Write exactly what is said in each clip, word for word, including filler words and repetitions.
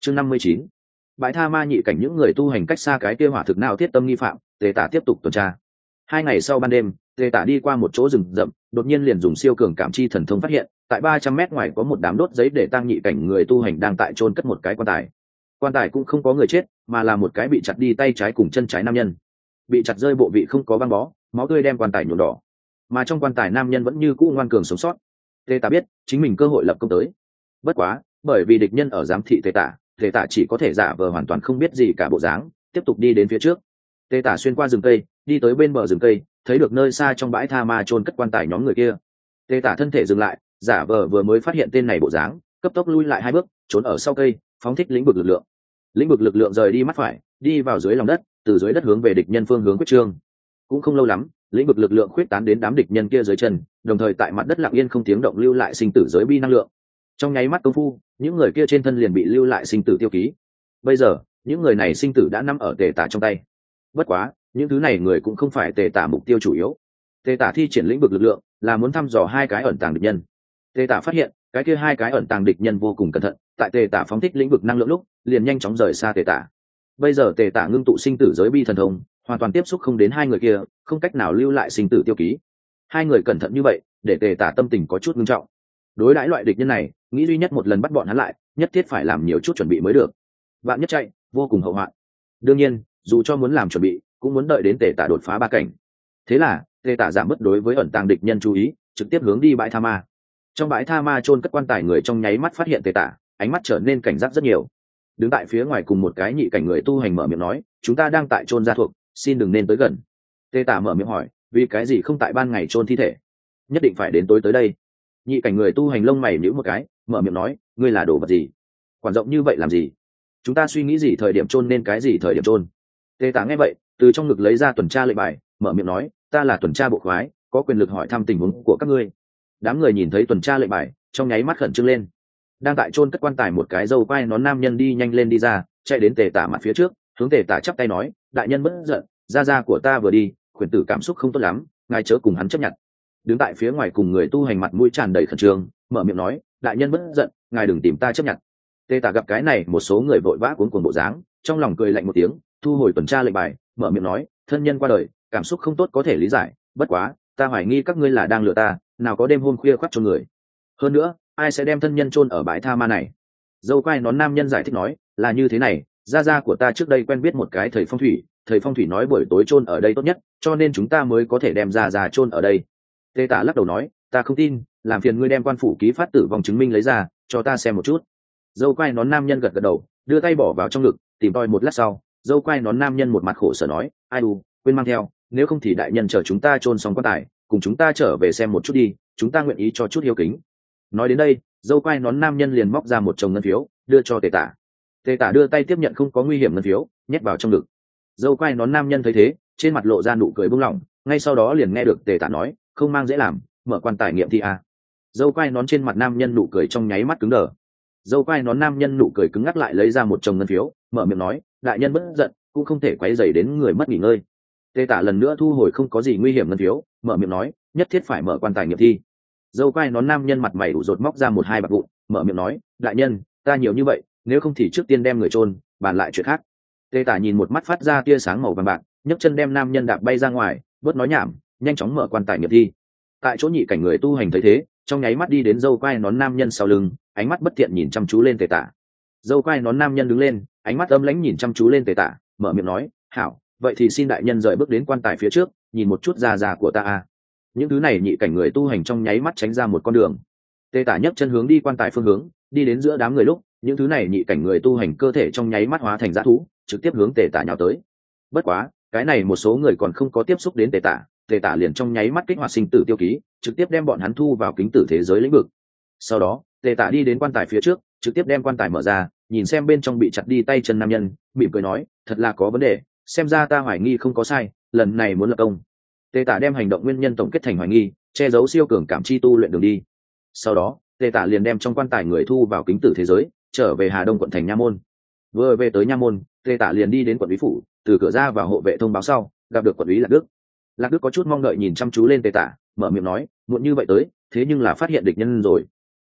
chương năm mươi chín, bãi tha ma nhị cảnh. Những người tu hành cách xa cái kia hỏa thực nào thiết tâm nghi phạm, tề tả tiếp tục tuần tra. Hai ngày sau ban đêm, tề tả đi qua một chỗ rừng rậm, đột nhiên liền dùng siêu cường cảm chi thần thông phát hiện tại ba trăm mét ngoài có một đám đốt giấy để tang nhị cảnh người tu hành đang tại chôn cất một cái quan tài. Quan tài cũng không có người chết, mà là một cái bị chặt đi tay trái cùng chân trái nam nhân. Bị chặt rơi bộ vị không có băng bó, máu tươi đem quan tài nhuộm đỏ, mà trong quan tài nam nhân vẫn như cũ ngoan cường sống sót. Tề tả biết chính mình cơ hội lập công tới. Bất quá, bởi vì địch nhân ở giám thị tề tả, tề tả chỉ có thể giả vờ hoàn toàn không biết gì cả bộ dáng, tiếp tục đi đến phía trước. Tề tả xuyên qua rừng cây, đi tới bên bờ rừng cây, thấy được nơi xa trong bãi tha ma chôn cất quan tài nhóm người kia. Tề tả thân thể dừng lại, giả vờ vừa mới phát hiện tên này bộ dáng, cấp tốc lui lại hai bước, trốn ở sau cây, phóng thích lĩnh vực lực lượng. Lĩnh vực lực lượng rời đi mắt phải, đi vào dưới lòng đất, từ dưới đất hướng về địch nhân phương hướng quyết trương. Cũng không lâu lắm, lĩnh vực lực lượng khuyết tán đến đám địch nhân kia dưới chân, đồng thời tại mặt đất lặng yên không tiếng động lưu lại sinh tử giới bi năng lượng. Trong nháy mắt công phu, những người kia trên thân liền bị lưu lại sinh tử tiêu ký. Bây giờ, những người này sinh tử đã nắm ở tề tả trong tay. Bất quá, những thứ này người cũng không phải tề tả mục tiêu chủ yếu. Tề tả thi triển lĩnh vực lực lượng là muốn thăm dò hai cái ẩn tàng địch nhân. Tề tả phát hiện cái kia hai cái ẩn tàng địch nhân vô cùng cẩn thận, tại tề tả phóng thích lĩnh vực năng lượng lúc liền nhanh chóng rời xa tề tả. Bây giờ tề tả ngưng tụ sinh tử giới bi thần thông, hoàn toàn tiếp xúc không đến hai người kia, không cách nào lưu lại sinh tử tiêu ký. Hai người cẩn thận như vậy, để tề tả tâm tình có chút nghiêm trọng. Đối đãi loại địch nhân này, nghĩ duy nhất một lần bắt bọn hắn lại, nhất thiết phải làm nhiều chút chuẩn bị mới được. Vạn nhất chạy, vô cùng hậu hoạn. Đương nhiên, dù cho muốn làm chuẩn bị, cũng muốn đợi đến tề tả đột phá ba cảnh. Thế là, tề tả giảm bớt đối với ẩn tàng địch nhân chú ý, trực tiếp hướng đi bãi tha ma. Trong bãi tha ma chôn cất quan tài người trong nháy mắt phát hiện tề tả, ánh mắt trở nên cảnh giác rất nhiều. Đứng tại phía ngoài cùng một cái nhị cảnh người tu hành mở miệng nói, chúng ta đang tại chôn gia thuộc, xin đừng nên tới gần. Tề tả mở miệng hỏi, vì cái gì không tại ban ngày chôn thi thể, nhất định phải đến tối tới đây? Nhị cảnh người tu hành lông mày nhíu một cái, mở miệng nói, ngươi là đồ vật gì, quản rộng như vậy làm gì? Chúng ta suy nghĩ gì thời điểm chôn nên cái gì thời điểm chôn. Tề tả nghe vậy, từ trong ngực lấy ra tuần tra lệnh bài, mở miệng nói, ta là tuần tra bộ khoái, có quyền lực hỏi thăm tình huống của các ngươi. Đám người nhìn thấy tuần tra lệnh bài, trong nháy mắt khẩn trương lên. Đang tại chôn cất quan tài một cái râu quai nón nam nhân đi nhanh lên đi ra, chạy đến tề tả mặt phía trước, hướng tề tả chắp tay nói, đại nhân bất giận, gia gia của ta vừa đi, khuyển tử cảm xúc không tốt lắm, ngài chớ cùng hắn chấp nhận. Đứng tại phía ngoài cùng người tu hành mặt mũi tràn đầy khẩn trương, mở miệng nói, đại nhân bất giận, ngài đừng tìm ta chấp nhận. Tề tả gặp cái này một số người vội vã cuống cuồng bộ dáng, trong lòng cười lạnh một tiếng, thu hồi tuần tra lệnh bài, mở miệng nói, thân nhân qua đời, cảm xúc không tốt có thể lý giải, bất quá ta hoài nghi các ngươi là đang lừa ta, nào có đêm hôm khuya khoắt cho người. Hơn nữa, ai sẽ đem thân nhân chôn ở bãi tha ma này? Dâu quai nón nam nhân giải thích nói, là như thế này, gia gia của ta trước đây quen biết một cái thầy phong thủy, thầy phong thủy nói buổi tối chôn ở đây tốt nhất, cho nên chúng ta mới có thể đem gia gia chôn ở đây. Tề tả lắc đầu nói, ta không tin, làm phiền ngươi đem quan phủ ký phát tử vong chứng minh lấy ra cho ta xem một chút. Dâu quai nón nam nhân gật gật đầu, đưa tay bỏ vào trong ngực, tìm tòi một lát sau, dâu quai nón nam nhân một mặt khổ sở nói, ai u, quên mang theo, nếu không thì đại nhân chờ chúng ta chôn xong quan tài, cùng chúng ta trở về xem một chút đi, chúng ta nguyện ý cho chút hiếu kính. Nói đến đây, dâu quai nón nam nhân liền móc ra một chồng ngân phiếu, đưa cho tề tả. Tề tả đưa tay tiếp nhận không có nguy hiểm ngân phiếu, nhét vào trong ngực. Dâu quai nón nam nhân thấy thế, trên mặt lộ ra nụ cười buông lỏng, ngay sau đó liền nghe được tề tả nói, không mang dễ làm, mở quan tài nghiệm thi a. Dâu quai nón trên mặt nam nhân nụ cười trong nháy mắt cứng đờ. Dâu quai nón nam nhân nụ cười cứng ngắc lại lấy ra một chồng ngân phiếu, mở miệng nói, đại nhân bất giận, cũng không thể quấy rầy đến người mất nghỉ ngơi. Tề tả lần nữa thu hồi không có gì nguy hiểm ngân phiếu, mở miệng nói, nhất thiết phải mở quan tài nghiệm thi. Dâu quai nón nam nhân mặt mày ủ rột móc ra một hai bạc vụn, mở miệng nói, đại nhân, ta nhiều như vậy, nếu không thì trước tiên đem người chôn, bàn lại chuyện khác. Tề tả nhìn một mắt phát ra tia sáng màu vàng bạc, nhấc chân đem nam nhân đạp bay ra ngoài, bớt nói nhảm, nhanh chóng mở quan tài nghiệm thi. Tại chỗ nhị cảnh người tu hành thấy thế, trong nháy mắt đi đến dâu quai nón nam nhân sau lưng, ánh mắt bất thiện nhìn chăm chú lên tề tả. Dâu quai nón nam nhân đứng lên, ánh mắt âm lãnh nhìn chăm chú lên tề tả, mở miệng nói, hảo, vậy thì xin đại nhân rời bước đến quan tài phía trước, nhìn một chút già già của ta a. Những thứ này nhị cảnh người tu hành trong nháy mắt tránh ra một con đường. Tề tả nhấc chân hướng đi quan tài phương hướng, đi đến giữa đám người lúc, những thứ này nhị cảnh người tu hành cơ thể trong nháy mắt hóa thành dã thú, trực tiếp hướng tề tả nhào tới. Bất quá, cái này một số người còn không có tiếp xúc đến tề tả, tề tả liền trong nháy mắt kích hoạt sinh tử tiêu ký, trực tiếp đem bọn hắn thu vào kính tử thế giới lĩnh vực. Sau đó, tề tả đi đến quan tài phía trước, trực tiếp đem quan tài mở ra, nhìn xem bên trong bị chặt đi tay chân nam nhân, mỉm cười nói, thật là có vấn đề, xem ra ta hoài nghi không có sai, lần này muốn lập công. Tề tả đem hành động nguyên nhân tổng kết thành hoài nghi, che giấu siêu cường cảm chi tu luyện đường đi. Sau đó, tề tả liền đem trong quan tài người thu vào kính tử thế giới, trở về Hà Đông quận thành Nha Môn. Vừa về tới Nha Môn, tề tả liền đi đến quận úy phủ, từ cửa ra vào hộ vệ thông báo sau, gặp được quận úy Lạc Đức. Lạc Đức có chút mong đợi nhìn chăm chú lên tề tả, mở miệng nói, muộn như vậy tới, thế nhưng là phát hiện địch nhân rồi.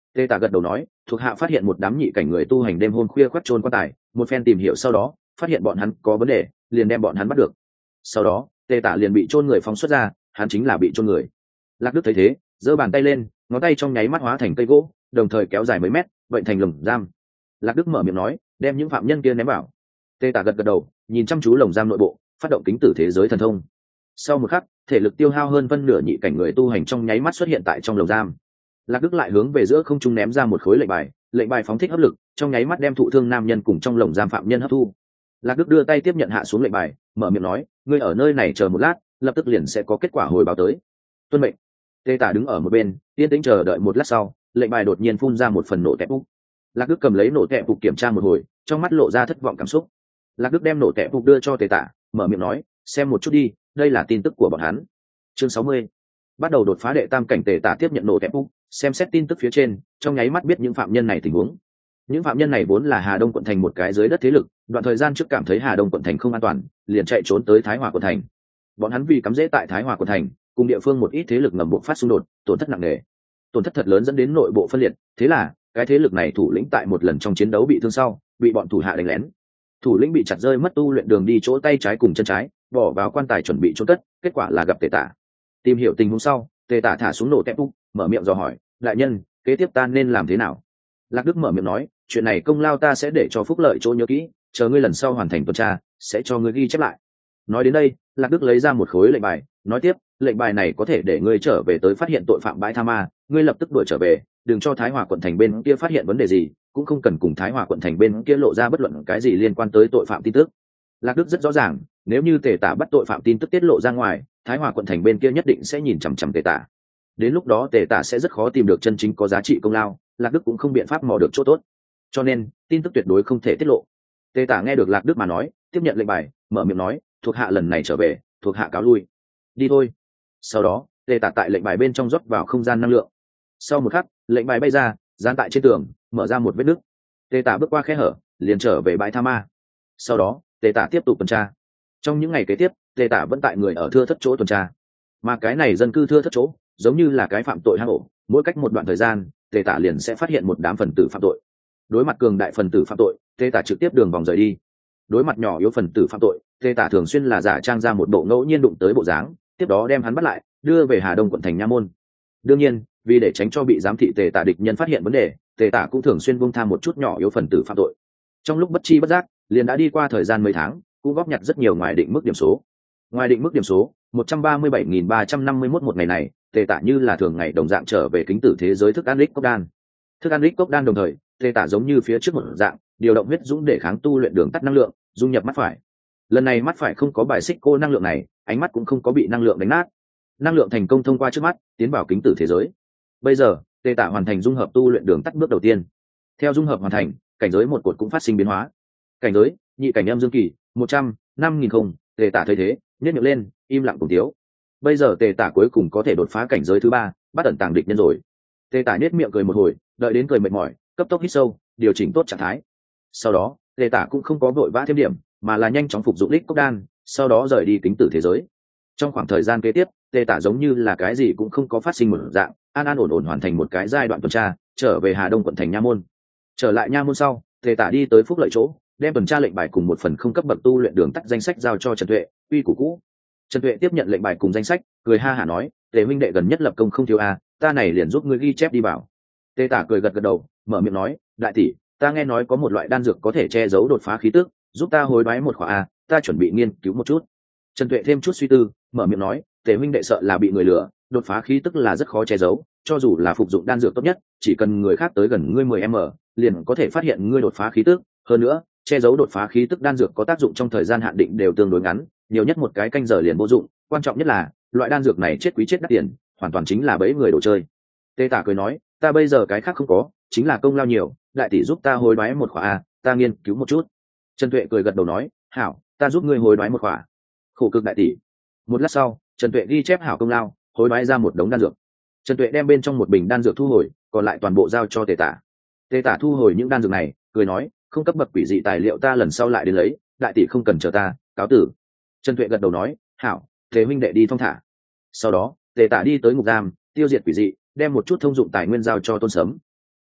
Tê Tả gật đầu nói, thuộc hạ phát hiện một đám nhị cảnh người tu hành đêm hôm khuya khoắt trôn quan tài, một phen tìm hiểu sau đó phát hiện bọn hắn có vấn đề, liền đem bọn hắn bắt được. Sau đó Tê Tả liền bị chôn người phóng xuất ra, hắn chính là bị chôn người. Lạc Đức thấy thế, giơ bàn tay lên, ngón tay trong nháy mắt hóa thành cây gỗ, đồng thời kéo dài mấy mét, vậy thành lồng giam. Lạc Đức mở miệng nói, đem những phạm nhân kia ném vào. Tê Tả gật gật đầu, nhìn chăm chú lồng giam nội bộ, phát động kính tử thế giới thần thông. Sau một khắc, thể lực tiêu hao hơn phân nửa nhị cảnh người tu hành trong nháy mắt xuất hiện tại trong lồng giam. Lạc Đức lại hướng về giữa không trung ném ra một khối lệnh bài, lệnh bài phóng thích hấp lực, trong nháy mắt đem thụ thương nam nhân cùng trong lồng giam phạm nhân hấp thu. Lạc Đức đưa tay tiếp nhận hạ xuống lệnh bài, mở miệng nói, ngươi ở nơi này chờ một lát, lập tức liền sẽ có kết quả hồi báo tới. Tuân mệnh. Tê Tả đứng ở một bên, yên tĩnh chờ đợi một lát sau, lệnh bài đột nhiên phun ra một phần nổ tẹp bục. Lạc Đức cầm lấy nổ tẹp bục kiểm tra một hồi, trong mắt lộ ra thất vọng cảm xúc. Lạc Đức đem nổ tẹp bục đưa cho Tê Tả, mở miệng nói, xem một chút đi, đây là tin tức của bọn hắn. Chương sáu mươi. Bắt đầu đột phá đệ tam cảnh. Tê Tả tiếp nhận nổ tẹp bục, xem xét tin tức phía trên, trong nháy mắt biết những phạm nhân này tình huống. Những phạm nhân này vốn là Hà Đông quận thành một cái dưới đất thế lực, đoạn thời gian trước cảm thấy Hà Đông quận thành không an toàn, liền chạy trốn tới Thái Hòa quận thành. Bọn hắn vì cắm rễ tại Thái Hòa quận thành, cùng địa phương một ít thế lực ngầm buộc phát xung đột, tổn thất nặng nề. Tổn thất thật lớn dẫn đến nội bộ phân liệt, thế là cái thế lực này thủ lĩnh tại một lần trong chiến đấu bị thương sau, bị bọn thủ hạ đánh lén. Thủ lĩnh bị chặt rơi mất tu luyện đường đi chỗ tay trái cùng chân trái, bỏ vào quan tài chuẩn bị chôn cất, kết quả là gặp Tề Tả. Tìm hiểu tình huống sau, Tề Tả thả xuống nổ tép bục, mở miệng dò hỏi, đại nhân, kế tiếp ta nên làm thế nào? Lạc Đức mở miệng nói, chuyện này công lao ta sẽ để cho phúc lợi chỗ nhớ kỹ, chờ ngươi lần sau hoàn thành tuần tra sẽ cho ngươi ghi chép lại. Nói đến đây, Lạc Đức lấy ra một khối lệnh bài, nói tiếp, lệnh bài này có thể để ngươi trở về tới phát hiện tội phạm bãi tha ma, ngươi lập tức đuổi trở về, đừng cho Thái Hòa quận thành bên kia phát hiện vấn đề gì, cũng không cần cùng Thái Hòa quận thành bên kia lộ ra bất luận cái gì liên quan tới tội phạm tin tức. Lạc Đức rất rõ ràng, nếu như Tề Tả bắt tội phạm tin tức tiết lộ ra ngoài, Thái Hòa quận thành bên kia nhất định sẽ nhìn chằm chằm Tề Tả. Đến lúc đó Tề Tả sẽ rất khó tìm được chân chính có giá trị công lao, Lạc Đức cũng không biện pháp mò được chỗ tốt. Cho nên, tin tức tuyệt đối không thể tiết lộ. Tề Tả nghe được Lạc Đức mà nói, tiếp nhận lệnh bài, mở miệng nói, thuộc hạ lần này trở về, thuộc hạ cáo lui. Đi thôi. Sau đó, Tề Tả tại lệnh bài bên trong rót vào không gian năng lượng. Sau một khắc, lệnh bài bay ra, dán tại trên tường, mở ra một vết nứt. Tề Tả bước qua khe hở, liền trở về bãi tha ma. Sau đó, Tề Tả tiếp tục tuần tra. Trong những ngày kế tiếp, Tề Tả vẫn tại người ở thưa thất chỗ tuần tra. Mà cái này dân cư thưa thất chỗ, giống như là cái phạm tội hang ổ, mỗi cách một đoạn thời gian, Tề Tả liền sẽ phát hiện một đám phần tử phạm tội. Đối mặt cường đại phần tử phạm tội, Tề Tả trực tiếp đường vòng rời đi. Đối mặt nhỏ yếu phần tử phạm tội, Tề Tả thường xuyên là giả trang ra một bộ ngẫu nhiên đụng tới bộ dáng, tiếp đó đem hắn bắt lại, đưa về Hà Đông quận thành nha môn. Đương nhiên, vì để tránh cho bị giám thị Tề Tả địch nhân phát hiện vấn đề, Tề Tả cũng thường xuyên buông tha một chút nhỏ yếu phần tử phạm tội. Trong lúc bất chi bất giác, liền đã đi qua thời gian mấy tháng, cũng góp nhặt rất nhiều ngoài định mức điểm số. Ngoài định mức điểm số một trăm ba mươi bảy nghìn ba trăm năm mươi mốt một ngày này, Tề Tả như là thường ngày đồng dạng trở về kính tử thế giới thức ăn lích cốc đan. Thức ăn lích cốc đan đồng thời, Tề Tả giống như phía trước một dạng, điều động huyết dũng để kháng tu luyện đường tắt năng lượng, dung nhập mắt phải. Lần này mắt phải không có bài xích cô năng lượng này, ánh mắt cũng không có bị năng lượng đánh nát. Năng lượng thành công thông qua trước mắt, tiến vào kính tử thế giới. Bây giờ, Tề Tả hoàn thành dung hợp tu luyện đường tắt bước đầu tiên. Theo dung hợp hoàn thành, cảnh giới một cột cũng phát sinh biến hóa. Cảnh giới, nhị cảnh âm dương kỳ, một trăm năm nghìn không. Tề Tả thấy thế, nhếch miệng lên, im lặng cùng thiếu. Bây giờ Tề Tả cuối cùng có thể đột phá cảnh giới thứ ba, bắt ẩn tàng địch nhân rồi. Tề Tả nhếch miệng cười một hồi, đợi đến cười mệt mỏi, cấp tốc hít sâu, điều chỉnh tốt trạng thái. Sau đó, Tề Tả cũng không có vội vã thêm điểm, mà là nhanh chóng phục dụng lích cốc đan, sau đó rời đi kính tử thế giới. Trong khoảng thời gian kế tiếp, Tề Tả giống như là cái gì cũng không có phát sinh một dạng, an an ổn ổn hoàn thành một cái giai đoạn tuần tra, trở về Hà Đông quận thành nha môn. Trở lại nha môn sau, Tề Tả đi tới phúc lợi chỗ, đem tuần tra lệnh bài cùng một phần không cấp bậc tu luyện đường tắt danh sách giao cho Trần Tuệ, uy củ cũ. Trần Tuệ tiếp nhận lệnh bài cùng danh sách, cười ha hả nói, Tề huynh đệ gần nhất lập công không thiếu a, ta này liền giúp ngươi ghi chép đi bảo. Tề Tả cười gật gật đầu, mở miệng nói, đại tỷ, ta nghe nói có một loại đan dược có thể che giấu đột phá khí tức, giúp ta hối đoái một khóa a, ta chuẩn bị nghiên cứu một chút. Trần Tuệ thêm chút suy tư, mở miệng nói, Tề huynh đệ sợ là bị người lừa, đột phá khí tức là rất khó che giấu, cho dù là phục dụng đan dược tốt nhất, chỉ cần người khác tới gần ngươi mười mét, liền có thể phát hiện ngươi đột phá khí tức, hơn nữa, che giấu đột phá khí tức đan dược có tác dụng trong thời gian hạn định đều tương đối ngắn, nhiều nhất một cái canh giờ liền vô dụng, quan trọng nhất là, loại đan dược này chết quý chết đắt tiền, hoàn toàn chính là bẫy người đồ chơi. Tề Tả cười nói, ta bây giờ cái khác không có, chính là công lao nhiều, đại tỷ giúp ta hối đoái một khóa a, ta nghiên cứu một chút. Trần Tuệ cười gật đầu nói, hảo, ta giúp ngươi hối đoái một khóa. Khổ cực đại tỷ. Một lát sau, Trần Tuệ ghi chép hảo công lao, hối đoái ra một đống đan dược. Trần Tuệ đem bên trong một bình đan dược thu hồi, còn lại toàn bộ giao cho Tề Tả. Tề Tả thu hồi những đan dược này, cười nói, không cấp bậc quỷ dị tài liệu ta lần sau lại đến lấy, đại tỷ không cần chờ ta, cáo tử. Trần Tuệ gật đầu nói, hảo, Tề huynh đệ đi thong thả. Sau đó, Tề Tả đi tới ngục giam, tiêu diệt quỷ dị, đem một chút thông dụng tài nguyên giao cho Tôn Sấm.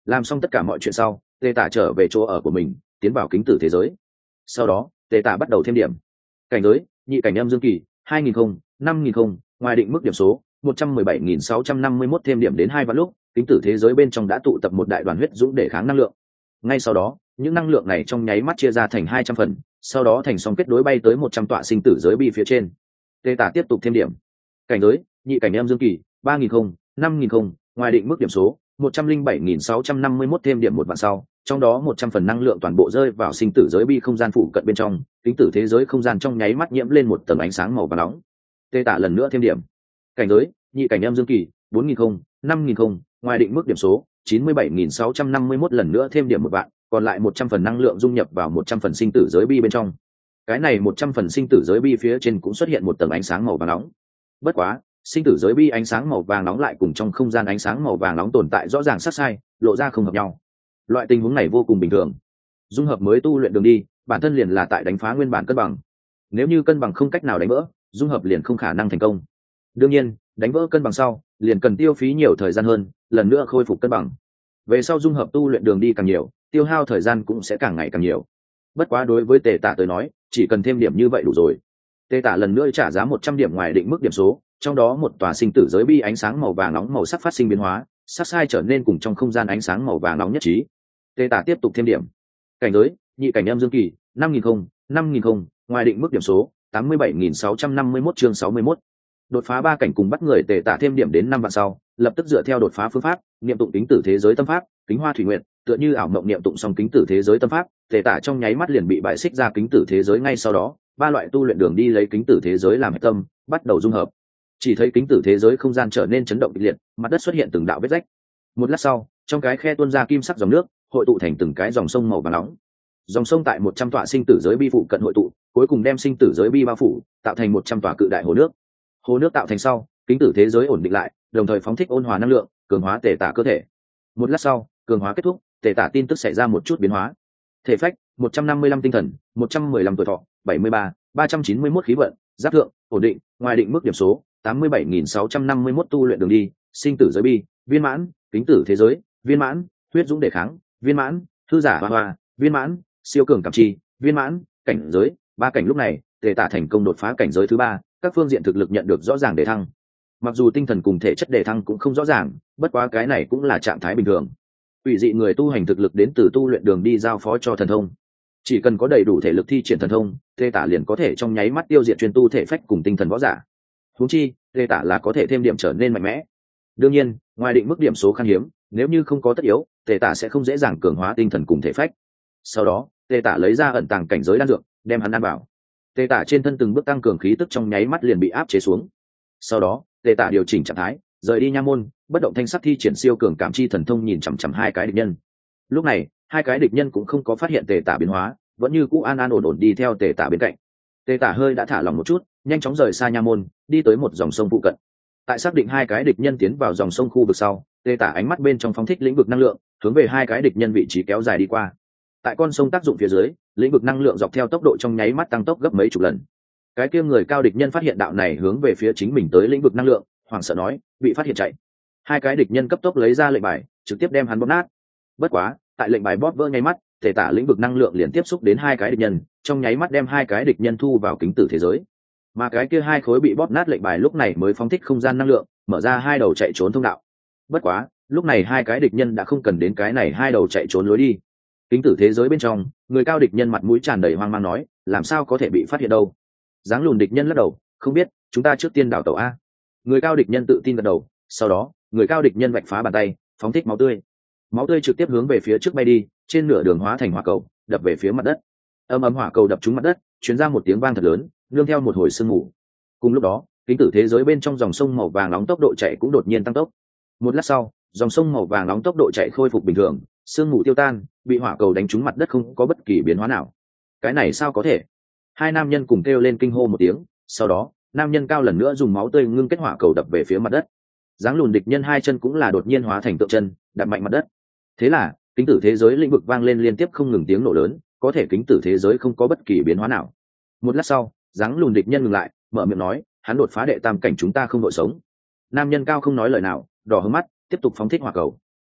Làm xong tất cả mọi chuyện sau, tề tả trở về chỗ ở của mình, tiến vào kính tử thế giới. Sau đó tề tả bắt đầu thêm điểm. Cảnh giới nhị cảnh âm dương kỳ, hai nghìn không năm nghìn không ngoài định mức điểm số một trăm mười bảy nghìn sáu trăm năm mươi mốt, thêm điểm đến hai vạn lúc kính tử thế giới bên trong đã tụ tập một đại đoàn huyết dũng để kháng năng lượng. Ngay sau đó những năng lượng này trong nháy mắt chia ra thành hai trăm phần, sau đó thành sóng kết nối bay tới một trăm tọa sinh tử giới bi phía trên. Tề tả tiếp tục thêm điểm. Cảnh giới nhị cảnh âm dương kỳ, ba nghìn không năm nghìn không ngoài định mức điểm số một trăm linh bảy nghìn sáu trăm năm mươi mốt, thêm điểm một vạn sau, trong đó một trăm phần năng lượng toàn bộ rơi vào sinh tử giới bi không gian phụ cận bên trong, kính tử thế giới không gian trong nháy mắt nhiễm lên một tầng ánh sáng màu vàng nóng. Tê tả lần nữa thêm điểm. Cảnh giới nhị cảnh âm dương kỳ, bốn nghìn không năm nghìn không ngoài định mức điểm số chín mươi bảy nghìn sáu trăm năm mươi mốt, lần nữa thêm điểm một vạn, còn lại một trăm phần năng lượng dung nhập vào một trăm phần sinh tử giới bi bên trong. Cái này một trăm phần sinh tử giới bi phía trên cũng xuất hiện một tầng ánh sáng màu vàng nóng. Bất quá sinh tử giới bi ánh sáng màu vàng nóng lại cùng trong không gian ánh sáng màu vàng nóng tồn tại rõ ràng sát sai, lộ ra không hợp nhau. Loại tình huống này vô cùng bình thường. Dung hợp mới tu luyện đường đi bản thân liền là tại đánh phá nguyên bản cân bằng. Nếu như cân bằng không cách nào đánh vỡ, dung hợp liền không khả năng thành công. Đương nhiên đánh vỡ cân bằng sau liền cần tiêu phí nhiều thời gian hơn, lần nữa khôi phục cân bằng. Về sau dung hợp tu luyện đường đi càng nhiều, tiêu hao thời gian cũng sẽ càng ngày càng nhiều. Bất quá đối với tề tả tới nói, chỉ cần thêm điểm như vậy đủ rồi. Tề tả lần nữa trả giá một trăm điểm ngoài định mức điểm số, trong đó một tòa sinh tử giới bi ánh sáng màu vàng nóng màu sắc phát sinh biến hóa, sắc sai trở nên cùng trong không gian ánh sáng màu vàng nóng nhất trí. Tề tả tiếp tục thêm điểm. Cảnh giới nhị cảnh âm dương kỳ, năm nghìn không năm nghìn không ngoài định mức điểm số tám mươi bảy nghìn sáu trăm năm mươi mốt, chương sáu mươi mốt. Đột phá ba cảnh cùng bắt người tề tả thêm điểm đến năm vạn sau, lập tức dựa theo đột phá phương pháp, niệm tụng kính tử thế giới tâm pháp, kính hoa thủy nguyện, tựa như ảo mộng niệm tụng xong kính tử thế giới tâm pháp, tề tả trong nháy mắt liền bị bại xích ra kính tử thế giới. Ngay sau đó, ba loại tu luyện đường đi lấy kính tử thế giới làm hệ tâm, bắt đầu dung hợp. Chỉ thấy kính tử thế giới không gian trở nên chấn động kịch liệt, mặt đất xuất hiện từng đạo vết rách. Một lát sau, trong cái khe tuôn ra kim sắc dòng nước, hội tụ thành từng cái dòng sông màu vàng nóng. Dòng sông tại một trăm tọa sinh tử giới bi phụ cận hội tụ, cuối cùng đem sinh tử giới bi bao phủ, tạo thành một trăm tọa cự đại hồ nước. Hồ nước tạo thành sau, kính tử thế giới ổn định lại, đồng thời phóng thích ôn hòa năng lượng, cường hóa tề tả cơ thể. Một lát sau, cường hóa kết thúc, tề tả tin tức xảy ra một chút biến hóa. Thể phách một trăm năm mươi lăm, tinh thần một trăm mười lăm, tuổi thọ bảy mươi ba, ba trăm chín mươi mốt, khí vận giáp thượng ổn định, ngoài định mức điểm số tám mươi bảy nghìn sáu trăm năm mươi mốt, tu luyện đường đi sinh tử giới bi viên mãn, kính tử thế giới viên mãn, huyết dũng đề kháng viên mãn, thư giả hoa hoa viên mãn, siêu cường cảm chi viên mãn. Cảnh giới ba cảnh. Lúc này tề tả thành công đột phá cảnh giới thứ ba, các phương diện thực lực nhận được rõ ràng đề thăng. Mặc dù tinh thần cùng thể chất đề thăng cũng không rõ ràng, bất quá cái này cũng là trạng thái bình thường. Ủy dị người tu hành thực lực đến từ tu luyện đường đi giao phó cho thần thông, chỉ cần có đầy đủ thể lực thi triển thần thông, tề tả liền có thể trong nháy mắt tiêu diệt chuyên tu thể phách cùng tinh thần võ giả. Huống chi tề tả là có thể thêm điểm trở nên mạnh mẽ. Đương nhiên ngoài định mức điểm số khan hiếm, nếu như không có tất yếu, tề tả sẽ không dễ dàng cường hóa tinh thần cùng thể phách. Sau đó tề tả lấy ra ẩn tàng cảnh giới đan dược, đem hắn ăn vào. Tề tả trên thân từng bước tăng cường khí tức trong nháy mắt liền bị áp chế xuống. Sau đó tề tả điều chỉnh trạng thái, rời đi nha môn, bất động thanh sắc thi triển siêu cường cảm chi thần thông, nhìn chằm chằm hai cái địch nhân. Lúc này hai cái địch nhân cũng không có phát hiện tề tả biến hóa, vẫn như cũ an an ổn ổn đi theo tề tả bên cạnh. Tề tả hơi đã thả lòng một chút, nhanh chóng rời xa nha môn, đi tới một dòng sông phụ cận. Tại xác định hai cái địch nhân tiến vào dòng sông khu vực sau, tề tả ánh mắt bên trong phóng thích lĩnh vực năng lượng, hướng về hai cái địch nhân vị trí kéo dài đi qua. Tại con sông tác dụng phía dưới, lĩnh vực năng lượng dọc theo tốc độ trong nháy mắt tăng tốc gấp mấy chục lần. Cái kia người cao địch nhân phát hiện đạo này hướng về phía chính mình tới lĩnh vực năng lượng, hoảng sợ nói, bị phát hiện chạy. Hai cái địch nhân cấp tốc lấy ra lệnh bài, trực tiếp đem hắn bóp nát. Bất quá tại lệnh bài bóp vỡ ngay mắt, tề tả lĩnh vực năng lượng liền tiếp xúc đến hai cái địch nhân, trong nháy mắt đem hai cái địch nhân thu vào kính tử thế giới. Mà cái kia hai khối bị bóp nát lệnh bài lúc này mới phóng thích không gian năng lượng, mở ra hai đầu chạy trốn thông đạo. Bất quá lúc này hai cái địch nhân đã không cần đến cái này hai đầu chạy trốn lối đi. Kính tử thế giới bên trong, người cao địch nhân mặt mũi tràn đầy hoang mang nói, làm sao có thể bị phát hiện đâu. Dáng lùn địch nhân lắc đầu, không biết, chúng ta trước tiên đảo tàu a. Người cao địch nhân tự tin gật đầu, sau đó người cao địch nhân vạch phá bàn tay, phóng thích máu tươi. Máu tươi trực tiếp hướng về phía trước bay đi, trên nửa đường hóa thành hỏa cầu, đập về phía mặt đất. Âm ấm hỏa cầu đập trúng mặt đất, truyền ra một tiếng vang thật lớn, nương theo một hồi sương mù. Cùng lúc đó, kính tử thế giới bên trong dòng sông màu vàng nóng tốc độ chạy cũng đột nhiên tăng tốc. Một lát sau, dòng sông màu vàng nóng tốc độ chạy khôi phục bình thường, sương mù tiêu tan, bị hỏa cầu đánh trúng mặt đất không có bất kỳ biến hóa nào. Cái này sao có thể? Hai nam nhân cùng kêu lên kinh hô một tiếng, sau đó nam nhân cao lần nữa dùng máu tươi ngưng kết hỏa cầu đập về phía mặt đất. Dáng lùn địch nhân hai chân cũng là đột nhiên hóa thành tượng chân, đập mạnh mặt đất. Thế là kính tử thế giới lĩnh vực vang lên liên tiếp không ngừng tiếng nổ lớn, có thể kính tử thế giới không có bất kỳ biến hóa nào. Một lát sau, dáng lùn địch nhân ngừng lại, mở miệng nói, hắn đột phá đệ tam cảnh, chúng ta không đội sống. Nam nhân cao không nói lời nào, đỏ hướng mắt, tiếp tục phóng thích hỏa cầu.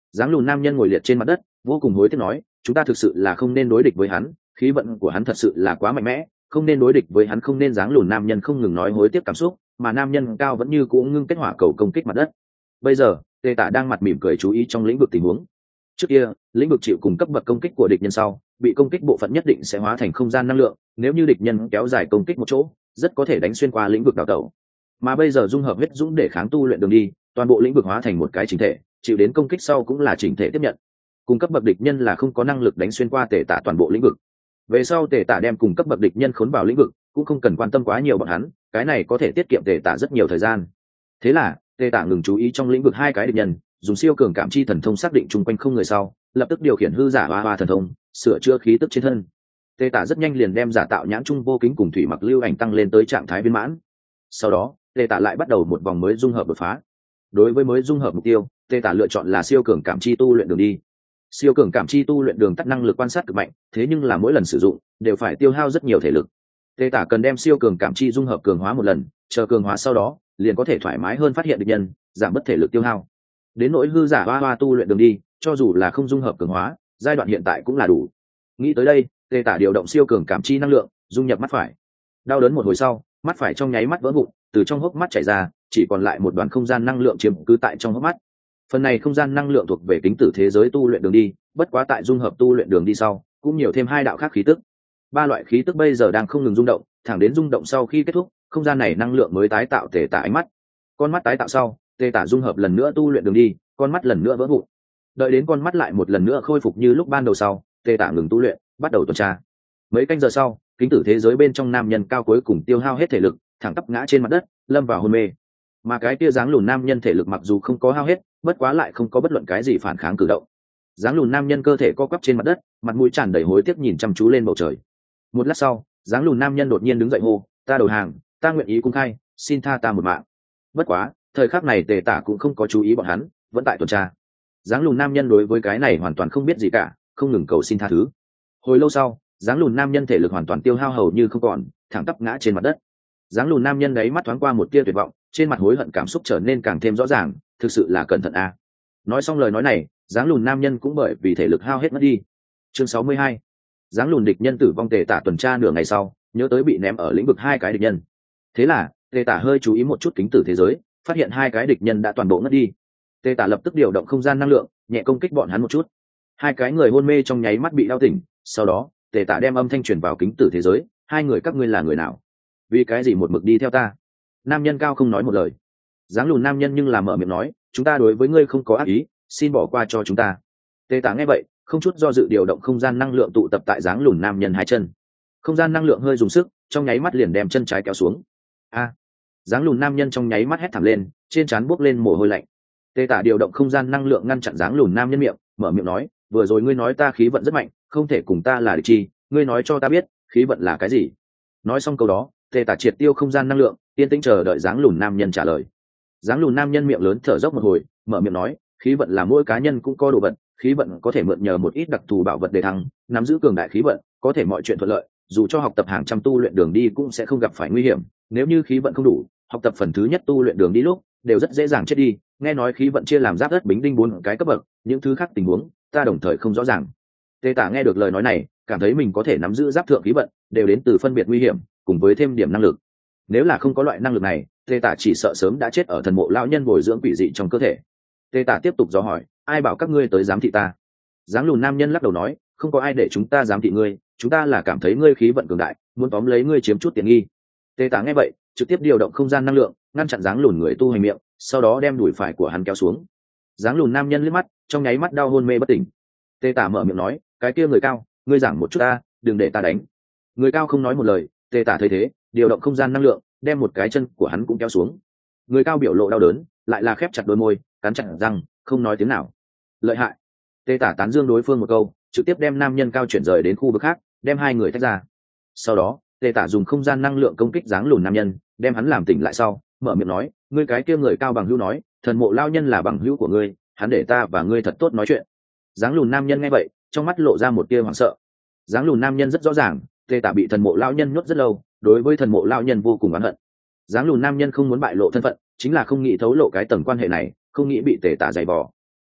Dáng lùn nam nhân ngồi liệt trên mặt đất vô cùng hối tiếc nói, chúng ta thực sự là không nên đối địch với hắn, khí vận của hắn thật sự là quá mạnh mẽ, không nên đối địch với hắn, không nên. Dáng lùn nam nhân không ngừng nói hối tiếc cảm xúc, mà nam nhân cao vẫn như cũ ngưng kết hỏa cầu công kích mặt đất. Bây giờ tề tả đang mặt mỉm cười chú ý trong lĩnh vực tình huống. Trước kia lĩnh vực chịu cùng cấp bậc công kích của địch nhân sau, bị công kích bộ phận nhất định sẽ hóa thành không gian năng lượng, nếu như địch nhân kéo dài công kích một chỗ rất có thể đánh xuyên qua lĩnh vực đào tẩu. Mà bây giờ dung hợp huyết dũng để kháng tu luyện đường đi, toàn bộ lĩnh vực hóa thành một cái chỉnh thể, chịu đến công kích sau cũng là chỉnh thể tiếp nhận. Cùng cấp bậc địch nhân là không có năng lực đánh xuyên qua tề tả toàn bộ lĩnh vực. Về sau tề tả đem cùng cấp bậc địch nhân khốn vào lĩnh vực, cũng không cần quan tâm quá nhiều bọn hắn, cái này có thể tiết kiệm tề tả rất nhiều thời gian. Thế là tề tả ngừng chú ý trong lĩnh vực hai cái địch nhân, dùng siêu cường cảm chi thần thông xác định chung quanh không người sau, lập tức điều khiển hư giả hoa hoa thần thông sửa chữa khí tức trên thân. Tề tả rất nhanh liền đem giả tạo nhãn trung vô kính cùng thủy mặc lưu ảnh tăng lên tới trạng thái viên mãn. Sau đó tề tả lại bắt đầu một vòng mới dung hợp đột phá. Đối với mới dung hợp mục tiêu, tề tả lựa chọn là siêu cường cảm chi tu luyện đường đi. Siêu cường cảm chi tu luyện đường tắt năng lực quan sát cực mạnh, thế nhưng là mỗi lần sử dụng đều phải tiêu hao rất nhiều thể lực. Tề tả cần đem siêu cường cảm chi dung hợp cường hóa một lần, chờ cường hóa sau đó liền có thể thoải mái hơn phát hiện địch nhân, giảm bất thể lực tiêu hao. Đến nỗi hư giả hoa hoa tu luyện đường đi, cho dù là không dung hợp cường hóa, giai đoạn hiện tại cũng là đủ. Nghĩ tới đây, tề tả điều động siêu cường cảm chi năng lượng dung nhập mắt phải. Đau đớn một hồi sau, mắt phải trong nháy mắt vỡ vụn, từ trong hốc mắt chảy ra, chỉ còn lại một đoàn không gian năng lượng chiếm cứ tại trong hốc mắt. Phần này không gian năng lượng thuộc về kính tử thế giới tu luyện đường đi, bất quá tại dung hợp tu luyện đường đi sau cũng nhiều thêm hai đạo khác khí tức. Ba loại khí tức bây giờ đang không ngừng rung động, thẳng đến rung động sau khi kết thúc, không gian này năng lượng mới tái tạo tề tả ánh mắt. Con mắt tái tạo sau, tề tả dung hợp lần nữa tu luyện đường đi, con mắt lần nữa vỡ vụn. Đợi đến con mắt lại một lần nữa khôi phục như lúc ban đầu sau, tề tả ngừng tu luyện, bắt đầu tuần tra. Mấy canh giờ sau, kính tử thế giới bên trong nam nhân cao cuối cùng tiêu hao hết thể lực, thẳng tắp ngã trên mặt đất, lâm vào hôn mê. Mà cái kia dáng lùn nam nhân thể lực mặc dù không có hao hết, bất quá lại không có bất luận cái gì phản kháng cử động. Dáng lùn nam nhân cơ thể co quắp trên mặt đất, mặt mũi tràn đầy hối tiếc nhìn chăm chú lên bầu trời. Một lát sau, dáng lùn nam nhân đột nhiên đứng dậy hô, ta đầu hàng, ta nguyện ý cung khai, xin tha ta một mạng. Bất quá thời khắc này tề tả cũng không có chú ý bọn hắn, vẫn tại tuần tra. Dáng lùn nam nhân đối với cái này hoàn toàn không biết gì cả, không ngừng cầu xin tha thứ. Hồi lâu sau, dáng lùn nam nhân thể lực hoàn toàn tiêu hao hầu như không còn, thẳng tắp ngã trên mặt đất. Dáng lùn nam nhân đấy mắt thoáng qua một tia tuyệt vọng, trên mặt hối hận cảm xúc trở nên càng thêm rõ ràng, thực sự là cẩn thận a. Nói xong lời nói này, dáng lùn nam nhân cũng bởi vì thể lực hao hết mất đi. Chương sáu mươi hai. Dáng lùn địch nhân tử vong. Tề tả tuần tra nửa ngày sau, nhớ tới bị ném ở lĩnh vực hai cái địch nhân. Thế là tề tả hơi chú ý một chút kính tử thế giới, phát hiện hai cái địch nhân đã toàn bộ ngất đi. Tề tả lập tức điều động không gian năng lượng, nhẹ công kích bọn hắn một chút. Hai cái người hôn mê trong nháy mắt bị đau tỉnh. Sau đó tề tả đem âm thanh truyền vào kính tử thế giới, hai người các ngươi là người nào, vì cái gì một mực đi theo ta? Nam nhân cao không nói một lời. Dáng lùn nam nhân nhưng là mở miệng nói, chúng ta đối với ngươi không có ác ý, xin bỏ qua cho chúng ta. Tề tả nghe vậy không chút do dự điều động không gian năng lượng tụ tập tại dáng lùn nam nhân hai chân. Không gian năng lượng hơi dùng sức, trong nháy mắt liền đem chân trái kéo xuống. A! Dáng lùn nam nhân trong nháy mắt hét thảm lên, trên trán bốc lên mồ hôi lạnh. Tề tả điều động không gian năng lượng ngăn chặn dáng lùn nam nhân miệng, mở miệng nói, vừa rồi ngươi nói ta khí vận rất mạnh, không thể cùng ta là địch chi, ngươi nói cho ta biết khí vận là cái gì. Nói xong câu đó, tề tả triệt tiêu không gian năng lượng, yên tĩnh chờ đợi dáng lùn nam nhân trả lời. Dáng lùn nam nhân miệng lớn thở dốc một hồi, mở miệng nói, khí vận là mỗi cá nhân cũng có đồ vật, khí vận có thể mượn nhờ một ít đặc thù bảo vật để thăng, nắm giữ cường đại khí vận có thể mọi chuyện thuận lợi, dù cho học tập hàng trăm tu luyện đường đi cũng sẽ không gặp phải nguy hiểm. Nếu như khí vận không đủ, học tập phần thứ nhất tu luyện đường đi lúc đều rất dễ dàng chết đi. Nghe nói khí vận chia làm giáp đất bính đinh bốn cái cấp bậc, những thứ khác tình huống ta đồng thời không rõ ràng. Tề tả nghe được lời nói này, cảm thấy mình có thể nắm giữ giáp thượng khí vận đều đến từ phân biệt nguy hiểm cùng với thêm điểm năng lực. Nếu là không có loại năng lực này, Tề tả chỉ sợ sớm đã chết ở thần mộ lão nhân bồi dưỡng quỷ dị trong cơ thể. Tề tả tiếp tục dò hỏi, ai bảo các ngươi tới giám thị ta? Dáng lùn nam nhân lắc đầu nói, không có ai để chúng ta giám thị ngươi, chúng ta là cảm thấy ngươi khí vận cường đại, muốn tóm lấy ngươi chiếm chút tiện nghi. Tề tả nghe vậy trực tiếp điều động không gian năng lượng ngăn chặn dáng lùn người tu hành miệng, sau đó đem đùi phải của hắn kéo xuống. Dáng lùn nam nhân liếc mắt, trong nháy mắt đau hôn mê bất tỉnh. Tề tả mở miệng nói, cái kia người cao, ngươi giảng một chút ta, đừng để ta đánh. Người cao không nói một lời. Tề tả thấy thế, điều động không gian năng lượng đem một cái chân của hắn cũng kéo xuống. Người cao biểu lộ đau đớn, lại là khép chặt đôi môi, cắn chặt răng, không nói tiếng nào. Lợi hại. Tề tả tán dương đối phương một câu, trực tiếp đem nam nhân cao chuyển rời đến khu vực khác, đem hai người tách ra. Sau đó Tề tả dùng không gian năng lượng công kích dáng lùn nam nhân, đem hắn làm tỉnh lại sau, mở miệng nói, ngươi cái kia người cao bằng hữu nói, thần mộ lao nhân là bằng hữu của ngươi, hắn để ta và ngươi thật tốt nói chuyện. Dáng lùn nam nhân nghe vậy, trong mắt lộ ra một tia hoảng sợ. Dáng lùn nam nhân rất rõ ràng, Tề tả bị thần mộ lao nhân nhốt rất lâu, đối với thần mộ lao nhân vô cùng oán hận. Dáng lùn nam nhân không muốn bại lộ thân phận, chính là không nghĩ thấu lộ cái tầng quan hệ này, không nghĩ bị Tề tả dày vò.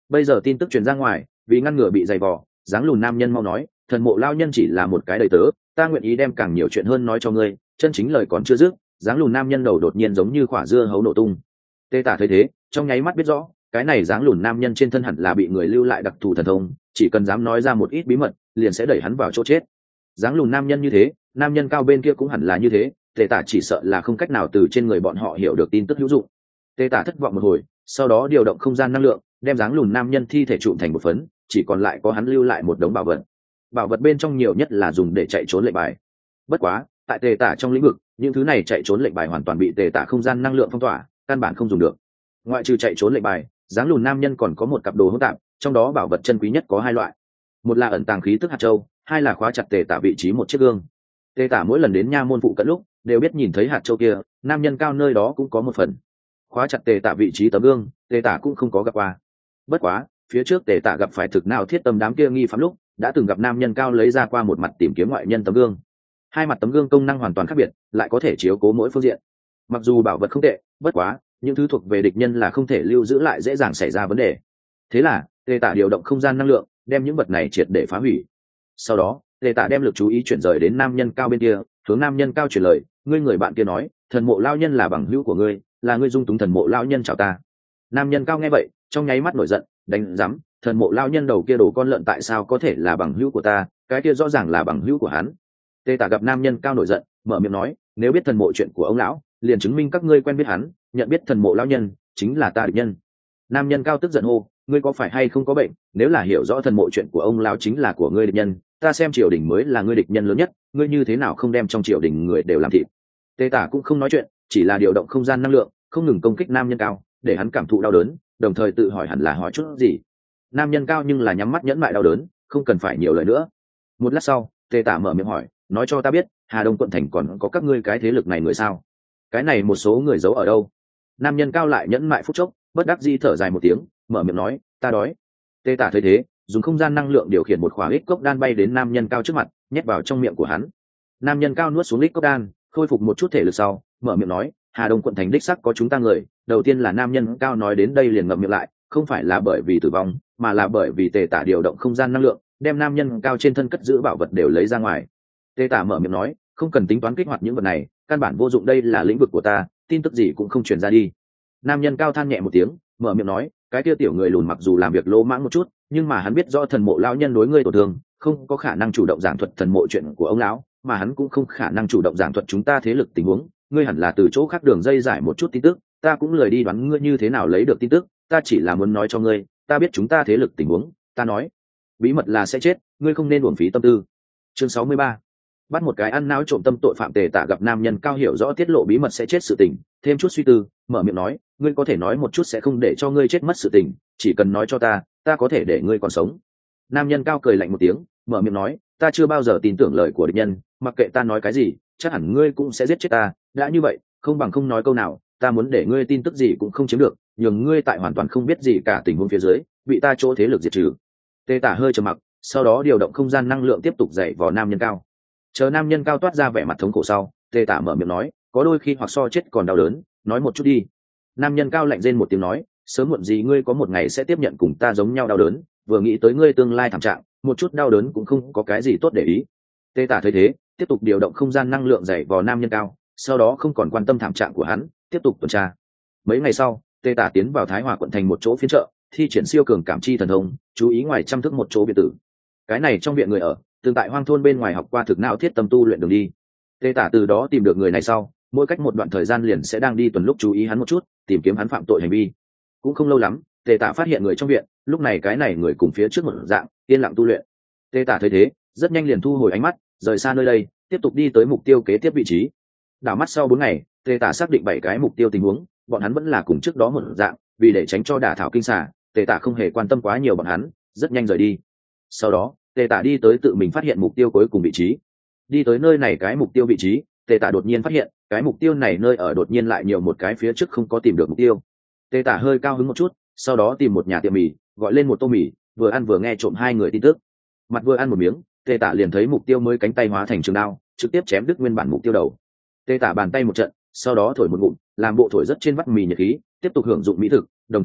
Bây giờ tin tức truyền ra ngoài, vì ngăn ngừa bị dày vò, dáng lùn nam nhân mau nói, thần mộ lao nhân chỉ là một cái đầy tớ, ta nguyện ý đem càng nhiều chuyện hơn nói cho ngươi. Chân chính lời còn chưa dứt, dáng lùn nam nhân đầu đột nhiên giống như quả dưa hấu nổ tung. Tê Tả thấy thế, trong nháy mắt biết rõ, cái này dáng lùn nam nhân trên thân hẳn là bị người lưu lại đặc thù thần thông, chỉ cần dám nói ra một ít bí mật, liền sẽ đẩy hắn vào chỗ chết. Dáng lùn nam nhân như thế, nam nhân cao bên kia cũng hẳn là như thế, Tê Tả chỉ sợ là không cách nào từ trên người bọn họ hiểu được tin tức hữu dụng. Tê Tả thất vọng một hồi, sau đó điều động không gian năng lượng, đem dáng lùn nam nhân thi thể trụn thành một phấn, chỉ còn lại có hắn lưu lại một đống bảo vật. Bảo vật bên trong nhiều nhất là dùng để chạy trốn lệnh bài. Bất quá, tại Tê Tả trong lĩnh vực, những thứ này chạy trốn lệnh bài hoàn toàn bị Tê Tả không gian năng lượng phong tỏa, căn bản không dùng được. Ngoại trừ chạy trốn lệnh bài, dáng lùn nam nhân còn có một cặp đồ hỗn tạp, trong đó bảo vật chân quý nhất có hai loại. Một là ẩn tàng khí tức hạt châu, hai là khóa chặt Tê Tả vị trí một chiếc gương. Tê Tả mỗi lần đến nha môn phụ cận lúc, đều biết nhìn thấy hạt châu kia, nam nhân cao nơi đó cũng có một phần. Khóa chặt Tê Tả vị trí tấm gương, Tê Tả cũng không có gặp qua. Bất quá, phía trước Tê Tả gặp phải thực nào thiết tâm đám kia nghi phạm lúc, đã từng gặp nam nhân cao lấy ra qua một mặt tìm kiếm ngoại nhân tấm gương. Hai mặt tấm gương công năng hoàn toàn khác biệt, lại có thể chiếu cố mỗi phương diện. Mặc dù bảo vật không tệ, bất quá, những thứ thuộc về địch nhân là không thể lưu giữ lại, dễ dàng xảy ra vấn đề. Thế là, Tê Tả điều động không gian năng lượng, đem những vật này triệt để phá hủy. Sau đó, Tê Tả đem lực chú ý chuyển rời đến nam nhân cao bên kia, hướng nam nhân cao truyền lời, ngươi người bạn kia nói, thần mộ lao nhân là bằng hữu của ngươi, là ngươi dung túng thần mộ lao nhân chào ta. Nam nhân cao nghe vậy, trong nháy mắt nổi giận, đánh rắm, thần mộ lao nhân đầu kia đồ con lợn tại sao có thể là bằng hữu của ta, cái kia rõ ràng là bằng hữu của hắn. Tê Tả gặp nam nhân cao nổi giận, mở miệng nói, nếu biết thần mộ chuyện của ông lão, liền chứng minh các ngươi quen biết hắn, nhận biết thần mộ lao nhân chính là ta địch nhân. Nam nhân cao tức giận hô, ngươi có phải hay không có bệnh, nếu là hiểu rõ thần mộ chuyện của ông lão chính là của ngươi địch nhân, ta xem triều đình mới là ngươi địch nhân lớn nhất, ngươi như thế nào không đem trong triều đình người đều làm thịt. Tê Tả cũng không nói chuyện, chỉ là điều động không gian năng lượng, không ngừng công kích nam nhân cao, để hắn cảm thụ đau đớn, đồng thời tự hỏi hẳn là hỏi chút gì. Nam nhân cao nhưng là nhắm mắt nhẫn mại đau đớn, không cần phải nhiều lời nữa. Một lát sau, Tê Tả mở miệng hỏi, nói cho ta biết, Hà Đông quận thành còn có các ngươi cái thế lực này người sao? Cái này một số người giấu ở đâu? Nam nhân cao lại nhẫn mại phút chốc, bất đắc dĩ thở dài một tiếng, mở miệng nói, ta đói. Tê Tả thấy thế, dùng không gian năng lượng điều khiển một khỏa ích cốc đan bay đến nam nhân cao trước mặt, nhét vào trong miệng của hắn. Nam nhân cao nuốt xuống ích cốc đan, khôi phục một chút thể lực sau, mở miệng nói, Hà Đông quận thành đích sắc có chúng ta người. Đầu tiên là nam nhân cao nói đến đây liền ngậm miệng lại, không phải là bởi vì tử vong, mà là bởi vì Tê Tả điều động không gian năng lượng, đem nam nhân cao trên thân cất giữ bảo vật đều lấy ra ngoài. Tê Tả mở miệng nói, không cần tính toán kích hoạt những vật này, căn bản vô dụng, đây là lĩnh vực của ta, tin tức gì cũng không truyền ra đi. Nam nhân cao than nhẹ một tiếng, mở miệng nói, cái kia tiểu người lùn mặc dù làm việc lỗ mãng một chút, nhưng mà hắn biết rõ thần mộ lão nhân đối ngươi tổn thương, không có khả năng chủ động giảng thuật thần mộ chuyện của ông lão, mà hắn cũng không khả năng chủ động giảng thuật chúng ta thế lực tình huống, ngươi hẳn là từ chỗ khác đường dây giải một chút tin tức, ta cũng lười đi đoán ngươi như thế nào lấy được tin tức, ta chỉ là muốn nói cho ngươi, ta biết chúng ta thế lực tình huống, ta nói, bí mật là sẽ chết, ngươi không nên uổng phí tâm tư. Chương sáu mươi ba, bắt một cái ăn não trộm tâm tội phạm. Tề Tả gặp nam nhân cao hiểu rõ tiết lộ bí mật sẽ chết sự tình, thêm chút suy tư, mở miệng nói, ngươi có thể nói một chút sẽ không để cho ngươi chết mất sự tình, chỉ cần nói cho ta, ta có thể để ngươi còn sống. Nam nhân cao cười lạnh một tiếng, mở miệng nói, ta chưa bao giờ tin tưởng lời của địch nhân, mặc kệ ta nói cái gì, chắc hẳn ngươi cũng sẽ giết chết ta, đã như vậy, không bằng không nói câu nào, ta muốn để ngươi tin tức gì cũng không chiếm được, nhường ngươi tại hoàn toàn không biết gì cả tình huống phía dưới, bị ta chỗ thế lực diệt trừ. Tề Tả hơi trầm mặc, sau đó điều động không gian năng lượng tiếp tục dạy vào nam nhân cao. Chờ nam nhân cao toát ra vẻ mặt thống khổ sau, Tề Tả mở miệng nói, có đôi khi hoặc so chết còn đau đớn, nói một chút đi. Nam nhân cao lạnh rên một tiếng nói, sớm muộn gì ngươi có một ngày sẽ tiếp nhận cùng ta giống nhau đau đớn, vừa nghĩ tới ngươi tương lai thảm trạng, một chút đau đớn cũng không có cái gì tốt để ý. Tề Tả thấy thế, tiếp tục điều động không gian năng lượng dạy vào nam nhân cao, sau đó không còn quan tâm thảm trạng của hắn, tiếp tục tuần tra. Mấy ngày sau, Tề Tả tiến vào Thái Hòa quận thành một chỗ phiên chợ, thi triển siêu cường cảm chi thần thông, chú ý ngoài trăm thước một chỗ biệt tử. Cái này trong viện người ở, từng tại hoang thôn bên ngoài học qua thực não thiết tâm tu luyện đường đi. Tề Tả từ đó tìm được người này sau, mỗi cách một đoạn thời gian liền sẽ đang đi tuần lúc chú ý hắn một chút, tìm kiếm hắn phạm tội hành vi. Cũng không lâu lắm, Tề Tả phát hiện người trong viện, lúc này cái này người cùng phía trước một dạng, yên lặng tu luyện. Tề Tả thấy thế, rất nhanh liền thu hồi ánh mắt, rời xa nơi đây, tiếp tục đi tới mục tiêu kế tiếp vị trí. Đảo mắt sau bốn ngày, Tề Tả xác định bảy cái mục tiêu tình huống, bọn hắn vẫn là cùng trước đó một dạng, vì để tránh cho đả thảo kinh xà, Tề Tả không hề quan tâm quá nhiều bọn hắn, rất nhanh rời đi. Sau đó, Tề Tả đi tới tự mình phát hiện mục tiêu cuối cùng vị trí. Đi tới nơi này cái mục tiêu vị trí, Tề Tả đột nhiên phát hiện, cái mục tiêu này nơi ở đột nhiên lại nhiều một cái phía trước không có tìm được mục tiêu. Tề Tả hơi cao hứng một chút, sau đó tìm một nhà tiệm mì, gọi lên một tô mì, vừa ăn vừa nghe trộm hai người tin tức. Mặt vừa ăn một miếng, Tề Tả liền thấy mục tiêu mới cánh tay hóa thành trường đao, trực tiếp chém đứt nguyên bản mục tiêu đầu. Tề Tả bàn tay một trận, sau đó thổi một ngụm, làm bộ thổi rất trên vắt mì nhiệt khí, tiếp tục hưởng dụng mỹ thực, đồng thời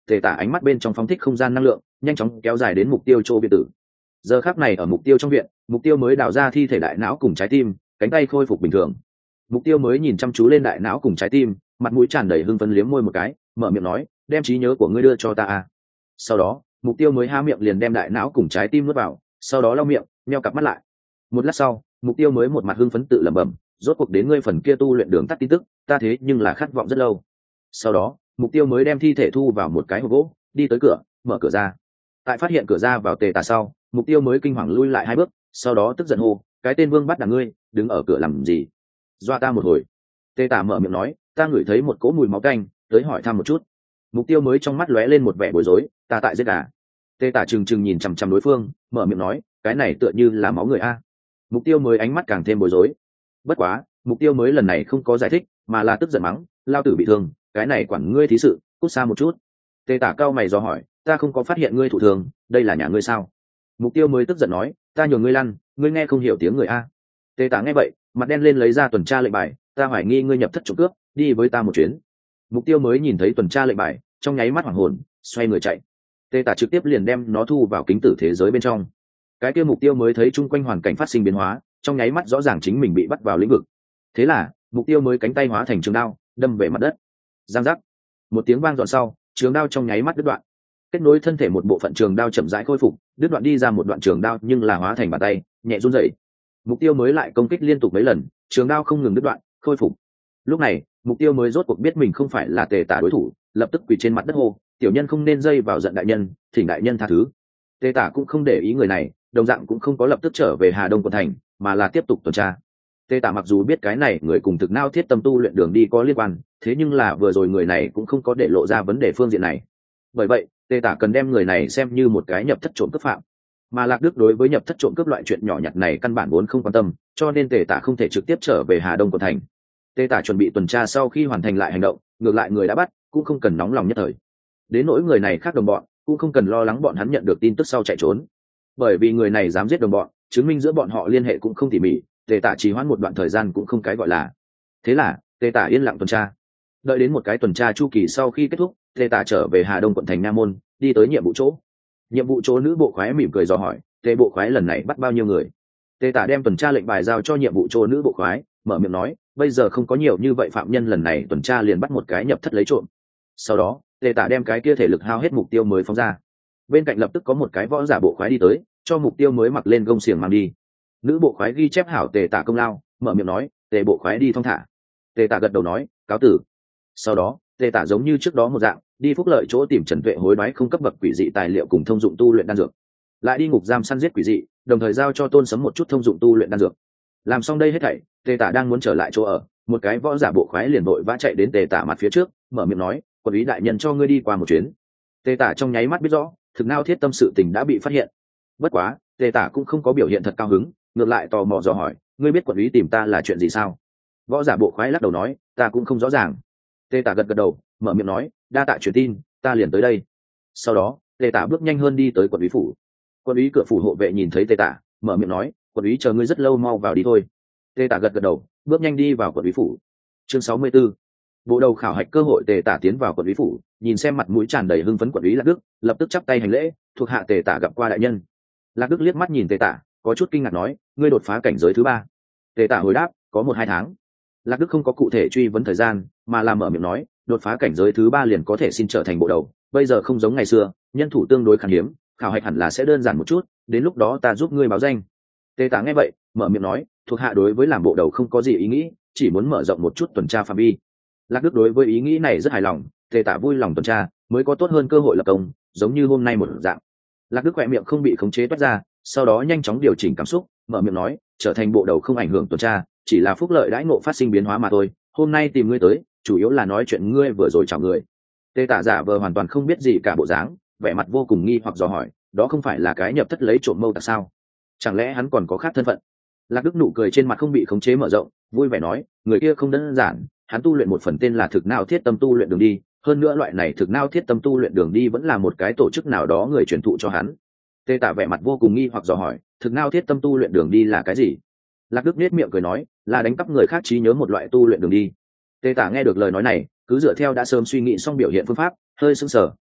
tề tả ánh mắt bên trong phóng thích không gian năng lượng nhanh chóng kéo dài đến mục tiêu chỗ biệt tử. Giờ khắc này ở mục tiêu trong viện, mục tiêu mới đào ra thi thể đại não cùng trái tim, cánh tay khôi phục bình thường. Mục tiêu mới nhìn chăm chú lên đại não cùng trái tim, mặt mũi tràn đầy hưng phấn liếm môi một cái, mở miệng nói, đem trí nhớ của ngươi đưa cho ta à. Sau đó mục tiêu mới há miệng liền đem đại não cùng trái tim nuốt vào, sau đó lau miệng nheo cặp mắt lại. Một lát sau mục tiêu mới một mặt hưng phấn tự lẩm bẩm, rốt cuộc đến ngươi phần kia tu luyện đường tắt tin tức, ta thế nhưng là khát vọng rất lâu. Sau đó mục tiêu mới đem thi thể thu vào một cái hộp gỗ, đi tới cửa, mở cửa ra. Tại phát hiện cửa ra vào tề tà sau, mục tiêu mới kinh hoàng lui lại hai bước, sau đó tức giận hô, cái tên vương bắt đàn ngươi đứng ở cửa làm gì, dọa ta một hồi. Tề tà mở miệng nói, ta ngửi thấy một cỗ mùi máu canh, tới hỏi thăm một chút. Mục tiêu mới trong mắt lóe lên một vẻ bối rối, ta tại giết gà. Tề tà trừng trừng nhìn chằm chằm đối phương, mở miệng nói, cái này tựa như là máu người a. Mục tiêu mới ánh mắt càng thêm bối rối. Bất quá mục tiêu mới lần này không có giải thích, mà là tức giận mắng, lao tử bị thương, cái này quản ngươi thí sự, cút xa một chút. Tề tả cao mày do hỏi, ta không có phát hiện ngươi thụ thường, đây là nhà ngươi sao? Mục tiêu mới tức giận nói, ta nhường ngươi lăn, ngươi nghe không hiểu tiếng người a. Tề tả nghe vậy mặt đen lên, lấy ra tuần tra lệnh bài, ta hoài nghi ngươi nhập thất trộm cướp, đi với ta một chuyến. Mục tiêu mới nhìn thấy tuần tra lệnh bài, trong nháy mắt hoảng hồn, xoay người chạy. Tề tả trực tiếp liền đem nó thu vào kính tử thế giới bên trong. Cái kia mục tiêu mới thấy chung quanh hoàn cảnh phát sinh biến hóa, trong nháy mắt rõ ràng chính mình bị bắt vào lĩnh vực. Thế là mục tiêu mới cánh tay hóa thành trường đao, đâm về mặt đất. Giang giác, một tiếng vang dọn sau, trường đao trong nháy mắt đứt đoạn. Kết nối thân thể một bộ phận trường đao chậm rãi khôi phục, đứt đoạn đi ra một đoạn trường đao nhưng là hóa thành bàn tay nhẹ run rẩy. Mục tiêu mới lại công kích liên tục mấy lần, trường đao không ngừng đứt đoạn, khôi phục. Lúc này mục tiêu mới rốt cuộc biết mình không phải là tề tả đối thủ, lập tức quỳ trên mặt đất hô, tiểu nhân không nên dây vào giận đại nhân, thỉnh đại nhân tha thứ. Tề tả cũng không để ý người này, đồng dạng cũng không có lập tức trở về Hà Đông quận thành, mà là tiếp tục tuần tra. Tề tả mặc dù biết cái này người cùng thực nao thiết tâm tu luyện đường đi có liên quan, thế nhưng là vừa rồi người này cũng không có để lộ ra vấn đề phương diện này. Bởi vậy Tề tả cần đem người này xem như một cái nhập thất trộm cướp phạm, mà Lạc Đức đối với nhập thất trộm cướp loại chuyện nhỏ nhặt này căn bản vốn không quan tâm, cho nên Tề tả không thể trực tiếp trở về Hà Đông quận thành. Tề tả chuẩn bị tuần tra sau khi hoàn thành lại hành động, ngược lại người đã bắt cũng không cần nóng lòng nhất thời. Đến nỗi người này khác đồng bọn cũng không cần lo lắng bọn hắn nhận được tin tức sau chạy trốn, bởi vì người này dám giết đồng bọn, chứng minh giữa bọn họ liên hệ cũng không tỉ mỉ. Tề tả trì hoãn một đoạn thời gian cũng không cái gọi là. Thế là Tề tả yên lặng tuần tra. Đợi đến một cái tuần tra chu kỳ sau khi kết thúc, Tề tả trở về Hà Đông quận thành Nha Môn, đi tới nhiệm vụ chỗ. Nhiệm vụ chỗ nữ bộ khoái mỉm cười dò hỏi, Tề bộ khoái lần này bắt bao nhiêu người? Tề tả đem tuần tra lệnh bài giao cho nhiệm vụ chỗ nữ bộ khoái, mở miệng nói, bây giờ không có nhiều như vậy phạm nhân, lần này tuần tra liền bắt một cái nhập thất lấy trộm. Sau đó Tề tả đem cái kia thể lực hao hết mục tiêu mới phóng ra. Bên cạnh lập tức có một cái võ giả bộ khoái đi tới, cho mục tiêu mới mặc lên gông xiềng mang đi. Nữ bộ khoái ghi chép hảo Tề tả công lao, mở miệng nói, Tề bộ khoái đi thong thả. Tề tả gật đầu nói, cáo tử. Sau đó Tề tả giống như trước đó một dạng, đi Phúc Lợi chỗ tìm Trần Tuệ hối đoái không cấp bậc quỷ dị tài liệu cùng thông dụng tu luyện đan dược, lại đi ngục giam săn giết quỷ dị, đồng thời giao cho Tôn Sấm một chút thông dụng tu luyện đan dược. Làm xong đây hết thảy, Tề tả đang muốn trở lại chỗ ở, một cái võ giả bộ khoái liền vội vã chạy đến Tề tả mặt phía trước, mở miệng nói, quân ý đại nhân cho ngươi đi qua một chuyến. Tề tả trong nháy mắt biết rõ thực nao thiết tâm sự tình đã bị phát hiện. Bất quá Tề tả cũng không có biểu hiện thật cao hứng, ngược lại tò mò dò hỏi, ngươi biết quận úy tìm ta là chuyện gì sao? Võ giả bộ khoái lắc đầu nói, ta cũng không rõ ràng. Tề tả gật gật đầu, mở miệng nói, đa tạ truyền tin, ta liền tới đây. Sau đó Tề tả bước nhanh hơn đi tới quận úy phủ. Quận úy cửa phủ hộ vệ nhìn thấy Tề tả, mở miệng nói, quận úy chờ ngươi rất lâu, mau vào đi thôi. Tề tả gật gật đầu, bước nhanh đi vào quận úy phủ. Chương sáu mươi 64. Bộ đầu khảo hạch cơ hội. Tề tả tiến vào quận úy phủ, nhìn xem mặt mũi tràn đầy hưng phấn quận úy Lạc Đức, lập tức chắp tay hành lễ, thuộc hạ Tề tả gặp qua đại nhân. Lạc Đức liếc mắt nhìn Tề tả, có chút kinh ngạc nói, ngươi đột phá cảnh giới thứ ba? Tề tả hồi đáp, có một hai tháng. Lạc Đức không có cụ thể truy vấn thời gian, mà làm mở miệng nói, đột phá cảnh giới thứ ba liền có thể xin trở thành bộ đầu, bây giờ không giống ngày xưa, nhân thủ tương đối khan hiếm, khảo hạch hẳn là sẽ đơn giản một chút, đến lúc đó ta giúp ngươi báo danh. Tề tả nghe vậy mở miệng nói, thuộc hạ đối với làm bộ đầu không có gì ý nghĩ, chỉ muốn mở rộng một chút tuần tra phạm vi. Lạc Đức đối với ý nghĩ này rất hài lòng, Tề tả vui lòng tuần tra mới có tốt hơn cơ hội lập công, giống như hôm nay một dạng. Lạc Đức khỏe miệng không bị khống chế toát ra, sau đó nhanh chóng điều chỉnh cảm xúc, mở miệng nói, trở thành bộ đầu không ảnh hưởng tuần tra, chỉ là phúc lợi đãi ngộ phát sinh biến hóa mà thôi, hôm nay tìm ngươi tới chủ yếu là nói chuyện ngươi vừa rồi chào người. Tề tả giả vờ hoàn toàn không biết gì cả bộ dáng, vẻ mặt vô cùng nghi hoặc dò hỏi, đó không phải là cái nhập thất lấy trộm mâu tặc sao? Chẳng lẽ hắn còn có khác thân phận? Lạc Đức nụ cười trên mặt không bị khống chế mở rộng, vui vẻ nói, người kia không đơn giản, hắn tu luyện một phần tên là thực nao thiết tâm tu luyện đường đi, hơn nữa loại này thực nao thiết tâm tu luyện đường đi vẫn là một cái tổ chức nào đó người truyền thụ cho hắn. Tề tả vẻ mặt vô cùng nghi hoặc dò hỏi, thực nao thiết tâm tu luyện đường đi là cái gì? Lạc Đức nhếch miệng cười nói, là đánh cắp người khác trí nhớ một loại tu luyện đường đi. Tề tả nghe được lời nói này, cứ dựa theo đã sớm suy nghĩ xong biểu hiện phương pháp, hơi sững sờ,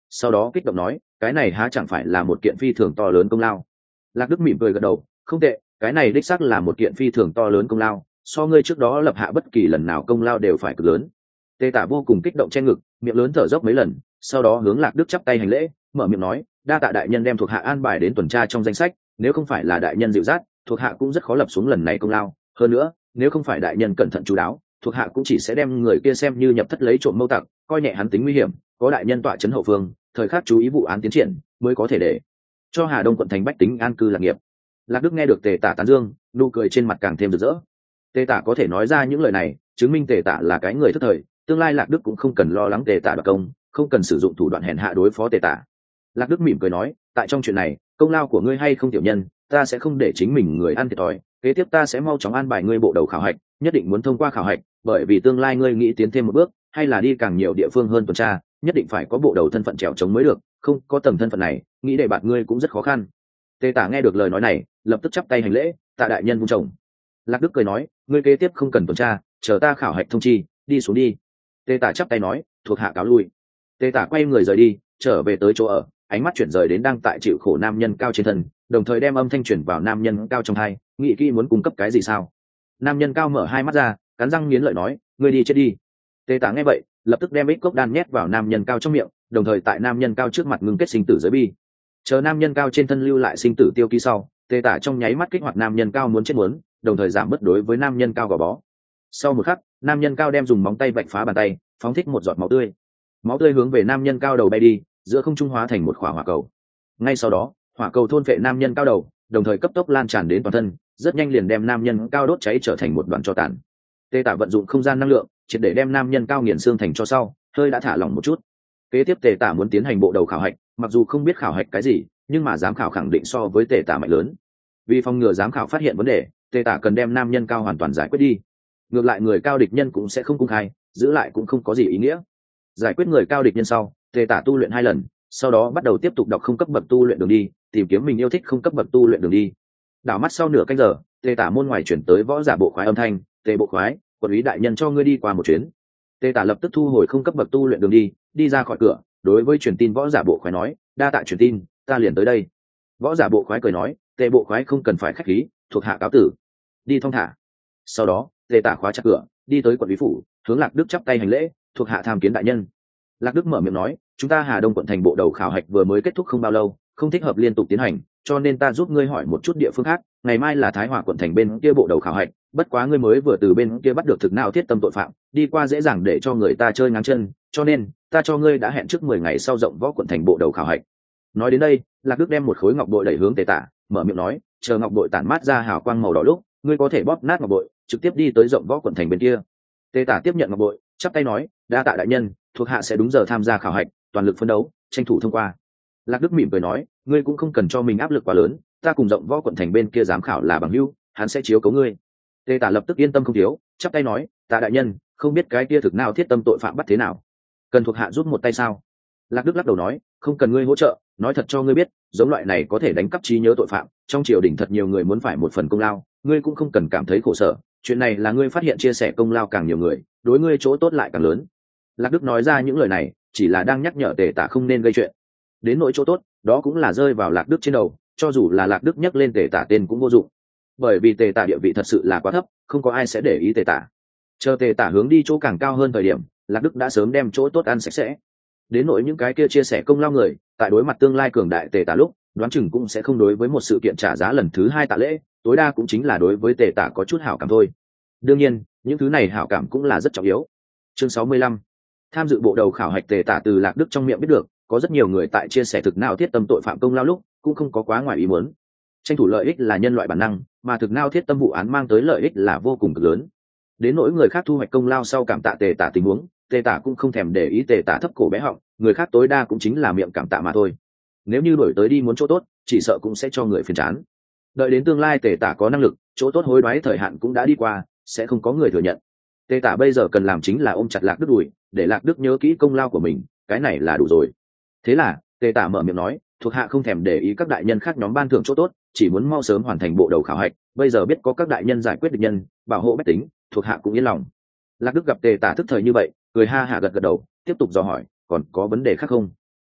sau đó kích động nói, cái này há chẳng phải là một kiện phi thường to lớn công lao. Lạc Đức mỉm cười gật đầu, không tệ, cái này đích xác là một kiện phi thường to lớn công lao, so ngươi trước đó lập hạ bất kỳ lần nào công lao đều phải cực lớn. Tề Tả vô cùng kích động che ngực, miệng lớn thở dốc mấy lần, sau đó hướng Lạc Đức chắp tay hành lễ, mở miệng nói, đa tạ đại nhân đem thuộc hạ an bài đến tuần tra trong danh sách, nếu không phải là đại nhân dịu dắt, thuộc hạ cũng rất khó lập xuống lần này công lao, hơn nữa nếu không phải đại nhân cẩn thận chú đáo, thuộc hạ cũng chỉ sẽ đem người kia xem như nhập thất lấy trộm mâu tặc, coi nhẹ hắn tính nguy hiểm, có đại nhân tọa trấn hậu phương, thời khắc chú ý vụ án tiến triển, mới có thể để cho Hà Đông quận thành bách tính an cư lạc nghiệp. Lạc Đức nghe được Tề Tả tán dương, nụ cười trên mặt càng thêm rực rỡ. Tề Tả có thể nói ra những lời này, chứng minh Tề Tả là cái người thức thời, tương lai Lạc Đức cũng không cần lo lắng Tề Tả đoạt công, không cần sử dụng thủ đoạn hèn hạ đối phó Tề Tả. Lạc Đức mỉm cười nói, tại trong chuyện này, công lao của ngươi hay không tiểu nhân, ta sẽ không để chính mình người ăn thiệt thòi, kế tiếp ta sẽ mau chóng an bài ngươi bộ đầu khảo hạch, nhất định muốn thông qua khảo hạch, bởi vì tương lai ngươi nghĩ tiến thêm một bước, hay là đi càng nhiều địa phương hơn tuần tra, nhất định phải có bộ đầu thân phận trèo trống mới được, không có tầng thân phận này, nghĩ để bạt ngươi cũng rất khó khăn. Tề Tả nghe được lời nói này, lập tức chắp tay hành lễ, tạ đại nhân vung chồng. Lạc Đức cười nói, ngươi kế tiếp không cần tuần tra, chờ ta khảo hạch thông chi, đi xuống đi. Tề Tả chắp tay nói, thuộc hạ cáo lui. Tề Tả quay người rời đi, trở về tới chỗ ở, ánh mắt chuyển rời đến đang tại chịu khổ nam nhân cao trên thân, đồng thời đem âm thanh chuyển vào nam nhân cao trong hai, nghĩ kỹ muốn cung cấp cái gì sao. Nam nhân cao mở hai mắt ra, cắn răng nghiến lợi nói, ngươi đi chết đi. Tề Tả nghe vậy, lập tức đem ít cốc đan nhét vào nam nhân cao trong miệng, đồng thời tại nam nhân cao trước mặt ngưng kết sinh tử giới bi. Chờ nam nhân cao trên thân lưu lại sinh tử tiêu ký sau, Tề Tả trong nháy mắt kích hoạt nam nhân cao muốn chết muốn, đồng thời giảm bớt đối với nam nhân cao gò bó. Sau một khắc, nam nhân cao đem dùng móng tay vạch phá bàn tay, phóng thích một giọt máu tươi. Máu tươi hướng về nam nhân cao đầu bay đi, giữa không trung hóa thành một quả hỏa cầu. Ngay sau đó, hỏa cầu thôn phệ nam nhân cao đầu, đồng thời cấp tốc lan tràn đến toàn thân, rất nhanh liền đem nam nhân cao đốt cháy trở thành một đoàn tro tàn. Tề Tả vận dụng không gian năng lượng, triệt để đem nam nhân cao nghiền xương thành cho sau, hơi đã thả lỏng một chút. Kế tiếp Tề Tả muốn tiến hành bộ đầu khảo hạch, mặc dù không biết khảo hạch cái gì, nhưng mà giám khảo khẳng định so với Tề Tả mạnh lớn. Vì phòng ngừa giám khảo phát hiện vấn đề, Tề Tả cần đem nam nhân cao hoàn toàn giải quyết đi. Ngược lại người cao địch nhân cũng sẽ không công khai, giữ lại cũng không có gì ý nghĩa. Giải quyết người cao địch nhân sau, Tề Tả tu luyện hai lần, sau đó bắt đầu tiếp tục đọc không cấp bậc tu luyện đường đi, tìm kiếm mình yêu thích không cấp bậc tu luyện đường đi. Đảo mắt sau nửa canh giờ, Tề Tả môn ngoài chuyển tới võ giả bộ khoái âm thanh, Tề bộ khoái, quản lý đại nhân cho ngươi đi qua một chuyến. Tề Tả lập tức thu hồi không cấp bậc tu luyện đường đi, đi ra khỏi cửa, đối với truyền tin võ giả bộ khoái nói, đa tạ truyền tin, ta liền tới đây. Võ giả bộ khoái cười nói, Tề bộ khoái không cần phải khách khí, thuộc hạ cáo tử, đi thong thả. Sau đó, Tề Tả khóa chặt cửa, đi tới quận úy phủ, hướng Lạc Đức chắp tay hành lễ, thuộc hạ tham kiến đại nhân. Lạc Đức mở miệng nói, chúng ta Hà Đông quận thành bộ đầu khảo hạch vừa mới kết thúc không bao lâu, không thích hợp liên tục tiến hành, cho nên ta giúp ngươi hỏi một chút địa phương khác, ngày mai là Thái Hòa quận thành bên kia bộ đầu khảo hạch, bất quá ngươi mới vừa từ bên kia bắt được thực nào thiết tâm tội phạm, đi qua dễ dàng để cho người ta chơi ngáng chân, cho nên ta cho ngươi đã hẹn trước mười ngày sau rộng võ quận thành bộ đầu khảo hạch. Nói đến đây, Lạc Đức đem một khối ngọc bội đẩy hướng Tề Tả, mở miệng nói, chờ ngọc bội tản mát ra hào quang màu đỏ lúc, ngươi có thể bóp nát ngọc bội, trực tiếp đi tới rộng võ quận thành bên kia. Tề Tả tiếp nhận ngọc bội, chắp tay nói, đa tạ đại nhân, thuộc hạ sẽ đúng giờ tham gia khảo hạch, toàn lực phấn đấu, tranh thủ thông qua. Lạc Đức mỉm cười nói, ngươi cũng không cần cho mình áp lực quá lớn, ta cùng rộng võ quận thành bên kia giám khảo là bằng hữu, hắn sẽ chiếu cố ngươi. Tề Tả lập tức yên tâm không thiếu, chắp tay nói, tạ đại nhân, không biết cái kia thực nào thiết tâm tội phạm bắt thế nào, cần thuộc hạ giúp một tay sao? Lạc Đức lắc đầu nói, không cần ngươi hỗ trợ, nói thật cho ngươi biết, giống loại này có thể đánh cắp trí nhớ tội phạm, trong triều đình thật nhiều người muốn phải một phần công lao, ngươi cũng không cần cảm thấy khổ sở, chuyện này là ngươi phát hiện chia sẻ công lao càng nhiều người, đối ngươi chỗ tốt lại càng lớn. Lạc Đức nói ra những lời này, chỉ là đang nhắc nhở Tề Tả không nên gây chuyện. Đến nỗi chỗ tốt, đó cũng là rơi vào Lạc Đức trên đầu, cho dù là Lạc Đức nhắc lên Tề Tả tên cũng vô dụng, bởi vì Tề Tả địa vị thật sự là quá thấp, không có ai sẽ để ý Tề Tả. Chờ Tề Tả hướng đi chỗ càng cao hơn thời điểm, Lạc Đức đã sớm đem chỗ tốt ăn sạch sẽ. Đến nỗi những cái kia chia sẻ công lao người, tại đối mặt tương lai cường đại Tề Tả lúc, đoán chừng cũng sẽ không đối với một sự kiện trả giá lần thứ hai tạ lễ, tối đa cũng chính là đối với Tề Tả có chút hảo cảm thôi. Đương nhiên, những thứ này hảo cảm cũng là rất trọng yếu. Chương sáu mươi lăm. Tham dự bộ đầu khảo hạch Tề Tả từ Lạc Đức trong miệng biết được, có rất nhiều người tại chia sẻ thực nào thiết tâm tội phạm công lao lúc, cũng không có quá ngoài ý muốn. Tranh thủ lợi ích là nhân loại bản năng, mà thực nào thiết tâm vụ án mang tới lợi ích là vô cùng cực lớn. Đến nỗi người khác thu hoạch công lao sau cảm tạ Tề Tả tình huống, Tề Tả cũng không thèm để ý. Tề Tả thấp cổ bé họng, người khác tối đa cũng chính là miệng cảm tạ mà thôi. Nếu như đổi tới đi muốn chỗ tốt, chỉ sợ cũng sẽ cho người phiền chán. Đợi đến tương lai Tề Tả có năng lực, chỗ tốt hối đoái thời hạn cũng đã đi qua, sẽ không có người thừa nhận. Tề Tả bây giờ cần làm chính là ôm chặt Lạc Đức đùi, để Lạc Đức nhớ kỹ công lao của mình, cái này là đủ rồi. Thế là Tề Tả mở miệng nói, thuộc hạ không thèm để ý các đại nhân khác nhóm ban thưởng chỗ tốt, chỉ muốn mau sớm hoàn thành bộ đầu khảo hạch, bây giờ biết có các đại nhân giải quyết địch nhân, bảo hộ bách tính, thuộc hạ cũng yên lòng. Lạc Đức gặp Tề Tả thức thời như vậy, cười ha hả gật gật đầu, tiếp tục dò hỏi, còn có vấn đề khác không?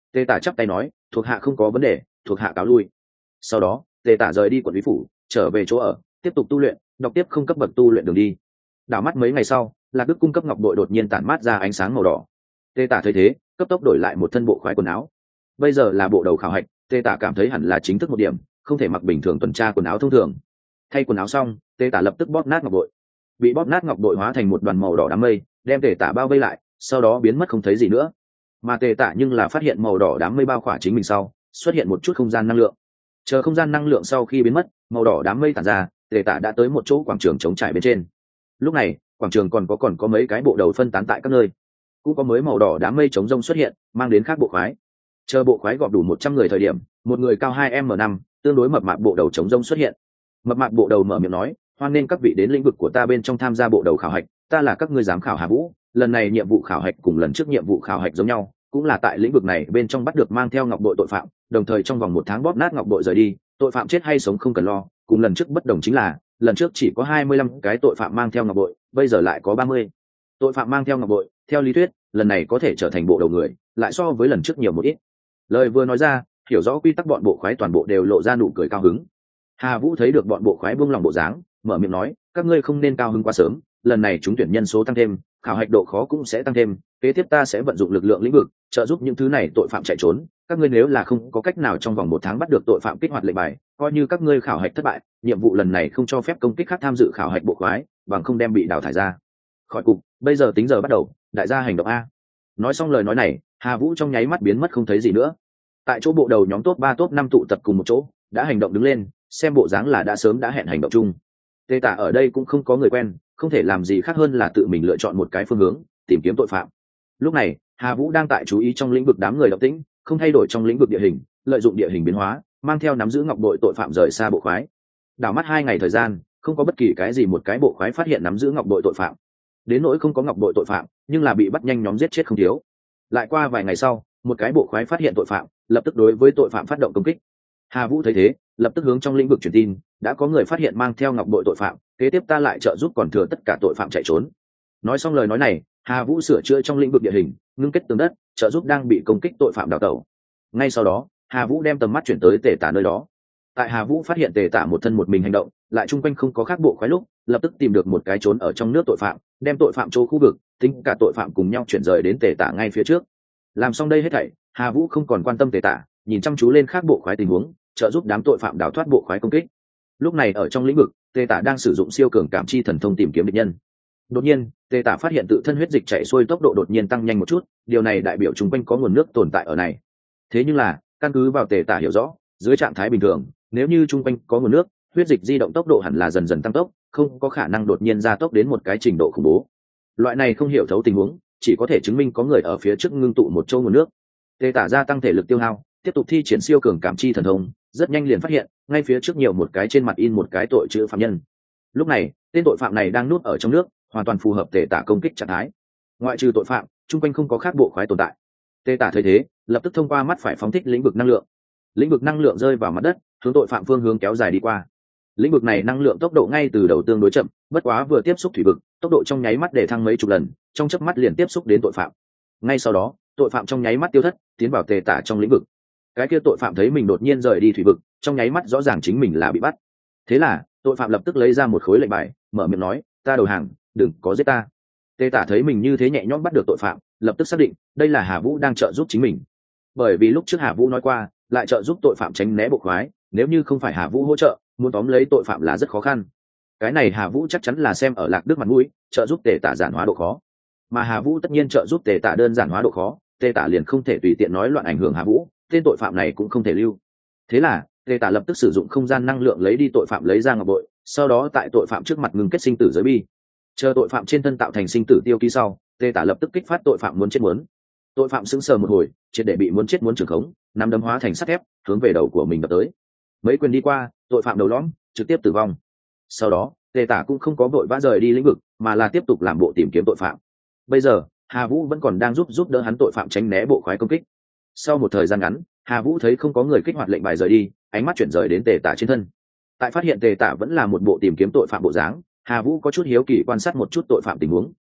Tề tả chắp tay nói, thuộc hạ không có vấn đề, thuộc hạ cáo lui. Sau đó Tề tả rời đi quận lý phủ, trở về chỗ ở, tiếp tục tu luyện, đọc tiếp không cấp bậc tu luyện đường đi. Đảo mắt mấy ngày sau, Lạc Đức cung cấp ngọc bội đột nhiên tản mát ra ánh sáng màu đỏ. Tề tả thấy thế, cấp tốc đổi lại một thân bộ khoái quần áo. Bây giờ là bộ đầu khảo hạch, Tề tả cảm thấy hẳn là chính thức một điểm, không thể mặc bình thường tuần tra quần áo thông thường. Thay quần áo xong, Tề tả lập tức bóp nát ngọc bội. Bị bóp nát ngọc bội hóa thành một đoàn màu đỏ đám mây, đem Tề tả bao vây lại, sau đó biến mất không thấy gì nữa. Mà Tề tả nhưng là phát hiện màu đỏ đám mây bao khỏa chính mình sau, xuất hiện một chút không gian năng lượng. Chờ không gian năng lượng sau khi biến mất, màu đỏ đám mây tản ra, Tề tả đã tới một chỗ quảng trường trống trải bên trên. Lúc này quảng trường còn có còn có mấy cái bộ đầu phân tán tại các nơi, cũng có mới màu đỏ đám mây chống rông xuất hiện, mang đến khác bộ khoái. Chờ bộ khoái gọp đủ một trăm người thời điểm, một người cao hai m năm, tương đối mập mạp bộ đầu chống rông xuất hiện. Mập mạp bộ đầu mở miệng nói, hoan nên các vị đến lĩnh vực của ta bên trong tham gia bộ đầu khảo hạch, ta là các ngươi giám khảo Hà Vũ, lần này nhiệm vụ khảo hạch cùng lần trước nhiệm vụ khảo hạch giống nhau, cũng là tại lĩnh vực này bên trong bắt được mang theo ngọc bội tội phạm, đồng thời trong vòng một tháng bóp nát ngọc bội rời đi, tội phạm chết hay sống không cần lo. Cùng lần trước bất đồng chính là, lần trước chỉ có hai mươi lăm cái tội phạm mang theo ngọc bội, bây giờ lại có ba mươi tội phạm mang theo ngọc bội. Theo lý thuyết, lần này có thể trở thành bộ đầu người, lại so với lần trước nhiều một ít. Lời vừa nói ra, hiểu rõ quy tắc bọn bộ khoái toàn bộ đều lộ ra nụ cười cao hứng. Hà Vũ thấy được bọn bộ khoái buông lòng bộ dáng, mở miệng nói, các ngươi không nên cao hứng quá sớm, lần này chúng tuyển nhân số tăng thêm, khảo hạch độ khó cũng sẽ tăng thêm, kế tiếp ta sẽ vận dụng lực lượng lĩnh vực trợ giúp những thứ này tội phạm chạy trốn. Các ngươi nếu là không có cách nào trong vòng một tháng bắt được tội phạm kích hoạt lệnh bài, coi như các ngươi khảo hạch thất bại, nhiệm vụ lần này không cho phép công kích khác tham dự khảo hạch bộ khoái, bằng không đem bị đào thải ra khỏi cục. Bây giờ tính giờ bắt đầu, đại gia hành động a. Nói xong lời nói này, Hà Vũ trong nháy mắt biến mất không thấy gì nữa. Tại chỗ bộ đầu nhóm top ba top năm tụ tập cùng một chỗ, đã hành động đứng lên, xem bộ dáng là đã sớm đã hẹn hành động chung. Tề tả ở đây cũng không có người quen, không thể làm gì khác hơn là tự mình lựa chọn một cái phương hướng, tìm kiếm tội phạm. Lúc này Hà Vũ đang tại chú ý trong lĩnh vực đám người động tĩnh, không thay đổi trong lĩnh vực địa hình, lợi dụng địa hình biến hóa, mang theo nắm giữ ngọc bội tội phạm rời xa bộ khoái. Đảo mắt hai ngày thời gian, không có bất kỳ cái gì một cái bộ khoái phát hiện nắm giữ ngọc bội tội phạm. Đến nỗi không có ngọc bội tội phạm, nhưng là bị bắt nhanh nhóm giết chết không thiếu. Lại qua vài ngày sau, một cái bộ khoái phát hiện tội phạm, lập tức đối với tội phạm phát động công kích. Hà Vũ thấy thế, lập tức hướng trong lĩnh vực truyền tin, đã có người phát hiện mang theo ngọc bội tội phạm, kế tiếp ta lại trợ giúp còn thừa tất cả tội phạm chạy trốn. Nói xong lời nói này, Hà Vũ sửa chữa trong lĩnh vực địa hình, ngưng kết tường đất, trợ giúp đang bị công kích tội phạm đào tẩu. Ngay sau đó, Hà Vũ đem tầm mắt chuyển tới Tề tả nơi đó. Tại Hà Vũ phát hiện Tề tả một thân một mình hành động, lại chung quanh không có khác bộ khoái lúc, lập tức tìm được một cái trốn ở trong nước tội phạm, đem tội phạm chỗ khu vực, tính cả tội phạm cùng nhau chuyển rời đến Tề tả ngay phía trước. Làm xong đây hết thảy, Hà Vũ không còn quan tâm Tề tả, nhìn chăm chú lên khác bộ khoái tình huống, trợ giúp đám tội phạm đào thoát bộ khoái công kích. Lúc này ở trong lĩnh vực, Tề tả đang sử dụng siêu cường cảm chi thần thông tìm kiếm địch nhân. Đột nhiên, Tề tả phát hiện tự thân huyết dịch chảy xuôi tốc độ đột nhiên tăng nhanh một chút, điều này đại biểu chung quanh có nguồn nước tồn tại ở này. Thế nhưng là, căn cứ vào Tề tả hiểu rõ, dưới trạng thái bình thường, nếu như chung quanh có nguồn nước, huyết dịch di động tốc độ hẳn là dần dần tăng tốc, không có khả năng đột nhiên gia tốc đến một cái trình độ khủng bố. Loại này không hiểu thấu tình huống, chỉ có thể chứng minh có người ở phía trước ngưng tụ một châu nguồn nước. Tề tả gia tăng thể lực tiêu hao, tiếp tục thi triển siêu cường cảm chi thần thông, rất nhanh liền phát hiện, ngay phía trước nhiều một cái trên mặt in một cái tội chữ phạm nhân. Lúc này, tên tội phạm này đang núp ở trong nước, hoàn toàn phù hợp Tề tả công kích trạng thái. Ngoại trừ tội phạm, chung quanh không có khác bộ khoái tồn tại. Tề tả thấy thế, lập tức thông qua mắt phải phóng thích lĩnh vực năng lượng. Lĩnh vực năng lượng rơi vào mặt đất, hướng tội phạm phương hướng kéo dài đi qua. Lĩnh vực này năng lượng tốc độ ngay từ đầu tương đối chậm, bất quá vừa tiếp xúc thủy vực, tốc độ trong nháy mắt để thăng mấy chục lần, trong chớp mắt liền tiếp xúc đến tội phạm. Ngay sau đó, tội phạm trong nháy mắt tiêu thất, tiến vào Tề tả trong lĩnh vực. Cái kia tội phạm thấy mình đột nhiên rời đi thủy vực, trong nháy mắt rõ ràng chính mình là bị bắt. Thế là, tội phạm lập tức lấy ra một khối lệnh bài, mở miệng nói, ta đầu hàng, đừng có giết ta. Tề tả thấy mình như thế nhẹ nhõm bắt được tội phạm, lập tức xác định đây là Hà Vũ đang trợ giúp chính mình. Bởi vì lúc trước Hà Vũ nói qua, lại trợ giúp tội phạm tránh né bộ khoái, nếu như không phải Hà Vũ hỗ trợ, muốn tóm lấy tội phạm là rất khó khăn. Cái này Hà Vũ chắc chắn là xem ở Lạc Đức mặt mũi, trợ giúp Tề tả giản hóa độ khó. Mà Hà Vũ tất nhiên trợ giúp Tề tả đơn giản hóa độ khó, Tề tả liền không thể tùy tiện nói loạn ảnh hưởng Hà Vũ, tên tội phạm này cũng không thể lưu. Thế là, Tề tả lập tức sử dụng không gian năng lượng lấy đi tội phạm lấy ra ngọc bội, sau đó tại tội phạm trước mặt ngừng kết sinh tử giới bi. Chờ tội phạm trên thân tạo thành sinh tử tiêu ký sau, Tề tả lập tức kích phát tội phạm muốn chết muốn. Tội phạm sững sờ một hồi, triệt để bị muốn chết muốn trường khống, nắm đấm hóa thành sắt thép, hướng về đầu của mình đập tới. Mấy quyền đi qua, tội phạm đầu lõm, trực tiếp tử vong. Sau đó, Tề tả cũng không có vội vã rời đi lĩnh vực, mà là tiếp tục làm bộ tìm kiếm tội phạm. Bây giờ, Hà Vũ vẫn còn đang giúp giúp đỡ hắn tội phạm tránh né bộ khoái công kích. Sau một thời gian ngắn, Hà Vũ thấy không có người kích hoạt lệnh bài rời đi, ánh mắt chuyển rời đến Tề tả trên thân. Tại phát hiện Tề tả vẫn là một bộ tìm kiếm tội phạm bộ dáng, Hà Vũ có chút hiếu kỳ quan sát một chút tội phạm tình huống.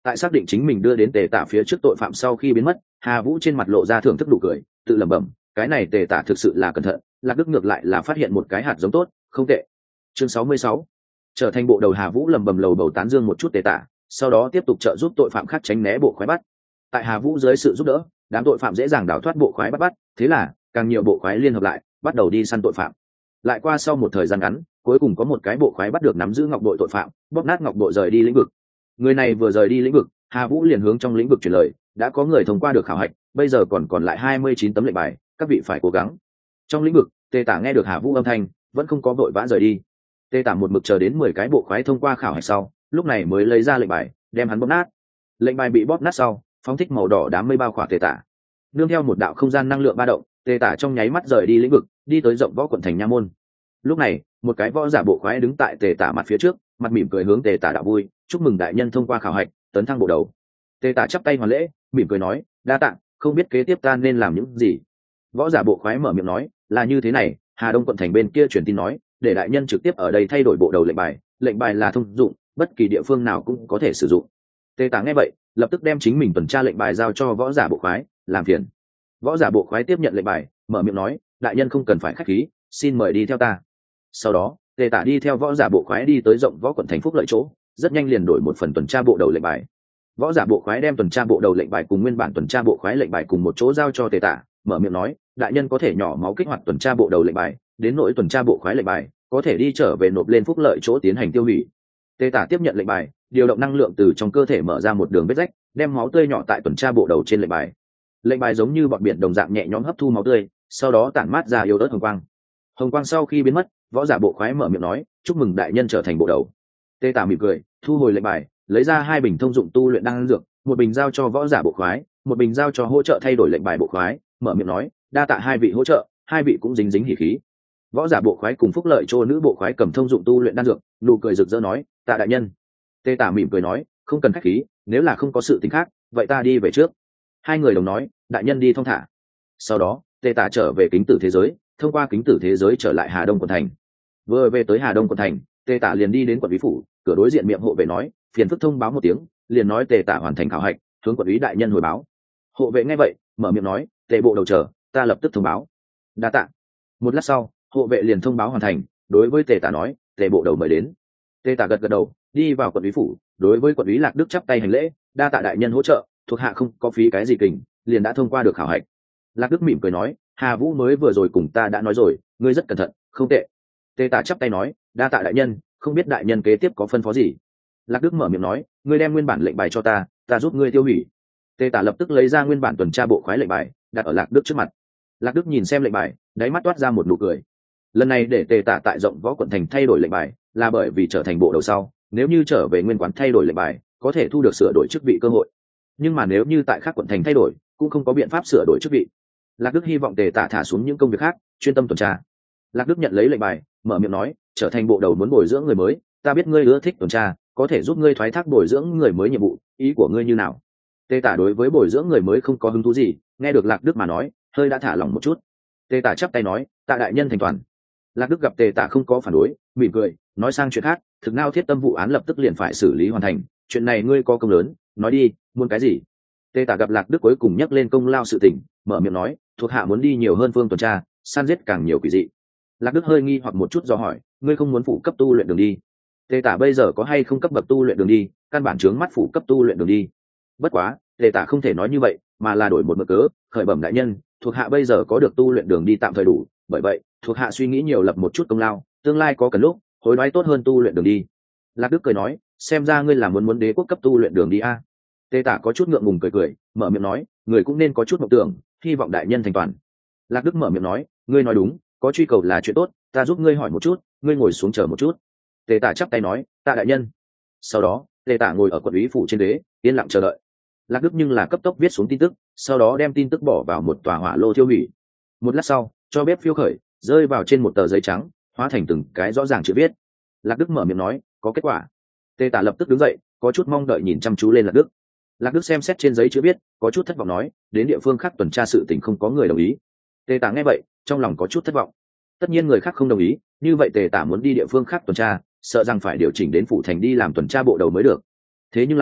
Tại xác định chính mình đưa đến tề tả phía trước tội phạm sau khi biến mất, Hà Vũ trên mặt lộ ra thưởng thức đủ cười, tự lẩm bẩm, cái này tề tả thực sự là cẩn thận. Lạc Đức ngược lại là phát hiện một cái hạt giống tốt, không tệ. Chương sáu mươi sáu, trở thành bộ đầu. Hà Vũ lẩm bẩm lầu bầu tán dương một chút tề tả, sau đó tiếp tục trợ giúp tội phạm khác tránh né bộ khoái bắt. Tại Hà Vũ dưới sự giúp đỡ, đám tội phạm dễ dàng đào thoát bộ khoái bắt bắt, thế là càng nhiều bộ khoái liên hợp lại, bắt đầu đi săn tội phạm. Lại qua sau một thời gian ngắn, cuối cùng có một cái bộ khoái bắt được nắm giữ ngọc bội tội phạm, bóp nát ngọc bội rời đi lĩnh vực. Người này vừa rời đi lĩnh vực, Hà Vũ liền hướng trong lĩnh vực truyền lời, đã có người thông qua được khảo hạch, bây giờ còn còn lại hai mươi chín tấm lệnh bài, các vị phải cố gắng. Trong lĩnh vực, Tề Tả nghe được Hà Vũ âm thanh, vẫn không có vội vã rời đi. Tề Tả một mực chờ đến mười cái bộ khoái thông qua khảo hạch sau, lúc này mới lấy ra lệnh bài, đem hắn bóp nát. Lệnh bài bị bóp nát sau, phóng thích màu đỏ đám mây bao khỏa Tề Tả. Nương theo một đạo không gian năng lượng ba động, Tề Tả trong nháy mắt rời đi lĩnh vực, đi tới rộng võ quận thành nha môn. Lúc này, một cái võ giả bộ khoái đứng tại Tề Tả mặt phía trước, mặt mỉm cười hướng Tề Tả đạo vui, chúc mừng đại nhân thông qua khảo hạch, tấn thăng bộ đầu. Tề Tả chắp tay hoàn lễ, mỉm cười nói, đa tạ, không biết kế tiếp ta nên làm những gì. Võ giả bộ khoái mở miệng nói, là như thế này, Hà Đông quận thành bên kia truyền tin nói, để đại nhân trực tiếp ở đây thay đổi bộ đầu lệnh bài, lệnh bài là thông dụng, bất kỳ địa phương nào cũng có thể sử dụng. Tề Tả nghe vậy, lập tức đem chính mình tuần tra lệnh bài giao cho võ giả bộ khoái, làm phiền. Võ giả bộ khoái tiếp nhận lệnh bài, mở miệng nói, đại nhân không cần phải khách khí, xin mời đi theo ta. Sau đó, Tề Tả đi theo võ giả bộ khoái đi tới rộng võ quận thành Phúc Lợi chỗ, rất nhanh liền đổi một phần tuần tra bộ đầu lệnh bài. Võ giả bộ khoái đem tuần tra bộ đầu lệnh bài cùng nguyên bản tuần tra bộ khoái lệnh bài cùng một chỗ giao cho Tề Tả, mở miệng nói, đại nhân có thể nhỏ máu kích hoạt tuần tra bộ đầu lệnh bài, đến nỗi tuần tra bộ khoái lệnh bài, có thể đi trở về nộp lên Phúc Lợi chỗ tiến hành tiêu hủy. Tề Tả tiếp nhận lệnh bài, điều động năng lượng từ trong cơ thể mở ra một đường vết rách, đem máu tươi nhỏ tại tuần tra bộ đầu trên lệnh bài. Lệnh bài giống như bọt biển đồng dạng nhẹ nhõm hấp thu máu tươi, sau đó tản mát ra yếu ớt hồng quang. Hồng quang sau khi biến mất, võ giả bộ khoái mở miệng nói, chúc mừng đại nhân trở thành bộ đầu. Tề Tả mỉm cười, thu hồi lệnh bài, lấy ra hai bình thông dụng tu luyện đan dược, một bình giao cho võ giả bộ khoái, một bình giao cho hỗ trợ thay đổi lệnh bài bộ khoái, mở miệng nói, đa tạ hai vị hỗ trợ, hai vị cũng dính dính hỉ khí. Võ giả bộ khoái cùng Phúc Lợi chỗ nữ bộ khoái cầm thông dụng tu luyện đan dược, nụ cười rực rỡ nói, tạ đại nhân. Tề Tả mỉm cười nói, không cần khách khí, nếu là không có sự tình khác, vậy ta đi về trước. Hai người đồng nói, đại nhân đi thong thả. Sau đó, Tề Tả trở về kính tử thế giới, thông qua kính tử thế giới trở lại Hà Đông quận thành. Vừa về tới Hà Đông quận thành, Tề Tả liền đi đến quận úy phủ, cửa đối diện miệng hộ vệ nói, phiền phức thông báo một tiếng, liền nói Tề Tả hoàn thành khảo hạch, hướng quận úy đại nhân hồi báo. Hộ vệ nghe vậy, mở miệng nói, Tề bộ đầu chờ, ta lập tức thông báo. Đa tạ. Một lát sau, hộ vệ liền thông báo hoàn thành, đối với Tề Tả nói, Tề bộ đầu mời đến. Tề Tả gật gật đầu, đi vào quận úy phủ, đối với quận úy Lạc Đức chắp tay hành lễ, đa tạ đại nhân hỗ trợ, thuộc hạ không có phí cái gì kình, liền đã thông qua được khảo hạch. Lạc Đức mỉm cười nói, Hà Vũ mới vừa rồi cùng ta đã nói rồi, ngươi rất cẩn thận, không tệ. Tề Tả chắp tay nói, đa tạ đại nhân, không biết đại nhân kế tiếp có phân phó gì. Lạc Đức mở miệng nói, ngươi đem nguyên bản lệnh bài cho ta, ta giúp ngươi tiêu hủy. Tề Tả lập tức lấy ra nguyên bản tuần tra bộ khoái lệnh bài, đặt ở Lạc Đức trước mặt. Lạc Đức nhìn xem lệnh bài, đáy mắt toát ra một nụ cười. Lần này để Tề Tả tại rộng võ quận thành thay đổi lệnh bài, là bởi vì trở thành bộ đầu sau, nếu như trở về nguyên quán thay đổi lệnh bài, có thể thu được sửa đổi chức vị cơ hội. Nhưng mà nếu như tại khác quận thành thay đổi, cũng không có biện pháp sửa đổi chức vị. Lạc Đức hy vọng Tề Tả thả xuống những công việc khác, chuyên tâm tuần tra. Lạc Đức nhận lấy lệnh bài, mở miệng nói, trở thành bộ đầu muốn bồi dưỡng người mới, ta biết ngươi ưa thích tuần tra, có thể giúp ngươi thoái thác bồi dưỡng người mới nhiệm vụ, ý của ngươi như nào? Tề Tả đối với bồi dưỡng người mới không có hứng thú gì, nghe được Lạc Đức mà nói, hơi đã thả lỏng một chút. Tề Tả chắp tay nói, tạ đại nhân thành toàn. Lạc Đức gặp Tề Tả không có phản đối, mỉm cười, nói sang chuyện khác, thực nao thiết tâm vụ án lập tức liền phải xử lý hoàn thành, chuyện này ngươi có công lớn, nói đi, muốn cái gì? Tề Tả gặp Lạc Đức cuối cùng nhắc lên công lao sự tình, mở miệng nói, thuộc hạ muốn đi nhiều hơn phương tuần tra, săn giết càng nhiều quỷ dị. Lạc Đức hơi nghi hoặc một chút do hỏi, ngươi không muốn phụ cấp tu luyện đường đi? Tề Tả bây giờ có hay không cấp bậc tu luyện đường đi, căn bản chướng mắt phụ cấp tu luyện đường đi. Bất quá, Tề Tả không thể nói như vậy, mà là đổi một mực cớ, khởi bẩm đại nhân, thuộc hạ bây giờ có được tu luyện đường đi tạm thời đủ, bởi vậy, thuộc hạ suy nghĩ nhiều lập một chút công lao, tương lai có cần lúc, hối đoái tốt hơn tu luyện đường đi. Lạc Đức cười nói, xem ra ngươi là muốn muốn đế quốc cấp tu luyện đường đi a. Tề Tả có chút ngượng ngùng cười cười, mở miệng nói, người cũng nên có chút mộng tưởng, hy vọng đại nhân thành toàn. Lạc Đức mở miệng nói, ngươi nói đúng, có truy cầu là chuyện tốt, ta giúp ngươi hỏi một chút, ngươi ngồi xuống chờ một chút. Tề Tả chắp tay nói, tạ đại nhân. Sau đó, Tề Tả ngồi ở quận úy phủ trên đế, yên lặng chờ đợi. Lạc Đức nhưng là cấp tốc viết xuống tin tức, sau đó đem tin tức bỏ vào một tòa hỏa lô tiêu hủy. Một lát sau, cho bếp phiêu khởi, rơi vào trên một tờ giấy trắng, hóa thành từng cái rõ ràng chữ viết. Lạc Đức mở miệng nói, có kết quả. Tề Tả lập tức đứng dậy, có chút mong đợi nhìn chăm chú lên Lạc Đức. Lạc Đức xem xét trên giấy chữ viết, có chút thất vọng nói, đến địa phương khác tuần tra sự tình không có người đồng ý. Tề Tả nghe vậy, trong lòng có chút thất vọng. Tất nhiên người khác không đồng ý, như vậy Tề Tả muốn đi địa phương khác tuần tra, sợ rằng phải điều chỉnh đến phủ thành đi làm tuần tra bộ đầu mới được. Thế nhưng là,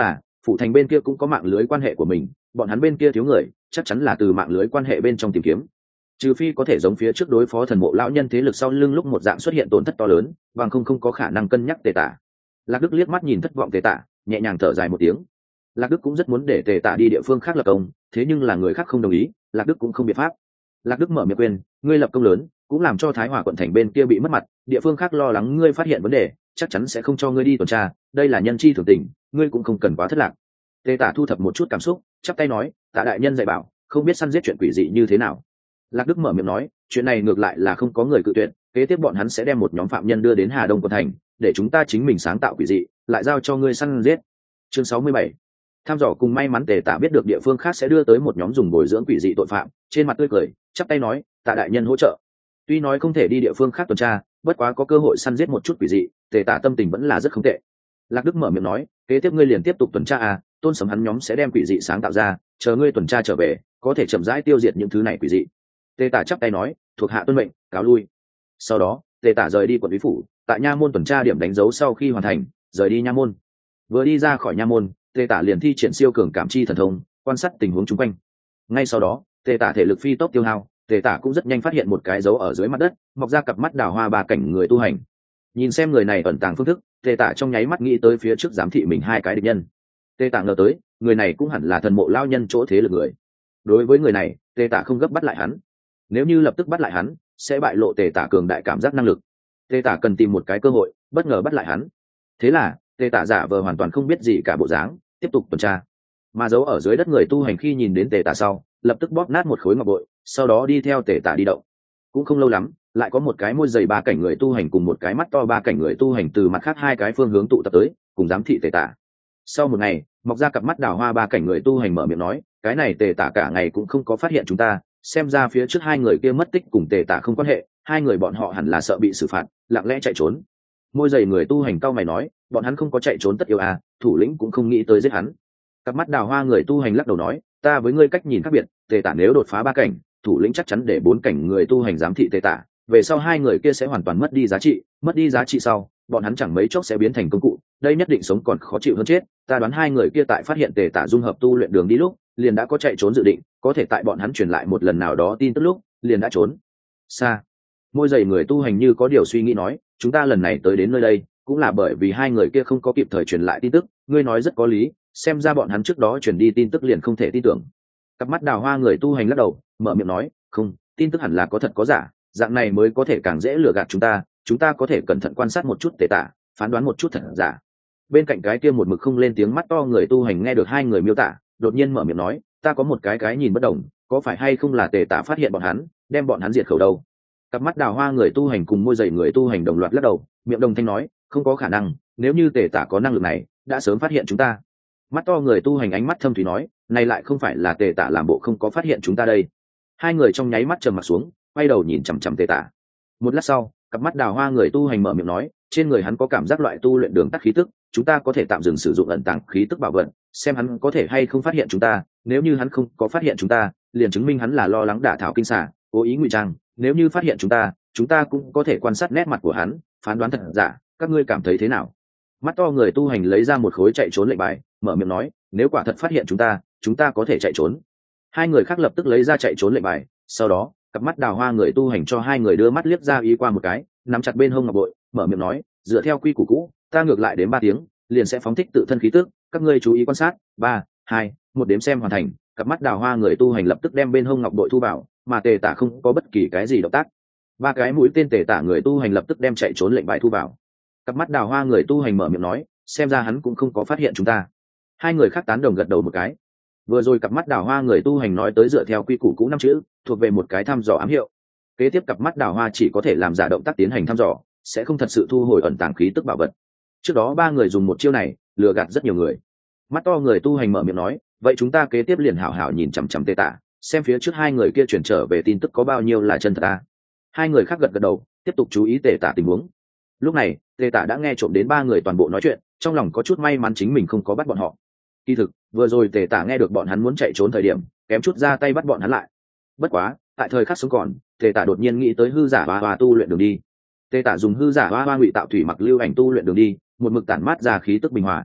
phủ thành bên kia cũng có mạng lưới quan hệ của mình, bọn hắn bên kia thiếu người chắc chắn là từ mạng lưới quan hệ bên trong tìm kiếm, trừ phi có thể giống phía trước đối phó thần mộ lão nhân thế lực sau lưng lúc một dạng xuất hiện tổn thất to lớn, bằng không không có khả năng cân nhắc Tề Tả. Lạc Đức liếc mắt nhìn thất vọng Tề Tả, nhẹ nhàng thở dài một tiếng. Lạc Đức cũng rất muốn để Tề Tả đi địa phương khác lập công, thế nhưng là người khác không đồng ý, Lạc Đức cũng không biện pháp. Lạc Đức mở miệng khuyên, ngươi lập công lớn cũng làm cho Thái Hòa quận thành bên kia bị mất mặt, địa phương khác lo lắng ngươi phát hiện vấn đề, chắc chắn sẽ không cho ngươi đi tuần tra, đây là nhân chi thường tình, ngươi cũng không cần quá thất lạc. Tề Tả thu thập một chút cảm xúc, chắp tay nói, Tạ đại nhân dạy bảo, không biết săn giết chuyện quỷ dị như thế nào. Lạc Đức mở miệng nói, chuyện này ngược lại là không có người cự tuyệt, kế tiếp bọn hắn sẽ đem một nhóm phạm nhân đưa đến Hà Đông quận thành, để chúng ta chính mình sáng tạo quỷ dị, lại giao cho ngươi săn giết. Chương sáu mươi bảy. Tham dò cùng may mắn Tề Tả biết được địa phương khác sẽ đưa tới một nhóm dùng bồi dưỡng quỷ dị tội phạm, trên mặt tươi cười, chắp tay nói, Tạ đại nhân hỗ trợ. Tuy nói không thể đi địa phương khác tuần tra, bất quá có cơ hội săn giết một chút quỷ dị, Tề Tả tâm tình vẫn là rất không tệ. Lạc Đức mở miệng nói, kế tiếp ngươi liền tiếp tục tuần tra à, Tôn Sấm hắn nhóm sẽ đem quỷ dị sáng tạo ra, chờ ngươi tuần tra trở về, có thể chậm rãi tiêu diệt những thứ này quỷ dị. Tề Tả chắp tay nói, thuộc hạ tuân mệnh, cáo lui. Sau đó, Tề Tả rời đi quận úy phủ, tại nha môn tuần tra điểm đánh dấu sau khi hoàn thành, rời đi nha môn. Vừa đi ra khỏi nha môn, Tề Tả liền thi triển siêu cường cảm chi thần thông, quan sát tình huống xung quanh. Ngay sau đó, Tề Tả thể lực phi tốc tiêu hao, Tề Tả cũng rất nhanh phát hiện một cái dấu ở dưới mặt đất, mọc ra cặp mắt đào hoa ba cảnh người tu hành. Nhìn xem người này ẩn tàng phương thức, Tề Tả trong nháy mắt nghĩ tới phía trước giám thị mình hai cái địch nhân. Tề Tả ngờ tới, người này cũng hẳn là thần mộ lao nhân chỗ thế lực người. Đối với người này, Tề Tả không gấp bắt lại hắn. Nếu như lập tức bắt lại hắn, sẽ bại lộ Tề Tả cường đại cảm giác năng lực. Tề Tả cần tìm một cái cơ hội, bất ngờ bắt lại hắn. Thế là, Tề Tả giả vờ hoàn toàn không biết gì cả bộ dáng, tiếp tục tuần tra. Mà giấu ở dưới đất người tu hành khi nhìn đến Tề Tả sau, lập tức bóp nát một khối ngọc bội, sau đó đi theo Tề Tả đi động. Cũng không lâu lắm, lại có một cái môi dày ba cảnh người tu hành cùng một cái mắt to ba cảnh người tu hành từ mặt khác hai cái phương hướng tụ tập tới, cùng giám thị Tề Tả. Sau một ngày, mọc ra cặp mắt đào hoa ba cảnh người tu hành mở miệng nói, cái này Tề Tả cả ngày cũng không có phát hiện chúng ta, xem ra phía trước hai người kia mất tích cùng Tề Tả không quan hệ, hai người bọn họ hẳn là sợ bị xử phạt, lặng lẽ chạy trốn. Môi dày người tu hành cau mày nói, bọn hắn không có chạy trốn tất yếu à, thủ lĩnh cũng không nghĩ tới giết hắn. Cặp mắt đào hoa người tu hành lắc đầu nói, ta với ngươi cách nhìn khác biệt, Tề Tả nếu đột phá ba cảnh, thủ lĩnh chắc chắn để bốn cảnh người tu hành giám thị Tề Tả, về sau hai người kia sẽ hoàn toàn mất đi giá trị, mất đi giá trị sau, bọn hắn chẳng mấy chốc sẽ biến thành công cụ, đây nhất định sống còn khó chịu hơn chết. Ta đoán hai người kia tại phát hiện Tề Tả dung hợp tu luyện đường đi lúc, liền đã có chạy trốn dự định, có thể tại bọn hắn truyền lại một lần nào đó tin tức lúc, liền đã trốn xa. Môi dày người tu hành như có điều suy nghĩ nói, chúng ta lần này tới đến nơi đây, cũng là bởi vì hai người kia không có kịp thời truyền lại tin tức, ngươi nói rất có lý, xem ra bọn hắn trước đó truyền đi tin tức liền không thể tin tưởng. Cặp mắt đào hoa người tu hành lắc đầu, mở miệng nói, không, tin tức hẳn là có thật có giả, dạng này mới có thể càng dễ lừa gạt chúng ta, chúng ta có thể cẩn thận quan sát một chút Tề Tả, phán đoán một chút thật giả. Bên cạnh cái kia một mực không lên tiếng mắt to người tu hành nghe được hai người miêu tả, đột nhiên mở miệng nói, ta có một cái cái nhìn bất đồng, có phải hay không là Tề Tả phát hiện bọn hắn, đem bọn hắn diệt khẩu đâu? Cặp mắt đào hoa người tu hành cùng môi dày người tu hành đồng loạt lắc đầu, miệng đồng thanh nói, không có khả năng, nếu như Tề Tả có năng lực này, đã sớm phát hiện chúng ta. Mắt to người tu hành ánh mắt thâm thúy nói, này lại không phải là Tề Tả làm bộ không có phát hiện chúng ta đây. Hai người trong nháy mắt trầm mặt xuống, quay đầu nhìn chằm chằm Tề Tả. Một lát sau, cặp mắt đào hoa người tu hành mở miệng nói, trên người hắn có cảm giác loại tu luyện đường tắt khí tức, chúng ta có thể tạm dừng sử dụng ẩn tàng khí tức bảo vật, xem hắn có thể hay không phát hiện chúng ta, nếu như hắn không có phát hiện chúng ta, liền chứng minh hắn là lo lắng đả thảo kinh xà, cố ý ngụy trang, nếu như phát hiện chúng ta, chúng ta cũng có thể quan sát nét mặt của hắn, phán đoán thật giả, các ngươi cảm thấy thế nào? Mắt to người tu hành lấy ra một khối chạy trốn lệnh bài, mở miệng nói, nếu quả thật phát hiện chúng ta, chúng ta có thể chạy trốn. Hai người khác lập tức lấy ra chạy trốn lệnh bài, sau đó, cặp mắt đào hoa người tu hành cho hai người đưa mắt liếc ra ý qua một cái, nắm chặt bên hông ngọc bội, mở miệng nói, dựa theo quy củ cũ, ta ngược lại đến ba tiếng, liền sẽ phóng thích tự thân khí tức, các ngươi chú ý quan sát, ba, hai, một đếm xem hoàn thành. Cặp mắt đào hoa người tu hành lập tức đem bên hông ngọc bội thu vào, mà Tề Tả không có bất kỳ cái gì động tác. Ba cái mũi tên Tề Tả người tu hành lập tức đem chạy trốn lệnh bài thu vào. Cặp mắt đào hoa người tu hành mở miệng nói, xem ra hắn cũng không có phát hiện chúng ta. Hai người khác tán đồng gật đầu một cái. Vừa rồi cặp mắt đào hoa người tu hành nói tới dựa theo quy củ cũ năm chữ, thuộc về một cái thăm dò ám hiệu. Kế tiếp cặp mắt đào hoa chỉ có thể làm giả động tác tiến hành thăm dò, sẽ không thật sự thu hồi ẩn tàng khí tức bảo vật. Trước đó ba người dùng một chiêu này lừa gạt rất nhiều người. Mắt to người tu hành mở miệng nói, vậy chúng ta kế tiếp liền hảo hảo nhìn chằm chằm Tề Tả, xem phía trước hai người kia chuyển trở về tin tức có bao nhiêu là chân thật ta. Hai người khác gật gật đầu, tiếp tục chú ý Tề Tả tình huống. Lúc này Tề Tả đã nghe trộm đến ba người toàn bộ nói chuyện, trong lòng có chút may mắn chính mình không có bắt bọn họ. Kỳ thực vừa rồi Tề Tả nghe được bọn hắn muốn chạy trốn thời điểm, kém chút ra tay bắt bọn hắn lại. Bất quá tại thời khắc sống còn, Tề Tả đột nhiên nghĩ tới hư giả hoa hoa tu luyện đường đi. Tề Tả dùng hư giả hoa hoa ngụy tạo thủy mặc lưu ảnh tu luyện đường đi, một mực tản mát ra khí tức bình hòa.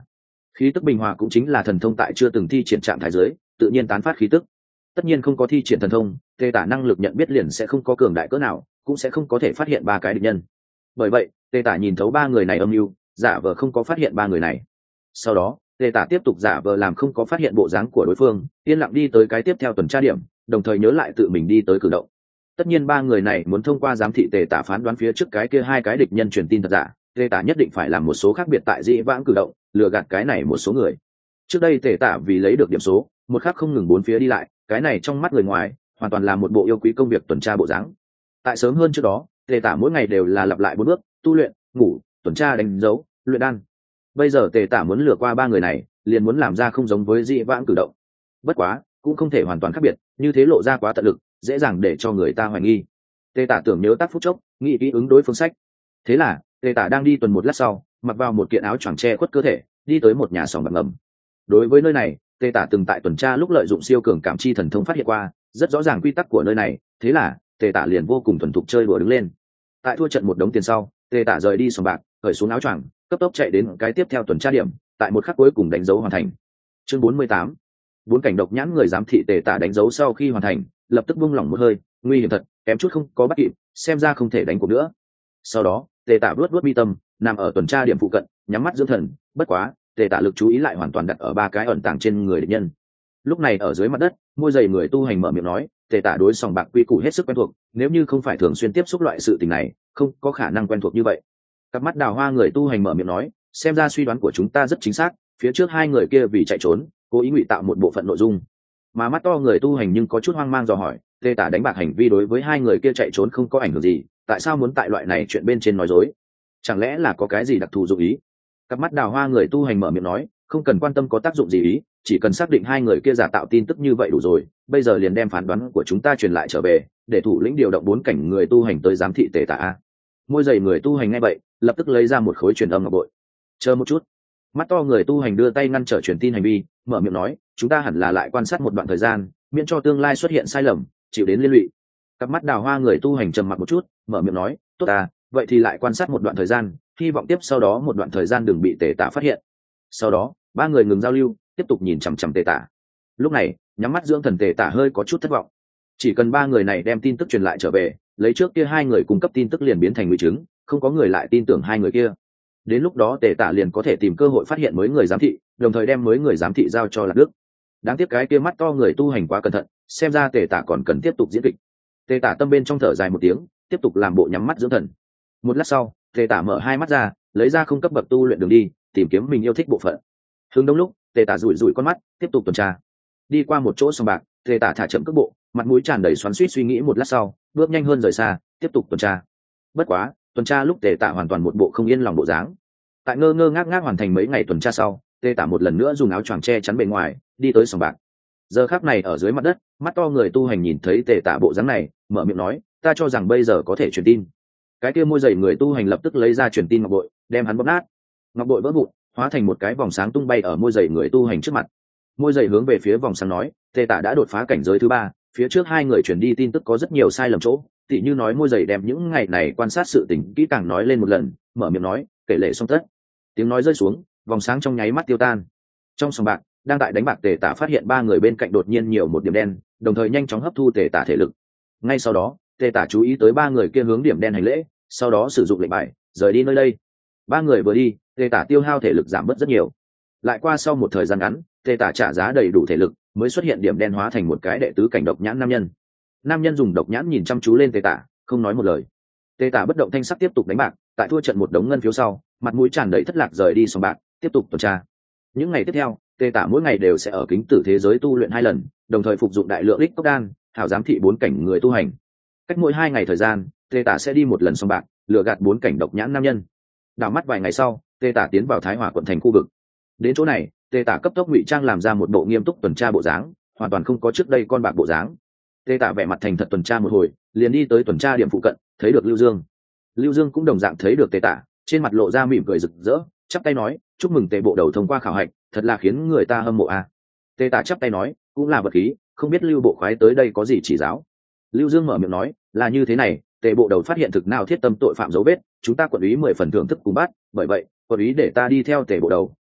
Khí tức bình hòa cũng chính là thần thông tại chưa từng thi triển trạng thái giới tự nhiên tán phát khí tức. Tất nhiên không có thi triển thần thông, tề tả năng lực nhận biết liền sẽ không có cường đại cỡ nào, cũng sẽ không có thể phát hiện ba cái địch nhân. Bởi vậy tề tả nhìn thấu ba người này âm mưu, giả vờ không có phát hiện ba người này. Sau đó tề tả tiếp tục giả vờ làm không có phát hiện bộ dáng của đối phương, yên lặng đi tới cái tiếp theo tuần tra điểm, đồng thời nhớ lại tự mình đi tới cử động. Tất nhiên ba người này muốn thông qua giám thị tề tả phán đoán phía trước cái kia hai cái địch nhân truyền tin thật giả, tề tả nhất định phải làm một số khác biệt tại dĩ vãng cử động, lừa gạt cái này một số người. Trước đây tề tả vì lấy được điểm số, một khắc không ngừng bốn phía đi lại, cái này trong mắt người ngoài hoàn toàn là một bộ yêu quý công việc tuần tra bộ dáng. Tại sớm hơn trước đó, tề tả mỗi ngày đều là lặp lại bốn bước: tu luyện, ngủ, tuần tra, đánh dấu, luyện đan. Bây giờ tề tả muốn lừa qua ba người này, liền muốn làm ra không giống với dĩ vãng cử động. Bất quá cũng không thể hoàn toàn khác biệt, như thế lộ ra quá tận lực, dễ dàng để cho người ta hoài nghi. Tề tả tưởng nhớ tác phút chốc, nghĩ kỹ ứng đối phương sách. Thế là tề tả đang đi tuần một lát sau, mặc vào một kiện áo choàng che khuất cơ thể, đi tới một nhà sòng bạc ngầm. Đối với nơi này, tề tả từng tại tuần tra lúc lợi dụng siêu cường cảm chi thần thông phát hiện qua, rất rõ ràng quy tắc của nơi này. Thế là tề tả liền vô cùng thuần thục chơi đùa đứng lên. Tại thua trận một đống tiền sau, tề tả rời đi sòng bạc, cởi xuống áo choàng, cấp tốc chạy đến cái tiếp theo tuần tra điểm, tại một khắc cuối cùng đánh dấu hoàn thành. Chương bốn mươi tám, bốn cảnh độc nhãn người giám thị tề tả đánh dấu sau khi hoàn thành, lập tức buông lỏng một hơi, nguy hiểm thật, kém chút không có bắt kịp, xem ra không thể đánh cuộc nữa. Sau đó tề tả vuốt vuốt mi tâm, nằm ở tuần tra điểm phụ cận, nhắm mắt dưỡng thần. Bất quá tề tả lực chú ý lại hoàn toàn đặt ở ba cái ẩn tàng trên người địch nhân. Lúc này ở dưới mặt đất, môi dày người tu hành mở miệng nói, tề tả đối sòng bạc quy củ hết sức quen thuộc, nếu như không phải thường xuyên tiếp xúc loại sự tình này, không có khả năng quen thuộc như vậy. Cặp mắt đào hoa người tu hành mở miệng nói, xem ra suy đoán của chúng ta rất chính xác, phía trước hai người kia vì chạy trốn, cố ý ngụy tạo một bộ phận nội dung. Mà mắt to người tu hành nhưng có chút hoang mang dò hỏi, tề tả đánh bạc hành vi đối với hai người kia chạy trốn không có ảnh hưởng gì, tại sao muốn tại loại này chuyện bên trên nói dối? Chẳng lẽ là có cái gì đặc thù dụng ý? Cặp mắt đào hoa người tu hành mở miệng nói, không cần quan tâm có tác dụng gì ý, chỉ cần xác định hai người kia giả tạo tin tức như vậy đủ rồi, bây giờ liền đem phán đoán của chúng ta truyền lại trở về, để thủ lĩnh điều động bốn cảnh người tu hành tới giám thị tề tả. Môi dày người tu hành nghe vậy, lập tức lấy ra một khối truyền âm ngọc bội. Chờ một chút. Mắt to người tu hành đưa tay ngăn trở truyền tin hành vi, mở miệng nói, chúng ta hẳn là lại quan sát một đoạn thời gian, miễn cho tương lai xuất hiện sai lầm, chịu đến liên lụy. Cặp mắt đào hoa người tu hành trầm mặc một chút, mở miệng nói, tốt à, vậy thì lại quan sát một đoạn thời gian, hy vọng tiếp sau đó một đoạn thời gian đừng bị tề tả phát hiện. Sau đó ba người ngừng giao lưu, tiếp tục nhìn chằm chằm tề tả. Lúc này nhắm mắt dưỡng thần tề tả hơi có chút thất vọng. Chỉ cần ba người này đem tin tức truyền lại trở về, lấy trước kia hai người cung cấp tin tức liền biến thành nguy chứng, không có người lại tin tưởng hai người kia. Đến lúc đó tề tả liền có thể tìm cơ hội phát hiện mới người giám thị, đồng thời đem mới người giám thị giao cho Lạc Đức. Đáng tiếc cái kia mắt to người tu hành quá cẩn thận, xem ra tề tả còn cần tiếp tục diễn kịch. Tề tả tâm bên trong thở dài một tiếng, tiếp tục làm bộ nhắm mắt dưỡng thần. Một lát sau tề tả mở hai mắt ra, lấy ra không cấp bậc tu luyện đường đi, tìm kiếm mình yêu thích bộ phận. Hướng đông lúc tề tả rủi rủi con mắt, tiếp tục tuần tra. Đi qua một chỗ sòng bạc, tề tả thả chậm cước bộ, mặt mũi tràn đầy xoắn xuýt suy nghĩ. Một lát sau bước nhanh hơn rời xa, tiếp tục tuần tra. Bất quá tuần tra lúc tề tả hoàn toàn một bộ không yên lòng bộ dáng. Tại ngơ ngơ ngác ngác hoàn thành mấy ngày tuần tra sau, tề tả một lần nữa dùng áo choàng che chắn bề ngoài, đi tới sòng bạc. Giờ khắc này ở dưới mặt đất, mắt to người tu hành nhìn thấy tề tả bộ dáng này, mở miệng nói, ta cho rằng bây giờ có thể truyền tin. Cái kia môi dày người tu hành lập tức lấy ra truyền tin ngọc bội, đem hắn bóp nát. Ngọc bội vỡ vụn, hóa thành một cái vòng sáng tung bay ở môi dày người tu hành trước mặt. Môi dày hướng về phía vòng sáng nói, tề tả đã đột phá cảnh giới thứ ba, phía trước hai người truyền đi tin tức có rất nhiều sai lầm chỗ, tỉ như nói môi dày đem những ngày này quan sát sự tình kỹ càng nói lên một lần, mở miệng nói, kể lể xong tất. Tiếng nói rơi xuống, vòng sáng trong nháy mắt tiêu tan. Trong sòng bạc đang tại đánh bạc tề tả phát hiện ba người bên cạnh đột nhiên nhiều một điểm đen, đồng thời nhanh chóng hấp thu tề tả thể lực. Ngay sau đó tề tả chú ý tới ba người kia hướng điểm đen hành lễ, sau đó sử dụng lệnh bài rời đi nơi đây. Ba người vừa đi, tề tả tiêu hao thể lực giảm bớt rất nhiều. Lại qua sau một thời gian ngắn, tề tả trả giá đầy đủ thể lực, mới xuất hiện điểm đen hóa thành một cái đệ tứ cảnh độc nhãn nam nhân. Nam nhân dùng độc nhãn nhìn chăm chú lên tề tả, không nói một lời. Tề tả bất động thanh sắc tiếp tục đánh bạc, tại thua trận một đống ngân phiếu sau, mặt mũi tràn đầy thất lạc rời đi sòng bạc, tiếp tục tuần tra. Những ngày tiếp theo, tề tả mỗi ngày đều sẽ ở kính tử thế giới tu luyện hai lần, đồng thời phục dụng đại lượng ích cốc đan, hảo giám thị bốn cảnh người tu hành. Cách mỗi hai ngày thời gian, tề tả sẽ đi một lần sòng bạc, lừa gạt bốn cảnh độc nhãn nam nhân. Đảo mắt vài ngày sau, tề tả tiến vào Thái Hòa quận thành khu vực. Đến chỗ này, tề tả cấp tốc ngụy trang làm ra một bộ nghiêm túc tuần tra bộ dáng, hoàn toàn không có trước đây con bạc bộ dáng. Tề tả vẻ mặt thành thật tuần tra một hồi, liền đi tới tuần tra điểm phụ cận, thấy được Lưu Dương. Lưu Dương cũng đồng dạng thấy được tề tả, trên mặt lộ ra mỉm cười rực rỡ, chắp tay nói, chúc mừng tề bộ đầu thông qua khảo hạch, thật là khiến người ta hâm mộ a. À. Tề tả chắp tay nói, cũng là vật khí, không biết Lưu bộ khoái tới đây có gì chỉ giáo. Lưu Dương mở miệng nói, là như thế này, tề bộ đầu phát hiện thực nào thiết tâm tội phạm dấu vết, chúng ta quận úy mười phần thưởng thức cùng bắt, bởi vậy quận úy để ta đi theo tề bộ đầu,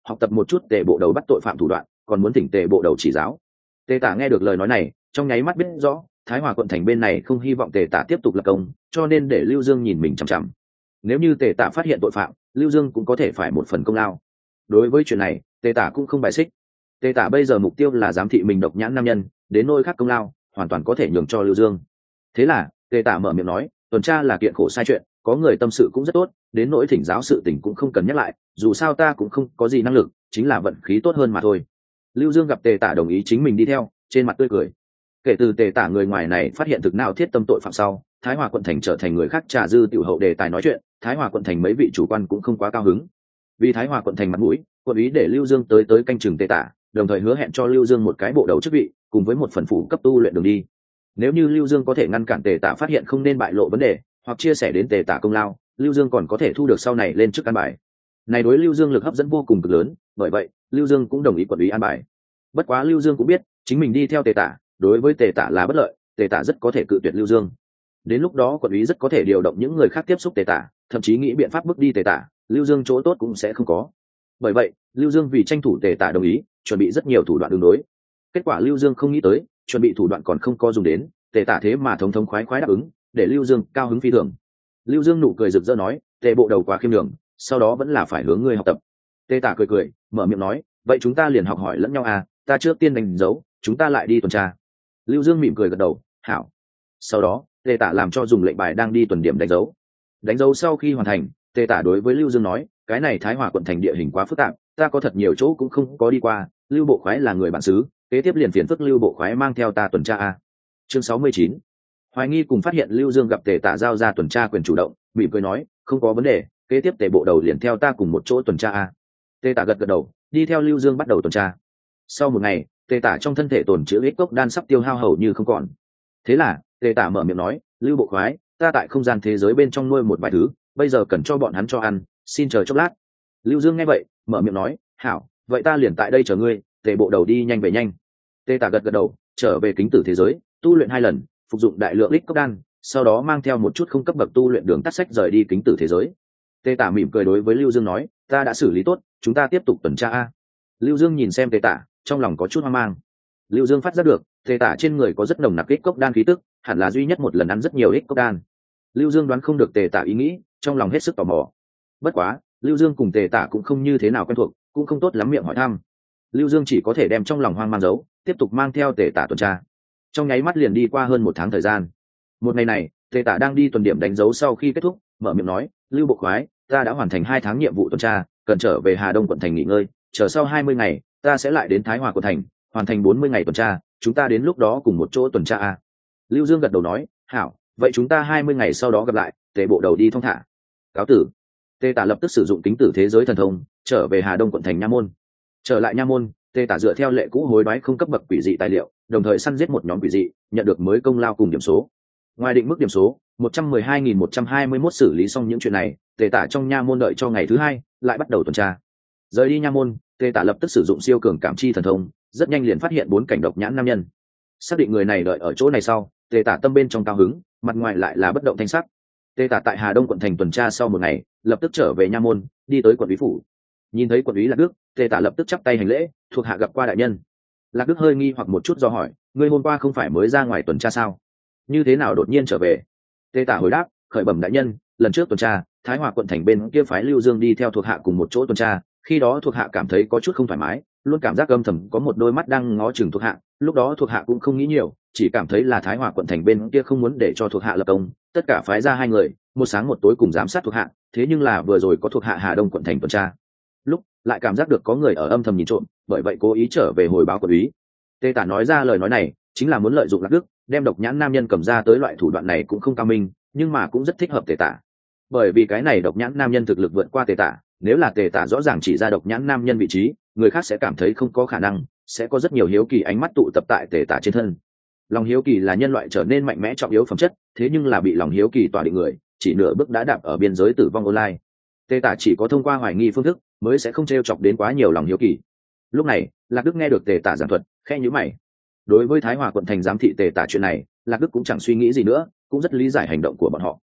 học tập một chút tề bộ đầu bắt tội phạm thủ đoạn, còn muốn thỉnh tề bộ đầu chỉ giáo. Tề tả nghe được lời nói này, trong nháy mắt biết rõ Thái Hòa quận thành bên này không hy vọng tề tả tiếp tục lập công, cho nên để Lưu Dương nhìn mình chằm chằm. Nếu như tề tả phát hiện tội phạm, Lưu Dương cũng có thể phải một phần công lao. Đối với chuyện này, tề tả cũng không bài xích. Tề tả bây giờ mục tiêu là giám thị mình độc nhãn nam nhân, đến nôi khác công lao hoàn toàn có thể nhường cho Lưu Dương. Thế là tề tả mở miệng nói, tuần tra là kiện khổ sai chuyện, có người tâm sự cũng rất tốt, đến nỗi thỉnh giáo sự tình cũng không cần nhắc lại, dù sao ta cũng không có gì năng lực, chính là vận khí tốt hơn mà thôi. Lưu Dương gặp tề tả đồng ý chính mình đi theo, trên mặt tươi cười. Kể từ tề tả người ngoài này phát hiện thực nào thiết tâm tội phạm sau, Thái Hòa quận thành trở thành người khác trà dư tiểu hậu đề tài nói chuyện. Thái Hòa quận thành mấy vị chủ quan cũng không quá cao hứng. Vì Thái Hòa quận thành mặt mũi, quận ý để Lưu Dương tới tới canh chừng tề tả, đồng thời hứa hẹn cho Lưu Dương một cái bộ đầu chức vị cùng với một phần phủ cấp tu luyện đường đi. Nếu như Lưu Dương có thể ngăn cản tề tả phát hiện không nên bại lộ vấn đề, hoặc chia sẻ đến tề tả công lao, Lưu Dương còn có thể thu được sau này lên chức an bài. Này đối Lưu Dương lực hấp dẫn vô cùng cực lớn, bởi vậy Lưu Dương cũng đồng ý quận ý an bài. Bất quá Lưu Dương cũng biết chính mình đi theo tề tả đối với tề tả là bất lợi, tề tả rất có thể cự tuyệt Lưu Dương. Đến lúc đó quận ý rất có thể điều động những người khác tiếp xúc tề tả, thậm chí nghĩ biện pháp bước đi tề tả, Lưu Dương chỗ tốt cũng sẽ không có. Bởi vậy Lưu Dương vì tranh thủ tề tả đồng ý, chuẩn bị rất nhiều thủ đoạn đường đối. Kết quả Lưu Dương không nghĩ tới, chuẩn bị thủ đoạn còn không có dùng đến, tề tả thế mà thống thống khoái khoái đáp ứng, để Lưu Dương cao hứng phi thường. Lưu Dương nụ cười rực rỡ nói, tề bộ đầu quá khiêm nhường, sau đó vẫn là phải hướng ngươi học tập. Tề tả cười cười mở miệng nói, vậy chúng ta liền học hỏi lẫn nhau à, ta trước tiên đánh dấu, chúng ta lại đi tuần tra. Lưu Dương mỉm cười gật đầu, hảo. Sau đó tề tả làm cho dùng lệnh bài đang đi tuần điểm đánh dấu. Đánh dấu sau khi hoàn thành, tề tả đối với Lưu Dương nói, cái này Thái Hòa quận thành địa hình quá phức tạp, ta có thật nhiều chỗ cũng không có đi qua, Lưu bộ khoái là người bản xứ, kế tiếp liền phiền phức Lưu bộ khoái mang theo ta tuần tra a. Chương sáu mươi chín. Hoài nghi cùng phát hiện Lưu Dương gặp tề tả giao ra tuần tra quyền chủ động, mỉm cười nói, không có vấn đề, kế tiếp tề bộ đầu liền theo ta cùng một chỗ tuần tra a. Tề tả gật gật đầu, đi theo Lưu Dương bắt đầu tuần tra. Sau một ngày, tề tả trong thân thể tồn chứa ít cốc đan sắp tiêu hao hầu như không còn. Thế là tề tả mở miệng nói, Lưu bộ khoái, ta tại không gian thế giới bên trong nuôi một vài thứ, bây giờ cần cho bọn hắn cho ăn, xin chờ chốc lát. Lưu Dương nghe vậy mở miệng nói, hảo, vậy ta liền tại đây chờ ngươi, tề bộ đầu đi nhanh về nhanh. Tề tả gật gật đầu, trở về kính tử thế giới, tu luyện hai lần, phục dụng đại lượng ít cốc đan, sau đó mang theo một chút không cấp bậc tu luyện đường tắt sách rời đi kính tử thế giới. Tề tả mỉm cười đối với Lưu Dương nói, ta đã xử lý tốt, chúng ta tiếp tục tuần tra a. Lưu Dương nhìn xem tề tả, trong lòng có chút hoang mang. Lưu Dương phát giác được tề tả trên người có rất nồng nặc ít cốc đan khí tức, hẳn là duy nhất một lần ăn rất nhiều ít cốc đan. Lưu Dương đoán không được tề tả ý nghĩ, trong lòng hết sức tò mò. Bất quá Lưu Dương cùng tề tả cũng không như thế nào quen thuộc, cũng không tốt lắm miệng hỏi thăm. Lưu Dương chỉ có thể đem trong lòng hoang mang giấu, tiếp tục mang theo tề tả tuần tra. Trong nháy mắt liền đi qua hơn một tháng thời gian. Một ngày này tề tả đang đi tuần điểm đánh dấu sau khi kết thúc, mở miệng nói, Lưu bộ khoái, ta đã hoàn thành hai tháng nhiệm vụ tuần tra, cần trở về Hà Đông quận thành nghỉ ngơi, chờ sau hai mươi ngày ta sẽ lại đến Thái Hòa quận thành, hoàn thành bốn mươi ngày tuần tra, chúng ta đến lúc đó cùng một chỗ tuần tra a. Lưu Dương gật đầu nói, hảo, vậy chúng ta hai mươi ngày sau đó gặp lại, tề bộ đầu đi thong thả. Cáo tử. Tề tả lập tức sử dụng kính tử thế giới thần thông, trở về Hà Đông quận thành nha môn. Trở lại nha môn, tề tả dựa theo lệ cũ hối đoái không cấp bậc quỷ dị tài liệu, đồng thời săn giết một nhóm quỷ dị, nhận được mới công lao cùng điểm số. Ngoài định mức điểm số một trăm mười hai nghìn một trăm hai mươi mốt, xử lý xong những chuyện này, tề tả trong nha môn đợi cho ngày thứ hai lại bắt đầu tuần tra. Rời đi nha môn, tề tả lập tức sử dụng siêu cường cảm chi thần thông, rất nhanh liền phát hiện bốn cảnh độc nhãn nam nhân. Xác định người này đợi ở chỗ này sau, tề tả tâm bên trong cao hứng, mặt ngoài lại là bất động thanh sắc. Tề tả tại Hà Đông quận thành tuần tra sau một ngày, lập tức trở về nha môn, đi tới quận úy phủ. Nhìn thấy quận úy Lạc Đức, tề tả lập tức chắp tay hành lễ, thuộc hạ gặp qua đại nhân. Lạc Đức hơi nghi hoặc một chút do hỏi, ngươi hôm qua không phải mới ra ngoài tuần tra sao, như thế nào đột nhiên trở về? Tề tả hồi đáp, khởi bẩm đại nhân, lần trước tuần tra, Thái Hòa quận thành bên kia phái Lưu Dương đi theo thuộc hạ cùng một chỗ tuần tra, khi đó thuộc hạ cảm thấy có chút không thoải mái, luôn cảm giác âm thầm có một đôi mắt đang ngó chừng thuộc hạ, lúc đó thuộc hạ cũng không nghĩ nhiều, chỉ cảm thấy là Thái Hòa quận thành bên kia không muốn để cho thuộc hạ lập công, tất cả phái ra hai người, một sáng một tối cùng giám sát thuộc hạ, thế nhưng là vừa rồi có thuộc hạ Hà Đông quận thành tuần tra, lúc lại cảm giác được có người ở âm thầm nhìn trộm, bởi vậy cố ý trở về hồi báo quận úy. Tề tả nói ra lời nói này, chính là muốn lợi dụng Lạc Đức, đem độc nhãn nam nhân cầm ra tới. Loại thủ đoạn này cũng không cao minh, nhưng mà cũng rất thích hợp tề tả, bởi vì cái này độc nhãn nam nhân thực lực vượt qua tề tả, nếu là tề tả rõ ràng chỉ ra độc nhãn nam nhân vị trí, người khác sẽ cảm thấy không có khả năng, sẽ có rất nhiều hiếu kỳ ánh mắt tụ tập tại tề tả trên thân. Lòng hiếu kỳ là nhân loại trở nên mạnh mẽ trọng yếu phẩm chất, thế nhưng là bị lòng hiếu kỳ tỏa định người, chỉ nửa bước đã đạp ở biên giới tử vong online. Tề tả chỉ có thông qua hoài nghi phương thức mới sẽ không t r e o chọc đến quá nhiều lòng hiếu kỳ. Lúc này Lạc Đức nghe được tề tả giảng thuật, khẽ nhíu mày. Đối với Thái Hòa quận thành giám thị tề tả chuyện này, Lạc Đức cũng chẳng suy nghĩ gì nữa, cũng rất lý giải hành động của bọn họ.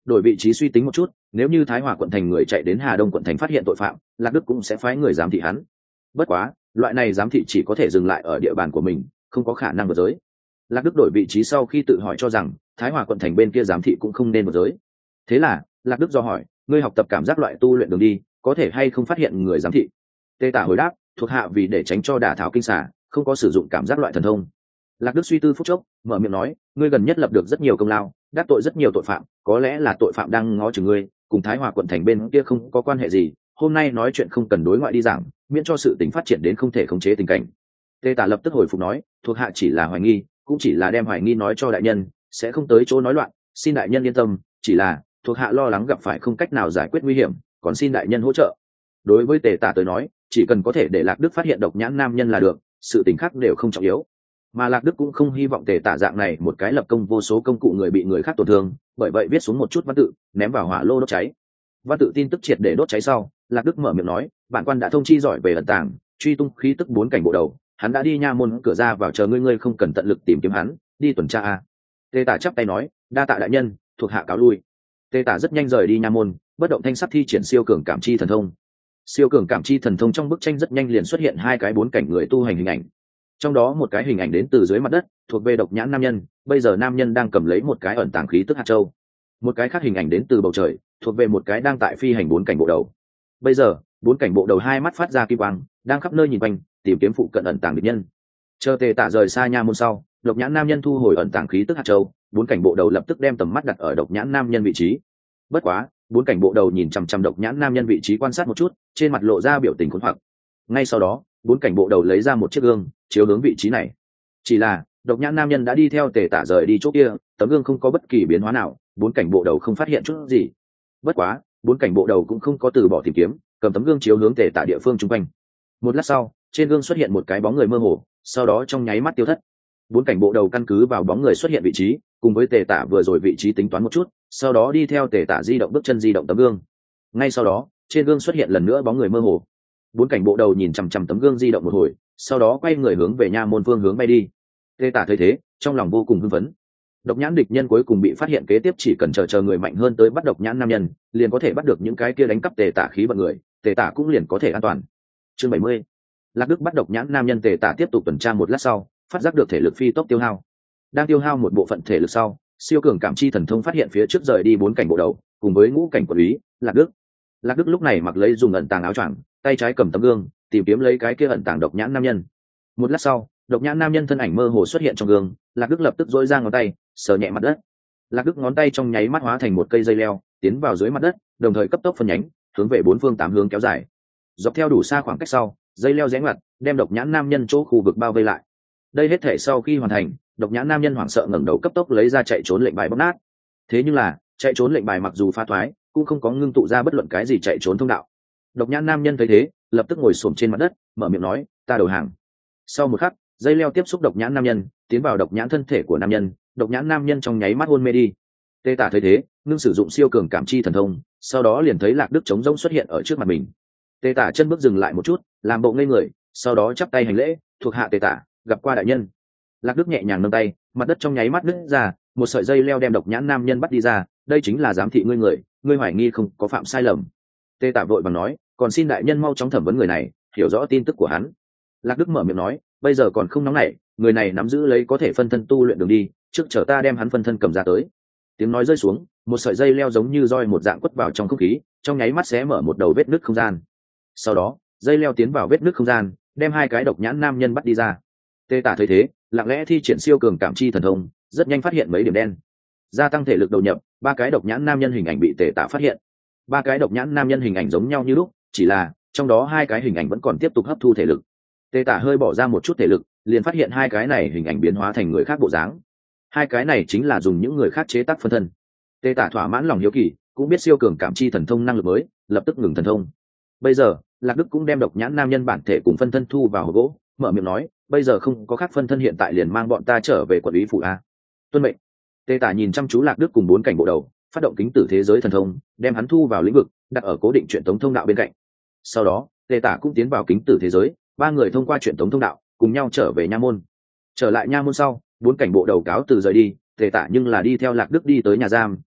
đổi vị trí suy tính một chút, nếu như Thái Hòa quận thành người chạy đến Hà Đông quận thành phát hiện tội phạm, Lạc Đức cũng sẽ phái người giám thị hắn. Bất quá loại này giám thị chỉ có thể dừng lại ở địa bàn của mình, không có khả năng vượt giới. Lạc Đức đổi vị trí sau khi tự hỏi cho rằng Thái Hòa quận thành bên kia giám thị cũng không nên vượt giới. Thế là Lạc Đức do hỏi, ngươi học tập cảm giác loại tu luyện đường đi, có thể hay không phát hiện người giám thị? Tê Tả hồi đáp, thuộc hạ vì để tránh cho đả thảo kinh xả, không có sử dụng cảm giác loại thần thông. Lạc Đức suy tư phút chốc, mở miệng nói, ngươi gần nhất lập được rất nhiều công lao, đắc tội rất nhiều tội phạm, có lẽ là tội phạm đang ngó chừng ngươi, cùng Thái Hòa quận thành bên kia không có quan hệ gì, hôm nay nói chuyện không cần đối ngoại đi giảng, miễn cho sự tình phát triển đến không thể khống chế tình cảnh. Tê Tả lập tức hồi phục nói, thuộc hạ chỉ là hoài nghi, cũng chỉ là đem hoài nghi nói cho đại nhân, sẽ không tới chỗ nói loạn, xin đại nhân yên tâm, chỉ là thuộc hạ lo lắng gặp phải không cách nào giải quyết nguy hiểm, còn xin đại nhân hỗ trợ. Đối với Tề Tả tới nói, chỉ cần có thể để Lạc Đức phát hiện độc nhãn nam nhân là được, sự tình khác đều không trọng yếu. Mà Lạc Đức cũng không hy vọng Tề Tả dạng này một cái lập công vô số công cụ người bị người khác tổn thương, bởi vậy viết xuống một chút văn tự, ném vào hỏa lô đốt cháy. Văn tự tin tức triệt để đốt cháy sau, Lạc Đức mở miệng nói, bản quan đã thông chi giỏi về ẩn tàng, truy tung khí tức bốn cảnh bộ đầu, hắn đã đi nha môn cửa ra vào chờ ngươi, ngươi không cần tận lực tìm kiếm hắn, đi tuần tra a. Tề Tả chắp tay nói, đa tạ đại nhân, thuộc hạ cáo lui. Tề Tả rất nhanh rời đi nha môn, bất động thanh sắc thi triển siêu cường cảm chi thần thông. Siêu cường cảm chi thần thông trong bức tranh rất nhanh liền xuất hiện hai cái bốn cảnh người tu hành hình ảnh. Trong đó một cái hình ảnh đến từ dưới mặt đất, thuộc về độc nhãn nam nhân, bây giờ nam nhân đang cầm lấy một cái ẩn tàng khí tức hạt châu. Một cái khác hình ảnh đến từ bầu trời, thuộc về một cái đang tại phi hành bốn cảnh bộ đầu. Bây giờ, bốn cảnh bộ đầu hai mắt phát ra kim quang, đang khắp nơi nhìn quanh, tìm kiếm phụ cận ẩn tàng địch nhân. Chờ Tề Tả rời xa nha môn sau, độc nhãn nam nhân thu hồi ẩn tàng khí tức hạt châu, bốn cảnh bộ đầu lập tức đem tầm mắt đặt ở độc nhãn nam nhân vị trí. Bất quá, bốn cảnh bộ đầu nhìn chằm chằm độc nhãn nam nhân vị trí quan sát một chút, trên mặt lộ ra biểu tình khốn hoặc. Ngay sau đó, bốn cảnh bộ đầu lấy ra một chiếc gương, chiếu hướng vị trí này. Chỉ là độc nhãn nam nhân đã đi theo Tề Tả rời đi chỗ kia, tấm gương không có bất kỳ biến hóa nào, bốn cảnh bộ đầu không phát hiện chút gì. Bất quá, bốn cảnh bộ đầu cũng không có từ bỏ tìm kiếm, cầm tấm gương chiếu hướng Tề Tả địa phương chung quanh. Một lát sau, trên gương xuất hiện một cái bóng người mơ hồ, sau đó trong nháy mắt tiêu thất. Bốn cảnh bộ đầu căn cứ vào bóng người xuất hiện vị trí, cùng với Tề Tả vừa rồi vị trí tính toán một chút, sau đó đi theo Tề Tả di động bước chân di động tấm gương. Ngay sau đó, trên gương xuất hiện lần nữa bóng người mơ hồ. Bốn cảnh bộ đầu nhìn chằm chằm tấm gương di động một hồi, sau đó quay người hướng về nha môn phương hướng bay đi. Tề Tả thấy thế, trong lòng vô cùng hưng phấn. Độc nhãn địch nhân cuối cùng bị phát hiện, kế tiếp chỉ cần chờ chờ người mạnh hơn tới bắt độc nhãn nam nhân, liền có thể bắt được những cái kia đánh cắp Tề Tả khí vận người, Tề Tả cũng liền có thể an toàn. Chương bảy mươi. Lạc Đức bắt độc nhãn nam nhân. Tề Tả tiếp tục tuần tra một lát sau, phát giác được thể lực phi tốc tiêu hao. Đang tiêu hao một bộ phận thể lực sau, siêu cường cảm chi thần thông phát hiện phía trước rời đi bốn cảnh bộ đầu, cùng với ngũ cảnh quản lý, Lạc Đức. Lạc Đức lúc này mặc lấy dùng ẩn tàng áo choàng, tay trái cầm tấm gương, tìm kiếm lấy cái kia ẩn tàng độc nhãn nam nhân. Một lát sau, độc nhãn nam nhân thân ảnh mơ hồ xuất hiện trong gương, Lạc Đức lập tức dỗi ra ngón tay, sờ nhẹ mặt đất. Lạc Đức ngón tay trong nháy mắt hóa thành một cây dây leo, tiến vào dưới mặt đất, đồng thời cấp tốc phân nhánh, hướng về bốn phương tám hướng kéo dài. Dọc theo đủ xa khoảng cách sau, dây leo rẽ ngoặt, đem độc nhãn nam nhân chỗ khu vực bao vây lại. Đây hết thể sau khi hoàn thành, độc nhãn nam nhân hoảng sợ ngẩng đầu cấp tốc lấy ra chạy trốn lệnh bài bóc nát. Thế nhưng là, chạy trốn lệnh bài mặc dù pha thoái, cũng không có ngưng tụ ra bất luận cái gì chạy trốn thông đạo. Độc nhãn nam nhân thấy thế, lập tức ngồi xổm trên mặt đất, mở miệng nói, ta đầu hàng. Sau một khắc, dây leo tiếp xúc độc nhãn nam nhân, tiến vào độc nhãn thân thể của nam nhân, độc nhãn nam nhân trong nháy mắt hôn mê đi. Tề Tả thấy thế, ngưng sử dụng siêu cường cảm chi thần thông, sau đó liền thấy Lạc Đức trống rỗng xuất hiện ở trước mặt mình. Tề Tả chân bước dừng lại một chút, làm bộ ngây người, sau đó chắp tay hành lễ, thuộc hạ Tề Tả, gặp qua đại nhân. Lạc Đức nhẹ nhàng nâng tay, mặt đất trong nháy mắt nứt ra, một sợi dây leo đem độc nhãn nam nhân bắt đi ra, đây chính là giám thị ngươi người, ngươi hoài nghi không có phạm sai lầm. Tề Tả vội vàng nói, còn xin đại nhân mau chóng thẩm vấn người này, hiểu rõ tin tức của hắn. Lạc Đức mở miệng nói, bây giờ còn không nóng nảy, người này nắm giữ lấy có thể phân thân tu luyện đường đi, trước chờ ta đem hắn phân thân cầm ra tới. Tiếng nói rơi xuống, một sợi dây leo giống như roi một dạng quất vào trong không khí, trong nháy mắt xé mở một đầu vết nứt không gian. Sau đó, dây leo tiến vào vết nứt không gian, đem hai cái độc nhãn nam nhân bắt đi ra. Tề Tả thấy thế, lặng lẽ thi triển siêu cường cảm chi thần thông, rất nhanh phát hiện mấy điểm đen. Gia tăng thể lực đầu nhập, ba cái độc nhãn nam nhân hình ảnh bị Tề Tả phát hiện. Ba cái độc nhãn nam nhân hình ảnh giống nhau như lúc, chỉ là trong đó hai cái hình ảnh vẫn còn tiếp tục hấp thu thể lực. Tề Tả hơi bỏ ra một chút thể lực, liền phát hiện hai cái này hình ảnh biến hóa thành người khác bộ dáng. Hai cái này chính là dùng những người khác chế tác phân thân. Tề Tả thỏa mãn lòng hiếu kỳ, cũng biết siêu cường cảm chi thần thông năng lực mới, lập tức ngừng thần thông. Bây giờ, Lạc Đức cũng đem độc nhãn nam nhân bản thể cùng phân thân thu vào hộp gỗ, mở miệng nói, bây giờ không có khác phân thân, hiện tại liền mang bọn ta trở về quận ủy phủ a. Tuân mệnh. Tề Tả nhìn chăm chú Lạc Đức cùng bốn cảnh bộ đầu, phát động kính tử thế giới thần thông, đem hắn thu vào lĩnh vực, đặt ở cố định truyền tống thông đạo bên cạnh. Sau đó, Tề Tả cũng tiến vào kính tử thế giới, ba người thông qua truyền tống thông đạo, cùng nhau trở về nha môn. Trở lại nha môn sau, bốn cảnh bộ đầu cáo từ rời đi, Tề Tả nhưng là đi theo Lạc Đức đi tới nhà giam,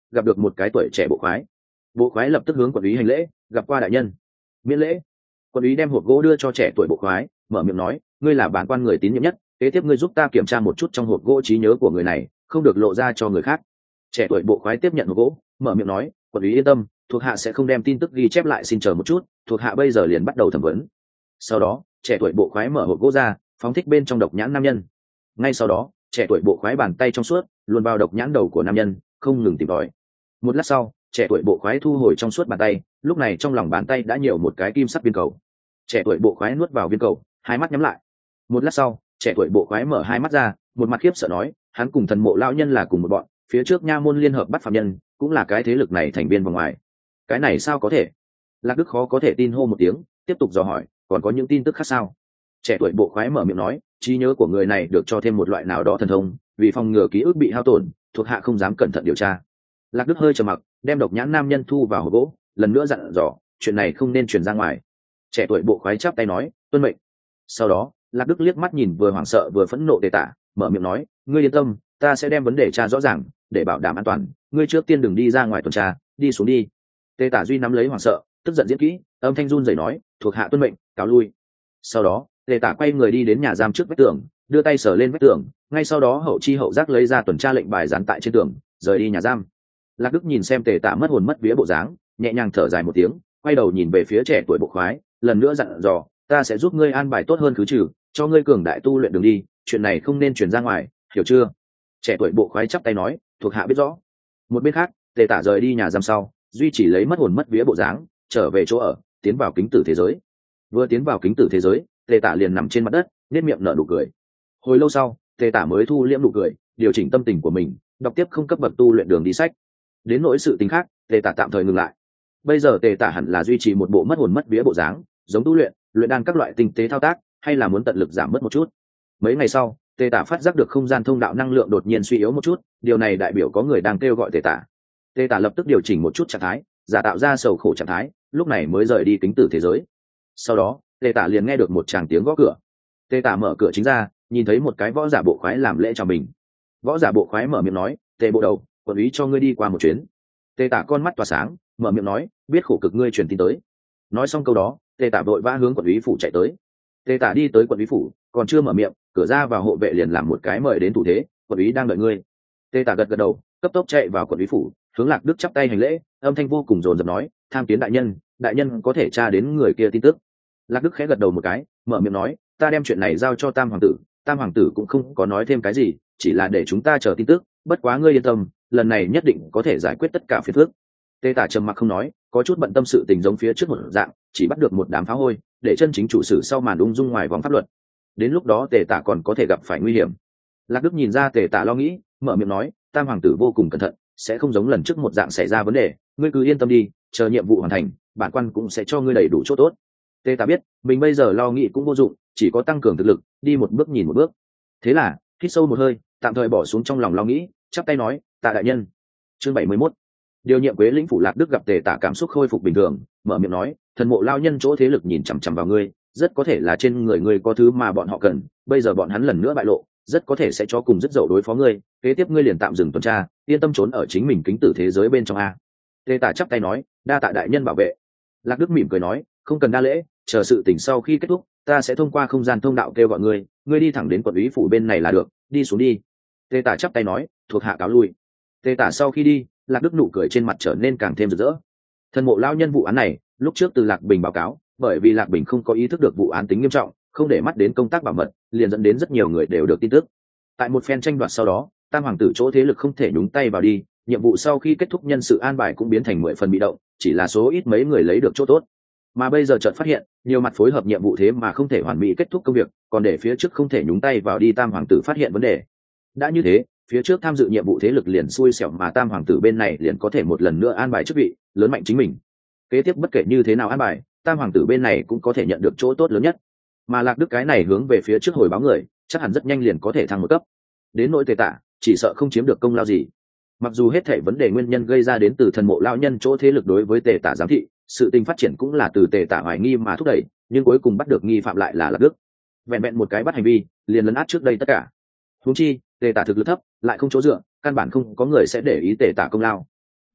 gặp được một cái tuổi trẻ bộ khoái. Bộ khoái lập tức hướng quận úy hành lễ, gặp qua đại nhân. Miễn lễ. Quận úy đem hộp gỗ đưa cho trẻ tuổi bộ khoái, mở miệng nói, ngươi là bản quan người tín nhiệm nhất, kế tiếp ngươi giúp ta kiểm tra một chút trong hộp gỗ trí nhớ của người này, không được lộ ra cho người khác. Trẻ tuổi bộ khoái tiếp nhận hộp gỗ, mở miệng nói, quận úy yên tâm, thuộc hạ sẽ không đem tin tức ghi chép lại, xin chờ một chút, thuộc hạ bây giờ liền bắt đầu thẩm vấn. Sau đó trẻ tuổi bộ khoái mở hộp gỗ ra, phóng thích bên trong độc nhãn nam nhân. Ngay sau đó trẻ tuổi bộ khoái bàn tay trong suốt luồn vào độc nhãn đầu của nam nhân, không ngừng tìm tòi. Một lát sau trẻ tuổi bộ khoái thu hồi trong suốt bàn tay, lúc này trong lòng bàn tay đã nhiều một cái kim sắc viên cầu. Trẻ tuổi bộ khoái nuốt vào viên cầu, hai mắt nhắm lại. Một lát sau trẻ tuổi bộ khoái mở hai mắt ra, một mặt khiếp sợ nói, hắn cùng thần mộ lão nhân là cùng một bọn, phía trước nha môn liên hợp bắt phạm nhân, cũng là cái thế lực này thành viên vòng ngoài. Cái này sao có thể? Lạc Đức khó có thể tin hô một tiếng, tiếp tục dò hỏi, còn có những tin tức khác sao? Trẻ tuổi bộ khoái mở miệng nói, trí nhớ của người này được cho thêm một loại nào đó thần thông, vì phòng ngừa ký ức bị hao tổn, thuộc hạ không dám cẩn thận điều tra. Lạc Đức hơi trầm mặc, đem độc nhãn nam nhân thu vào hộp gỗ, lần nữa dặn dò, chuyện này không nên truyền ra ngoài. Trẻ tuổi bộ khoái chắp tay nói, tuân mệnh. Sau đó Lạc Đức liếc mắt nhìn vừa hoảng sợ vừa phẫn nộ Tề Tả, mở miệng nói, ngươi yên tâm, ta sẽ đem vấn đề tra rõ ràng, để bảo đảm an toàn, ngươi trước tiên đừng đi ra ngoài tuần tra, đi xuống đi. Tề Tả duy nắm lấy hoảng sợ, tức giận diễn kỹ, âm thanh run rẩy nói, thuộc hạ tuân mệnh, cáo lui. Sau đó Tề Tả quay người đi đến nhà giam trước vách tường, đưa tay sờ lên vách tường, ngay sau đó hậu chi hậu giác lấy ra tuần tra lệnh bài dán tại trên tường, rời đi nhà giam. Lạc Đức nhìn xem Tề Tả mất hồn mất vía bộ dáng, nhẹ nhàng thở dài một tiếng, quay đầu nhìn về phía trẻ tuổi bộ khoái, lần nữa dặn dò, ta sẽ giúp ngươi an bài tốt hơn khứ trừ, cho ngươi cường đại tu luyện đường đi, chuyện này không nên truyền ra ngoài, hiểu chưa? Trẻ tuổi bộ khoái chắp tay nói, thuộc hạ biết rõ. Một bên khác Tề Tả rời đi nhà giam sau, duy chỉ lấy mất hồn mất vía bộ dáng trở về chỗ ở, tiến vào kính tử thế giới. Vừa tiến vào kính tử thế giới, Tề Tả liền nằm trên mặt đất, nét miệng nở nụ cười. Hồi lâu sau Tề Tả mới thu liễm nụ cười, điều chỉnh tâm tình của mình, đọc tiếp không cấp bậc tu luyện đường đi sách. Đến nỗi sự tình khác Tề Tả tạm thời ngừng lại. Bây giờ Tề Tả hẳn là duy trì một bộ mất hồn mất vía bộ dáng, giống tu luyện luyện đan các loại tinh tế thao tác, hay là muốn tận lực giảm bớt một chút. Mấy ngày sau Tề Tả phát giác được không gian thông đạo năng lượng đột nhiên suy yếu một chút, điều này đại biểu có người đang kêu gọi Tề Tả. Tề Tả lập tức điều chỉnh một chút trạng thái, giả tạo ra sầu khổ trạng thái, lúc này mới rời đi kính tử thế giới. Sau đó Tề Tả liền nghe được một tràng tiếng gõ cửa. Tề Tả mở cửa chính ra, nhìn thấy một cái võ giả bộ khoái làm lễ chào mình. Võ giả bộ khoái mở miệng nói, Tề bộ đầu, quận úy cho ngươi đi qua một chuyến. Tề Tả con mắt tỏa sáng, mở miệng nói, biết khổ cực ngươi truyền tin tới. Nói xong câu đó Tề Tả vội vã hướng quận úy phủ chạy tới. Tề Tả đi tới quận úy phủ, còn chưa mở miệng, cửa ra vào hộ vệ liền làm một cái mời đến thủ thế, quận úy đang đợi ngươi. Tề Tả gật gật đầu, cấp tốc chạy vào quận úy phủ, hướng Lạc Đức chắp tay hành lễ, âm thanh vô cùng dồn dập nói, tham kiến đại nhân, đại nhân có thể tra đến người kia tin tức. Lạc Đức khẽ gật đầu một cái, mở miệng nói, ta đem chuyện này giao cho Tam hoàng tử, Tam hoàng tử cũng không có nói thêm cái gì, chỉ là để chúng ta chờ tin tức, bất quá ngươi yên tâm, lần này nhất định có thể giải quyết tất cả phiền phức. Tề Tả trầm mặc không nói, có chút bận tâm sự tình giống phía trước một dạng, chỉ bắt được một đám phá hôi, để chân chính chủ sử sau màn ung dung ngoài vòng pháp luật. Đến lúc đó Tề Tả còn có thể gặp phải nguy hiểm. Lạc Đức nhìn ra Tề Tả lo nghĩ, mở miệng nói, Tam hoàng tử vô cùng cẩn thận, sẽ không giống lần trước một dạng xảy ra vấn đề, ngươi cứ yên tâm đi, chờ nhiệm vụ hoàn thành, bản quan cũng sẽ cho ngươi đầy đủ chỗ tốt. Tề Tả biết mình bây giờ lo nghĩ cũng vô dụng, chỉ có tăng cường thực lực, đi một bước nhìn một bước. Thế là hít sâu một hơi, tạm thời bỏ xuống trong lòng lo nghĩ, chắp tay nói, tạ đại nhân. Chương bảy mươi mốt. Điều nhiệm Quế lĩnh phủ. Lạc Đức gặp Tề Tả cảm xúc khôi phục bình thường, mở miệng nói, thần mộ lao nhân chỗ thế lực nhìn chằm chằm vào ngươi, rất có thể là trên người ngươi có thứ mà bọn họ cần, bây giờ bọn hắn lần nữa bại lộ, rất có thể sẽ cho cùng dứt dậu đối phó ngươi, kế tiếp ngươi liền tạm dừng tuần tra, yên tâm trốn ở chính mình kính tử thế giới bên trong a. Tề Tả chắp tay nói, đa tạ đại nhân bảo vệ. Lạc Đức mỉm cười nói, không cần đa lễ, chờ sự tình sau khi kết thúc, ta sẽ thông qua không gian thông đạo kêu gọi ngươi, ngươi đi thẳng đến quận úy phủ bên này là được, đi xuống đi. Tề Tả chắp tay nói, thuộc hạ cáo lui. Tề Tả sau khi đi, Lạc Đức nụ cười trên mặt trở nên càng thêm rực rỡ. Thần mộ lao nhân vụ án này, lúc trước từ Lạc Bình báo cáo, bởi vì Lạc Bình không có ý thức được vụ án tính nghiêm trọng, không để mắt đến công tác bảo mật, liền dẫn đến rất nhiều người đều được tin tức. Tại một phen tranh đoạt sau đó, Tam hoàng tử chỗ thế lực không thể nhúng tay vào đi, nhiệm vụ sau khi kết thúc nhân sự an bài cũng biến thành mười phần bị động, chỉ là số ít mấy người lấy được chỗ tốt. Mà bây giờ chợt phát hiện, nhiều mặt phối hợp nhiệm vụ thế mà không thể hoàn mỹ kết thúc công việc, còn để phía trước không thể nhúng tay vào đi, Tam hoàng tử phát hiện vấn đề. Đã như thế, phía trước tham dự nhiệm vụ thế lực liền xui xẻo, mà Tam hoàng tử bên này liền có thể một lần nữa an bài chức vị, lớn mạnh chính mình. Kế tiếp bất kể như thế nào an bài, Tam hoàng tử bên này cũng có thể nhận được chỗ tốt lớn nhất. Mà Lạc Đức cái này hướng về phía trước hồi báo người, chắc hẳn rất nhanh liền có thể thăng một cấp. Đến nỗi Tề Tả, chỉ sợ không chiếm được công lao gì. Mặc dù hết thảy vấn đề nguyên nhân gây ra đến từ thần mộ lao nhân chỗ thế lực đối với Tề Tả giám thị, sự tình phát triển cũng là từ Tề Tả hoài nghi mà thúc đẩy, nhưng cuối cùng bắt được nghi phạm lại là Lạc Đức. Vẹn vẹn một cái bắt hành vi, liền lấn át trước đây tất cả. Huống chi Tề Tả thực lực thấp, lại không chỗ dựa, căn bản không có người sẽ để ý Tề Tả công lao.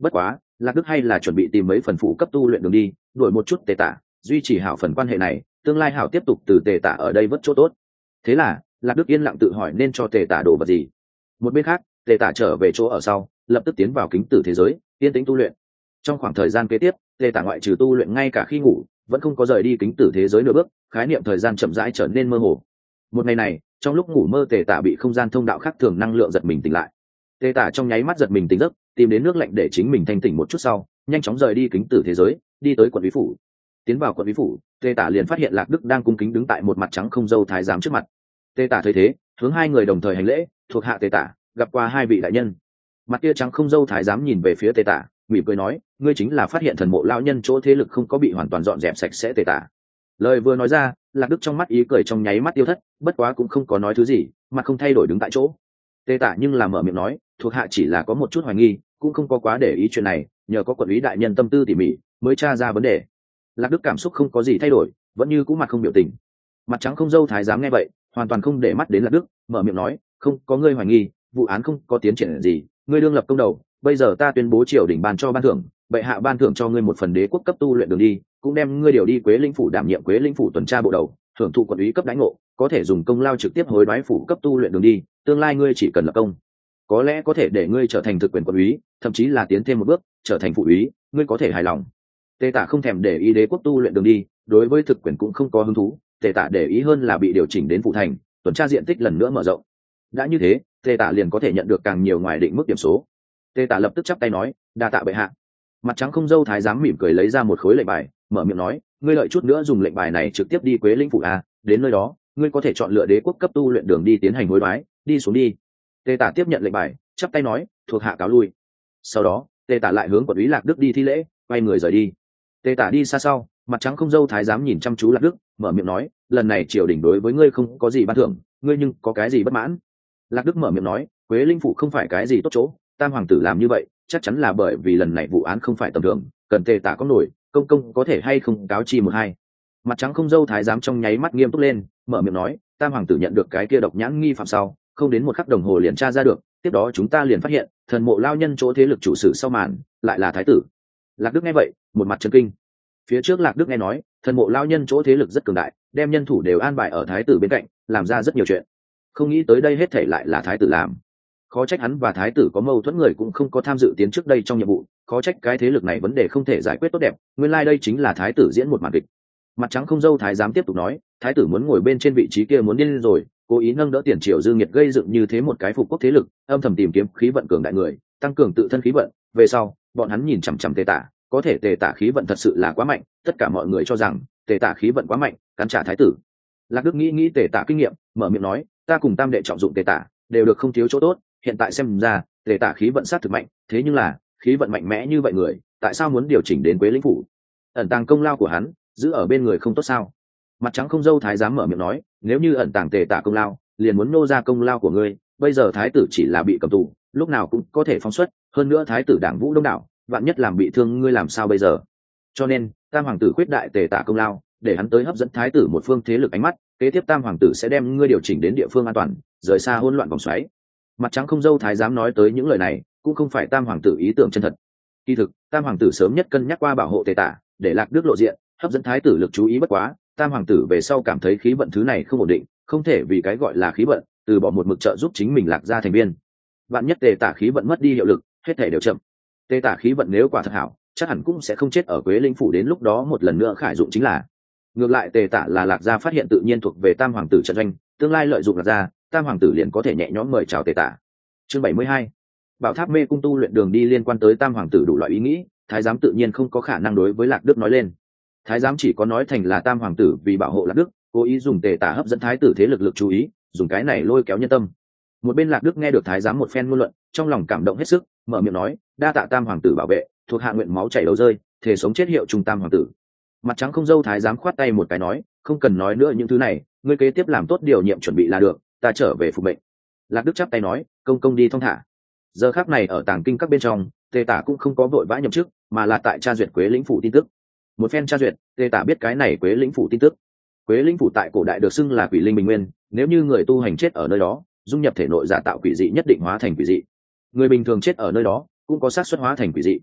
bất quá lạc đức hay là chuẩn bị tìm mấy phần phụ cấp tu luyện đường đi, đổi một chút tề tả, duy trì hảo phần quan hệ này, tương lai hảo tiếp tục từ tề tả ở đây vất chỗ tốt. Thế là lạc đức yên lặng tự hỏi nên cho tề tả đồ vật gì. Một bên khác, tề tả trở về chỗ ở sau, lập tức tiến vào kính tử thế giới, yên tĩnh tu luyện. Trong khoảng thời gian kế tiếp, tề tả ngoại trừ tu luyện ngay cả khi ngủ vẫn không có rời đi kính tử thế giới nửa bước, khái niệm thời gian chậm rãi trở nên mơ hồ. Một ngày này, trong lúc ngủ mơ tề tả bị không gian thông đạo khác thường năng lượng giật mình tỉnh lại. Tề tả trong nháy mắt giật mình tỉnh giấc, tìm đến nước lạnh để chính mình thanh tỉnh một chút sau, nhanh chóng rời đi kính tử thế giới, đi tới quận úy phủ. Tiến vào quận úy phủ, tề tả liền phát hiện lạc đức đang cung kính đứng tại một mặt trắng không dâu thái giám trước mặt. Tề tả thấy thế, hướng hai người đồng thời hành lễ, thuộc hạ tề tả gặp qua hai vị đại nhân. Mặt kia trắng không dâu thái giám nhìn về phía tề tả, mỉm cười nói, ngươi chính là phát hiện thần mộ lão nhân chỗ thế lực không có bị hoàn toàn dọn dẹp sạch sẽ tề tả. Lời vừa nói ra, lạc đức trong mắt ý cười trong nháy mắt tiêu thất, bất quá cũng không có nói thứ gì, mặt không thay đổi đứng tại chỗ. Tề tả nhưng là mở miệng nói, thuộc hạ chỉ là có một chút hoài nghi, cũng không có quá để ý chuyện này, nhờ có quận úy đại nhân tâm tư tỉ mỉ mới tra ra vấn đề. Lạc đức cảm xúc không có gì thay đổi, vẫn như cũ mặt không biểu tình. Mặt trắng không dâu thái giám nghe vậy, hoàn toàn không để mắt đến lạc đức, mở miệng nói, không có ngươi hoài nghi, vụ án không có tiến triển gì, ngươi đương lập công đầu, bây giờ ta tuyên bố triều đình ban cho ban thưởng, bệ hạ ban thưởng cho ngươi một phần đế quốc cấp tu luyện đường đi, cũng đem ngươi điều đi Quế Linh phủ đảm nhiệm Quế Linh phủ tuần tra bộ đầu, hưởng thụ quận úy cấp đãi ngộ, có thể dùng công lao trực tiếp hối đoái phủ cấp tu luyện đường đi, tương lai ngươi chỉ cần lập công, có lẽ có thể để ngươi trở thành thực quyền quận úy, thậm chí là tiến thêm một bước, trở thành phụ úy, ngươi có thể hài lòng. Tề tả không thèm để ý đế quốc tu luyện đường đi, đối với thực quyền cũng không có hứng thú, Tề tả để ý hơn là bị điều chỉnh đến phụ thành, tuần tra diện tích lần nữa mở rộng. Đã như thế, Tề tả liền có thể nhận được càng nhiều ngoài định mức điểm số. Tề tả lập tức chắp tay nói, đa tạ bệ hạ. Mặt trắng không dâu thái giám mỉm cười lấy ra một khối lệnh bài, mở miệng nói, ngươi lợi chút nữa dùng lệnh bài này trực tiếp đi Quế Linh phủ a, đến nơi đó, ngươi có thể chọn lựa đế quốc cấp tu luyện đường đi tiến hành hối đoái, đi xuống đi. Tề tả tiếp nhận lệnh bài, chắp tay nói, thuộc hạ cáo lui. Sau đó, Tề tả lại hướng quận úy lạc đức đi thi lễ, quay người rời đi. Tề tả đi xa sau, mặt trắng không dâu thái giám nhìn chăm chú lạc đức, mở miệng nói, lần này triều đình đối với ngươi không có gì ban thưởng, ngươi nhưng có cái gì bất mãn? Lạc đức mở miệng nói, Quế Linh phủ không phải cái gì tốt chỗ, tam hoàng tử làm như vậy chắc chắn là bởi vì lần này vụ án không phải tầm thường, cần Tề tả có nổi công công có thể hay không cáo chi một hai. Mặt trắng không dâu thái giám trong nháy mắt nghiêm túc lên, mở miệng nói, tam hoàng tử nhận được cái kia độc nhãn nghi phạm sau, không đến một khắc đồng hồ liền tra ra được, tiếp đó chúng ta liền phát hiện thần mộ lao nhân chỗ thế lực chủ sử sau màn lại là thái tử. Lạc đức nghe vậy, một mặt chấn kinh. Phía trước Lạc đức nghe nói thần mộ lao nhân chỗ thế lực rất cường đại, đem nhân thủ đều an bài ở thái tử bên cạnh, làm ra rất nhiều chuyện, không nghĩ tới đây hết thảy lại là thái tử làm. Khó trách hắn và thái tử có mâu thuẫn, người cũng không có tham dự tiến trước đây trong nhiệm vụ, khó trách cái thế lực này vấn đề không thể giải quyết tốt đẹp, nguyên lai đây chính là thái tử diễn một màn kịch. Mặt trắng không dâu thái giám tiếp tục nói, thái tử muốn ngồi bên trên vị trí kia muốn điên rồi, cố ý nâng đỡ tiền triều dư nghiệt gây dựng như thế một cái phục quốc thế lực, âm thầm tìm kiếm khí vận cường đại người, tăng cường tự thân khí vận, về sau bọn hắn nhìn chằm chằm Tề tả, có thể Tề tả khí vận thật sự là quá mạnh, tất cả mọi người cho rằng Tề tả khí vận quá mạnh, cắn trả thái tử. Lạc đức nghĩ nghĩ Tề tả kinh nghiệm, mở miệng nói, ta cùng tam đệ trọng dụng Tề tả đều được không thiếu chỗ tốt, hiện tại xem ra Tề tả khí vận sát thực mạnh, thế nhưng là khí vận mạnh mẽ như vậy người tại sao muốn điều chỉnh đến Quế Linh phủ? Ẩn tàng công lao của hắn giữ ở bên người không tốt sao? Mặt trắng không dâu thái giám mở miệng nói, nếu như ẩn tàng Tề tả công lao liền muốn nô ra công lao của ngươi, bây giờ thái tử chỉ là bị cầm tù, lúc nào cũng có thể phóng xuất, hơn nữa thái tử đảng vũ đông đảo, vạn nhất làm bị thương ngươi làm sao bây giờ? Cho nên tam hoàng tử khuyết đại Tề tả công lao, để hắn tới hấp dẫn thái tử một phương thế lực ánh mắt, kế tiếp tam hoàng tử sẽ đem ngươi điều chỉnh đến địa phương an toàn, rời xa hỗn loạn vòng xoáy. Mặt trắng không dâu thái giám nói tới những lời này cũng không phải tam hoàng tử ý tưởng chân thật. Kỳ thực tam hoàng tử sớm nhất cân nhắc qua bảo hộ Tề tả, để Lạc đức lộ diện, hấp dẫn thái tử lực chú ý, bất quá tam hoàng tử về sau cảm thấy khí vận thứ này không ổn định, không thể vì cái gọi là khí vận từ bỏ một mực trợ giúp chính mình Lạc gia thành viên. Vạn nhất Tề tả khí vận mất đi hiệu lực, hết thể đều chậm. Tề tả khí vận nếu quả thật hảo, chắc hẳn cũng sẽ không chết ở Quế Linh phủ, đến lúc đó một lần nữa khải dụng chính là. Ngược lại Tề tả là Lạc gia phát hiện tự nhiên thuộc về tam hoàng tử trận doanh, tương lai lợi dụng Lạc gia, tam hoàng tử liền có thể nhẹ nhõm mời chào Tề tả. Chương bảy mươi hai, bảo tháp mê cung tu luyện đường đi. Liên quan tới tam hoàng tử đủ loại ý nghĩ, thái giám tự nhiên không có khả năng đối với Lạc đức nói lên. Thái giám chỉ có nói thành là tam hoàng tử vì bảo hộ Lạc đức, cố ý dùng Tề tả hấp dẫn thái tử thế lực lực chú ý, dùng cái này lôi kéo nhân tâm. Một bên Lạc đức nghe được thái giám một phen ngôn luận, trong lòng cảm động hết sức, mở miệng nói, đa tạ tam hoàng tử bảo vệ, thuộc hạ nguyện máu chảy đầu rơi, thể sống chết hiệu trung tam hoàng tử. Mặt trắng không dâu thái giám khoát tay một cái nói, không cần nói nữa những thứ này, ngươi kế tiếp làm tốt điều nhiệm chuẩn bị là được, ta trở về phục mệnh. Lạc đức chắp tay nói, công công đi thong thả. Giờ khắc này ở tàng kinh các bên trong, Tề tả cũng không có vội vã nhậm chức, mà là tại tra duyệt Quế Lĩnh phủ tin tức. Một phen tra duyệt, Tề tả biết cái này Quế Lĩnh phủ tin tức. Quế Lĩnh phủ tại cổ đại được xưng là quỷ linh bình nguyên, nếu như người tu hành chết ở nơi đó, dung nhập thể nội giả tạo quỷ dị nhất định hóa thành quỷ dị. Người bình thường chết ở nơi đó cũng có xác suất hóa thành quỷ dị,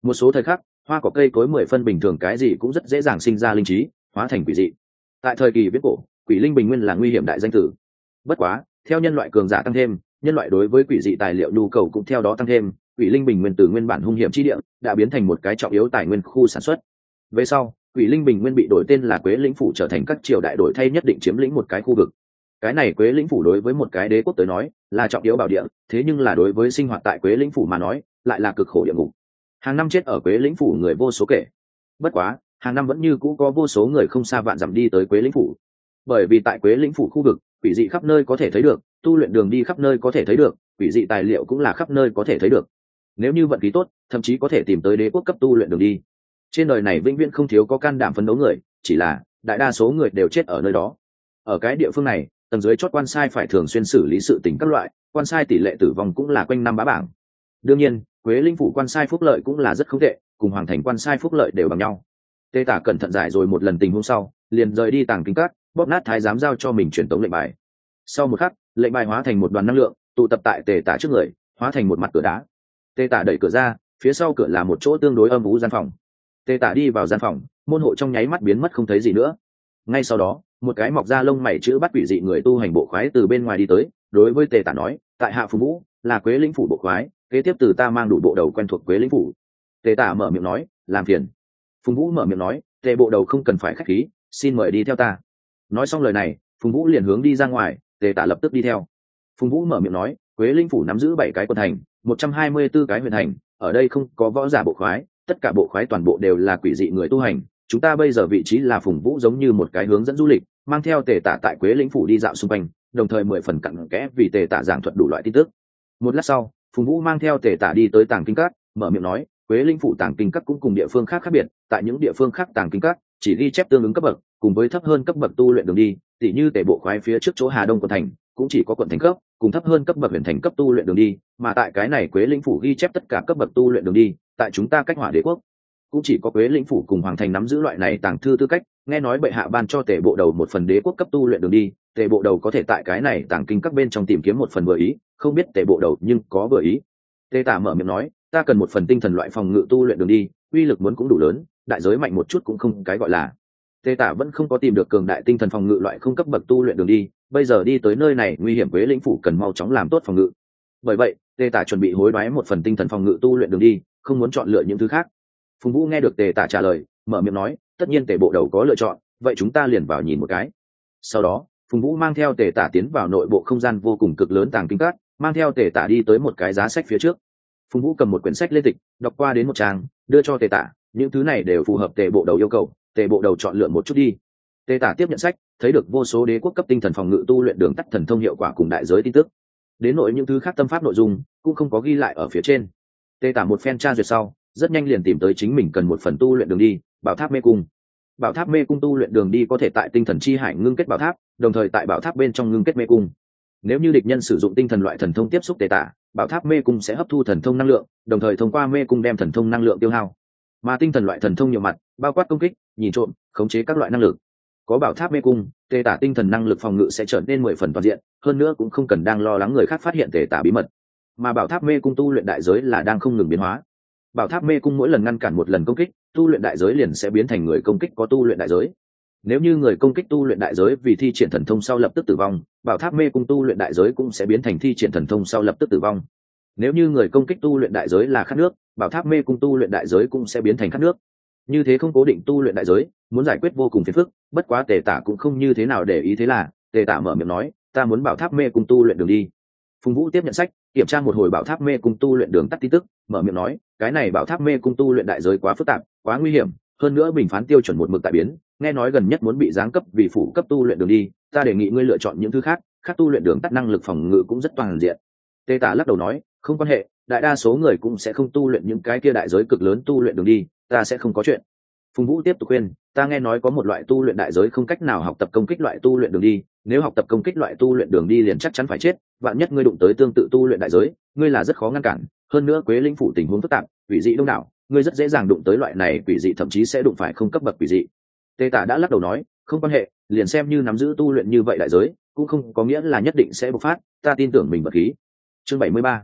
Một số thời khắc, hoa cỏ cây cối mười phân bình thường cái gì cũng rất dễ dàng sinh ra linh trí, hóa thành quỷ dị. Tại thời kỳ viễn cổ, quỷ linh bình nguyên là nguy hiểm đại danh tử. Bất quá, theo nhân loại cường giả tăng thêm, nhân loại đối với quỷ dị tài liệu nhu cầu cũng theo đó tăng thêm, quỷ linh bình nguyên từ nguyên bản hung hiểm chi địa đã biến thành một cái trọng yếu tài nguyên khu sản xuất. Về sau, quỷ linh bình nguyên bị đổi tên là Quế Lĩnh phủ, trở thành các triều đại đổi thay nhất định chiếm lĩnh một cái khu vực. Cái này Quế Lĩnh phủ đối với một cái đế quốc tới nói là trọng yếu bảo địa, thế nhưng là đối với sinh hoạt tại Quế Lĩnh phủ mà nói lại là cực khổ địa ngục. Hàng năm chết ở Quế Lĩnh phủ người vô số kể. Bất quá, hàng năm vẫn như cũ có vô số người không xa vạn dặm đi tới Quế Lĩnh phủ. Bởi vì tại Quế Lĩnh phủ khu vực, quỷ dị khắp nơi có thể thấy được, tu luyện đường đi khắp nơi có thể thấy được, quỷ dị tài liệu cũng là khắp nơi có thể thấy được. Nếu như vận khí tốt, thậm chí có thể tìm tới đế quốc cấp tu luyện đường đi. Trên đời này vĩnh viễn không thiếu có can đảm phấn đấu người, chỉ là đại đa số người đều chết ở nơi đó. Ở cái địa phương này, tầng dưới chót quan sai phải thường xuyên xử lý sự tình các loại, quan sai tỷ lệ tử vong cũng là quanh năm bá bảng. Đương nhiên, Quế Linh phủ quan sai phúc lợi cũng là rất không tệ, cùng hoàng thành quan sai phúc lợi đều bằng nhau. Tê Tả cẩn thận giải rồi một lần tình huống sau, liền rời đi tàng kinh các, bóp nát thái giám giao cho mình truyền tống lệnh bài. Sau một khắc, lệnh bài hóa thành một đoàn năng lượng, tụ tập tại Tề Tả trước người, hóa thành một mặt cửa đá. Tê Tả đẩy cửa ra, phía sau cửa là một chỗ tương đối âm u gian phòng. Tê Tả đi vào gian phòng, môn hộ trong nháy mắt biến mất không thấy gì nữa. Ngay sau đó, một cái mọc da lông mày chữ bắt quỷ dị người tu hành bộ khoái từ bên ngoài đi tới, đối với Tề Tả nói, tại hạ Phùng Vũ, là Quế Lĩnh phủ bộ khoái, kế tiếp từ ta mang đủ bộ đầu quen thuộc Quế Lĩnh phủ. Tề Tả mở miệng nói, làm phiền. Phùng Vũ mở miệng nói, Tề bộ đầu không cần phải khách khí, xin mời đi theo ta. Nói xong lời này, Phùng Vũ liền hướng đi ra ngoài, Tề Tả lập tức đi theo. Phùng Vũ mở miệng nói, Quế Linh phủ nắm giữ bảy cái quân thành, một trăm hai mươi tư cái huyện thành, ở đây không có võ giả bộ khoái, tất cả bộ khoái toàn bộ đều là quỷ dị người tu hành. Chúng ta bây giờ vị trí là Phùng Vũ giống như một cái hướng dẫn du lịch, mang theo Tề Tả tại Quế Linh phủ đi dạo xung quanh, đồng thời mười phần cặn kẽ vì Tề Tả giảng thuật đủ loại tin tức. Một lát sau, Phùng Vũ mang theo Tề Tả đi tới Tàng Kinh Các, mở miệng nói, Quế Linh phủ Tàng Kinh Các cũng cùng địa phương khác khác biệt, tại những địa phương khác Tàng Kinh Các chỉ ghi chép tương ứng cấp bậc, cùng với thấp hơn cấp bậc tu luyện đường đi, tỉ như Tề bộ khoái phía trước chỗ Hà Đông quận thành, cũng chỉ có quận thành cấp, cùng thấp hơn cấp bậc huyện thành cấp tu luyện đường đi, mà tại cái này Quế Linh phủ ghi chép tất cả cấp bậc tu luyện đường đi, tại chúng ta cách Hỏa Đế quốc, cũng chỉ có Quế Linh phủ cùng Hoàng thành nắm giữ loại này tàng thư tư cách. Nghe nói bệ hạ ban cho Tề bộ đầu một phần đế quốc cấp tu luyện đường đi, Tề bộ đầu có thể tại cái này Tàng Kinh Các bên trong tìm kiếm một phần vừa ý, không biết Tề bộ đầu nhưng có vừa ý. Tề Tả mở miệng nói, ta cần một phần tinh thần loại phòng ngự tu luyện đường đi, uy lực muốn cũng đủ lớn, đại giới mạnh một chút cũng không cái gọi là. Tề Tả vẫn không có tìm được cường đại tinh thần phòng ngự loại không cấp bậc tu luyện đường đi, bây giờ đi tới nơi này nguy hiểm, Quế Lĩnh phủ cần mau chóng làm tốt phòng ngự. Bởi vậy, Tề Tả chuẩn bị hối đoái một phần tinh thần phòng ngự tu luyện đường đi, không muốn chọn lựa những thứ khác. Phùng Vũ nghe được Tề Tả trả lời, mở miệng nói, tất nhiên Tề bộ đầu có lựa chọn, vậy chúng ta liền vào nhìn một cái. Sau đó, Phùng Vũ mang theo Tề Tả tiến vào nội bộ không gian vô cùng cực lớn Tàng Kinh Các, mang theo Tề Tả đi tới một cái giá sách phía trước. Phùng Vũ cầm một quyển sách lên tịch, đọc qua đến một trang, đưa cho Tề Tả, những thứ này đều phù hợp Tề bộ đầu yêu cầu, Tề bộ đầu chọn lựa một chút đi. Tề Tả tiếp nhận sách, thấy được vô số đế quốc cấp tinh thần phòng ngự tu luyện đường tắt thần thông hiệu quả cùng đại giới tin tức. Đến nội những thứ khác tâm pháp nội dung cũng không có ghi lại ở phía trên. Tề Tả một phen tra duyệt sau, rất nhanh liền tìm tới chính mình cần một phần tu luyện đường đi, Bảo Tháp Mê Cung. Bảo Tháp Mê Cung tu luyện đường đi có thể tại tinh thần chi hải ngưng kết bảo tháp, đồng thời tại bảo tháp bên trong ngưng kết mê cung. Nếu như địch nhân sử dụng tinh thần loại thần thông tiếp xúc Tề Tả, bảo tháp mê cung sẽ hấp thu thần thông năng lượng, đồng thời thông qua mê cung đem thần thông năng lượng tiêu hao. Mà tinh thần loại thần thông nhiều mặt, bao quát công kích, nhìn trộm, khống chế các loại năng lực. Có bảo tháp mê cung, Tề Tả tinh thần năng lực phòng ngự sẽ trở nên mười phần toàn diện, hơn nữa cũng không cần đang lo lắng người khác phát hiện Tề Tả bí mật. Mà bảo tháp mê cung tu luyện đại giới là đang không ngừng biến hóa. Bảo tháp mê cung mỗi lần ngăn cản một lần công kích, tu luyện đại giới liền sẽ biến thành người công kích có tu luyện đại giới. Nếu như người công kích tu luyện đại giới vì thi triển thần thông sau lập tức tử vong, bảo tháp mê cung tu luyện đại giới cũng sẽ biến thành thi triển thần thông sau lập tức tử vong. Nếu như người công kích tu luyện đại giới là khát nước, bảo tháp mê cung tu luyện đại giới cũng sẽ biến thành khát nước. Như thế không cố định tu luyện đại giới, muốn giải quyết vô cùng phiền phức, bất quá Tề Tả cũng không như thế nào để ý, thế là Tề Tả mở miệng nói, ta muốn bảo tháp mê cung tu luyện đường đi. Phùng Vũ tiếp nhận sách, kiểm tra một hồi bảo tháp mê cung tu luyện đường tắt tin tức, mở miệng nói, cái này bảo tháp mê cung tu luyện đại giới quá phức tạp, quá nguy hiểm, hơn nữa bình phán tiêu chuẩn một mực tại biến, nghe nói gần nhất muốn bị giáng cấp vì phủ cấp tu luyện đường đi, ta đề nghị ngươi lựa chọn những thứ khác, khác tu luyện đường tắt năng lực phòng ngự cũng rất toàn diện. Tề Tả lắc đầu nói, không quan hệ, đại đa số người cũng sẽ không tu luyện những cái kia đại giới cực lớn tu luyện đường đi, ta sẽ không có chuyện. Phùng Vũ tiếp tục khuyên, ta nghe nói có một loại tu luyện đại giới không cách nào học tập công kích loại tu luyện đường đi, nếu học tập công kích loại tu luyện đường đi liền chắc chắn phải chết, vạn nhất ngươi đụng tới tương tự tu luyện đại giới, ngươi là rất khó ngăn cản, hơn nữa Quế Linh phủ tình huống phức tạp, quỷ dị đông đảo, ngươi rất dễ dàng đụng tới loại này quỷ dị, thậm chí sẽ đụng phải không cấp bậc quỷ dị. Tề Tả đã lắc đầu nói, không quan hệ, liền xem như nắm giữ tu luyện như vậy đại giới, cũng không có nghĩa là nhất định sẽ bộc phát, ta tin tưởng mình vật khí. Chương bảy mươi ba,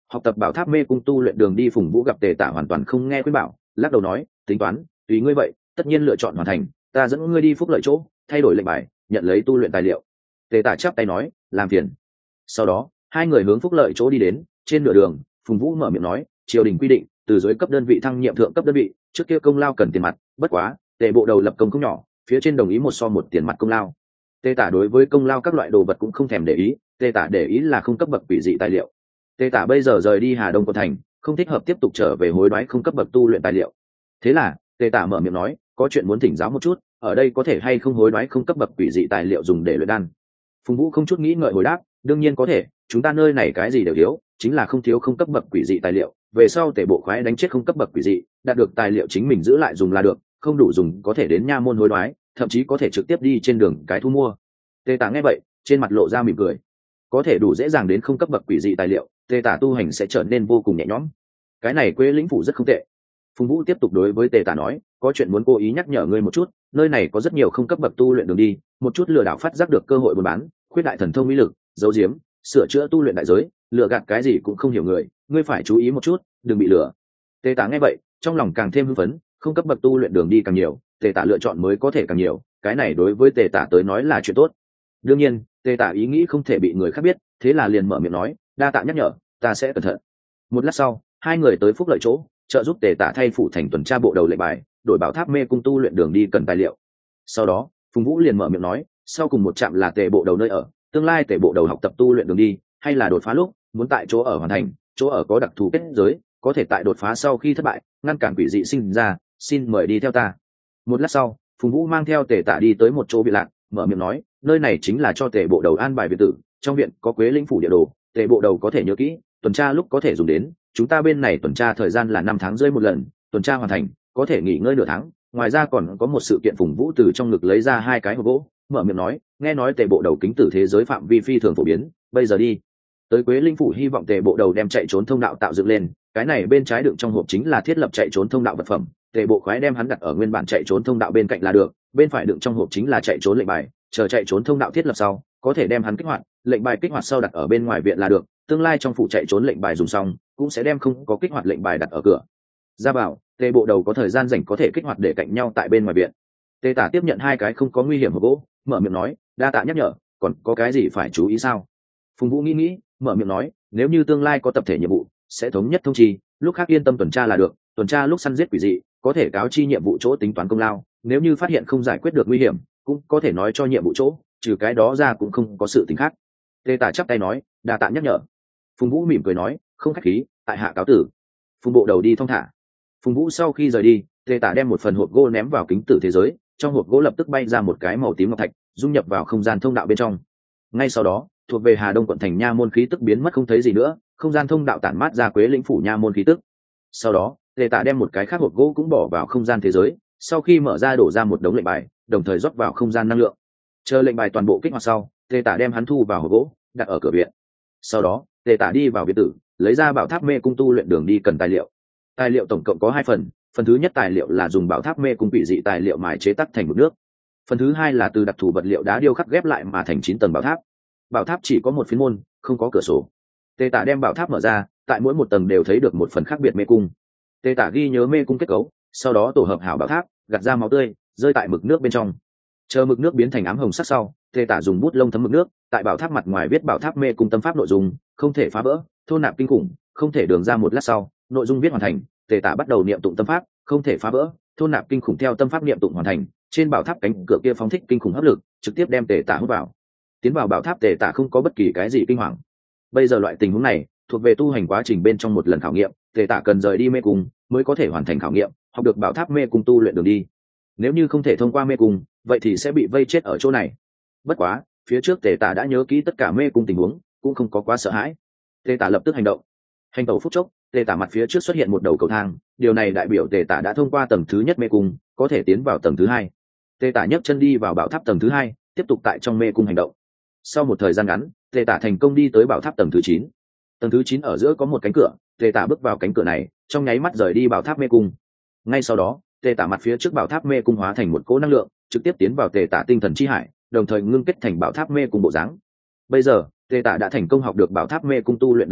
học tập bảo tháp mê cung tu luyện đường đi. Phùng Vũ gặp Tề Tả hoàn toàn không nghe khuyên bảo, lắc đầu nói, tính toán tùy ngươi vậy, tất nhiên lựa chọn hoàn thành, ta dẫn ngươi đi phúc lợi chỗ thay đổi lệnh bài, nhận lấy tu luyện tài liệu. Tề Tả chắp tay nói, làm phiền. Sau đó hai người hướng phúc lợi chỗ đi đến. Trên nửa đường, Phùng Vũ mở miệng nói, triều đình quy định từ dưới cấp đơn vị thăng nhiệm thượng cấp đơn vị, trước kia công lao cần tiền mặt, bất quá Tề bộ đầu lập công không nhỏ, phía trên đồng ý một so một tiền mặt công lao. Tề Tả đối với công lao các loại đồ vật cũng không thèm để ý, Tề Tả để ý là không cấp bậc quỷ dị tài liệu. Tề Tả bây giờ rời đi Hà Đông quận thành, không thích hợp tiếp tục trở về hối đoái không cấp bậc tu luyện tài liệu. Thế là Tề Tả mở miệng nói, có chuyện muốn thỉnh giáo một chút, ở đây có thể hay không hối đoái không cấp bậc quỷ dị tài liệu dùng để luyện đan? Phùng Vũ không chút nghĩ ngợi hồi đáp, đương nhiên có thể, chúng ta nơi này cái gì đều thiếu, chính là không thiếu không cấp bậc quỷ dị tài liệu. Về sau Tề bộ khoái đánh chết không cấp bậc quỷ dị, đạt được tài liệu chính mình giữ lại dùng là được, không đủ dùng có thể đến nha môn hối đoái, thậm chí có thể trực tiếp đi trên đường cái thu mua. Tề Tả nghe vậy, trên mặt lộ ra mỉm cười. Có thể đủ dễ dàng đến không cấp bậc quỷ dị tài liệu, Tề Tả tu hành sẽ trở nên vô cùng nhẹ nhõm. Cái này Quế lĩnh phủ rất không tệ. Phùng Vũ tiếp tục đối với Tề Tả nói, có chuyện muốn cố ý nhắc nhở ngươi một chút, nơi này có rất nhiều không cấp bậc tu luyện đường đi, một chút lừa đảo phát giác được cơ hội buôn bán, khuyết đại thần thông mỹ lực, giấu giếm, sửa chữa tu luyện đại giới, lừa gạt cái gì cũng không hiểu người, ngươi phải chú ý một chút, đừng bị lừa. Tề Tả nghe vậy, trong lòng càng thêm hưng phấn, không cấp bậc tu luyện đường đi càng nhiều, Tề Tả lựa chọn mới có thể càng nhiều, cái này đối với Tề Tả tới nói là chuyện tốt. Đương nhiên, Tề Tả ý nghĩ không thể bị người khác biết, thế là liền mở miệng nói, đa tạ nhắc nhở, ta sẽ cẩn thận. Một lát sau, hai người tới phúc lợi chỗ, trợ giúp Tề Tả thay phụ thành tuần tra bộ đầu lệnh bài, đổi bảo tháp mê cung tu luyện đường đi cần tài liệu. Sau đó Phùng Vũ liền mở miệng nói, sau cùng một trạm là Tề bộ đầu nơi ở, tương lai Tề bộ đầu học tập tu luyện đường đi hay là đột phá lúc muốn tại chỗ ở hoàn thành, chỗ ở có đặc thù kết giới, có thể tại đột phá sau khi thất bại ngăn cản quỷ dị sinh ra, xin mời đi theo ta. Một lát sau, Phùng Vũ mang theo Tề Tả đi tới một chỗ biệt lạc, mở miệng nói, nơi này chính là cho Tề bộ đầu an bài viện tử, trong viện có Quế lĩnh phủ địa đồ, Tề bộ đầu có thể nhớ kỹ, tuần tra lúc có thể dùng đến. Chúng ta bên này tuần tra thời gian là năm tháng rưỡi một lần, tuần tra hoàn thành có thể nghỉ ngơi nửa tháng. Ngoài ra còn có một sự kiện. Phùng Vũ từ trong ngực lấy ra hai cái hộp gỗ, mở miệng nói, nghe nói Tề bộ đầu kính tử thế giới phạm vi phi thường phổ biến, bây giờ đi tới Quế linh phủ, hy vọng Tề bộ đầu đem chạy trốn thông đạo tạo dựng lên. Cái này bên trái đựng trong hộp chính là thiết lập chạy trốn thông đạo vật phẩm, Tề bộ khoái đem hắn đặt ở nguyên bản chạy trốn thông đạo bên cạnh là được. Bên phải đựng trong hộp chính là chạy trốn lệnh bài, chờ chạy trốn thông đạo thiết lập sau có thể đem hắn kích hoạt, lệnh bài kích hoạt sau đặt ở bên ngoài viện là được. Tương lai trong phủ chạy trốn lệnh bài dùng xong cũng sẽ đem không có kích hoạt lệnh bài đặt ở cửa ra vào. Tề bộ đầu có thời gian rảnh có thể kích hoạt để cạnh nhau tại bên ngoài viện. Tề Tả tiếp nhận hai cái không có nguy hiểm hộp gỗ, mở miệng nói, đa tạ nhắc nhở, còn có cái gì phải chú ý sao? Phùng Vũ nghĩ nghĩ, mở miệng nói, nếu như tương lai có tập thể nhiệm vụ sẽ thống nhất thông chi, lúc khác yên tâm tuần tra là được. Tuần tra lúc săn giết quỷ dị có thể cáo chi nhiệm vụ chỗ tính toán công lao, nếu như phát hiện không giải quyết được nguy hiểm cũng có thể nói cho nhiệm vụ chỗ, trừ cái đó ra cũng không có sự tình khác. Tề Tả chắp tay nói, đa tạ nhắc nhở. Phùng Vũ mỉm cười nói, không khách khí, tại hạ cáo tử. Phùng bộ đầu đi thong thả. Phùng Vũ sau khi rời đi, Tề Tả đem một phần hộp gỗ ném vào kính tử thế giới, trong hộp gỗ lập tức bay ra một cái màu tím ngọc thạch, dung nhập vào không gian thông đạo bên trong. Ngay sau đó, thuộc về Hà Đông quận thành nha môn khí tức biến mất không thấy gì nữa, không gian thông đạo tản mát ra Quế lĩnh phủ nha môn khí tức. Sau đó, Tề Tả đem một cái khác hộp gỗ cũng bỏ vào không gian thế giới, sau khi mở ra đổ ra một đống lệnh bài, đồng thời rót vào không gian năng lượng. Chờ lệnh bài toàn bộ kích hoạt sau, Tề Tả đem hắn thu vào hộp gỗ, đặt ở cửa viện. Sau đó, Tề Tả đi vào viện tử, lấy ra bảo tháp mê cung tu luyện đường đi cần tài liệu. Tài liệu tổng cộng có hai phần, phần thứ nhất tài liệu là dùng bảo tháp mê cung quỷ dị tài liệu mài chế tác thành một nước. Phần thứ hai là từ đặc thù vật liệu đá điêu khắc ghép lại mà thành chín tầng bảo tháp. Bảo tháp chỉ có một phiến môn, không có cửa sổ. Tề Tả đem bảo tháp mở ra, tại mỗi một tầng đều thấy được một phần khác biệt mê cung. Tề Tả ghi nhớ mê cung kết cấu, sau đó tổ hợp hảo bảo tháp, gạt ra máu tươi, rơi tại mực nước bên trong. Chờ mực nước biến thành ám hồng sắc sau, Tề Tả dùng bút lông thấm mực nước, tại bảo tháp mặt ngoài viết bảo tháp mê cung tâm pháp nội dung, không thể phá vỡ, thôn nạp kinh khủng, không thể đường ra. Một lát sau, nội dung viết hoàn thành, Tề Tả bắt đầu niệm tụng tâm pháp, không thể phá vỡ, thôn nạp kinh khủng theo tâm pháp niệm tụng hoàn thành. Trên bảo tháp cánh cửa kia phóng thích kinh khủng hấp lực, trực tiếp đem Tề Tả hút vào. Tiến vào bảo tháp, Tề Tả không có bất kỳ cái gì kinh hoàng. Bây giờ loại tình huống này thuộc về tu hành quá trình bên trong một lần khảo nghiệm, Tề Tả cần rời đi mê cung mới có thể hoàn thành khảo nghiệm, học được bảo tháp mê cung tu luyện đường đi. Nếu như không thể thông qua mê cung, vậy thì sẽ bị vây chết ở chỗ này. Bất quá, phía trước Tề Tả đã nhớ kỹ tất cả mê cung tình huống, cũng không có quá sợ hãi. Tề Tả lập tức hành động. Hành tẩu phút chốc, Tề Tả mặt phía trước xuất hiện một đầu cầu thang, điều này đại biểu Tề Tả đã thông qua tầng thứ nhất mê cung, có thể tiến vào tầng thứ hai. Tề Tả nhấc chân đi vào bảo tháp tầng thứ hai, tiếp tục tại trong mê cung hành động. Sau một thời gian ngắn, Tề Tả thành công đi tới bảo tháp tầng thứ chín. Tầng thứ chín ở giữa có một cánh cửa, Tề Tả bước vào cánh cửa này, trong nháy mắt rời đi bảo tháp mê cung. Ngay sau đó, Tề Tả mặt phía trước bảo tháp mê cung hóa thành một cỗ năng lượng, trực tiếp tiến vào Tề Tả tinh thần chi hải, đồng thời ngưng kết thành bảo tháp mê cung bộ dáng. Bây giờ, Tề Tả đã thành công học được bảo tháp mê cung tu luyện đường đi,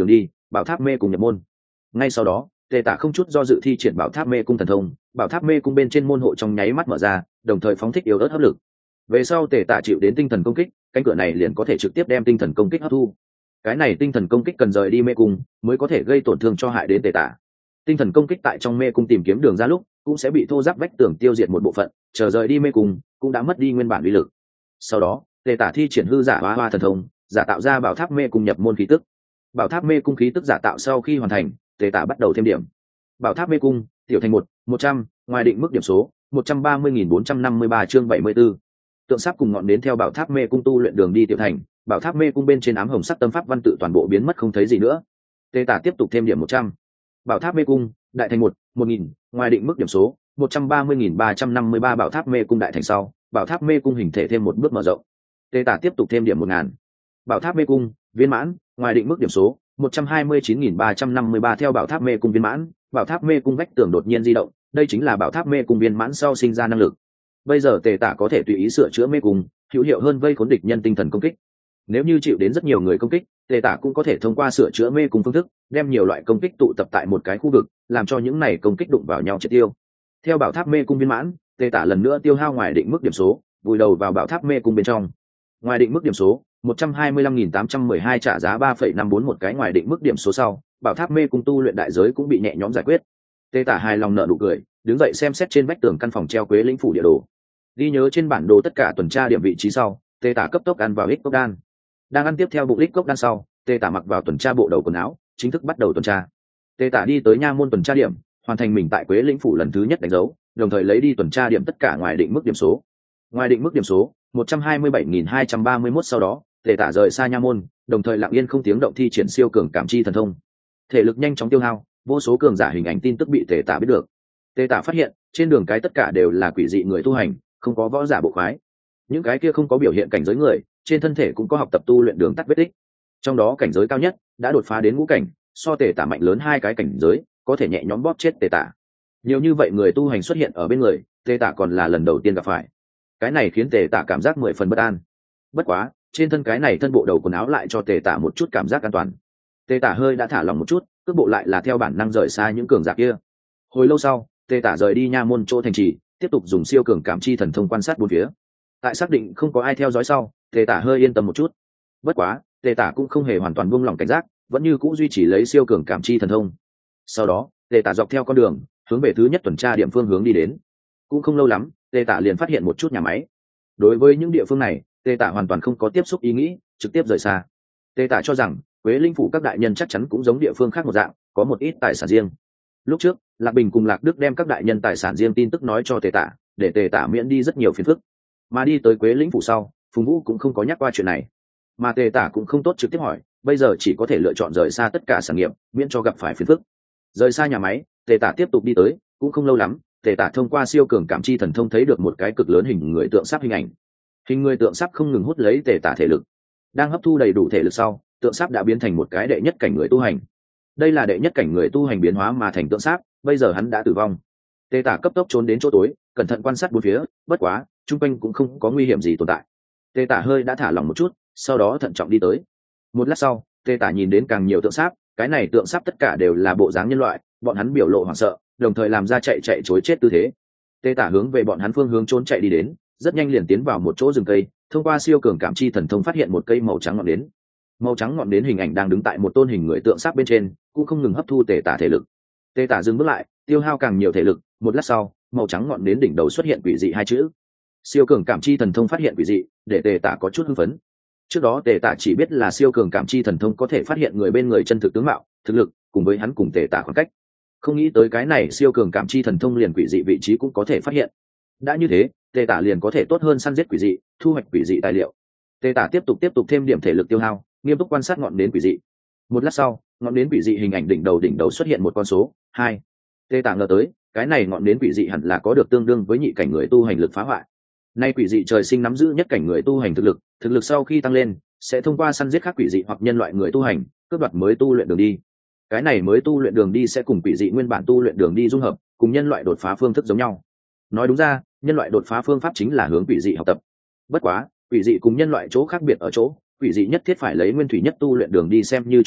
bảo tháp mê cung nhập môn. Ngay sau đó, tề tả không chút do dự thi triển bảo tháp mê cung thần thông, bảo tháp mê cung bên trên môn hộ trong nháy mắt mở ra, đồng thời phóng thích yếu ớt hấp lực. Về sau tề tả chịu đến tinh thần công kích, cánh cửa này liền có thể trực tiếp đem tinh thần công kích hấp thu. Cái này tinh thần công kích cần rời đi mê cung mới có thể gây tổn thương cho hại đến tề tả. Tinh thần công kích tại trong mê cung tìm kiếm đường ra lúc cũng sẽ bị thô giáp vách tường tiêu diệt một bộ phận, chờ rời đi mê cung cũng đã mất đi nguyên bản uy lực. Sau đó tề tả thi triển hư giả hóa hoa thần thông, giả tạo ra bảo tháp mê cung nhập môn khí tức. Bảo tháp mê cung khí tức giả tạo sau khi hoàn thành, tề tả bắt đầu thêm điểm. Bảo tháp mê cung tiểu thành một một trăm, ngoài định mức điểm số một trăm ba mươi nghìn bốn trăm năm mươi ba chương bảy mươi 74. Tượng sáp cùng ngọn đến theo bảo tháp mê cung tu luyện đường đi tiểu thành, bảo tháp mê cung bên trên ám hồng sắc tâm pháp văn tự toàn bộ biến mất không thấy gì nữa. Tề tả tiếp tục thêm điểm một trăm. Bảo tháp mê cung đại thành một một nghìn, ngoài định mức điểm số một trăm ba mươi nghìn ba trăm năm mươi ba. Bảo tháp mê cung đại thành sau, bảo tháp mê cung hình thể thêm một bước mở rộng. Tề tả tiếp tục thêm điểm một nghìn. Bảo tháp mê cung viên mãn, ngoài định mức điểm số một trăm hai mươi chín nghìn ba trăm năm mươi ba. Theo bảo tháp mê cung viên mãn, bảo tháp mê cung vách tường đột nhiên di động, đây chính là bảo tháp mê cung viên mãn sau sinh ra năng lực. Bây giờ tề tả có thể tùy ý sửa chữa mê cung, hữu hiệu hơn vây khốn địch nhân tinh thần công kích. Nếu như chịu đến rất nhiều người công kích, tề tả cũng có thể thông qua sửa chữa mê cung phương thức đem nhiều loại công kích tụ tập tại một cái khu vực, làm cho những này công kích đụng vào nhau triệt tiêu. Theo bảo tháp mê cung viên mãn, tề tả lần nữa tiêu hao ngoài định mức điểm số, vùi đầu vào bảo tháp mê cung bên trong. Ngoài định mức điểm số một trăm hai mươi lăm nghìn tám trăm mười hai, trả giá ba phẩy năm bốn một cái ngoài định mức điểm số sau, bảo tháp mê cung tu luyện đại giới cũng bị nhẹ nhõm giải quyết. Tề tả hài lòng nở nụ cười, đứng dậy xem xét trên vách tường căn phòng treo Quế Lĩnh phủ địa đồ, ghi nhớ trên bản đồ tất cả tuần tra điểm vị trí sau, tề tả cấp tốc ăn vào ích cốc đan. Đang ăn tiếp theo bụng ích cốc đan sau, tề tả mặc vào tuần tra bộ đầu quần áo, chính thức bắt đầu tuần tra. Tề tả đi tới nha môn tuần tra điểm, hoàn thành mình tại Quế Lĩnh phủ lần thứ nhất đánh dấu, đồng thời lấy đi tuần tra điểm tất cả ngoài định mức điểm số. Ngoài định mức điểm số một trăm hai mươi bảy nghìn hai trăm ba mươi mốt. Sau đó tề tả rời xa nha môn, đồng thời lặng yên không tiếng động thi triển siêu cường cảm chi thần thông. Thể lực nhanh chóng tiêu hao, vô số cường giả hình ảnh tin tức bị tề tả biết được. Tề tả phát hiện trên đường cái tất cả đều là quỷ dị người tu hành, không có võ giả bộ khoái. Những cái kia không có biểu hiện cảnh giới người, trên thân thể cũng có học tập tu luyện đường tắt vết tích. Trong đó cảnh giới cao nhất đã đột phá đến ngũ cảnh, so tề tả mạnh lớn hai cái cảnh giới, có thể nhẹ nhõm bóp chết tề tả. Nhiều như vậy người tu hành xuất hiện ở bên người, tề tả còn là lần đầu tiên gặp phải. Cái này khiến tề tả cảm giác mười phần bất an. Bất quá trên thân cái này thân bộ đầu quần áo lại cho tề tả một chút cảm giác an toàn. Tề tả hơi đã thả lòng một chút, cước bộ lại là theo bản năng rời xa những cường giả kia. Hồi lâu sau, tề tả rời đi nha môn chỗ thành trì, tiếp tục dùng siêu cường cảm chi thần thông quan sát bốn phía. Tại xác định không có ai theo dõi sau, tề tả hơi yên tâm một chút. Bất quá tề tả cũng không hề hoàn toàn buông lỏng cảnh giác, vẫn như cũ duy trì lấy siêu cường cảm chi thần thông. Sau đó tề tả dọc theo con đường hướng về thứ nhất tuần tra điểm phương hướng đi đến. Cũng không lâu lắm, tề tả liền phát hiện một chút nhà máy. Đối với những địa phương này, tề tả hoàn toàn không có tiếp xúc ý nghĩ, trực tiếp rời xa. Tề tả cho rằng Quế Linh phủ các đại nhân chắc chắn cũng giống địa phương khác một dạng, có một ít tài sản riêng. Lúc trước Lạc Bình cùng Lạc Đức đem các đại nhân tài sản riêng tin tức nói cho tề tả, để tề tả miễn đi rất nhiều phiền phức. Mà đi tới Quế Lĩnh phủ sau, Phùng Vũ cũng không có nhắc qua chuyện này, mà tề tả cũng không tốt trực tiếp hỏi, bây giờ chỉ có thể lựa chọn rời xa tất cả sản nghiệp, miễn cho gặp phải phiền phức. Rời xa nhà máy, tề tả tiếp tục đi tới, cũng không lâu lắm, tề tả thông qua siêu cường cảm chi thần thông thấy được một cái cực lớn hình người tượng sáp hình ảnh. Hình người tượng sáp không ngừng hút lấy tề tả thể lực, đang hấp thu đầy đủ thể lực sau, tượng sáp đã biến thành một cái đệ nhất cảnh người tu hành. Đây là đệ nhất cảnh người tu hành biến hóa mà thành tượng sáp, bây giờ hắn đã tử vong. Tề tả cấp tốc trốn đến chỗ tối, cẩn thận quan sát bốn phía, bất quá chung quanh cũng không có nguy hiểm gì tồn tại. Tề tả hơi đã thả lỏng một chút, sau đó thận trọng đi tới. Một lát sau, tề tả nhìn đến càng nhiều tượng sáp, cái này tượng sáp tất cả đều là bộ dáng nhân loại, bọn hắn biểu lộ hoảng sợ, đồng thời làm ra chạy chạy chối chết tư thế. Tề tả hướng về bọn hắn phương hướng trốn chạy đi đến, rất nhanh liền tiến vào một chỗ rừng cây, thông qua siêu cường cảm chi thần thông phát hiện một cây màu trắng ngọn nến. Màu trắng ngọn nến hình ảnh đang đứng tại một tôn hình người tượng sáp bên trên, cũng không ngừng hấp thu tề tả thể lực. Tề tả dừng bước lại, tiêu hao càng nhiều thể lực, một lát sau, màu trắng ngọn nến đỉnh đầu xuất hiện quỷ dị hai chữ. Siêu cường cảm chi thần thông phát hiện quỷ dị, để tề tả có chút hưng phấn. Trước đó tề tả chỉ biết là siêu cường cảm chi thần thông có thể phát hiện người bên người chân thực tướng mạo, thực lực, cùng với hắn cùng tề tả khoảng cách. Không nghĩ tới cái này siêu cường cảm chi thần thông liền quỷ dị vị trí cũng có thể phát hiện. Đã như thế, tề tả liền có thể tốt hơn săn giết quỷ dị, thu hoạch quỷ dị tài liệu. Tề tả tiếp tục tiếp tục thêm điểm thể lực tiêu hao, nghiêm túc quan sát ngọn nến quỷ dị. Một lát sau, ngọn nến quỷ dị hình ảnh đỉnh đầu đỉnh đầu xuất hiện một con số hai. Tề tả ngờ tới, cái này ngọn nến quỷ dị hẳn là có được tương đương với nhị cảnh người tu hành lực phá hoại. Nay quỷ dị trời sinh nắm giữ nhất cảnh người tu hành thực lực, thực lực sau khi tăng lên, sẽ thông qua săn giết khác quỷ dị hoặc nhân loại người tu hành, cướp đoạt mới tu luyện đường đi. Cái này mới tu luyện đường đi sẽ cùng quỷ dị nguyên bản tu luyện đường đi dung hợp, cùng nhân loại đột phá phương thức giống nhau. Nói đúng ra, nhân loại đột phá phương pháp chính là hướng quỷ dị học tập. Bất quá, quỷ dị cùng nhân loại chỗ khác biệt ở chỗ, quỷ dị nhất thiết phải lấy nguyên thủy nhất tu luyện đường đi xem như chủ thể,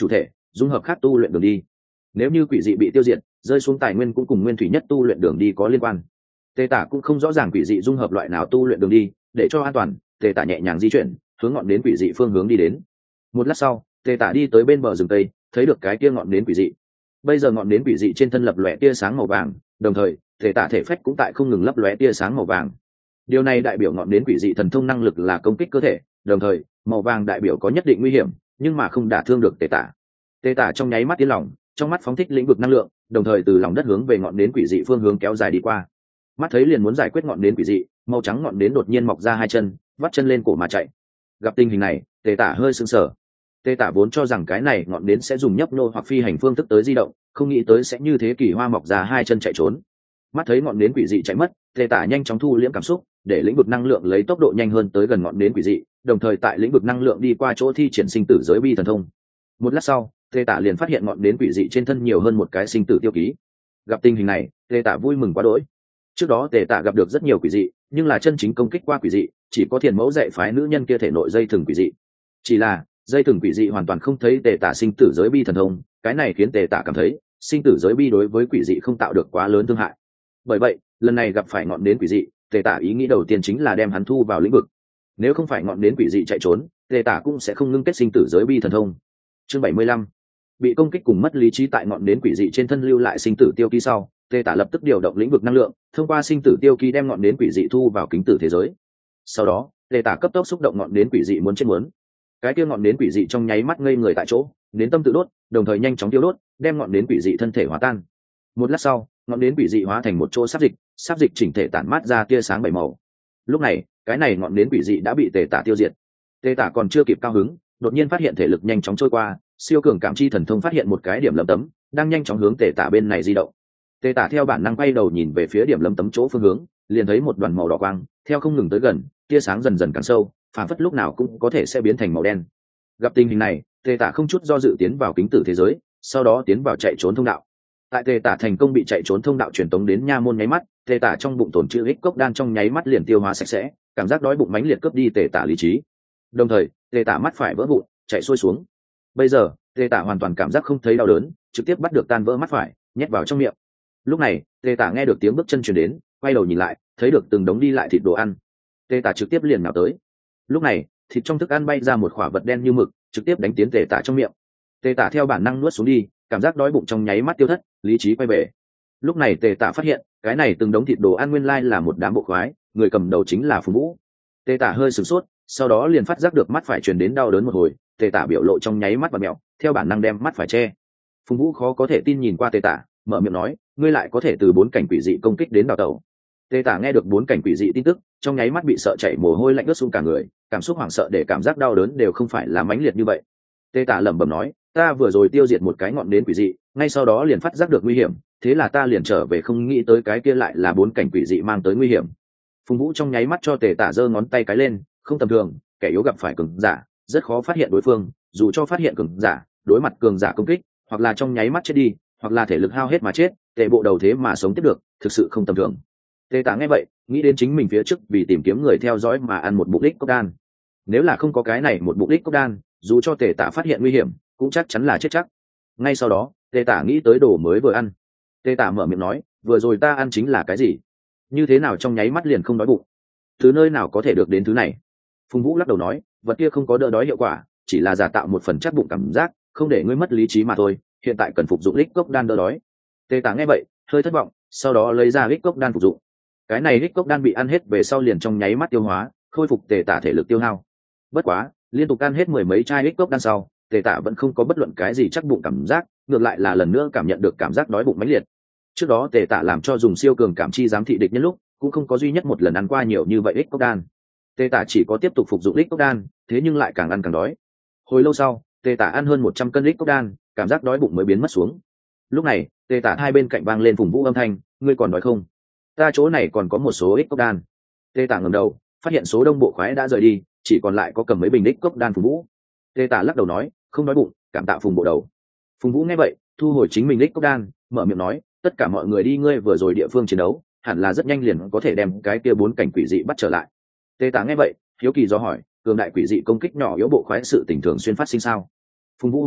dung hợp khác tu luyện đường đi. Nếu như quỷ dị bị tiêu diệt, rơi xuống tài nguyên cũng cùng nguyên thủy nhất tu luyện đường đi có liên quan. Tề Tả cũng không rõ ràng quỷ dị dung hợp loại nào tu luyện đường đi, để cho an toàn, Tề Tả nhẹ nhàng di chuyển, hướng ngọn nến quỷ dị phương hướng đi đến. Một lát sau, Tề Tả đi tới bên bờ rừng tây, thấy được cái kia ngọn nến quỷ dị. Bây giờ ngọn nến quỷ dị trên thân lập lòe tia sáng màu vàng, đồng thời, Tề Tả thể phách cũng tại không ngừng lấp lóe tia sáng màu vàng. Điều này đại biểu ngọn nến quỷ dị thần thông năng lực là công kích cơ thể, đồng thời, màu vàng đại biểu có nhất định nguy hiểm, nhưng mà không đả thương được Tề Tả. Tề Tả trong nháy mắt tiến lòng, trong mắt phóng thích lĩnh vực năng lượng, đồng thời từ lòng đất hướng về ngọn nến quỷ dị phương hướng kéo dài đi qua. Mắt thấy liền muốn giải quyết ngọn nến quỷ dị, màu trắng ngọn nến đột nhiên mọc ra hai chân, vắt chân lên cổ mà chạy. Gặp tình hình này, Tề Tả hơi sững sờ. Tề Tả vốn cho rằng cái này ngọn nến sẽ dùng nhấp nô hoặc phi hành phương thức tới di động, không nghĩ tới sẽ như thế kỳ hoa mọc ra hai chân chạy trốn. Mắt thấy ngọn nến quỷ dị chạy mất, Tề Tả nhanh chóng thu liễm cảm xúc, để lĩnh vực năng lượng lấy tốc độ nhanh hơn tới gần ngọn nến quỷ dị, đồng thời tại lĩnh vực năng lượng đi qua chỗ thi triển sinh tử giới bi thần thông. Một lát sau, Tề Tả liền phát hiện ngọn nến quỷ dị trên thân nhiều hơn một cái sinh tử tiêu ký. Gặp tình hình này, Tề Tả vui mừng quá đỗi. Trước đó Tề Tả gặp được rất nhiều quỷ dị, nhưng là chân chính công kích qua quỷ dị, chỉ có Thiền Mẫu dạy phái nữ nhân kia thể nội dây thừng quỷ dị. Chỉ là dây thừng quỷ dị hoàn toàn không thấy Tề Tả sinh tử giới bi thần thông, cái này khiến Tề Tả cảm thấy sinh tử giới bi đối với quỷ dị không tạo được quá lớn thương hại. Bởi vậy, lần này gặp phải ngọn nến quỷ dị, Tề Tả ý nghĩ đầu tiên chính là đem hắn thu vào lĩnh vực. Nếu không phải ngọn nến quỷ dị chạy trốn, Tề Tả cũng sẽ không ngưng kết sinh tử giới bi thần thông. Chương bảy mươi lăm, bị công kích cùng mất lý trí. Tại ngọn nến quỷ dị trên thân lưu lại sinh tử tiêu ký sau, Tề Tả lập tức điều động lĩnh vực năng lượng, thông qua sinh tử tiêu ký đem ngọn nến quỷ dị thu vào kính tử thế giới. Sau đó, Tề Tả cấp tốc xúc động ngọn nến quỷ dị muốn chết muốn. Cái kia ngọn nến quỷ dị trong nháy mắt ngây người tại chỗ, nến tâm tự đốt, đồng thời nhanh chóng tiêu đốt, đem ngọn nến quỷ dị thân thể hóa tan. Một lát sau, ngọn nến quỷ dị hóa thành một chỗ sáp dịch, sáp dịch chỉnh thể tản mát ra tia sáng bảy màu. Lúc này, cái này ngọn nến quỷ dị đã bị Tề Tả tiêu diệt. Tề Tả còn chưa kịp cao hứng, đột nhiên phát hiện thể lực nhanh chóng trôi qua, siêu cường cảm chi thần thông phát hiện một cái điểm lấm tấm, đang nhanh chóng hướng Tề Tả bên này di động. Tề Tả theo bản năng quay đầu nhìn về phía điểm lấm tấm chỗ phương hướng, liền thấy một đoàn màu đỏ quang, theo không ngừng tới gần, tia sáng dần dần càng sâu, phản phất lúc nào cũng có thể sẽ biến thành màu đen. Gặp tình hình này, Tề Tả không chút do dự tiến vào kính tử thế giới, sau đó tiến vào chạy trốn thông đạo. Tại Tề Tả thành công bị chạy trốn thông đạo truyền tống đến nha môn nháy mắt, Tề Tả trong bụng tổn trữ ích cốc đan trong nháy mắt liền tiêu hóa sạch sẽ, cảm giác đói bụng mãnh liệt cướp đi Tề Tả lý trí. Đồng thời, Tề Tả mắt phải vỡ vụn, chạy xuôi xuống. Bây giờ, Tề Tả hoàn toàn cảm giác không thấy đau đớn, trực tiếp bắt được tan vỡ mắt phải, nhét vào trong miệng. Lúc này, Tề Tả nghe được tiếng bước chân truyền đến, quay đầu nhìn lại, thấy được từng đống đi lại thịt đồ ăn. Tề Tả trực tiếp liền nào tới. Lúc này, thịt trong thức ăn bay ra một khỏa vật đen như mực, trực tiếp đánh tiến Tề Tả trong miệng. Tề Tả theo bản năng nuốt xuống đi, cảm giác đói bụng trong nháy mắt tiêu thất, lý trí quay về. Lúc này Tề Tả phát hiện, cái này từng đống thịt đồ ăn nguyên lai là một đám bộ khoái, người cầm đầu chính là Phùng Vũ. Tề Tả hơi sửng sốt, sau đó liền phát giác được mắt phải truyền đến đau đớn một hồi, Tề Tả biểu lộ trong nháy mắt và mèo, theo bản năng đem mắt phải che. Phùng Vũ khó có thể tin nhìn qua Tề Tả, mở miệng nói, ngươi lại có thể từ bốn cảnh quỷ dị công kích đến đào tẩu. Tề Tả nghe được bốn cảnh quỷ dị tin tức, trong nháy mắt bị sợ chảy mồ hôi lạnh ướt xuống cả người, cảm xúc hoảng sợ để cảm giác đau đớn đều không phải là mãnh liệt như vậy. Tề Tả lẩm bẩm nói, ta vừa rồi tiêu diệt một cái ngọn nến quỷ dị, ngay sau đó liền phát giác được nguy hiểm, thế là ta liền trở về, không nghĩ tới cái kia lại là bốn cảnh quỷ dị mang tới nguy hiểm. Phùng Vũ trong nháy mắt cho Tề Tả giơ ngón tay cái lên, không tầm thường, kẻ yếu gặp phải cường giả, rất khó phát hiện đối phương, dù cho phát hiện cường giả, đối mặt cường giả công kích, hoặc là trong nháy mắt chết đi, hoặc là thể lực hao hết mà chết, Tề bộ đầu thế mà sống tiếp được, thực sự không tầm thường. Tề Tả nghe vậy, nghĩ đến chính mình phía trước vì tìm kiếm người theo dõi mà ăn một bụng đích cốc đan. Nếu là không có cái này một bụng đích cốc đan, dù cho Tề Tả phát hiện nguy hiểm, cũng chắc chắn là chết chắc. Ngay sau đó, Tề Tả nghĩ tới đồ mới vừa ăn. Tề Tả mở miệng nói, vừa rồi ta ăn chính là cái gì? Như thế nào trong nháy mắt liền không đói bụng? Thứ nơi nào có thể được đến thứ này? Phùng Vũ lắc đầu nói, vật kia không có đỡ đói hiệu quả, chỉ là giả tạo một phần chắc bụng cảm giác, không để ngươi mất lý trí mà thôi. Hiện tại cần phục dụng đích cốc đan đỡ đói. Tề Tả nghe vậy, hơi thất vọng, sau đó lấy ra đích cốc đan phục dụng. Cái này đích cốc đan bị ăn hết về sau liền trong nháy mắt tiêu hóa, khôi phục Tề Tả thể lực tiêu hao. Bất quá, liên tục ăn hết mười mấy chai đích cốc đan sau, Tề Tả vẫn không có bất luận cái gì chắc bụng cảm giác, ngược lại là lần nữa cảm nhận được cảm giác đói bụng mãnh liệt. Trước đó Tề Tả làm cho dùng siêu cường cảm chi giám thị địch nhân lúc, cũng không có duy nhất một lần ăn qua nhiều như vậy đích cốc đan. Tề Tả chỉ có tiếp tục phục dụng đích cốc đan, thế nhưng lại càng ăn càng đói. Hồi lâu sau, Tề Tả ăn hơn một trăm cân đích cốc đan, cảm giác đói bụng mới biến mất xuống. Lúc này, Tề Tả hai bên cạnh vang lên Phùng Vũ âm thanh, ngươi còn đói không? Ta chỗ này còn có một số đích cốc đan. Tề Tả ngẩng đầu, phát hiện số đông bộ khoái đã rời đi, chỉ còn lại có cầm mấy bình đích cốc đan Phùng Vũ. Tề Tả lắc đầu nói, không đói bụng, cảm tạ Phùng bộ đầu. Phùng Vũ nghe vậy, thu hồi chính mình đích cốc đan, mở miệng nói, tất cả mọi người đi, ngươi vừa rồi địa phương chiến đấu, hẳn là rất nhanh liền có thể đem cái kia bốn cảnh quỷ dị bắt trở lại. Tề Tả nghe vậy, hiếu kỳ do hỏi, cường đại quỷ dị công kích nhỏ yếu bộ khoái sự tình thường xuyên phát sinh sao? Phùng Vũ hồi đáp,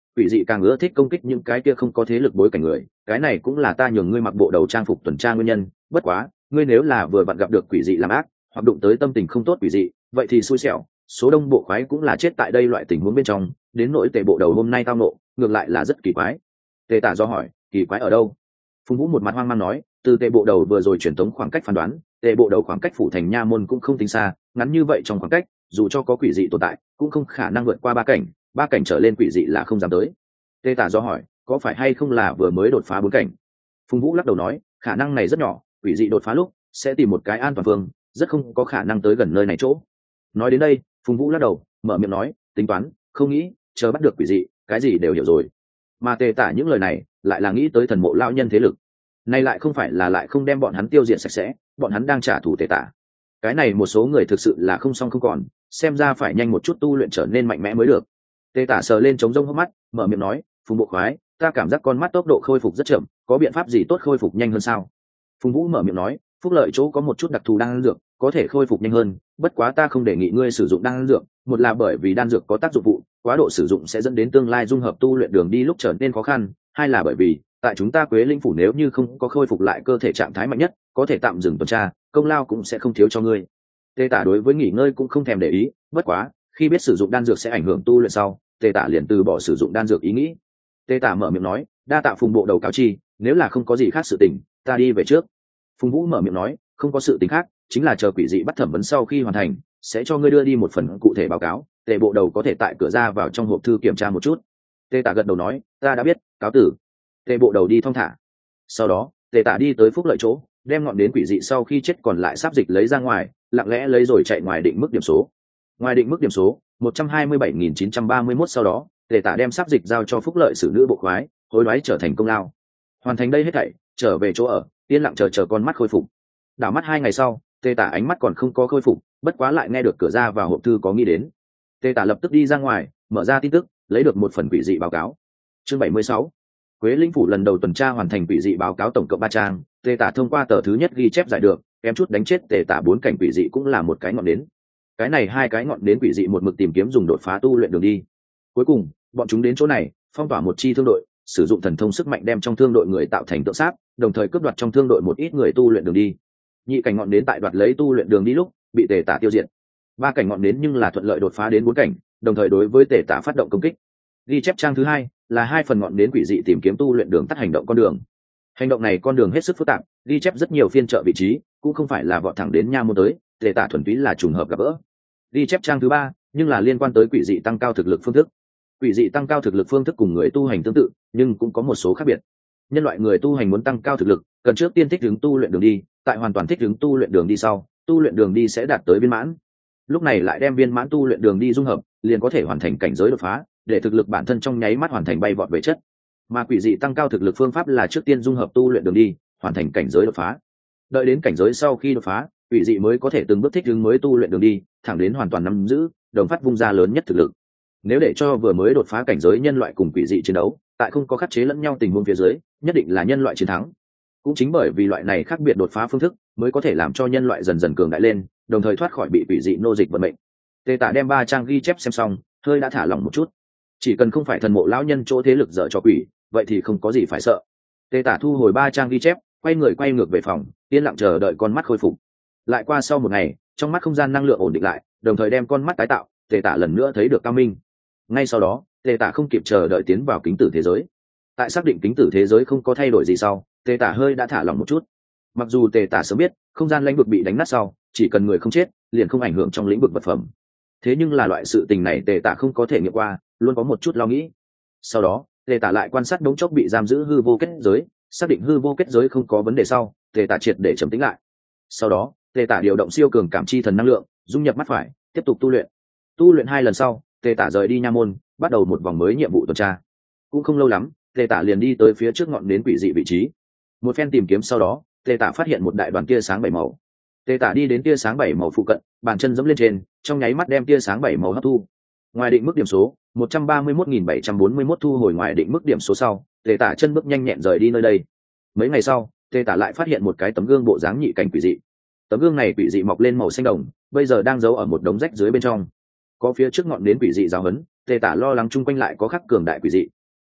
quỷ dị càng ưa thích công kích những cái kia không có thế lực bối cảnh người, cái này cũng là ta nhường ngươi mặc bộ đầu trang phục tuần tra nguyên nhân. Bất quá ngươi nếu là vừa vặn gặp được quỷ dị làm ác hoặc đụng tới tâm tình không tốt quỷ dị, vậy thì xui xẻo, số đông bộ khoái cũng là chết tại đây loại tình huống bên trong. Đến nỗi tề bộ đầu hôm nay tao nộ, ngược lại là rất kỳ quái. Tề tả do hỏi, kỳ quái ở đâu? Phùng Vũ một mặt hoang mang nói, từ tề bộ đầu vừa rồi truyền tống khoảng cách phán đoán, tề bộ đầu khoảng cách phủ thành nha môn cũng không tính xa, ngắn như vậy trong khoảng cách, dù cho có quỷ dị tồn tại cũng không khả năng vượt qua ba cảnh, ba cảnh trở lên quỷ dị là không dám tới. Tề tả do hỏi, có phải hay không là vừa mới đột phá bốn cảnh? Phùng Vũ lắc đầu nói, khả năng này rất nhỏ, quỷ dị đột phá lúc sẽ tìm một cái an toàn phương, rất không có khả năng tới gần nơi này chỗ. Nói đến đây, Phùng Vũ lắc đầu, mở miệng nói, tính toán, không nghĩ, chờ bắt được quỷ dị, cái gì đều hiểu rồi. Mà Tề tả những lời này, lại là nghĩ tới thần mộ lão nhân thế lực. Này lại không phải là lại không đem bọn hắn tiêu diệt sạch sẽ, bọn hắn đang trả thù Tề tả. Cái này một số người thực sự là không xong không còn, xem ra phải nhanh một chút tu luyện trở nên mạnh mẽ mới được. Tề tả sờ lên trống rông hốc mắt, mở miệng nói, Phùng bộ khoái, ta cảm giác con mắt tốc độ khôi phục rất chậm, có biện pháp gì tốt khôi phục nhanh hơn sao? Phùng Vũ mở miệng nói, phúc lợi chỗ có một chút đặc thù đan dược, có thể khôi phục nhanh hơn, bất quá ta không đề nghị ngươi sử dụng đan dược, một là bởi vì đan dược có tác dụng phụ, quá độ sử dụng sẽ dẫn đến tương lai dung hợp tu luyện đường đi lúc trở nên khó khăn, hai là bởi vì tại chúng ta Quế Linh phủ nếu như không có khôi phục lại cơ thể trạng thái mạnh nhất, có thể tạm dừng tuần tra, công lao cũng sẽ không thiếu cho ngươi. Tề tả đối với nghỉ ngơi cũng không thèm để ý, bất quá khi biết sử dụng đan dược sẽ ảnh hưởng tu luyện sau, Tề tả liền từ bỏ sử dụng đan dược ý nghĩ. Tề tả mở miệng nói, đa tạ Phùng bộ đầu cáo chi, nếu là không có gì khác sự tình, ta đi về trước. Phùng Vũ mở miệng nói, không có sự tình khác, chính là chờ quỷ dị bắt thẩm vấn sau khi hoàn thành, sẽ cho ngươi đưa đi một phần cụ thể báo cáo, Tề bộ đầu có thể tại cửa ra vào trong hộp thư kiểm tra một chút. Tề tả gật đầu nói, ta đã biết, cáo tử. Tề bộ đầu đi thong thả. Sau đó Tề tả đi tới phúc lợi chỗ, đem ngọn đến quỷ dị sau khi chết còn lại sáp dịch lấy ra ngoài, lặng lẽ lấy rồi chạy ngoài định mức điểm số. Ngoài định mức điểm số một trăm hai mươi bảy nghìn chín trăm ba mươi mốt, sau đó Tề tả đem sáp dịch giao cho phúc lợi sử nữ bộ khoái, hối đoái trở thành công lao. Hoàn thành đây hết thảy, trở về chỗ ở, yên lặng chờ chờ con mắt khôi phục. Đảo mắt hai ngày sau, Tề tả ánh mắt còn không có khôi phục, bất quá lại nghe được cửa ra vào hộp thư có nghĩ đến. Tề tả lập tức đi ra ngoài, mở ra tin tức, lấy được một phần quỷ dị báo cáo. Chương bảy mươi sáu, Quế Linh phủ lần đầu tuần tra hoàn thành quỷ dị báo cáo tổng cộng ba trang. Tề tả thông qua tờ thứ nhất ghi chép giải được, kém chút đánh chết Tề tả bốn cảnh quỷ dị cũng là một cái ngọn đến. Cái này hai cái ngọn đến quỷ dị một mực tìm kiếm dùng đột phá tu luyện đường đi. Cuối cùng, bọn chúng đến chỗ này, phong tỏa một chi thương đội, sử dụng thần thông sức mạnh đem trong thương đội người tạo thành tượng sáp, đồng thời cướp đoạt trong thương đội một ít người tu luyện đường đi. Nhị cảnh ngọn đến tại đoạt lấy tu luyện đường đi lúc, bị Tề tả tiêu diệt. Ba cảnh ngọn đến nhưng là thuận lợi đột phá đến bốn cảnh, đồng thời đối với Tề tả phát động công kích. Ghi chép trang thứ hai là hai phần ngọn đến quỷ dị tìm kiếm tu luyện đường tắt hành động con đường. Hành động này con đường hết sức phức tạp, ghi chép rất nhiều phiên trợ vị trí, cũng không phải là vọt thẳng đến nha môn tới, Tề tả thuần túy là trùng hợp gặp gỡ. Ghi chép trang thứ ba nhưng là liên quan tới quỷ dị tăng cao thực lực phương thức. Quỷ dị tăng cao thực lực phương thức cùng người tu hành tương tự, nhưng cũng có một số khác biệt. Nhân loại người tu hành muốn tăng cao thực lực, cần trước tiên thích ứng tu luyện đường đi, tại hoàn toàn thích ứng tu luyện đường đi sau, tu luyện đường đi sẽ đạt tới viên mãn. Lúc này lại đem viên mãn tu luyện đường đi dung hợp, liền có thể hoàn thành cảnh giới đột phá, để thực lực bản thân trong nháy mắt hoàn thành bay vọt về chất. Mà quỷ dị tăng cao thực lực phương pháp là trước tiên dung hợp tu luyện đường đi, hoàn thành cảnh giới đột phá. Đợi đến cảnh giới sau khi đột phá, quỷ dị mới có thể từng bước thích ứng mới tu luyện đường đi, thẳng đến hoàn toàn nắm giữ, đồng phát vung ra lớn nhất thực lực. Nếu để cho vừa mới đột phá cảnh giới nhân loại cùng quỷ dị chiến đấu, tại không có khắc chế lẫn nhau tình huống phía dưới, nhất định là nhân loại chiến thắng. Cũng chính bởi vì loại này khác biệt đột phá phương thức, mới có thể làm cho nhân loại dần dần cường đại lên, đồng thời thoát khỏi bị quỷ dị nô dịch vận mệnh. Tề tả đem ba trang ghi chép xem xong, hơi đã thả lỏng một chút. Chỉ cần không phải thần mộ lão nhân chỗ thế lực dở cho quỷ, vậy thì không có gì phải sợ. Tề tả thu hồi ba trang ghi chép, quay người quay ngược về phòng, yên lặng chờ đợi con mắt khôi phục. Lại qua sau một ngày, trong mắt không gian năng lượng ổn định lại, đồng thời đem con mắt tái tạo, Tề tả lần nữa thấy được cao minh. Ngay sau đó, Tề tả không kịp chờ đợi tiến vào kính tử thế giới. Tại xác định kính tử thế giới không có thay đổi gì sau, Tề tả hơi đã thả lỏng một chút. Mặc dù Tề tả sớm biết không gian lãnh vực bị đánh nát sau, chỉ cần người không chết, liền không ảnh hưởng trong lĩnh vực vật phẩm. Thế nhưng là loại sự tình này Tề tả không có thể nghiệm qua, luôn có một chút lo nghĩ. Sau đó, Tề tả lại quan sát đống chốc bị giam giữ hư vô kết giới, xác định hư vô kết giới không có vấn đề sau, Tề tả triệt để trầm tĩnh lại. Sau đó, Tề tả điều động siêu cường cảm chi thần năng lượng, dung nhập mắt phải, tiếp tục tu luyện. Tu luyện hai lần sau, Tề tả rời đi nha môn, bắt đầu một vòng mới nhiệm vụ tuần tra. Cũng không lâu lắm, Tề tả liền đi tới phía trước ngọn nến quỷ dị vị trí. Một phen tìm kiếm sau đó, Tề tả phát hiện một đại đoàn tia sáng bảy màu. Tề tả đi đến tia sáng bảy màu phụ cận, bàn chân giẫm lên trên, trong nháy mắt đem tia sáng bảy màu hấp thu. Ngoài định mức điểm số một trăm ba mươi mốt nghìn bảy trăm bốn mươi mốt thu hồi ngoài định mức điểm số sau, Tề tả chân bước nhanh nhẹn rời đi nơi đây. Mấy ngày sau, Tề tả lại phát hiện một cái tấm gương bộ dáng nhị cảnh quỷ dị. Tấm gương này quỷ dị mọc lên màu xanh đồng, bây giờ đang giấu ở một đống rách dưới bên trong. Có phía trước ngọn nến quỷ dị giáo hấn, Tề tả lo lắng chung quanh lại có khắc cường đại quỷ dị,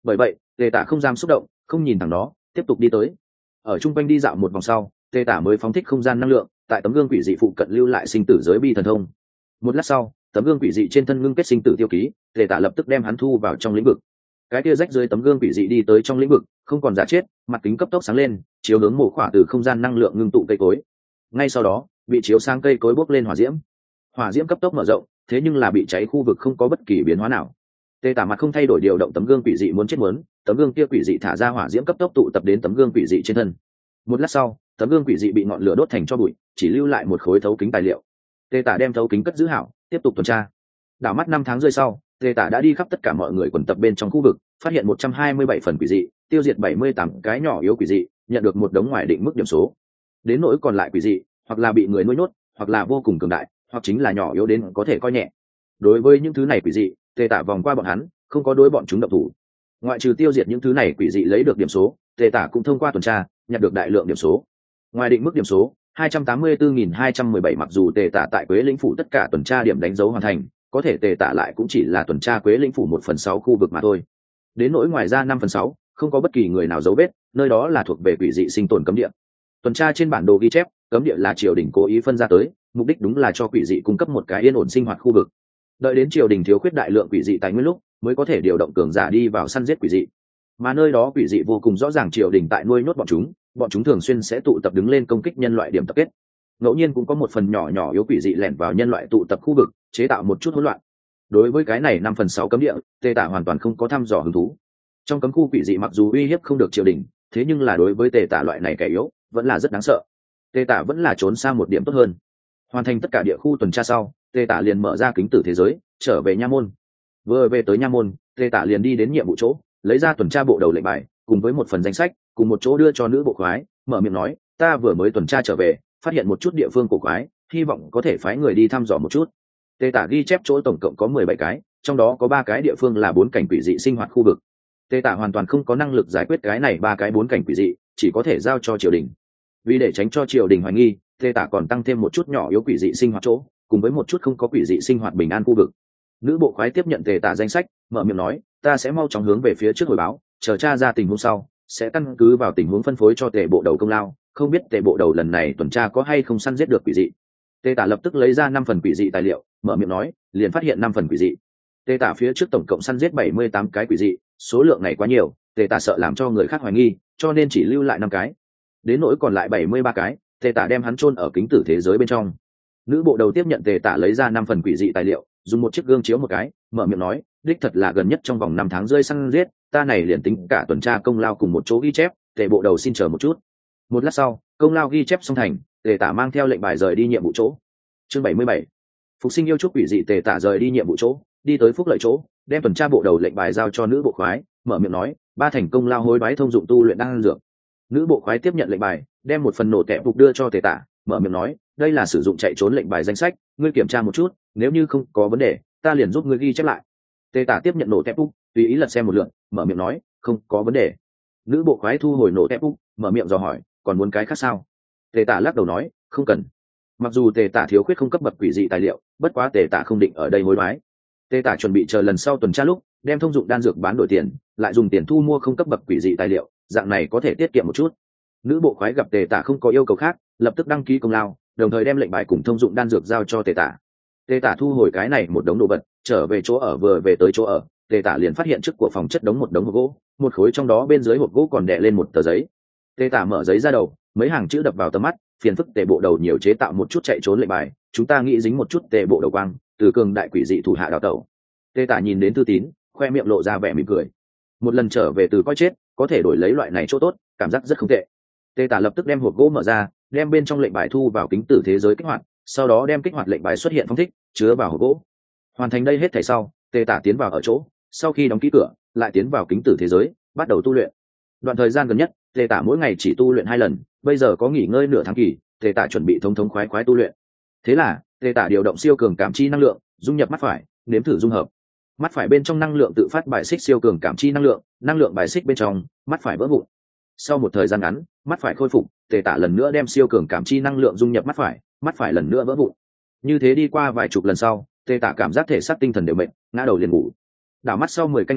Bởi vậy tề tả không dám xúc động, không nhìn thẳng nó, tiếp tục đi tới. Ở trung quanh đi dạo một vòng sau, tề tả mới phóng thích không gian năng lượng tại tấm gương quỷ dị phụ cận lưu lại sinh tử giới bi thần thông. Một lát sau, tấm gương quỷ dị trên thân ngưng kết sinh tử tiêu ký, tề tả lập tức đem hắn thu vào trong lĩnh vực. Cái kia rách dưới tấm gương quỷ dị đi tới trong lĩnh vực, không còn giả chết, mặt kính cấp tốc sáng lên, chiếu hướng mổ khỏa từ không gian năng lượng ngưng tụ cây cối. Ngay sau đó, bị chiếu sang cây cối bốc lên hỏa diễm. Hỏa diễm cấp tốc mở rộng, thế nhưng là bị cháy khu vực không có bất kỳ biến hóa nào. Tề tả mặt không thay đổi điều động tấm gương quỷ dị muốn chết muốn, tấm gương kia quỷ dị thả ra hỏa diễm cấp tốc tụ tập đến tấm gương quỷ dị trên thân. Một lát sau, tấm gương quỷ dị bị ngọn lửa đốt thành tro bụi, chỉ lưu lại một khối thấu kính tài liệu. Tề tả đem thấu kính cất giữ hảo, tiếp tục tuần tra. Đảo mắt năm tháng rơi sau, Tề tả đã đi khắp tất cả mọi người quần tập bên trong khu vực, phát hiện một trăm hai mươi bảy phần quỷ dị, tiêu diệt bảy mươi tám cái nhỏ yếu quỷ dị, nhận được một đống ngoài định mức điểm số. Đến nỗi còn lại quỷ dị, hoặc là bị người nuôi nhốt, hoặc là vô cùng cường đại, hoặc chính là nhỏ yếu đến có thể coi nhẹ. Đối với những thứ này quỷ dị, Tề tả vòng qua bọn hắn, không có đối bọn chúng động thủ. Ngoại trừ tiêu diệt những thứ này quỷ dị lấy được điểm số, Tề tả cũng thông qua tuần tra nhặt được đại lượng điểm số. Ngoài định mức điểm số hai trăm tám mươi tư nghìn hai trăm mười bảy, mặc dù Tề tả tại Quế Lĩnh phủ tất cả tuần tra điểm đánh dấu hoàn thành, có thể Tề tả lại cũng chỉ là tuần tra Quế Lĩnh phủ một phần sáu khu vực mà thôi. Đến nỗi ngoài ra năm phần sáu, không có bất kỳ người nào dấu vết, nơi đó là thuộc về quỷ dị sinh tồn cấm địa. Tuần tra trên bản đồ ghi chép, cấm địa là triều đình cố ý phân ra tới, mục đích đúng là cho quỷ dị cung cấp một cái yên ổn sinh hoạt khu vực. Đợi đến triều đình thiếu khuyết đại lượng quỷ dị tài nguyên lúc, mới có thể điều động cường giả đi vào săn giết quỷ dị. Mà nơi đó quỷ dị vô cùng rõ ràng, triều đình tại nuôi nhốt bọn chúng, bọn chúng thường xuyên sẽ tụ tập đứng lên công kích nhân loại điểm tập kết. Ngẫu nhiên cũng có một phần nhỏ nhỏ yếu quỷ dị lẻn vào nhân loại tụ tập khu vực, chế tạo một chút hỗn loạn. Đối với cái này năm phần sáu cấm địa, Tề tả hoàn toàn không có thăm dò hứng thú. Trong cấm khu quỷ dị mặc dù uy hiếp không được triều đình, thế nhưng là đối với Tề tả loại này kẻ yếu, vẫn là rất đáng sợ. Tề tả vẫn là trốn xa một điểm tốt hơn. Hoàn thành tất cả địa khu tuần tra sau, Tề tả liền mở ra kính tử thế giới, trở về nha môn. Vừa về tới nha môn, Tề tả liền đi đến nhiệm vụ chỗ, lấy ra tuần tra bộ đầu lệnh bài cùng với một phần danh sách, cùng một chỗ đưa cho nữ bộ khoái, mở miệng nói, ta vừa mới tuần tra trở về, phát hiện một chút địa phương cổ quái, hy vọng có thể phái người đi thăm dò một chút. Tề tả ghi chép chỗ tổng cộng có mười bảy cái, trong đó có ba cái địa phương là bốn cảnh quỷ dị sinh hoạt khu vực. Tề tả hoàn toàn không có năng lực giải quyết cái này ba cái bốn cảnh quỷ dị, chỉ có thể giao cho triều đình. Vì để tránh cho triều đình hoài nghi, Tề tả còn tăng thêm một chút nhỏ yếu quỷ dị sinh hoạt chỗ, cùng với một chút không có quỷ dị sinh hoạt bình an khu vực. Nữ bộ khoái tiếp nhận Tề tả danh sách, mở miệng nói, ta sẽ mau chóng hướng về phía trước hồi báo, chờ tra ra tình huống sau, sẽ căn cứ vào tình huống phân phối cho Tề bộ đầu công lao, không biết Tề bộ đầu lần này tuần tra có hay không săn giết được quỷ dị. Tề tả lập tức lấy ra năm phần quỷ dị tài liệu, mở miệng nói, liền phát hiện năm phần quỷ dị. Tề tả phía trước tổng cộng săn giết bảy mươi tám cái quỷ dị, số lượng này quá nhiều, Tề tả sợ làm cho người khác hoài nghi, cho nên chỉ lưu lại năm cái. Đến nỗi còn lại bảy mươi ba cái, Tề tả đem hắn chôn ở kính tử thế giới bên trong. Nữ bộ đầu tiếp nhận Tề tả lấy ra năm phần quỷ dị tài liệu, dùng một chiếc gương chiếu một cái, mở miệng nói, đích thật là gần nhất trong vòng năm tháng rơi săn giết, ta này liền tính cả tuần tra công lao cùng một chỗ ghi chép. Tề bộ đầu xin chờ một chút. Một lát sau, công lao ghi chép xong thành, Tề tả mang theo lệnh bài rời đi nhiệm vụ chỗ. Chương bảy mươi bảy, phục sinh yêu trúc quỷ dị. Tề tả rời đi nhiệm vụ chỗ, đi tới phúc lợi chỗ, đem tuần tra bộ đầu lệnh bài giao cho nữ bộ khoái, mở miệng nói, ba thành công lao hối đoái thông dụng tu luyện đan dược. Nữ bộ khoái tiếp nhận lệnh bài, đem một phần nổ tẹp phục đưa cho Tề tả, mở miệng nói, đây là sử dụng chạy trốn lệnh bài danh sách, ngươi kiểm tra một chút, nếu như không có vấn đề, ta liền giúp ngươi ghi chép lại. Tề tả tiếp nhận nổ tẹp phục, tùy ý lật xem một lượt, mở miệng nói, không có vấn đề. Nữ bộ khoái thu hồi nổ tẹp phục, mở miệng dò hỏi, còn muốn cái khác sao? Tề tả lắc đầu nói, không cần. Mặc dù Tề tả thiếu khuyết không cấp bậc quỷ dị tài liệu, bất quá Tề tả không định ở đây hối đoái. Tề tả chuẩn bị chờ lần sau tuần tra lúc, đem thông dụng đan dược bán đổi tiền, lại dùng tiền thu mua không cấp bậc quỷ dị tài liệu, dạng này có thể tiết kiệm một chút. Nữ bộ khoái gặp Tề tả không có yêu cầu khác, lập tức đăng ký công lao, đồng thời đem lệnh bài cùng thông dụng đan dược giao cho Tề tả. Tề tả thu hồi cái này một đống đồ vật, trở về chỗ ở. Vừa về tới chỗ ở, Tề tả liền phát hiện trước của phòng chất đống một đống hộp gỗ, một khối trong đó bên dưới hộp gỗ còn đè lên một tờ giấy. Tề tả mở giấy ra đầu, mấy hàng chữ đập vào tầm mắt, phiền phức Tề bộ đầu nhiều chế tạo một chút chạy trốn lệnh bài, chúng ta nghĩ dính một chút Tề bộ đầu quang, từ cường đại quỷ dị thủ hạ đào tẩu. Tề tả nhìn đến thư tín, khoe miệng lộ ra vẻ mỉm cười. Một lần trở về từ coi chết, có thể đổi lấy loại này chỗ tốt, cảm giác rất không tệ. Tề tả lập tức đem hộp gỗ mở ra, đem bên trong lệnh bài thu vào kính tử thế giới kích hoạt, sau đó đem kích hoạt lệnh bài xuất hiện phong thích, chứa vào hộp gỗ. Hoàn thành đây hết thảy sau, Tề tả tiến vào ở chỗ, sau khi đóng kỹ cửa, lại tiến vào kính tử thế giới, bắt đầu tu luyện. Đoạn thời gian gần nhất, Tề tả mỗi ngày chỉ tu luyện hai lần, bây giờ có nghỉ ngơi nửa tháng kỳ, Tề tả chuẩn bị thống thống khoái khoái tu luyện. Thế là, Tề tả điều động siêu cường cảm chi năng lượng, dung nhập mắt phải, nếm thử dung hợp. Mắt phải bên trong năng lượng tự phát bài xích siêu cường cảm chi năng lượng, năng lượng bài xích bên trong, mắt phải vỡ vụn. Sau một thời gian ngắn, mắt phải khôi phục, Tề tả lần nữa đem siêu cường cảm chi năng lượng dung nhập mắt phải, mắt phải lần nữa vỡ vụn. Như thế đi qua vài chục lần sau, Tề tả cảm giác thể xác tinh thần đều mệt, ngã đầu liền ngủ. Đảo mắt sau mười canh giờ,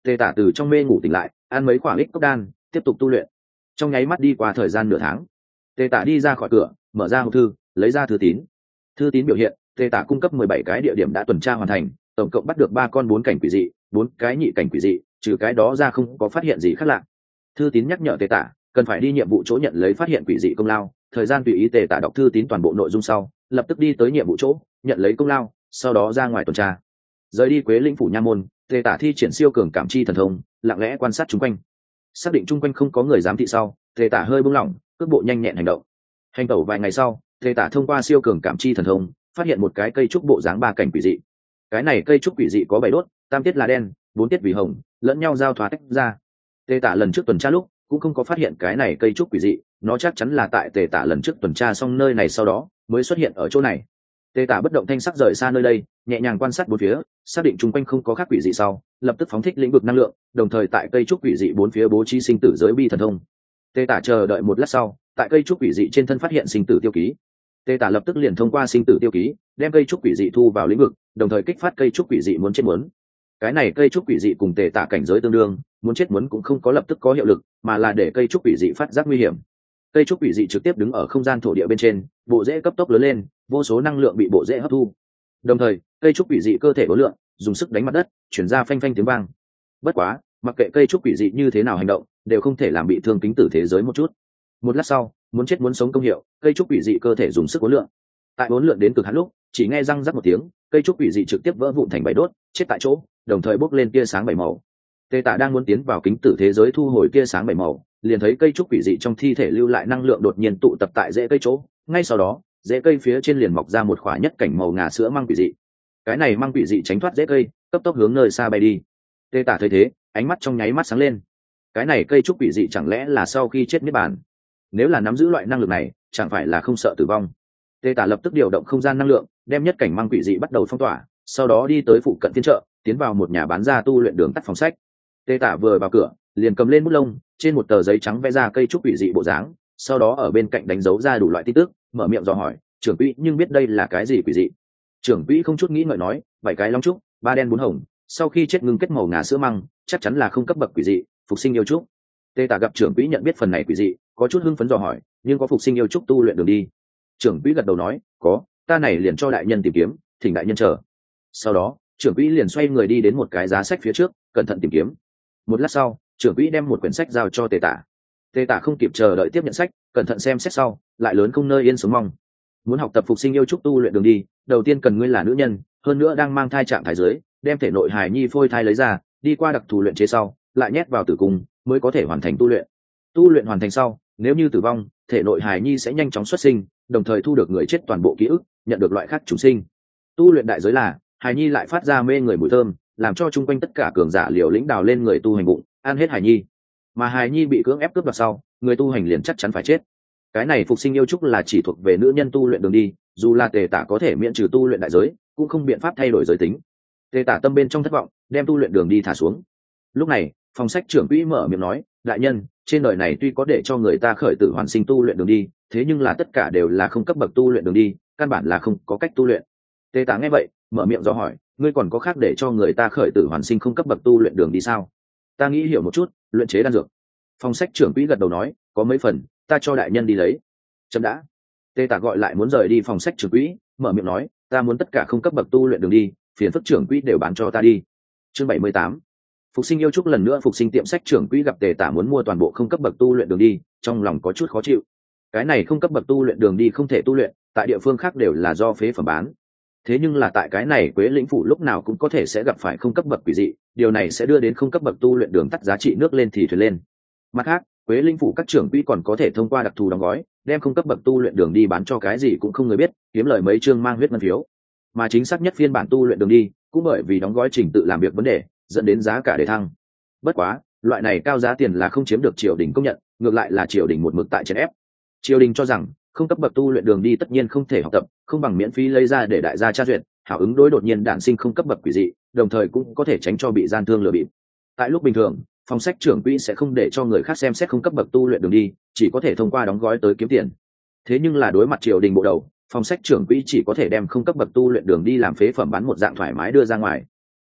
Tề Tả từ trong mê ngủ tỉnh lại, ăn mấy quả ích cốc đan, tiếp tục tu luyện. Trong nháy mắt đi qua thời gian nửa tháng, Tề Tả đi ra khỏi cửa, mở ra hộp thư, lấy ra thư tín. Thư tín biểu hiện, Tề Tả cung cấp mười bảy cái địa điểm đã tuần tra hoàn thành, tổng cộng bắt được ba con bốn cảnh quỷ dị, bốn cái nhị cảnh quỷ dị, trừ cái đó ra không có phát hiện gì khác lạ. Thư tín nhắc nhở Tề Tả cần phải đi nhiệm vụ chỗ nhận lấy phát hiện quỷ dị công lao. Thời gian tùy ý. Tề Tả đọc thư tín toàn bộ nội dung sau, lập tức đi tới nhiệm vụ chỗ, nhận lấy công lao, sau đó ra ngoài tuần tra. Rời đi Quế Linh phủ nha môn, Tề Tả thi triển siêu cường cảm chi thần thông, lặng lẽ quan sát chung quanh. Xác định chung quanh không có người giám thị sau, Tề Tả hơi buông lỏng, cước bộ nhanh nhẹn hành động. Hành tẩu vài ngày sau, Tề Tả thông qua siêu cường cảm chi thần thông, phát hiện một cái cây trúc bộ dáng ba cảnh quỷ dị. Cái này cây trúc quỷ dị có bảy đốt, tam tiết là đen, bốn tiết vì hồng, lẫn nhau giao thoa tách ra. Tề Tả lần trước tuần tra lúc cũng không có phát hiện cái này cây trúc quỷ dị, nó chắc chắn là tại Tề Tả lần trước tuần tra xong nơi này sau đó mới xuất hiện ở chỗ này. Tề Tả bất động thanh sắc rời xa nơi đây, nhẹ nhàng quan sát bốn phía, xác định chung quanh không có khác quỷ dị sau, lập tức phóng thích lĩnh vực năng lượng, đồng thời tại cây trúc quỷ dị bốn phía bố trí sinh tử giới bi thần thông. Tề Tả chờ đợi một lát sau, tại cây trúc quỷ dị trên thân phát hiện sinh tử tiêu ký. Tề Tả lập tức liền thông qua sinh tử tiêu ký, đem cây trúc quỷ dị thu vào lĩnh vực, đồng thời kích phát cây trúc quỷ dị muốn chết muốn. Cái này cây trúc quỷ dị cùng Tề Tả cảnh giới tương đương, muốn chết muốn cũng không có lập tức có hiệu lực, mà là để cây trúc quỷ dị phát giác nguy hiểm. Cây trúc quỷ dị trực tiếp đứng ở không gian thổ địa bên trên, bộ rễ cấp tốc lớn lên, vô số năng lượng bị bộ rễ hấp thu. Đồng thời, cây trúc quỷ dị cơ thể bố lượng, dùng sức đánh mặt đất, chuyển ra phanh phanh tiếng vang. Bất quá, mặc kệ cây trúc quỷ dị như thế nào hành động, đều không thể làm bị thương kính tử thế giới một chút. Một lát sau, muốn chết muốn sống công hiệu, cây trúc quỷ dị cơ thể dùng sức uốn lượng. Tại uốn lượng đến cực hạn lúc, chỉ nghe răng rắc một tiếng, cây trúc quỷ dị trực tiếp vỡ vụn thành bảy đốt, chết tại chỗ, đồng thời bốc lên tia sáng bảy màu. Tề Tả đang muốn tiến vào kính tử thế giới thu hồi tia sáng bảy màu, liền thấy cây trúc quỷ dị trong thi thể lưu lại năng lượng đột nhiên tụ tập tại rễ cây chỗ, ngay sau đó, rễ cây phía trên liền mọc ra một khỏa nhất cảnh màu ngà sữa măng quỷ dị. Cái này măng quỷ dị tránh thoát rễ cây, cấp tốc hướng nơi xa bay đi. Tề Tả thấy thế, ánh mắt trong nháy mắt sáng lên. Cái này cây trúc quỷ dị chẳng lẽ là sau khi chết niết bàn? Nếu là nắm giữ loại năng lực này, chẳng phải là không sợ tử vong? Tề Tả lập tức điều động không gian năng lượng, đem nhất cảnh măng quỷ dị bắt đầu phong tỏa, sau đó đi tới phụ cận phiên chợ, tiến vào một nhà bán ra tu luyện đường tắt phòng sách. Tề Tả vừa vào cửa, liền cầm lên bút lông, trên một tờ giấy trắng vẽ ra cây trúc quỷ dị bộ dáng, sau đó ở bên cạnh đánh dấu ra đủ loại tin tức, mở miệng dò hỏi, trưởng quỹ nhưng biết đây là cái gì quỷ dị? Trưởng quỹ không chút nghĩ ngợi nói, bảy cái long trúc, ba đen bốn hồng, sau khi chết ngưng kết màu ngà sữa măng, chắc chắn là không cấp bậc quỷ dị, phục sinh yêu trúc. Tề Tả gặp trưởng quỹ nhận biết phần này quỷ dị, có chút hưng phấn dò hỏi, nhưng có phục sinh yêu trúc tu luyện đường đi? Trưởng quỹ gật đầu nói, có, ta này liền cho đại nhân tìm kiếm, thỉnh đại nhân chờ. Sau đó, trưởng quỹ liền xoay người đi đến một cái giá sách phía trước, cẩn thận tìm kiếm. Một lát sau, trưởng quỹ đem một quyển sách giao cho Tề Tả. Tề Tả không kịp chờ đợi tiếp nhận sách, cẩn thận xem xét sau, lại lớn không nơi yên sống mong. Muốn học tập phục sinh yêu trúc tu luyện đường đi, đầu tiên cần ngươi là nữ nhân, hơn nữa đang mang thai trạng thái dưới, đem thể nội hài nhi phôi thai lấy ra, đi qua đặc thù luyện chế sau, lại nhét vào tử cung, mới có thể hoàn thành tu luyện. Tu luyện hoàn thành sau, nếu như tử vong, thể nội hài nhi sẽ nhanh chóng xuất sinh, đồng thời thu được người chết toàn bộ ký ức, nhận được loại khác chủ sinh. Tu luyện đại giới là, hài nhi lại phát ra mê người mùi thơm, làm cho chung quanh tất cả cường giả liều lĩnh đào lên người tu hành bụng, ăn hết hài nhi. Mà hài nhi bị cưỡng ép cướp đoạt sau, người tu hành liền chắc chắn phải chết. Cái này phục sinh yêu trúc là chỉ thuộc về nữ nhân tu luyện đường đi, dù là Tề Tả có thể miễn trừ tu luyện đại giới, cũng không biện pháp thay đổi giới tính. Tề Tả tâm bên trong thất vọng, đem tu luyện đường đi thả xuống. Lúc này, phòng sách trưởng quỹ mở miệng nói, đại nhân, trên đời này tuy có để cho người ta khởi tử hoàn sinh tu luyện đường đi, thế nhưng là tất cả đều là không cấp bậc tu luyện đường đi, căn bản là không có cách tu luyện. Tề Tả nghe vậy, mở miệng do hỏi, ngươi còn có khác để cho người ta khởi tử hoàn sinh không cấp bậc tu luyện đường đi sao? Ta nghĩ hiểu một chút, luyện chế đan dược. Phòng sách trưởng quỹ gật đầu nói, có mấy phần, ta cho đại nhân đi lấy. Chấm đã. Tề Tả gọi lại muốn rời đi phòng sách trưởng quỹ, mở miệng nói, ta muốn tất cả không cấp bậc tu luyện đường đi, phiền phức trưởng quỹ đều bán cho ta đi. Chương bảy mươi tám. Phục sinh yêu trúc lần nữa phục sinh tiệm sách trưởng quỹ gặp Tề Tả muốn mua toàn bộ không cấp bậc tu luyện đường đi, trong lòng có chút khó chịu. Cái này không cấp bậc tu luyện đường đi không thể tu luyện, tại địa phương khác đều là do phế phẩm bán. Thế nhưng là tại cái này Quế Lĩnh phủ lúc nào cũng có thể sẽ gặp phải không cấp bậc quỷ dị, điều này sẽ đưa đến không cấp bậc tu luyện đường tắt giá trị nước lên thì thuyền lên. Mặt khác, Quế Lĩnh phủ các trưởng quỹ còn có thể thông qua đặc thù đóng gói, đem không cấp bậc tu luyện đường đi bán cho cái gì cũng không người biết, kiếm lời mấy chương mang huyết ngân phiếu. Mà chính xác nhất phiên bản tu luyện đường đi, cũng bởi vì đóng gói trình tự làm việc vấn đề, dẫn đến giá cả để thăng. Bất quá, loại này cao giá tiền là không chiếm được triều đình công nhận, ngược lại là triều đình một mực tại chèn ép. Triều đình cho rằng, không cấp bậc tu luyện đường đi tất nhiên không thể học tập, không bằng miễn phí lấy ra để đại gia tra duyệt, hảo ứng đối đột nhiên đản sinh không cấp bậc quỷ dị, đồng thời cũng có thể tránh cho bị gian thương lừa bịp. Tại lúc bình thường, phòng sách trưởng quỹ sẽ không để cho người khác xem xét không cấp bậc tu luyện đường đi, chỉ có thể thông qua đóng gói tới kiếm tiền. Thế nhưng là đối mặt triều đình bộ đầu, phòng sách trưởng quỹ chỉ có thể đem không cấp bậc tu luyện đường đi làm phế phẩm bán một dạng thoải mái đưa ra ngoài.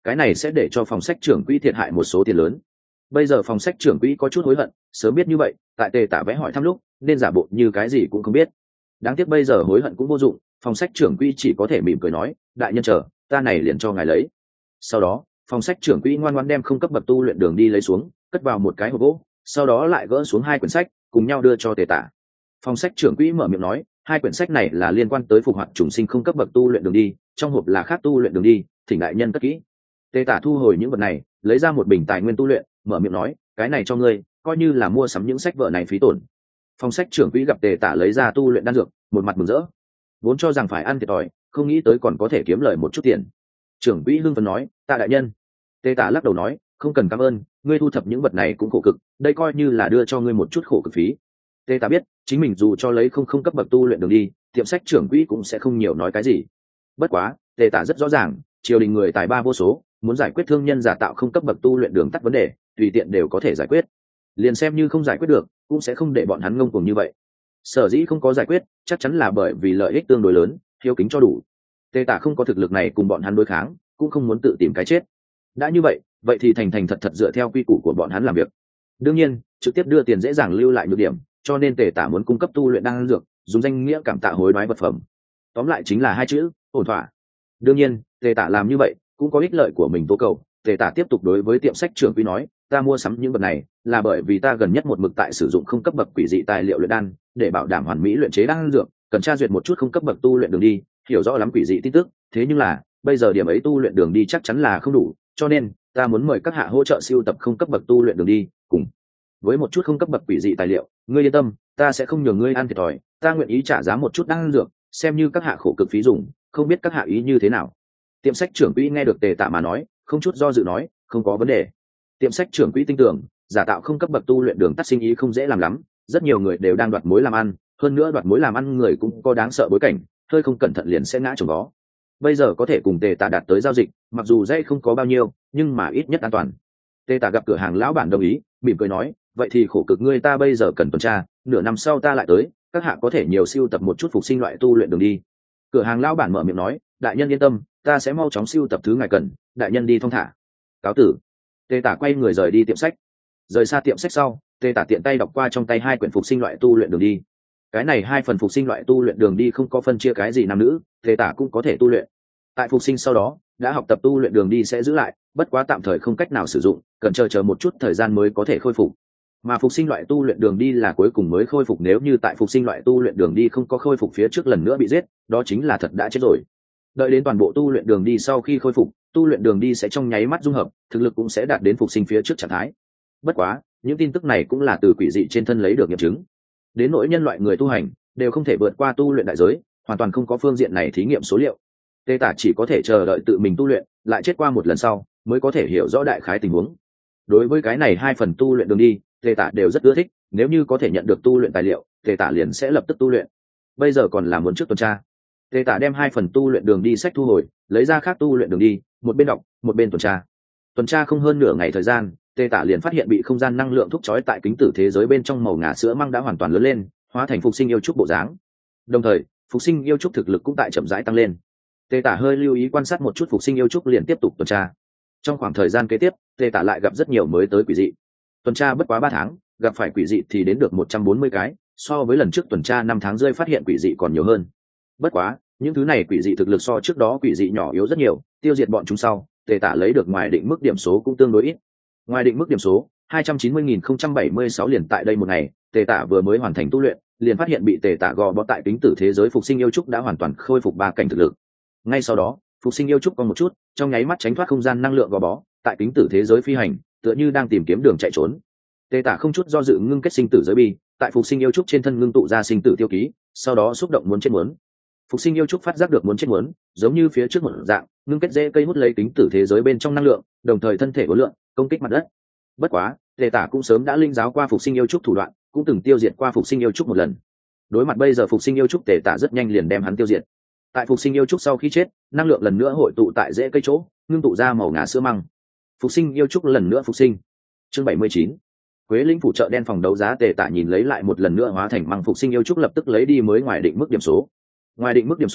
cái này sẽ để cho phòng sách trưởng quỹ thiệt hại một số tiền lớn. Bây giờ phòng sách trưởng quỹ có chút hối hận, sớm biết như vậy tại Tề Tả vẽ hỏi thăm lúc nên giả bộ như cái gì cũng không biết. Đáng tiếc bây giờ hối hận cũng vô dụng, phòng sách trưởng quỹ chỉ có thể mỉm cười nói, đại nhân chờ, ta này liền cho ngài lấy. Sau đó phòng sách trưởng quỹ ngoan ngoãn đem không cấp bậc tu luyện đường đi lấy xuống, cất vào một cái hộp gỗ, sau đó lại gỡ xuống hai quyển sách cùng nhau đưa cho Tề Tả. Phòng sách trưởng quỹ mở miệng nói, hai quyển sách này là liên quan tới phục hoạt trùng sinh không cấp bậc tu luyện đường đi, trong hộp là khác tu luyện đường đi, thỉnh đại nhân cất kỹ. Tề Tả thu hồi những vật này, lấy ra một bình tài nguyên tu luyện, mở miệng nói, cái này cho ngươi, coi như là mua sắm những sách vở này phí tổn. Phòng sách trưởng quỹ gặp Tề Tả lấy ra tu luyện đan dược, một mặt mừng rỡ, vốn cho rằng phải ăn thiệt thòi, không nghĩ tới còn có thể kiếm lời một chút tiền. Trưởng quỹ hưng phấn nói, tạ đại nhân. Tề Tả lắc đầu nói, không cần cảm ơn, ngươi thu thập những vật này cũng khổ cực, đây coi như là đưa cho ngươi một chút khổ cực phí. Tề Tả biết chính mình dù cho lấy không không cấp bậc tu luyện đường đi, tiệm sách trưởng quỹ cũng sẽ không nhiều nói cái gì. Bất quá Tề Tả rất rõ ràng, triều đình người tài ba vô số, muốn giải quyết thương nhân giả tạo không cấp bậc tu luyện đường tắt vấn đề, tùy tiện đều có thể giải quyết. Liền xem như không giải quyết được, cũng sẽ không để bọn hắn ngông cuồng như vậy. Sở dĩ không có giải quyết, chắc chắn là bởi vì lợi ích tương đối lớn, hiếu kính cho đủ. Tề Tả không có thực lực này cùng bọn hắn đối kháng, cũng không muốn tự tìm cái chết. Đã như vậy, vậy thì thành thành thật thật dựa theo quy củ của bọn hắn làm việc. Đương nhiên, trực tiếp đưa tiền dễ dàng lưu lại nhược điểm, cho nên Tề Tả muốn cung cấp tu luyện đan dược, dùng danh nghĩa cảm tạ hối đoái vật phẩm. Tóm lại chính là hai chữ, ổn thỏa. Đương nhiên, Tề Tả làm như vậy cũng có ích lợi của mình tố cầu. Tề Tả tiếp tục đối với tiệm sách trưởng quỹ nói, ta mua sắm những vật này là bởi vì ta gần nhất một mực tại sử dụng không cấp bậc quỷ dị tài liệu luyện đan, để bảo đảm hoàn mỹ luyện chế đan dược, cần tra duyệt một chút không cấp bậc tu luyện đường đi, hiểu rõ lắm quỷ dị tin tức. Thế nhưng là bây giờ điểm ấy tu luyện đường đi chắc chắn là không đủ, cho nên ta muốn mời các hạ hỗ trợ siêu tập không cấp bậc tu luyện đường đi, cùng với một chút không cấp bậc quỷ dị tài liệu. Ngươi yên tâm, ta sẽ không nhường ngươi ăn thiệt thòi, ta nguyện ý trả giá một chút đan dược, xem như các hạ khổ cực phí dùng, không biết các hạ ý như thế nào. Tiệm sách trưởng quỹ nghe được Tề Tả mà nói, không chút do dự nói, không có vấn đề. Tiệm sách trưởng quỹ tin tưởng, giả tạo không cấp bậc tu luyện đường tắt sinh ý không dễ làm lắm, rất nhiều người đều đang đoạt mối làm ăn, hơn nữa đoạt mối làm ăn người cũng có đáng sợ bối cảnh, hơi không cẩn thận liền sẽ ngã chồng vó. Bây giờ có thể cùng Tề Tả đạt tới giao dịch, mặc dù dây không có bao nhiêu, nhưng mà ít nhất an toàn. Tề Tả gặp cửa hàng lão bản đồng ý, mỉm cười nói, vậy thì khổ cực ngươi, ta bây giờ cần tuần tra, nửa năm sau ta lại tới, các hạ có thể nhiều siêu tập một chút phục sinh loại tu luyện đường đi. Cửa hàng lão bản mở miệng nói, đại nhân yên tâm, ta sẽ mau chóng siêu tập thứ ngài cần, đại nhân đi thong thả. Cáo tử. Tề Tả quay người rời đi tiệm sách. Rời xa tiệm sách sau, Tề Tả tiện tay đọc qua trong tay hai quyển phục sinh loại tu luyện đường đi. Cái này hai phần phục sinh loại tu luyện đường đi không có phân chia cái gì nam nữ, Tề Tả cũng có thể tu luyện. Tại phục sinh sau đó, đã học tập tu luyện đường đi sẽ giữ lại, bất quá tạm thời không cách nào sử dụng, cần chờ chờ một chút thời gian mới có thể khôi phục. Mà phục sinh loại tu luyện đường đi là cuối cùng mới khôi phục, nếu như tại phục sinh loại tu luyện đường đi không có khôi phục phía trước lần nữa bị giết, đó chính là thật đã chết rồi. Đợi đến toàn bộ tu luyện đường đi sau khi khôi phục, tu luyện đường đi sẽ trong nháy mắt dung hợp, thực lực cũng sẽ đạt đến phục sinh phía trước trạng thái. Bất quá, những tin tức này cũng là từ quỷ dị trên thân lấy được nghiệm chứng. Đến nỗi nhân loại người tu hành đều không thể vượt qua tu luyện đại giới, hoàn toàn không có phương diện này thí nghiệm số liệu. Tề Tả chỉ có thể chờ đợi tự mình tu luyện, lại chết qua một lần sau mới có thể hiểu rõ đại khái tình huống. Đối với cái này hai phần tu luyện đường đi, Tề Tả đều rất ưa thích, nếu như có thể nhận được tu luyện tài liệu, Tề Tả liền sẽ lập tức tu luyện. Bây giờ còn là muốn trước tuần tra. Tề Tả đem hai phần tu luyện đường đi sách thu hồi, lấy ra khác tu luyện đường đi, một bên đọc, một bên tuần tra. Tuần tra không hơn nửa ngày thời gian, Tề Tả liền phát hiện bị không gian năng lượng thúc trói tại kính tử thế giới bên trong màu ngà sữa măng đã hoàn toàn lớn lên, hóa thành phục sinh yêu trúc bộ dáng. Đồng thời, phục sinh yêu trúc thực lực cũng tại chậm rãi tăng lên. Tề Tả hơi lưu ý quan sát một chút phục sinh yêu trúc liền tiếp tục tuần tra. Trong khoảng thời gian kế tiếp, Tề Tả lại gặp rất nhiều mới tới quỷ dị. Tuần tra bất quá ba tháng, gặp phải quỷ dị thì đến được một trăm bốn mươi cái, so với lần trước tuần tra năm tháng rơi phát hiện quỷ dị còn nhiều hơn. Bất quá, những thứ này quỷ dị thực lực so trước đó quỷ dị nhỏ yếu rất nhiều, tiêu diệt bọn chúng sau, Tề Tả lấy được ngoài định mức điểm số cũng tương đối ít. Ngoài định mức điểm số hai trăm chín mươi nghìn không trăm bảy mươi sáu, liền tại đây một ngày, Tề Tả vừa mới hoàn thành tu luyện, liền phát hiện bị Tề Tả gò bó tại kính tử thế giới phục sinh yêu trúc đã hoàn toàn khôi phục ba cảnh thực lực. Ngay sau đó, phục sinh yêu trúc còn một chút, trong nháy mắt tránh thoát không gian năng lượng gò bó, tại kính tử thế giới phi hành, tựa như đang tìm kiếm đường chạy trốn. Tề Tả không chút do dự ngưng kết sinh tử giới bi, tại phục sinh yêu trúc trên thân ngưng tụ ra sinh tử tiêu ký, sau đó xúc động muốn chết muốn. Phục sinh yêu trúc phát giác được muốn chết muốn, giống như phía trước một dạng, ngưng kết rễ cây hút lấy kính tử thế giới bên trong năng lượng, đồng thời thân thể uốn lượn, công kích mặt đất. Bất quá, Tề Tả cũng sớm đã linh giáo qua phục sinh yêu trúc thủ đoạn, cũng từng tiêu diệt qua phục sinh yêu trúc một lần. Đối mặt bây giờ phục sinh yêu trúc, Tề Tả rất nhanh liền đem hắn tiêu diệt. Tại phục sinh yêu trúc sau khi chết, năng lượng lần nữa hội tụ tại rễ cây chỗ, ngưng tụ ra màu ngà sữa măng. Phục sinh yêu trúc lần nữa phục sinh. Chương bảy mươi chín. Quế Linh phủ chợ đen phòng đấu giá. Tề Tả nhìn lấy lại một lần nữa hóa thành măng phục sinh yêu trúc, lập tức lấy đi mới ngoài định mức điểm số. Ngoài định mức điểm số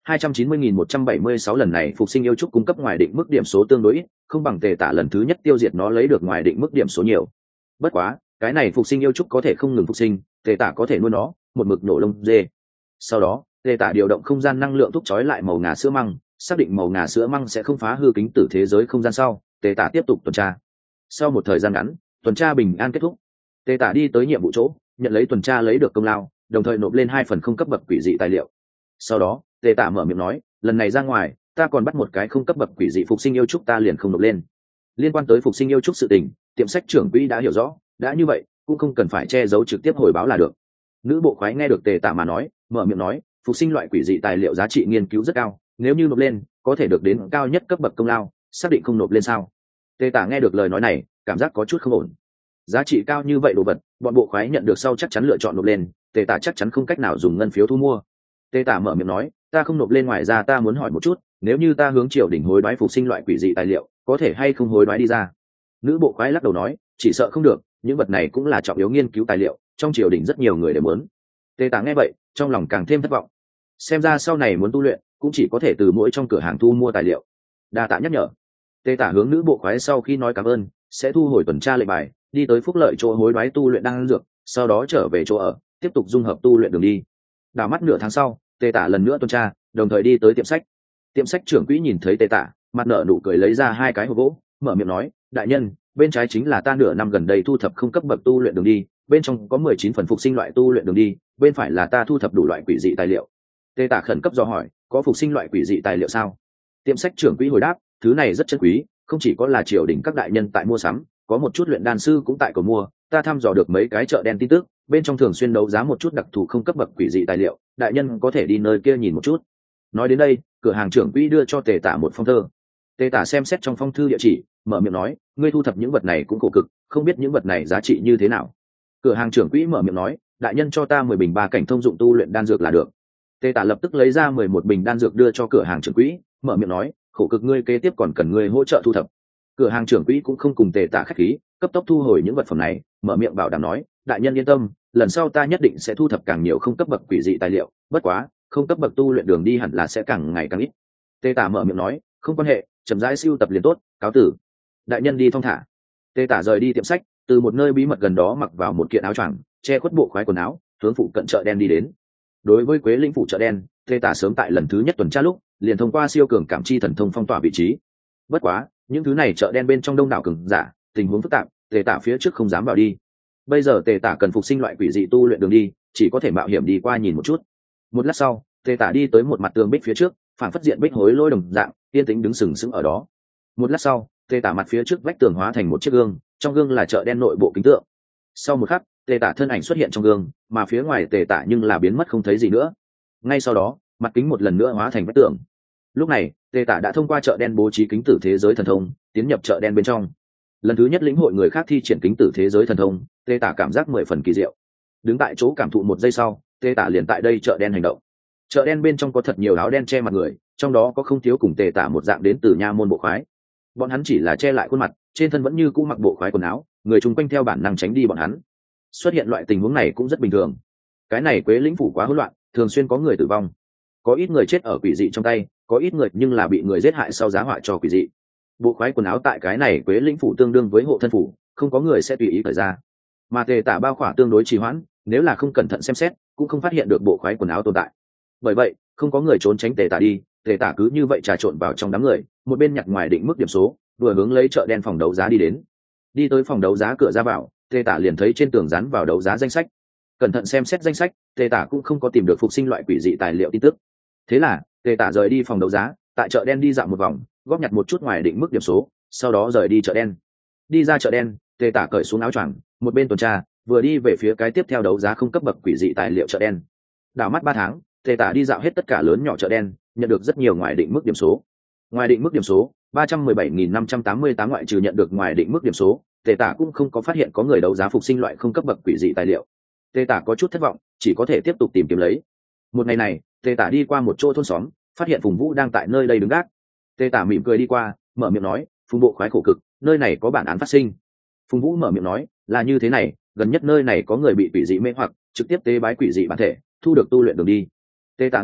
hai trăm chín mươi nghìn một trăm bảy mươi sáu lần này phục sinh yêu trúc cung cấp ngoài định mức điểm số tương đối ít, không bằng tề tả lần thứ nhất tiêu diệt nó lấy được ngoài định mức điểm số nhiều. Bất quá cái này phục sinh yêu trúc có thể không ngừng phục sinh, tề tả có thể nuôi nó một mực nổ lông dê. Sau đó tề tả điều động không gian năng lượng thúc trói lại màu ngà sữa măng, xác định màu ngà sữa măng sẽ không phá hư kính tử thế giới không gian sau, tề tả tiếp tục tuần tra. Sau một thời gian ngắn, tuần tra bình an kết thúc. Tề tả đi tới nhiệm vụ chỗ, nhận lấy tuần tra lấy được công lao, đồng thời nộp lên hai phần không cấp bậc quỷ dị tài liệu. Sau đó tề tả mở miệng nói, lần này ra ngoài ta còn bắt một cái không cấp bậc quỷ dị phục sinh yêu trúc, ta liền không nộp lên. Liên quan tới phục sinh yêu trúc sự tình, tiệm sách trưởng quỹ đã hiểu rõ, đã như vậy cũng không cần phải che giấu, trực tiếp hồi báo là được. Nữ bộ khoái nghe được tề tả mà nói, mở miệng nói, phục sinh loại quỷ dị tài liệu giá trị nghiên cứu rất cao, nếu như nộp lên có thể được đến cao nhất cấp bậc công lao, xác định không nộp lên sao? Tề tả nghe được lời nói này, cảm giác có chút không ổn. Giá trị cao như vậy đồ vật, bọn bộ khoái nhận được sau chắc chắn lựa chọn nộp lên, tề tả chắc chắn không cách nào dùng ngân phiếu thu mua. Tề tả mở miệng nói, ta không nộp lên, ngoài ra ta muốn hỏi một chút, nếu như ta hướng triều đình hối đoái phục sinh loại quỷ dị tài liệu, có thể hay không hối đoái đi ra? Nữ bộ khoái lắc đầu nói, chỉ sợ không được, những vật này cũng là trọng yếu nghiên cứu tài liệu, trong triều đình rất nhiều người đều muốn. Tề tả nghe vậy, trong lòng càng thêm thất vọng. Xem ra sau này muốn tu luyện, cũng chỉ có thể từ mỗi trong cửa hàng thu mua tài liệu. Đa tạ nhắc nhở. Tề tả hướng nữ bộ khoái sau khi nói cảm ơn, sẽ thu hồi tuần tra lệnh bài, đi tới phúc lợi chỗ hối đoái tu luyện đan dược, sau đó trở về chỗ ở, tiếp tục dung hợp tu luyện đường đi. Đảo mắt nửa tháng sau, Tề tả lần nữa tuần tra, đồng thời đi tới tiệm sách. Tiệm sách trưởng quỹ nhìn thấy Tề tả, mặt nở nụ cười lấy ra hai cái hộp gỗ, mở miệng nói, đại nhân, bên trái chính là ta nửa năm gần đây thu thập không cấp bậc tu luyện đường đi, bên trong có mười chín phần phục sinh loại tu luyện đường đi, bên phải là ta thu thập đủ loại quỷ dị tài liệu. Tề tả khẩn cấp dò hỏi, có phục sinh loại quỷ dị tài liệu sao? Tiệm sách trưởng quỹ hồi đáp, thứ này rất chân quý, không chỉ có là triều đình các đại nhân tại mua sắm, có một chút luyện đan sư cũng tại cầu mua, ta thăm dò được mấy cái chợ đen tin tức, bên trong thường xuyên đấu giá một chút đặc thù không cấp bậc quỷ dị tài liệu, đại nhân có thể đi nơi kia nhìn một chút. Nói đến đây, cửa hàng trưởng quỹ đưa cho Tề tả một phong thơ. Tề tả xem xét trong phong thư địa chỉ, mở miệng nói, ngươi thu thập những vật này cũng khổ cực, không biết những vật này giá trị như thế nào. Cửa hàng trưởng quỹ mở miệng nói, đại nhân cho ta mười bình ba cảnh thông dụng tu luyện đan dược là được. Tề tả lập tức lấy ra mười một bình đan dược đưa cho cửa hàng trưởng quỹ, mở miệng nói, khổ cực ngươi, kế tiếp còn cần ngươi hỗ trợ thu thập. Cửa hàng trưởng quỹ cũng không cùng Tề tả khách khí, cấp tốc thu hồi những vật phẩm này, mở miệng bảo đảm nói, đại nhân yên tâm, lần sau ta nhất định sẽ thu thập càng nhiều không cấp bậc quỷ dị tài liệu, bất quá không cấp bậc tu luyện đường đi hẳn là sẽ càng ngày càng ít. Tề tả mở miệng nói, không quan hệ, chậm rãi siêu tập liền tốt, cáo tử. Đại nhân đi thong thả. Tề tả rời đi tiệm sách, từ một nơi bí mật gần đó mặc vào một kiện áo choàng, che khuất bộ khoái quần áo, hướng phụ cận chợ đen đi đến. Đối với Quế Lĩnh phủ chợ đen, Tề tả sớm tại lần thứ nhất tuần tra lúc liền thông qua siêu cường cảm chi thần thông phong tỏa vị trí. Bất quá những thứ này chợ đen bên trong đông đảo cường giả, tình huống phức tạp, Tề tả phía trước không dám vào đi. Bây giờ Tề tả cần phục sinh loại quỷ dị tu luyện đường đi, chỉ có thể mạo hiểm đi qua nhìn một chút. Một lát sau, Tề tả đi tới một mặt tường bích phía trước, phản phất diện bích hối lôi đồng dạng, yên tĩnh đứng sừng sững ở đó. Một lát sau, Tề tả mặt phía trước vách tường hóa thành một chiếc gương, trong gương là chợ đen nội bộ kính tượng. Sau một khắc, Tề tả thân ảnh xuất hiện trong gương, mà phía ngoài Tề tả nhưng là biến mất không thấy gì nữa. Ngay sau đó, mặt kính một lần nữa hóa thành vách tường. Lúc này, Tề tả đã thông qua chợ đen bố trí kính tử thế giới thần thông, tiến nhập chợ đen bên trong. Lần thứ nhất lĩnh hội người khác thi triển kính tử thế giới thần thông, Tề tả cảm giác mười phần kỳ diệu. Đứng tại chỗ cảm thụ một giây sau, Tề tả liền tại đây chợ đen hành động. Chợ đen bên trong có thật nhiều áo đen che mặt người, trong đó có không thiếu cùng Tề tả một dạng đến từ nha môn bộ khoái. Bọn hắn chỉ là che lại khuôn mặt, trên thân vẫn như cũ mặc bộ khoái quần áo, người chung quanh theo bản năng tránh đi bọn hắn. Xuất hiện loại tình huống này cũng rất bình thường. Cái này Quế Lĩnh phủ quá hỗn loạn, thường xuyên có người tử vong, có ít người chết ở quỷ dị trong tay, có ít người nhưng là bị người giết hại sau giá họa cho quỷ dị. Bộ khoái quần áo tại cái này Quế Lĩnh phủ tương đương với hộ thân phủ, không có người sẽ tùy ý cởi ra. Mà Tề tả bao khỏa tương đối trì hoãn, nếu là không cẩn thận xem xét, cũng không phát hiện được bộ khoái quần áo tồn tại. Bởi vậy, không có người trốn tránh Tề tả đi, Tề tả cứ như vậy trà trộn vào trong đám người, một bên nhặt ngoài định mức điểm số, vừa hướng lấy chợ đen phòng đấu giá đi đến. Đi tới phòng đấu giá cửa ra vào, Tề tả liền thấy trên tường dán vào đấu giá danh sách. Cẩn thận xem xét danh sách, Tề tả cũng không có tìm được phục sinh loại quỷ dị tài liệu tin tức. Thế là Tề tả rời đi phòng đấu giá, tại chợ đen đi dạo một vòng, góp nhặt một chút ngoài định mức điểm số, sau đó rời đi chợ đen. Đi ra chợ đen, Tề tả cởi xuống áo choàng, một bên tuần tra, vừa đi về phía cái tiếp theo đấu giá không cấp bậc quỷ dị tài liệu chợ đen. Đảo mắt ba tháng, Tề tả đi dạo hết tất cả lớn nhỏ chợ đen, nhận được rất nhiều ngoài định mức điểm số. Ngoài định mức điểm số ba trăm mười bảy nghìn năm trăm tám mươi tám, ngoại trừ nhận được ngoài định mức điểm số, Tề tả cũng không có phát hiện có người đấu giá phục sinh loại không cấp bậc quỷ dị tài liệu. Tề tả có chút thất vọng, chỉ có thể tiếp tục tìm kiếm lấy. Một ngày này, Tề tả đi qua một chỗ thôn xóm, phát hiện Phùng Vũ đang tại nơi đây đứng gác. Tề tả mỉm cười đi qua, mở miệng nói, Phùng bộ khoái khổ cực, nơi này có bản án phát sinh. Phùng Vũ mở miệng nói, là như thế này, gần nhất nơi này có người bị quỷ dị mê hoặc, trực tiếp tế bái quỷ dị bản thể, thu được tu luyện đường đi. Tề tả nghe vậy,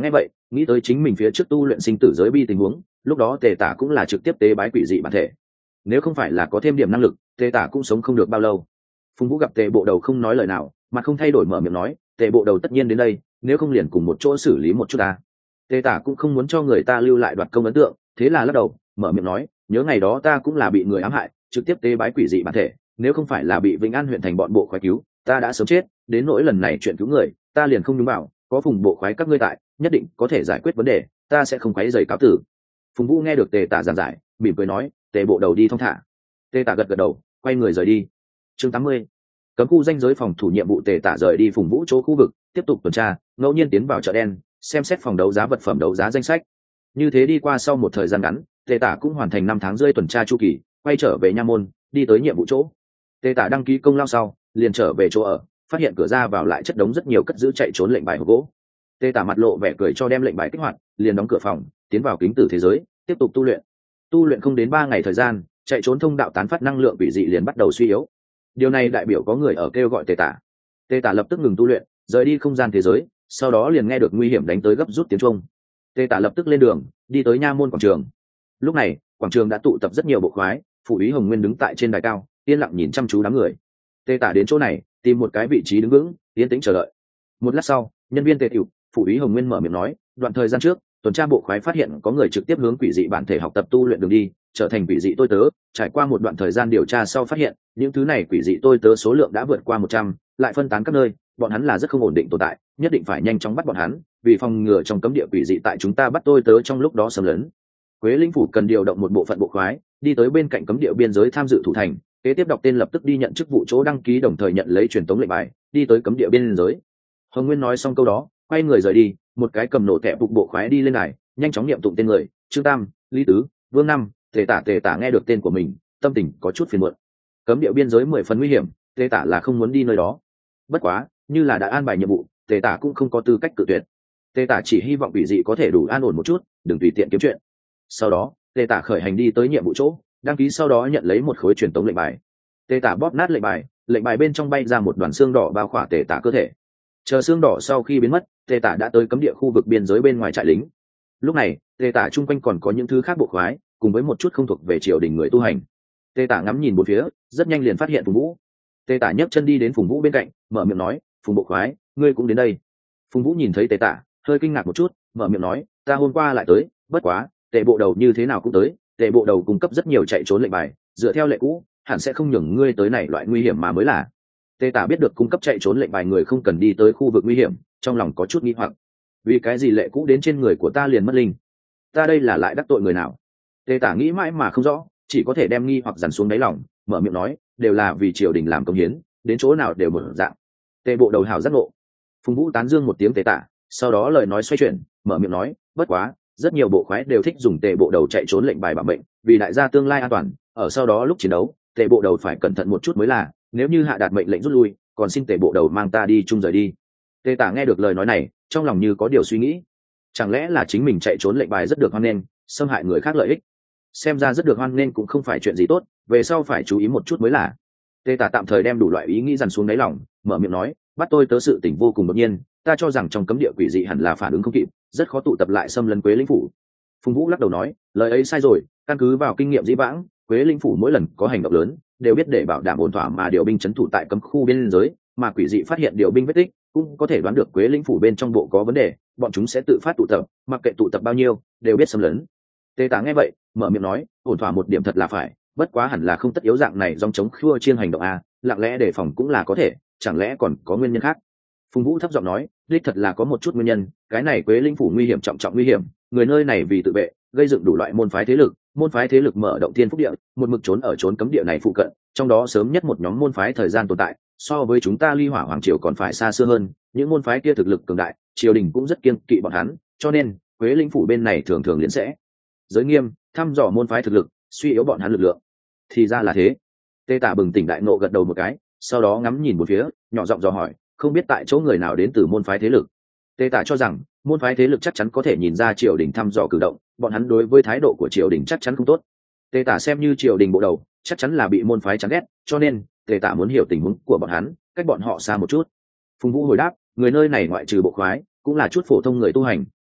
nghĩ tới chính mình phía trước tu luyện sinh tử giới bi tình huống, lúc đó tề tả cũng là trực tiếp tế bái quỷ dị bản thể. Nếu không phải là có thêm điểm năng lực, tề tả cũng sống không được bao lâu. Phùng Vũ gặp tề bộ đầu không nói lời nào, mà không thay đổi mở miệng nói, tề bộ đầu tất nhiên đến đây, nếu không liền cùng một chỗ xử lý một chút ta. Tề tả cũng không muốn cho người ta lưu lại đoạt công ấn tượng, thế là lắc đầu mở miệng nói, nhớ ngày đó ta cũng là bị người ám hại, trực tiếp tế bái quỷ dị bản thể, nếu không phải là bị Vĩnh An huyện thành bọn bộ khoái cứu, ta đã sớm chết. Đến nỗi lần này chuyện cứu người, ta liền không nhúng vào, có Phùng bộ khoái các ngươi tại, nhất định có thể giải quyết vấn đề, ta sẽ không quấy rầy cáo tử. Phùng Vũ nghe được tề tả giảng giải, mỉm cười nói, tề bộ đầu đi thong thả. Tề tả gật gật đầu, quay người rời đi. Chương tám mươi. Cấm khu danh giới phòng thủ nhiệm vụ. Tề tả rời đi Phùng Vũ chỗ khu vực, tiếp tục tuần tra, ngẫu nhiên tiến vào chợ đen, xem xét phòng đấu giá vật phẩm đấu giá danh sách. Như thế đi qua sau một thời gian ngắn, Tề tả cũng hoàn thành năm tháng rơi tuần tra chu kỳ, quay trở về nha môn, đi tới nhiệm vụ chỗ. Tề tả đăng ký công lao sau, liền trở về chỗ ở, phát hiện cửa ra vào lại chất đống rất nhiều cất giữ chạy trốn lệnh bài hộp gỗ. Tề tả mặt lộ vẻ cười cho đem lệnh bài kích hoạt, liền đóng cửa phòng, tiến vào kính tử thế giới, tiếp tục tu luyện. Tu luyện không đến ba ngày thời gian, chạy trốn thông đạo tán phát năng lượng quỷ dị liền bắt đầu suy yếu. Điều này đại biểu có người ở kêu gọi Tề tả. Tề tả lập tức ngừng tu luyện, rời đi không gian thế giới, sau đó liền nghe được nguy hiểm đánh tới gấp rút tiếng chuông. Tề tả lập tức lên đường, đi tới nha môn quảng trường. Lúc này, quảng trường đã tụ tập rất nhiều bộ khoái, phủ úy Hồng Nguyên đứng tại trên đài cao, yên lặng nhìn chăm chú đám người. Tề tả đến chỗ này, tìm một cái vị trí đứng vững, yên tĩnh chờ đợi. Một lát sau, nhân viên Tề Tiểu, phủ úy Hồng Nguyên mở miệng nói, đoạn thời gian trước, tuần tra bộ khoái phát hiện có người trực tiếp hướng quỷ dị bản thể học tập tu luyện đường đi, trở thành quỷ dị tôi tớ. Trải qua một đoạn thời gian điều tra sau phát hiện, những thứ này quỷ dị tôi tớ số lượng đã vượt qua một trăm, lại phân tán các nơi, bọn hắn là rất không ổn định tồn tại, nhất định phải nhanh chóng bắt bọn hắn, vì phòng ngừa trong cấm địa quỷ dị tại chúng ta bắt tôi tớ trong lúc đó xâm lấn. Quế Linh phủ cần điều động một bộ phận bộ khoái, đi tới bên cạnh cấm địa biên giới tham dự thủ thành, kế tiếp đọc tên lập tức đi nhận chức vụ chỗ đăng ký, đồng thời nhận lấy truyền tống lệnh bài, đi tới cấm địa biên giới. Hồng Nguyên nói xong câu đó, quay người rời đi, một cái cầm nổ thẻ phục bộ khoái đi lên này, nhanh chóng niệm tụng tên người, Trương Tam, Lý Tứ, Vương Năm. Tề tả Tề tả nghe được tên của mình, tâm tình có chút phiền muộn. Cấm địa biên giới mười phần nguy hiểm, Tề tả là không muốn đi nơi đó. Bất quá, như là đã an bài nhiệm vụ, Tề tả cũng không có tư cách cự tuyệt. Tề tả chỉ hy vọng quỷ dị có thể đủ an ổn một chút, đừng tùy tiện kiếm chuyện. Sau đó, Tề tả khởi hành đi tới nhiệm vụ chỗ, đăng ký sau đó nhận lấy một khối truyền tống lệnh bài. Tề tả bóp nát lệnh bài, lệnh bài bên trong bay ra một đoàn xương đỏ bao khỏa Tề tả cơ thể. Chờ xương đỏ sau khi biến mất, Tề tả đã tới cấm địa khu vực biên giới bên ngoài trại lính. Lúc này, Tề tả chung quanh còn có những thứ khác bộ khoái, cùng với một chút không thuộc về triều đình người tu hành. Tề tả ngắm nhìn bốn phía, rất nhanh liền phát hiện Phùng Vũ. Tề tả nhấc chân đi đến Phùng Vũ bên cạnh, mở miệng nói, Phùng bộ khoái, ngươi cũng đến đây. Phùng Vũ nhìn thấy Tề tả, hơi kinh ngạc một chút, mở miệng nói, ta hôm qua lại tới, bất quá, Tề bộ đầu như thế nào cũng tới. Tề bộ đầu cung cấp rất nhiều chạy trốn lệnh bài, dựa theo lệ cũ, hẳn sẽ không nhường ngươi tới này loại nguy hiểm mà mới là. Tề tả biết được cung cấp chạy trốn lệnh bài người không cần đi tới khu vực nguy hiểm, trong lòng có chút nghi hoặc. Vì cái gì lệ cũ đến trên người của ta liền mất linh? Ta đây là lại đắc tội người nào? Tề tả nghĩ mãi mà không rõ, chỉ có thể đem nghi hoặc dằn xuống đáy lòng, mở miệng nói, đều là vì triều đình làm công hiến, đến chỗ nào đều mở dạng. Tề bộ đầu hảo giác ngộ. Phùng Vũ tán dương một tiếng Tề tả, sau đó lời nói xoay chuyển, mở miệng nói, bất quá, rất nhiều bộ khoái đều thích dùng Tề bộ đầu chạy trốn lệnh bài bảo mệnh, vì đại gia tương lai an toàn, ở sau đó lúc chiến đấu, Tề bộ đầu phải cẩn thận một chút mới là, nếu như hạ đạt mệnh lệnh rút lui, còn xin Tề bộ đầu mang ta đi chung rời đi. Tề tả nghe được lời nói này, trong lòng như có điều suy nghĩ, chẳng lẽ là chính mình chạy trốn lệnh bài rất được hoan nghênh, xâm hại người khác lợi ích? Xem ra rất được hoan nghênh cũng không phải chuyện gì tốt, về sau phải chú ý một chút mới là. Tề tả tạm thời đem đủ loại ý nghĩ dằn xuống đáy lòng, mở miệng nói, bắt tôi tớ sự tình vô cùng đột nhiên, ta cho rằng trong cấm địa quỷ dị hẳn là phản ứng không kịp, rất khó tụ tập lại xâm lấn Quế Linh phủ. Phùng Vũ lắc đầu nói, lời ấy sai rồi, căn cứ vào kinh nghiệm dĩ vãng, Quế Linh phủ mỗi lần có hành động lớn, đều biết để bảo đảm ổn thỏa mà điều binh trấn thủ tại cấm khu biên giới, mà quỷ dị phát hiện điều binh vết tích, cũng có thể đoán được Quế Linh phủ bên trong bộ có vấn đề, bọn chúng sẽ tự phát tụ tập, mặc kệ tụ tập bao nhiêu, đều biết xâm lấn. Tề tả nghe vậy, mở miệng nói, ổn thỏa một điểm thật là phải, bất quá hẳn là không tất yếu dạng này dòng chống khua chiên hành động a, lặng lẽ đề phòng cũng là có thể, chẳng lẽ còn có nguyên nhân khác? Phùng Vũ thấp giọng nói, đích thật là có một chút nguyên nhân, cái này Quế Linh phủ nguy hiểm trọng trọng nguy hiểm, người nơi này vì tự vệ, gây dựng đủ loại môn phái thế lực, môn phái thế lực mở động thiên phúc địa, một mực trốn ở trốn cấm địa này phụ cận, trong đó sớm nhất một nhóm môn phái thời gian tồn tại, so với chúng ta Ly Hỏa hoàng triều còn phải xa xưa hơn, những môn phái kia thực lực cường đại, triều đình cũng rất kiêng kỵ bọn hắn, cho nên Quế Linh phủ bên này thường thường liền sẽ giới nghiêm, thăm dò môn phái thực lực, suy yếu bọn hắn lực lượng. Thì ra là thế. Tề tả bừng tỉnh đại ngộ gật đầu một cái, sau đó ngắm nhìn một phía, nhỏ giọng dò hỏi, không biết tại chỗ người nào đến từ môn phái thế lực? Tề tả cho rằng môn phái thế lực chắc chắn có thể nhìn ra triều đình thăm dò cử động, bọn hắn đối với thái độ của triều đình chắc chắn không tốt. Tề tả xem như triều đình bộ đầu, chắc chắn là bị môn phái chán ghét, cho nên Tề tả muốn hiểu tình huống của bọn hắn, cách bọn họ xa một chút. Phùng Vũ hồi đáp, người nơi này ngoại trừ bộ khoái, cũng là chút phổ thông người tu hành,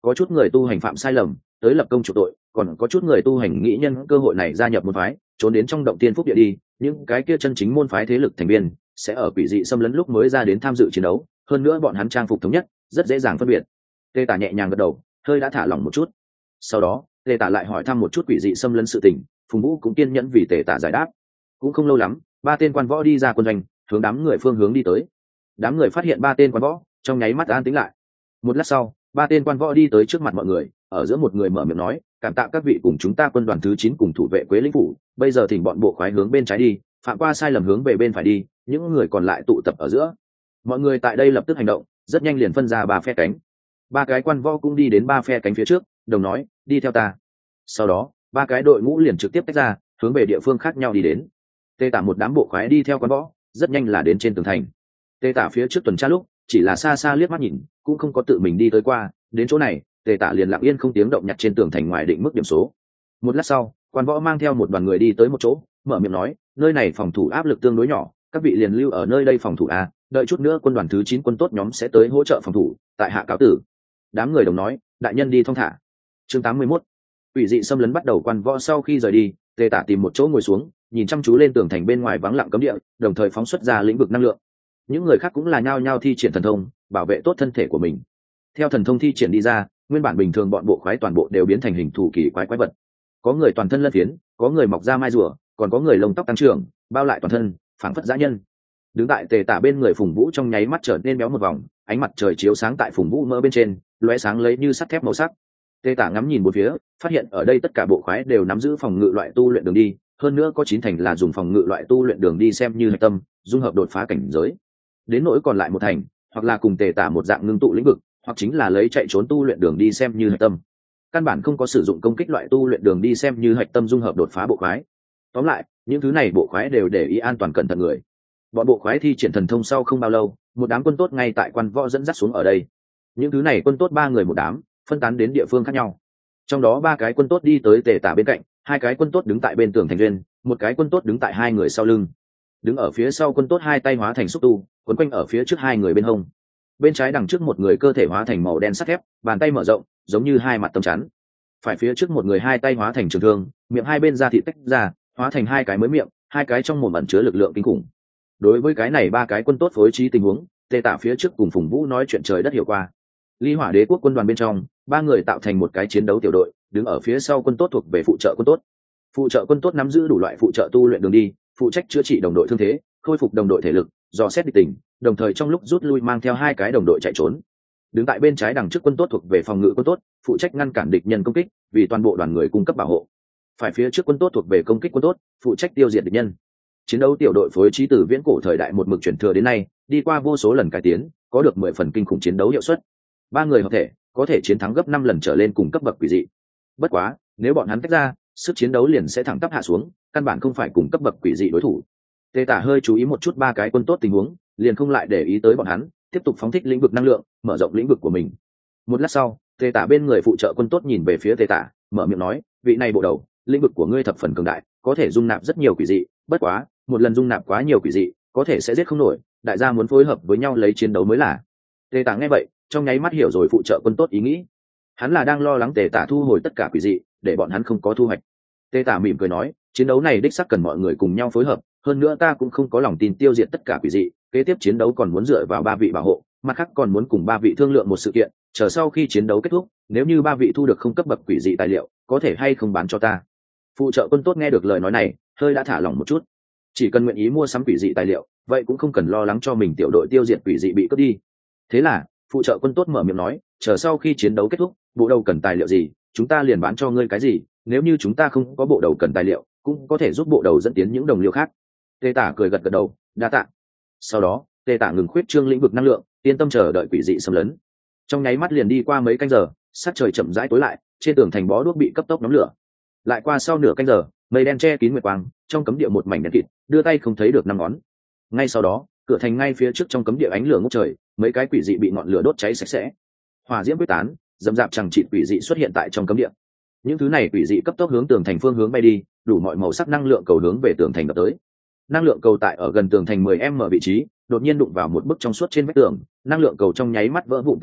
có chút người tu hành phạm sai lầm tới lập công chủ tội, còn có chút người tu hành nghĩ nhân cơ hội này gia nhập môn phái trốn đến trong động tiên phúc địa đi. Những cái kia chân chính môn phái thế lực thành viên sẽ ở quỷ dị xâm lấn lúc mới ra đến tham dự chiến đấu, hơn nữa bọn hắn trang phục thống nhất, rất dễ dàng phân biệt. Tê Tả nhẹ nhàng gật đầu, hơi đã thả lỏng một chút. Sau đó Tê Tả lại hỏi thăm một chút quỷ dị xâm lấn sự tình, Phùng Vũ cũng kiên nhẫn vì Tê Tả giải đáp. Cũng không lâu lắm, ba tên quan võ đi ra quân doanh, hướng đám người phương hướng đi tới. Đám người phát hiện ba tên quan võ, trong nháy mắt an tĩnh lại. Một lát sau, ba tên quan võ đi tới trước mặt mọi người, ở giữa một người mở miệng nói, cảm tạ các vị cùng chúng ta quân đoàn thứ chín cùng thủ vệ Quế Lĩnh phủ, bây giờ thỉnh bọn bộ khoái hướng bên trái đi, phạm qua sai lầm hướng về bên phải đi, những người còn lại tụ tập ở giữa. Mọi người tại đây lập tức hành động, rất nhanh liền phân ra ba phe cánh. Ba cái quan võ cũng đi đến ba phe cánh phía trước, đồng nói, đi theo ta. Sau đó, ba cái đội ngũ liền trực tiếp tách ra, hướng về địa phương khác nhau đi đến. Tê Tả một đám bộ khoái đi theo quan võ, rất nhanh là đến trên tường thành. Tê Tả phía trước tuần tra lúc, chỉ là xa xa liếc mắt nhìn, cũng không có tự mình đi tới qua. Đến chỗ này, Tê Tả liền lặng yên không tiếng động nhặt trên tường thành ngoài định mức điểm số. Một lát sau, quan võ mang theo một đoàn người đi tới một chỗ, mở miệng nói, nơi này phòng thủ áp lực tương đối nhỏ, các vị liền lưu ở nơi đây phòng thủ a, đợi chút nữa quân đoàn thứ chín quân tốt nhóm sẽ tới hỗ trợ phòng thủ, tại hạ cáo tử. Đám người đồng nói, đại nhân đi thong thả. Chương tám mươi mốt. Quỷ dị xâm lấn bắt đầu. Quan võ sau khi rời đi, Tê Tả tìm một chỗ ngồi xuống, nhìn chăm chú lên tường thành bên ngoài vắng lặng cấm địa, đồng thời phóng xuất ra lĩnh vực năng lượng. Những người khác cũng là nhao nhao thi triển thần thông, bảo vệ tốt thân thể của mình. Theo thần thông thi triển đi ra, nguyên bản bình thường bọn bộ khoái toàn bộ đều biến thành hình thù kỳ quái quái vật. Có người toàn thân lân phiến, có người mọc ra mai rùa, còn có người lông tóc tăng trưởng, bao lại toàn thân, phảng phất dã nhân. Đứng tại Tề Tả bên người Phùng Vũ trong nháy mắt trở nên béo một vòng, ánh mặt trời chiếu sáng tại Phùng Vũ mỡ bên trên, lóe sáng lấy như sắt thép màu sắc. Tề Tả ngắm nhìn bốn phía, phát hiện ở đây tất cả bộ khoái đều nắm giữ phòng ngự loại tu luyện đường đi, hơn nữa có chín thành là dùng phòng ngự loại tu luyện đường đi xem như hạch tâm, dung hợp đột phá cảnh giới. Đến nỗi còn lại một thành, hoặc là cùng Tề Tả một dạng ngưng tụ lĩnh vực, hoặc chính là lấy chạy trốn tu luyện đường đi xem như hạch tâm. Căn bản không có sử dụng công kích loại tu luyện đường đi xem như hạch tâm dung hợp đột phá bộ khoái. Tóm lại, những thứ này bộ khoái đều để ý an toàn cẩn thận người. Bọn bộ khoái thi triển thần thông sau không bao lâu, một đám quân tốt ngay tại quan võ dẫn dắt xuống ở đây. Những thứ này quân tốt ba người một đám, phân tán đến địa phương khác nhau. Trong đó ba cái quân tốt đi tới Tề Tả bên cạnh, hai cái quân tốt đứng tại bên tường thành viên, một cái quân tốt đứng tại hai người sau lưng. Đứng ở phía sau quân tốt hai tay hóa thành xúc tu, quấn quanh ở phía trước hai người bên hông. Bên trái đằng trước một người cơ thể hóa thành màu đen sắt thép, bàn tay mở rộng, giống như hai mặt tấm chắn. Phải phía trước một người hai tay hóa thành trường thương, miệng hai bên da thịt tách ra, hóa thành hai cái mới miệng, hai cái trong mồm ẩn chứa lực lượng kinh khủng. Đối với cái này ba cái quân tốt phối trí tình huống, Tề Tả phía trước cùng Phùng Vũ nói chuyện trời đất hiểu qua. Ly Hỏa Đế quốc quân đoàn bên trong, ba người tạo thành một cái chiến đấu tiểu đội, đứng ở phía sau quân tốt thuộc về phụ trợ quân tốt. Phụ trợ quân tốt nắm giữ đủ loại phụ trợ tu luyện đường đi, phụ trách chữa trị đồng đội thương thế, khôi phục đồng đội thể lực, dò xét địch tình, đồng thời trong lúc rút lui mang theo hai cái đồng đội chạy trốn. Đứng tại bên trái đằng trước quân tốt thuộc về phòng ngự quân tốt, phụ trách ngăn cản địch nhân công kích, vì toàn bộ đoàn người cung cấp bảo hộ. Phải phía trước quân tốt thuộc về công kích quân tốt, phụ trách tiêu diệt địch nhân. Chiến đấu tiểu đội phối trí từ viễn cổ thời đại một mực chuyển thừa đến nay, đi qua vô số lần cải tiến, có được mười phần kinh khủng chiến đấu hiệu suất. Ba người hợp thể, có thể chiến thắng gấp năm lần trở lên cùng cấp bậc quỷ dị. Bất quá, nếu bọn hắn tách ra, sức chiến đấu liền sẽ thẳng tắp hạ xuống, căn bản không phải cùng cấp bậc quỷ dị đối thủ. Tề Tả hơi chú ý một chút ba cái quân tốt tình huống, liền không lại để ý tới bọn hắn, tiếp tục phóng thích lĩnh vực năng lượng, mở rộng lĩnh vực của mình. Một lát sau, Tề Tả bên người phụ trợ quân tốt nhìn về phía Tề Tả, mở miệng nói, vị này bộ đầu, lĩnh vực của ngươi thập phần cường đại, có thể dung nạp rất nhiều quỷ dị, bất quá, một lần dung nạp quá nhiều quỷ dị, có thể sẽ giết không nổi, đại gia muốn phối hợp với nhau lấy chiến đấu mới là. Tề Tả nghe vậy, trong nháy mắt hiểu rồi phụ trợ quân tốt ý nghĩ. Hắn là đang lo lắng Tề Tả thu hồi tất cả quỷ dị, để bọn hắn không có thu hoạch. Tề Tả mỉm cười nói, chiến đấu này đích xác cần mọi người cùng nhau phối hợp, hơn nữa ta cũng không có lòng tin tiêu diệt tất cả quỷ dị, kế tiếp chiến đấu còn muốn dựa vào ba vị bảo hộ, mặt khác còn muốn cùng ba vị thương lượng một sự kiện, chờ sau khi chiến đấu kết thúc, nếu như ba vị thu được không cấp bậc quỷ dị tài liệu, có thể hay không bán cho ta. Phụ trợ quân tốt nghe được lời nói này, hơi đã thả lỏng một chút. Chỉ cần nguyện ý mua sắm quỷ dị tài liệu, vậy cũng không cần lo lắng cho mình tiểu đội tiêu diệt quỷ dị bị cướp đi. Thế là, phụ trợ quân tốt mở miệng nói, chờ sau khi chiến đấu kết thúc, bộ đầu cần tài liệu gì, chúng ta liền bán cho ngươi cái gì, nếu như chúng ta không có bộ đầu cần tài liệu, cũng có thể giúp bộ đầu dẫn tiến những đồng liêu khác. Tề Tả cười gật gật đầu, đa tạ. Sau đó, Tề Tả ngừng khuyết trương lĩnh vực năng lượng, yên tâm chờ đợi quỷ dị xâm lấn. Trong nháy mắt liền đi qua mấy canh giờ, sắc trời chậm rãi tối lại, trên tường thành bó đuốc bị cấp tốc nhóm lửa. Lại qua sau nửa canh giờ, mây đen che kín nguyệt quang, trong cấm địa một mảnh đen kịt, đưa tay không thấy được năm ngón. Ngay sau đó, cửa thành ngay phía trước trong cấm địa ánh lửa ngút trời, mấy cái quỷ dị bị ngọn lửa đốt cháy sạch sẽ. Hỏa diễm quyết tán, dầm dạp chẳng chịt quỷ dị xuất hiện tại trong cấm địa. Những thứ này quỷ dị cấp tốc hướng tường thành phương hướng bay đi, đủ mọi màu sắc năng lượng cầu hướng về tường thành đập tới. Năng lượng cầu tại ở gần tường thành mười mét vị trí, đột nhiên đụng vào một bức trong suốt trên vách tường, năng lượng cầu trong nháy mắt vỡ vụn tán loạn,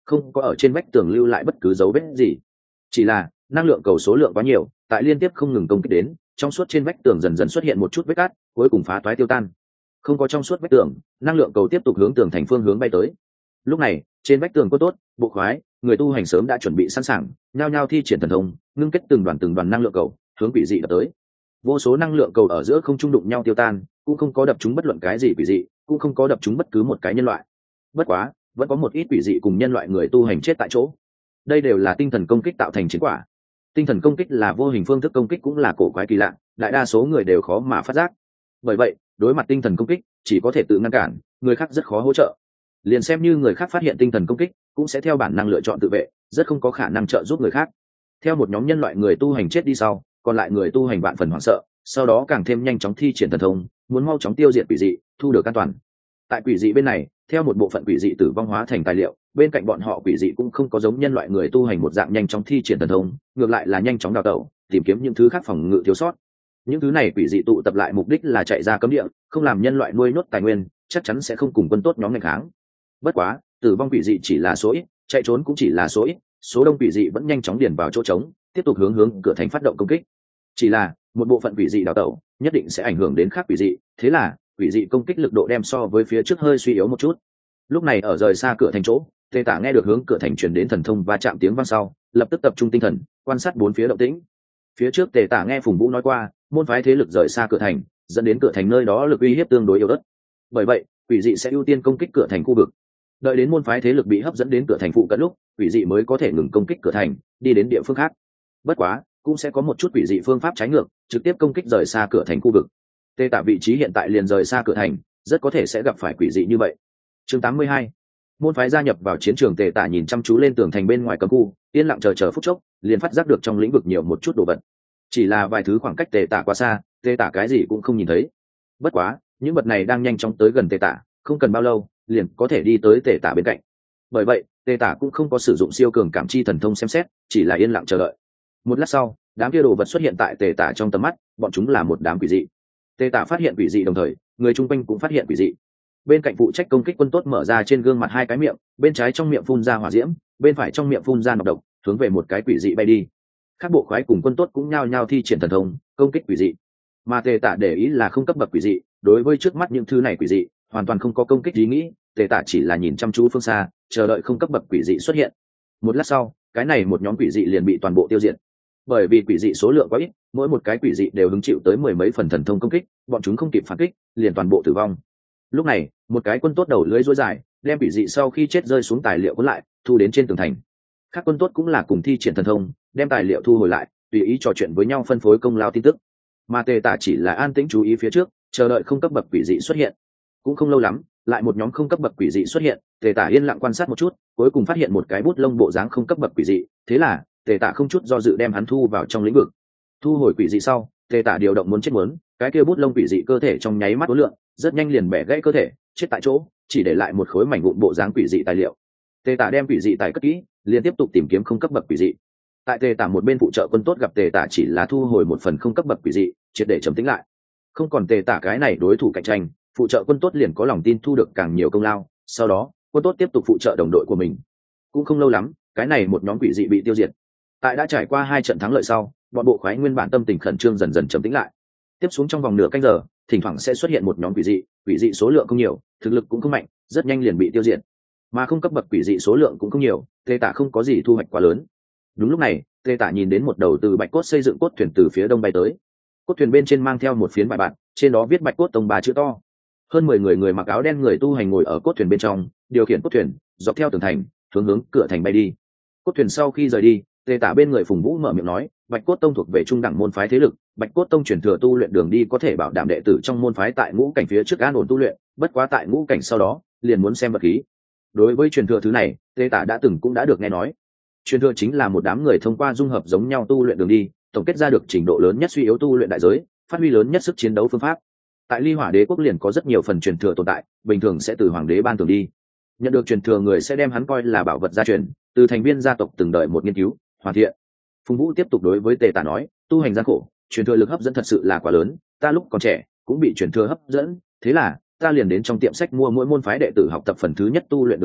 không có ở trên vách tường lưu lại bất cứ dấu vết gì. Chỉ là năng lượng cầu số lượng quá nhiều, tại liên tiếp không ngừng công kích đến, trong suốt trên vách tường dần dần xuất hiện một chút vết cắt, cuối cùng phá toái tiêu tan. Không có trong suốt vách tường, năng lượng cầu tiếp tục hướng tường thành phương hướng bay tới. Lúc này trên vách tường có tốt bộ khoái, người tu hành sớm đã chuẩn bị sẵn sàng, nhao nhao thi triển thần thông, ngưng kết từng đoàn từng đoàn năng lượng cầu hướng quỷ dị đập tới. Vô số năng lượng cầu ở giữa không trung đụng nhau tiêu tan, cũng không có đập trúng bất luận cái gì quỷ dị, cũng không có đập trúng bất cứ một cái nhân loại. Bất quá vẫn có một ít quỷ dị cùng nhân loại người tu hành chết tại chỗ. Đây đều là tinh thần công kích tạo thành chiến quả. Tinh thần công kích là vô hình phương thức công kích, cũng là cổ quái kỳ lạ, đại đa số người đều khó mà phát giác. Bởi vậy đối mặt tinh thần công kích chỉ có thể tự ngăn cản, người khác rất khó hỗ trợ. Liền xem như người khác phát hiện tinh thần công kích cũng sẽ theo bản năng lựa chọn tự vệ, rất không có khả năng trợ giúp người khác. Theo một nhóm nhân loại người tu hành chết đi sau, còn lại người tu hành vạn phần hoảng sợ, sau đó càng thêm nhanh chóng thi triển thần thông, muốn mau chóng tiêu diệt quỷ dị, thu được an toàn. Tại quỷ dị bên này, theo một bộ phận quỷ dị tử vong hóa thành tài liệu, bên cạnh bọn họ quỷ dị cũng không có giống nhân loại người tu hành một dạng nhanh chóng thi triển thần thông, ngược lại là nhanh chóng đào tẩu, tìm kiếm những thứ khác phòng ngự thiếu sót. Những thứ này quỷ dị tụ tập lại mục đích là chạy ra cấm địa, không làm nhân loại nuôi nốt tài nguyên, chắc chắn sẽ không cùng quân tốt nhóm ngày kháng. Bất quá tử vong quỷ dị chỉ là số ít, chạy trốn cũng chỉ là số ít, số đông quỷ dị vẫn nhanh chóng điền vào chỗ trống, tiếp tục hướng hướng cửa thành phát động công kích. Chỉ là một bộ phận quỷ dị đào tẩu nhất định sẽ ảnh hưởng đến khác quỷ dị, thế là quỷ dị công kích lực độ đem so với phía trước hơi suy yếu một chút. Lúc này ở rời xa cửa thành chỗ, Tề Tả nghe được hướng cửa thành truyền đến thần thông va chạm tiếng vang sau, lập tức tập trung tinh thần quan sát bốn phía động tĩnh. Phía trước Tề Tả nghe Phùng Vũ nói qua, môn phái thế lực rời xa cửa thành, dẫn đến cửa thành nơi đó lực uy hiếp tương đối yếu ớt. Bởi vậy quỷ dị sẽ ưu tiên công kích cửa thành khu vực. Đợi đến môn phái thế lực bị hấp dẫn đến cửa thành phụ cận lúc, quỷ dị mới có thể ngừng công kích cửa thành, đi đến địa phương khác. Bất quá cũng sẽ có một chút quỷ dị phương pháp trái ngược, trực tiếp công kích rời xa cửa thành khu vực. Tề Tả vị trí hiện tại liền rời xa cửa thành, rất có thể sẽ gặp phải quỷ dị như vậy. Chương tám mươi hai, môn phái gia nhập vào chiến trường. Tề Tả nhìn chăm chú lên tường thành bên ngoài cấm khu, yên lặng chờ chờ phút chốc, liền phát giác được trong lĩnh vực nhiều một chút đồ vật. Chỉ là vài thứ khoảng cách Tề Tả quá xa, Tề Tả cái gì cũng không nhìn thấy. Bất quá những vật này đang nhanh chóng tới gần Tề Tả, không cần bao lâu liền có thể đi tới Tề Tả bên cạnh. Bởi vậy Tề Tả cũng không có sử dụng siêu cường cảm chi thần thông xem xét, chỉ là yên lặng chờ đợi. Một lát sau, đám kia đồ vật xuất hiện tại Tề Tả trong tầm mắt, bọn chúng là một đám quỷ dị. Tề Tả phát hiện quỷ dị đồng thời, người chung quanh cũng phát hiện quỷ dị. Bên cạnh phụ trách công kích quân tốt mở ra trên gương mặt hai cái miệng, bên trái trong miệng phun ra hỏa diễm, bên phải trong miệng phun ra nọc độc, hướng về một cái quỷ dị bay đi. Các bộ khoái cùng quân tốt cũng nhao nhao thi triển thần thông công kích quỷ dị. Mà Tề Tả để ý là không cấp bậc quỷ dị, đối với trước mắt những thứ này quỷ dị hoàn toàn không có công kích ý nghĩ. Tề Tả chỉ là nhìn chăm chú phương xa, chờ đợi không cấp bậc quỷ dị xuất hiện. Một lát sau, cái này một nhóm quỷ dị liền bị toàn bộ tiêu diệt. Bởi vì quỷ dị số lượng quá ít, mỗi một cái quỷ dị đều hứng chịu tới mười mấy phần thần thông công kích, bọn chúng không kịp phản kích, liền toàn bộ tử vong. Lúc này một cái quân tốt đầu lưỡi rối dài, đem quỷ dị sau khi chết rơi xuống tài liệu cuốn lại, thu đến trên tường thành. Các quân tốt cũng là cùng thi triển thần thông, đem tài liệu thu hồi lại, tùy ý trò chuyện với nhau phân phối công lao tin tức. Mà Tề Tả chỉ là an tĩnh chú ý phía trước, chờ đợi không cấp bậc quỷ dị xuất hiện. Cũng không lâu lắm, lại một nhóm không cấp bậc quỷ dị xuất hiện. Tề Tả yên lặng quan sát một chút, cuối cùng phát hiện một cái bút lông bộ dáng không cấp bậc quỷ dị, thế là Tề Tả không chút do dự đem hắn thu vào trong lĩnh vực. Thu hồi quỷ dị sau, Tề Tả điều động muốn chết muốn, cái kia bút lông quỷ dị cơ thể trong nháy mắt uốn lượn, rất nhanh liền bẻ gãy cơ thể, chết tại chỗ, chỉ để lại một khối mảnh vụn bộ dáng quỷ dị tài liệu. Tề Tả đem quỷ dị tài cất kỹ, liền tiếp tục tìm kiếm không cấp bậc quỷ dị. Tại Tề Tả một bên phụ trợ quân tốt gặp Tề Tả chỉ là thu hồi một phần không cấp bậc quỷ dị, triệt để trầm tĩnh lại. Không còn Tề Tả cái này đối thủ cạnh tranh, phụ trợ quân tốt liền có lòng tin thu được càng nhiều công lao. Sau đó quân tốt tiếp tục phụ trợ đồng đội của mình. Cũng không lâu lắm, cái này một nhóm quỷ dị bị tiêu diệt. Tại đã trải qua hai trận thắng lợi sau, bọn bộ khoái nguyên bản tâm tình khẩn trương dần dần trầm tĩnh lại. Tiếp xuống trong vòng nửa canh giờ, thỉnh thoảng sẽ xuất hiện một nhóm quỷ dị, quỷ dị số lượng không nhiều, thực lực cũng không mạnh, rất nhanh liền bị tiêu diệt. Mà không cấp bậc quỷ dị số lượng cũng không nhiều, Tề Tả không có gì thu hoạch quá lớn. Đúng lúc này, Tề Tả nhìn đến một đầu từ bạch cốt xây dựng cốt thuyền từ phía đông bay tới. Cốt thuyền bên trên mang theo một phiến bài bạt, trên đó viết bạch cốt tông ba chữ to. Hơn mười người người mặc áo đen người tu hành ngồi ở cốt thuyền bên trong, điều khiển cốt thuyền dọc theo tường thành, hướng hướng cửa thành bay đi. Cốt thuyền sau khi rời đi, Tề Tả bên người Phùng Vũ mở miệng nói, bạch cốt tông thuộc về trung đẳng môn phái thế lực, bạch cốt tông truyền thừa tu luyện đường đi có thể bảo đảm đệ tử trong môn phái tại ngũ cảnh phía trước an ổn tu luyện, bất quá tại ngũ cảnh sau đó liền muốn xem vật khí. Đối với truyền thừa thứ này, Tề Tả đã từng cũng đã được nghe nói. Truyền thừa chính là một đám người thông qua dung hợp giống nhau tu luyện đường đi, tổng kết ra được trình độ lớn nhất suy yếu tu luyện đại giới, phát huy lớn nhất sức chiến đấu phương pháp. Tại Ly Hỏa Đế quốc liền có rất nhiều phần truyền thừa tồn tại, bình thường sẽ từ hoàng đế ban thưởng đi. Nhận được truyền thừa người sẽ đem hắn coi là bảo vật gia truyền, từ thành viên gia tộc từng đợi một nghiên cứu, hoàn thiện. Phùng Vũ tiếp tục đối với Tề Tả nói, tu hành gian khổ, truyền thừa lực hấp dẫn thật sự là quá lớn, ta lúc còn trẻ cũng bị truyền thừa hấp dẫn, thế là ta liền đến trong tiệm sách mua mỗi môn phái đệ tử học tập phần thứ nhất tu luyện đường đi,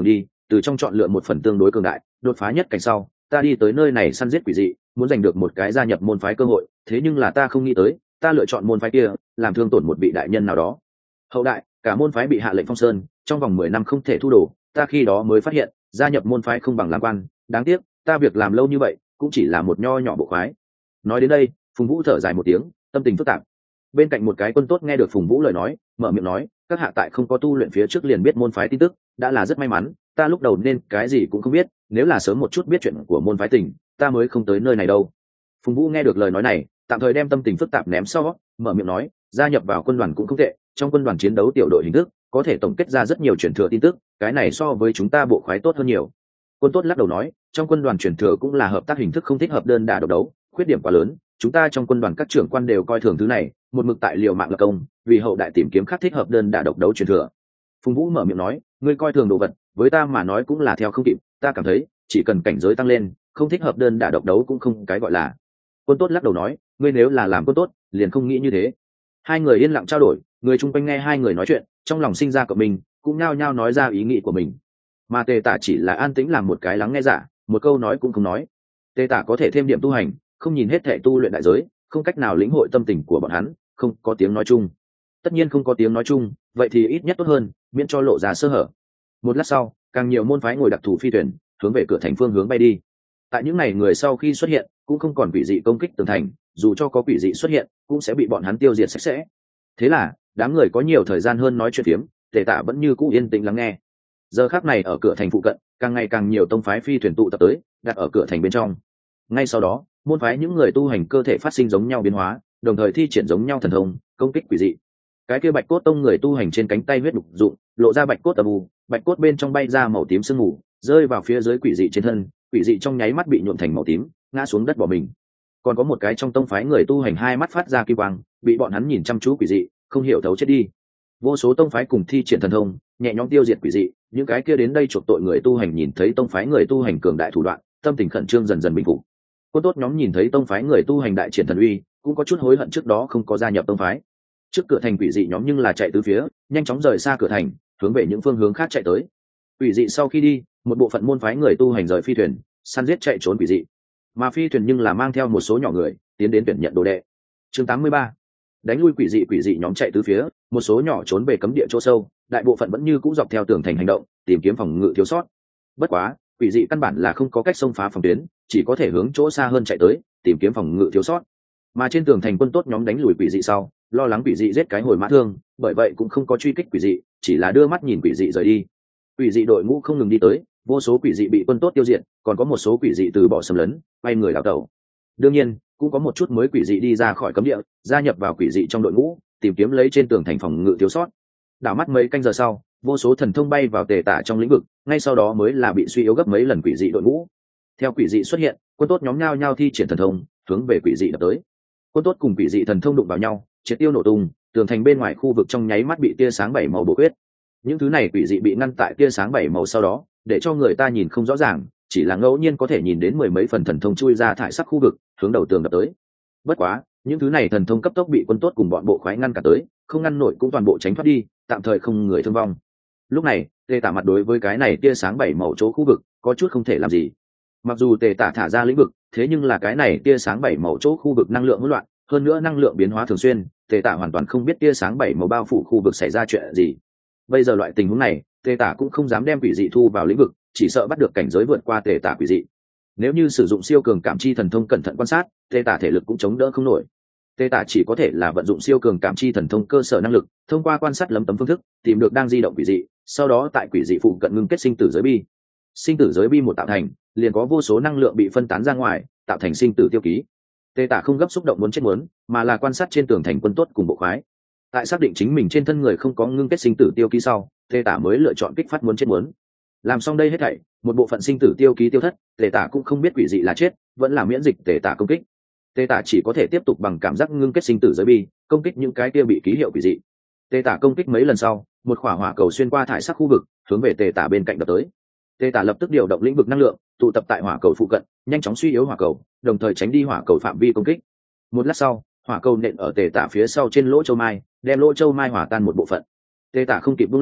từ trong chọn lựa một phần tương đối cường đại đột phá nhất cảnh sau ta đi tới nơi này săn giết quỷ dị, muốn giành được một cái gia nhập môn phái cơ hội. Thế nhưng là ta không nghĩ tới ta lựa chọn môn phái kia làm thương tổn một vị đại nhân nào đó. Hậu đại cả môn phái bị hạ lệnh phong sơn, trong vòng mười năm không thể thu đồ. Ta khi đó mới phát hiện gia nhập môn phái không bằng làm quan. Đáng tiếc ta việc làm lâu như vậy cũng chỉ là một nho nhỏ bộ khoái. Nói đến đây Phùng Vũ thở dài một tiếng, tâm tình phức tạp. Bên cạnh một cái quân tốt nghe được Phùng Vũ lời nói, mở miệng nói, các hạ tại không có tu luyện phía trước liền biết môn phái tin tức, đã là rất may mắn. Ta lúc đầu nên cái gì cũng không biết, nếu là sớm một chút biết chuyện của môn phái tình, ta mới không tới nơi này đâu. Phùng Vũ nghe được lời nói này, tạm thời đem tâm tình phức tạp ném sau, mở miệng nói, gia nhập vào quân đoàn cũng không tệ, trong quân đoàn chiến đấu tiểu đội hình thức có thể tổng kết ra rất nhiều truyền thừa tin tức, cái này so với chúng ta bộ khoái tốt hơn nhiều. Quân tốt lắc đầu nói, trong quân đoàn truyền thừa cũng là hợp tác hình thức, không thích hợp đơn đả độc đấu, khuyết điểm quá lớn, chúng ta trong quân đoàn các trưởng quan đều coi thường thứ này, một mực tại liều mạng lập công, vì hậu đại tìm kiếm khác thích hợp đơn đả độc đấu truyền thừa. Phùng Vũ mở miệng nói, ngươi coi thường đồ vật, với ta mà nói cũng là theo không kịp, ta cảm thấy chỉ cần cảnh giới tăng lên, không thích hợp đơn đả độc đấu cũng không cái gọi là. Quân tốt lắc đầu nói, ngươi nếu là làm quân tốt liền không nghĩ như thế. Hai người yên lặng trao đổi, người chung quanh nghe hai người nói chuyện, trong lòng sinh ra cộng mình, cũng nhao nhao nói ra ý nghĩ của mình. Mà Tề Tả chỉ là an tĩnh làm một cái lắng nghe giả, một câu nói cũng không nói. Tề Tả có thể thêm điểm tu hành, không nhìn hết thể tu luyện đại giới, không cách nào lĩnh hội tâm tình của bọn hắn, không có tiếng nói chung. Tất nhiên không có tiếng nói chung, vậy thì ít nhất tốt hơn, miễn cho lộ ra sơ hở. Một lát sau, càng nhiều môn phái ngồi đặc thù phi thuyền, hướng về cửa thành phương hướng bay đi. Tại những ngày người sau khi xuất hiện, cũng không còn quỷ dị công kích tường thành, dù cho có quỷ dị xuất hiện, cũng sẽ bị bọn hắn tiêu diệt sạch sẽ. Thế là, đám người có nhiều thời gian hơn nói chuyện phiếm, Tề Tả vẫn như cũ yên tĩnh lắng nghe. Giờ khắc này ở cửa thành phụ cận, càng ngày càng nhiều tông phái phi thuyền tụ tập tới, đặt ở cửa thành bên trong. Ngay sau đó, môn phái những người tu hành cơ thể phát sinh giống nhau biến hóa, đồng thời thi triển giống nhau thần thông, công kích quỷ dị. Cái kia Bạch Cốt Tông người tu hành trên cánh tay huyết đục dụng, lộ ra bạch cốt âm u, bạch cốt bên trong bay ra màu tím sương mù, rơi vào phía dưới quỷ dị trên thân, quỷ dị trong nháy mắt bị nhuộm thành màu tím, ngã xuống đất bỏ mình. Còn có một cái trong tông phái người tu hành hai mắt phát ra kim quang, bị bọn hắn nhìn chăm chú quỷ dị, không hiểu thấu chết đi. Vô số tông phái cùng thi triển thần thông, nhẹ nhõm tiêu diệt quỷ dị, những cái kia đến đây chuộc tội người tu hành nhìn thấy tông phái người tu hành cường đại thủ đoạn, tâm tình khẩn trương dần dần bình phục. Quân tốt nhóm nhìn thấy tông phái người tu hành đại triển thần uy, cũng có chút hối hận trước đó không có gia nhập tông phái. Trước cửa thành quỷ dị nhóm nhưng là chạy từ phía, nhanh chóng rời xa cửa thành, hướng về những phương hướng khác chạy tới. Quỷ dị sau khi đi, một bộ phận môn phái người tu hành rời phi thuyền, săn giết chạy trốn quỷ dị. Mà phi thuyền nhưng là mang theo một số nhỏ người, tiến đến tuyển nhận đồ đệ. Chương tám mươi ba. Đánh lui quỷ dị, quỷ dị nhóm chạy từ phía, một số nhỏ trốn về cấm địa chỗ sâu, đại bộ phận vẫn như cũ dọc theo tường thành hành động, tìm kiếm phòng ngự thiếu sót. Bất quá, quỷ dị căn bản là không có cách xông phá phòng tuyến, chỉ có thể hướng chỗ xa hơn chạy tới, tìm kiếm phòng ngự thiếu sót. Mà trên tường thành quân tốt nhóm đánh lùi quỷ dị sau, lo lắng quỷ dị giết cái hồi mã thương, bởi vậy cũng không có truy kích quỷ dị, chỉ là đưa mắt nhìn quỷ dị rời đi. Quỷ dị đội ngũ không ngừng đi tới, vô số quỷ dị bị quân tốt tiêu diệt, còn có một số quỷ dị từ bỏ xâm lấn, quay người đảo tẩu. Đương nhiên, cũng có một chút mới quỷ dị đi ra khỏi cấm địa, gia nhập vào quỷ dị trong đội ngũ, tìm kiếm lấy trên tường thành phòng ngự thiếu sót. Đảo mắt mấy canh giờ sau, vô số thần thông bay vào Tề Tả trong lĩnh vực, ngay sau đó mới là bị suy yếu gấp mấy lần quỷ dị đội ngũ. Theo quỷ dị xuất hiện, quân tốt nhóm nhao nhao thi triển thần thông, hướng về quỷ dị đập tới. Quân tốt cùng quỷ dị thần thông đụng vào nhau, triệt tiêu nổ tung, tường thành bên ngoài khu vực trong nháy mắt bị tia sáng bảy màu bổ huyết. Những thứ này quỷ dị bị ngăn tại tia sáng bảy màu sau đó, để cho người ta nhìn không rõ ràng, chỉ là ngẫu nhiên có thể nhìn đến mười mấy phần thần thông chui ra thải sắc khu vực, hướng đầu tường đập tới. Bất quá, những thứ này thần thông cấp tốc bị quân tốt cùng bọn bộ khoái ngăn cả tới, không ngăn nổi cũng toàn bộ tránh thoát đi, tạm thời không người thương vong. Lúc này, Tề Tả mặt đối với cái này tia sáng bảy màu chỗ khu vực, có chút không thể làm gì. Mặc dù Tề Tả thả ra lĩnh vực, thế nhưng là cái này tia sáng bảy màu chỗ khu vực năng lượng hỗn loạn, hơn nữa năng lượng biến hóa thường xuyên, Tề Tả hoàn toàn không biết tia sáng bảy màu bao phủ khu vực xảy ra chuyện gì. Bây giờ loại tình huống này, Tề Tả cũng không dám đem quỷ dị thu vào lĩnh vực, chỉ sợ bắt được cảnh giới vượt qua Tề Tả quỷ dị. Nếu như sử dụng siêu cường cảm chi thần thông cẩn thận quan sát, Tề Tả thể lực cũng chống đỡ không nổi. Tề Tả chỉ có thể là vận dụng siêu cường cảm chi thần thông cơ sở năng lực, thông qua quan sát lấm tấm phương thức, tìm được đang di động quỷ dị, sau đó tại quỷ dị phụ cận ngưng kết sinh tử giới bi. Sinh tử giới bi một tạo thành, liền có vô số năng lượng bị phân tán ra ngoài, tạo thành sinh tử tiêu ký. Tề Tả không gấp xúc động muốn chết muốn, mà là quan sát trên tường thành quân tốt cùng bộ khoái. Tại xác định chính mình trên thân người không có ngưng kết sinh tử tiêu ký sau, Tề Tả mới lựa chọn kích phát muốn chết muốn. Làm xong đây hết thảy, một bộ phận sinh tử tiêu ký tiêu thất, Tề Tả cũng không biết quỷ dị là chết, vẫn là miễn dịch Tề Tả công kích. Tề Tả chỉ có thể tiếp tục bằng cảm giác ngưng kết sinh tử giới bi, công kích những cái kia bị ký hiệu quỷ dị. Tề Tả công kích mấy lần sau, một quả hỏa cầu xuyên qua thải sắc khu vực, hướng về Tề Tả bên cạnh đập tới. Tề Tả lập tức điều động lĩnh vực năng lượng, tụ tập tại hỏa cầu phụ cận, nhanh chóng suy yếu hỏa cầu, đồng thời tránh đi hỏa cầu phạm vi công kích. Một lát sau, hỏa cầu nện ở Tề Tả phía sau trên lỗ châu mai, đem lỗ châu mai hỏa tan một bộ phận. Tề Tả không kịp buông lỏng,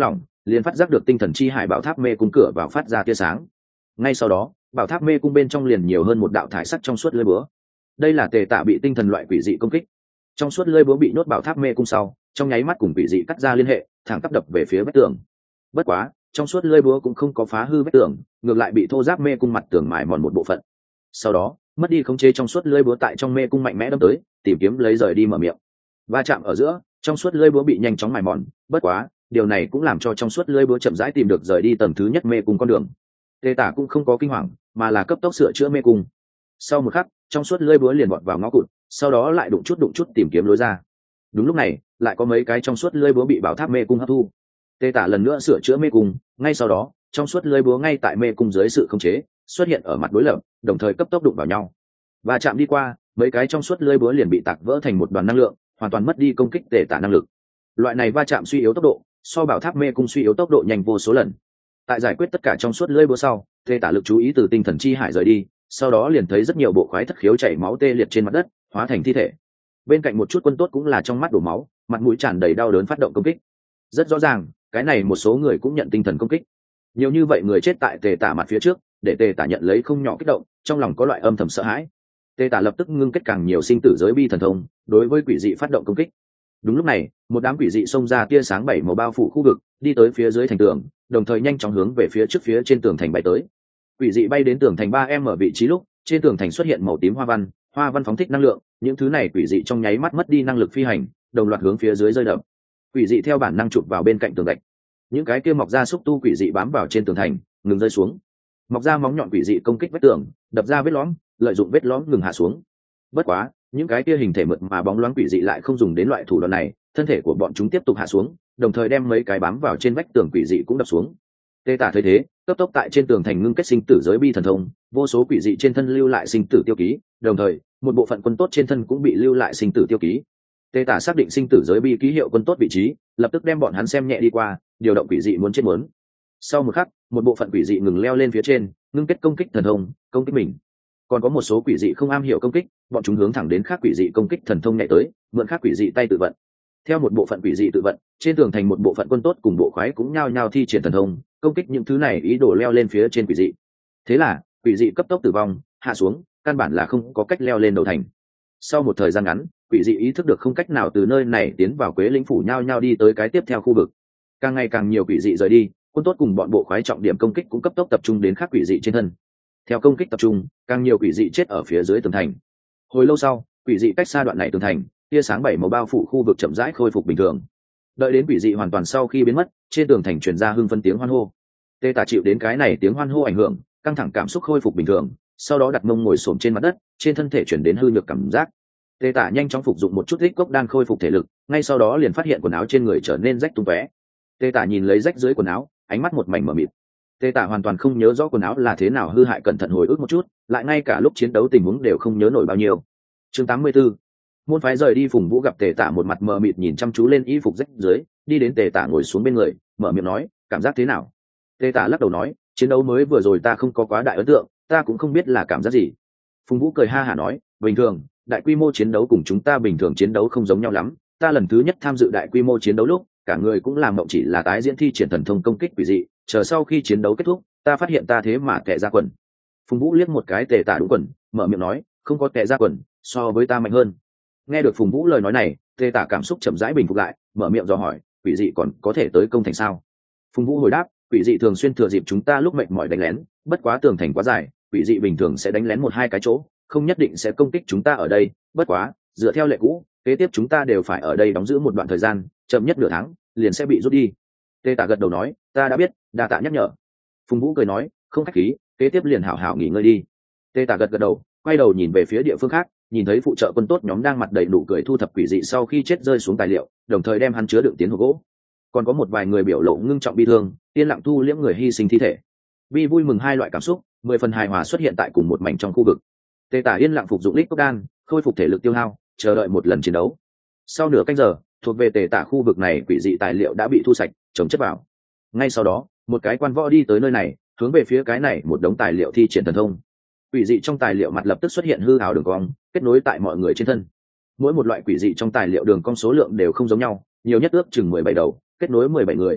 liền phát giác được tinh thần chi hải bảo tháp mê cung cửa vào phát ra tia sáng. Ngay sau đó bảo tháp mê cung bên trong liền nhiều hơn một đạo thải sắc trong suốt lưỡi búa. Đây là tề tả bị tinh thần loại quỷ dị công kích. Trong suốt lưỡi búa bị nhốt bảo tháp mê cung sau, trong nháy mắt cùng quỷ dị cắt ra liên hệ, thẳng tắp đập về phía vách tường. Bất quá trong suốt lưỡi búa cũng không có phá hư vách tường, ngược lại bị thô giáp mê cung mặt tường mài mòn một bộ phận. Sau đó mất đi khống chế trong suốt lưỡi búa tại trong mê cung mạnh mẽ đâm tới, tìm kiếm lấy rời đi mở miệng. Va chạm ở giữa, trong suốt lưỡi búa bị nhanh chóng mài mòn. Bất quá điều này cũng làm cho trong suốt lưỡi búa chậm rãi tìm được rời đi tầng thứ nhất mê cung con đường. Tề tả cũng không có kinh hoàng, mà là cấp tốc sửa chữa mê cung. Sau một khắc trong suốt lưỡi búa liền vọt vào ngõ cụt, sau đó lại đụng chút đụng chút tìm kiếm lối ra. Đúng lúc này lại có mấy cái trong suốt lưỡi búa bị bảo tháp mê cung hấp thu. Tề tả lần nữa sửa chữa mê cung, ngay sau đó trong suốt lưỡi búa ngay tại mê cung dưới sự khống chế xuất hiện ở mặt đối lập, đồng thời cấp tốc đụng vào nhau. Và chạm đi qua, mấy cái trong suốt lưỡi búa liền bị tạc vỡ thành một đoàn năng lượng, hoàn toàn mất đi công kích Tề tả năng lực. Loại này va chạm suy yếu tốc độ, so bảo tháp mê cung suy yếu tốc độ nhanh vô số lần. Tại giải quyết tất cả trong suốt lưỡi búa sau, Tề tả lực chú ý từ tinh thần chi hải rời đi, sau đó liền thấy rất nhiều bộ khoái thất khiếu chảy máu tê liệt trên mặt đất, hóa thành thi thể. Bên cạnh một chút quân tốt cũng là trong mắt đổ máu, mặt mũi tràn đầy đau đớn phát động công kích. Rất rõ ràng cái này một số người cũng nhận tinh thần công kích. Nhiều như vậy người chết tại Tề tả mặt phía trước, để Tề tả nhận lấy không nhỏ kích động, trong lòng có loại âm thầm sợ hãi. Tề tả lập tức ngưng kết càng nhiều sinh tử giới bi thần thông, đối với quỷ dị phát động công kích. Đúng lúc này một đám quỷ dị xông ra tia sáng bảy màu bao phủ khu vực, đi tới phía dưới thành tường, đồng thời nhanh chóng hướng về phía trước phía trên tường thành bay tới. Quỷ dị bay đến tường thành ba em ở vị trí lúc, trên tường thành xuất hiện màu tím hoa văn, hoa văn phóng thích năng lượng, những thứ này quỷ dị trong nháy mắt mất đi năng lực phi hành, đồng loạt hướng phía dưới rơi đập. Quỷ dị theo bản năng chụp vào bên cạnh tường gạch. Những cái kia mọc ra xúc tu quỷ dị bám vào trên tường thành, ngừng rơi xuống. Mọc ra móng nhọn quỷ dị công kích vách tường, đập ra vết lõm, lợi dụng vết lõm ngừng hạ xuống. Bất quá những cái kia hình thể mượt mà bóng loáng quỷ dị lại không dùng đến loại thủ đoạn này, thân thể của bọn chúng tiếp tục hạ xuống, đồng thời đem mấy cái bám vào trên vách tường quỷ dị cũng đập xuống. Tề tả thấy thế, cấp tốc tại trên tường thành ngưng kết sinh tử giới bi thần thông, vô số quỷ dị trên thân lưu lại sinh tử tiêu ký, đồng thời một bộ phận quân tốt trên thân cũng bị lưu lại sinh tử tiêu ký. Tề tả xác định sinh tử giới bi ký hiệu quân tốt vị trí, lập tức đem bọn hắn xem nhẹ đi qua, điều động quỷ dị muốn chết muốn. Sau một khắc một bộ phận quỷ dị ngừng leo lên phía trên, ngưng kết công kích thần thông, công kích mình. Còn có một số quỷ dị không am hiểu công kích, bọn chúng hướng thẳng đến khác quỷ dị công kích thần thông nhảy tới, mượn khác quỷ dị tay tự vận. Theo một bộ phận quỷ dị tự vận, trên tường thành một bộ phận quân tốt cùng bộ khoái cũng nhao nhao thi triển thần thông, công kích những thứ này ý đồ leo lên phía trên quỷ dị. Thế là quỷ dị cấp tốc tử vong, hạ xuống, căn bản là không có cách leo lên đầu thành. Sau một thời gian ngắn, quỷ dị ý thức được không cách nào từ nơi này tiến vào Quế Lĩnh phủ, nhao nhao đi tới cái tiếp theo khu vực. Càng ngày càng nhiều quỷ dị rời đi, quân tốt cùng bọn bộ khoái trọng điểm công kích cũng cấp tốc tập trung đến khác quỷ dị trên thân. Theo công kích tập trung, càng nhiều quỷ dị chết ở phía dưới tường thành. Hồi lâu sau, quỷ dị cách xa đoạn này tường thành, tia sáng bảy màu bao phủ khu vực chậm rãi khôi phục bình thường. Đợi đến quỷ dị hoàn toàn sau khi biến mất, trên tường thành truyền ra hưng phân tiếng hoan hô. Tề tả chịu đến cái này tiếng hoan hô ảnh hưởng, căng thẳng cảm xúc khôi phục bình thường, sau đó đặt mông ngồi xổm trên mặt đất, trên thân thể chuyển đến hư nhược cảm giác. Tề tả nhanh chóng phục dụng một chút ích cốc đan khôi phục thể lực, ngay sau đó liền phát hiện quần áo trên người trở nên rách tung tóe. Tề tả nhìn lấy rách dưới quần áo, ánh mắt một mảnh mờ mịt. Tề tả hoàn toàn không nhớ rõ quần áo là thế nào hư hại, cẩn thận hồi ức một chút, lại ngay cả lúc chiến đấu tình huống đều không nhớ nổi bao nhiêu. Chương tám mươi tư. Môn phái rời đi. Phùng Vũ gặp Tề tả một mặt mờ mịt nhìn chăm chú lên y phục rách dưới, đi đến Tề tả ngồi xuống bên người, mở miệng nói, cảm giác thế nào? Tề tả lắc đầu nói, chiến đấu mới vừa rồi ta không có quá đại ấn tượng, ta cũng không biết là cảm giác gì. Phùng Vũ cười ha hả nói, bình thường, đại quy mô chiến đấu cùng chúng ta bình thường chiến đấu không giống nhau lắm, ta lần thứ nhất tham dự đại quy mô chiến đấu lúc, cả người cũng làm mộng chỉ là tái diễn thi triển thần thông công kích quỷ dị, chờ sau khi chiến đấu kết thúc, ta phát hiện ta thế mà tệ ra quần. Phùng Vũ liếc một cái Tề tả đúng quần, mở miệng nói, không có tệ ra quần, so với ta mạnh hơn. Nghe được Phùng Vũ lời nói này, Tề tả cảm xúc chậm rãi bình phục lại, mở miệng dò hỏi, quỷ dị còn có thể tới công thành sao? Phùng Vũ hồi đáp, quỷ dị thường xuyên thừa dịp chúng ta lúc mệt mỏi đánh lén, bất quá tường thành quá dài, quỷ dị bình thường sẽ đánh lén một hai cái chỗ, không nhất định sẽ công kích chúng ta ở đây, bất quá dựa theo lệ cũ, kế tiếp chúng ta đều phải ở đây đóng giữ một đoạn thời gian, chậm nhất nửa tháng liền sẽ bị rút đi. Tề tả gật đầu nói, ta đã biết, đa tạ nhắc nhở. Phùng Vũ cười nói, không khách khí, kế tiếp liền hảo hảo nghỉ ngơi đi. Tề tả gật gật đầu, quay đầu nhìn về phía địa phương khác, nhìn thấy phụ trợ quân tốt nhóm đang mặt đầy nụ cười thu thập quỷ dị sau khi chết rơi xuống tài liệu, đồng thời đem hắn chứa đựng tiến hộp gỗ. Còn có một vài người biểu lộ ngưng trọng bi thương, yên lặng thu liễm người hy sinh thi thể. Bi vui mừng hai loại cảm xúc, mười phần hài hòa xuất hiện tại cùng một mảnh trong khu vực. Tề tả yên lặng phục dụng lích cốc đan, khôi phục thể lực tiêu hao, chờ đợi một lần chiến đấu. Sau nửa canh giờ, thuộc về Tề tả khu vực này quỷ dị tài liệu đã bị thu sạch, trồng chất vào. Ngay sau đó, một cái quan võ đi tới nơi này, hướng về phía cái này một đống tài liệu thi triển thần thông. Quỷ dị trong tài liệu mặt lập tức xuất hiện hư ảo đường cong, kết nối tại mọi người trên thân. Mỗi một loại quỷ dị trong tài liệu đường cong số lượng đều không giống nhau, nhiều nhất ước chừng mười bảy đầu, kết nối mười bảy người.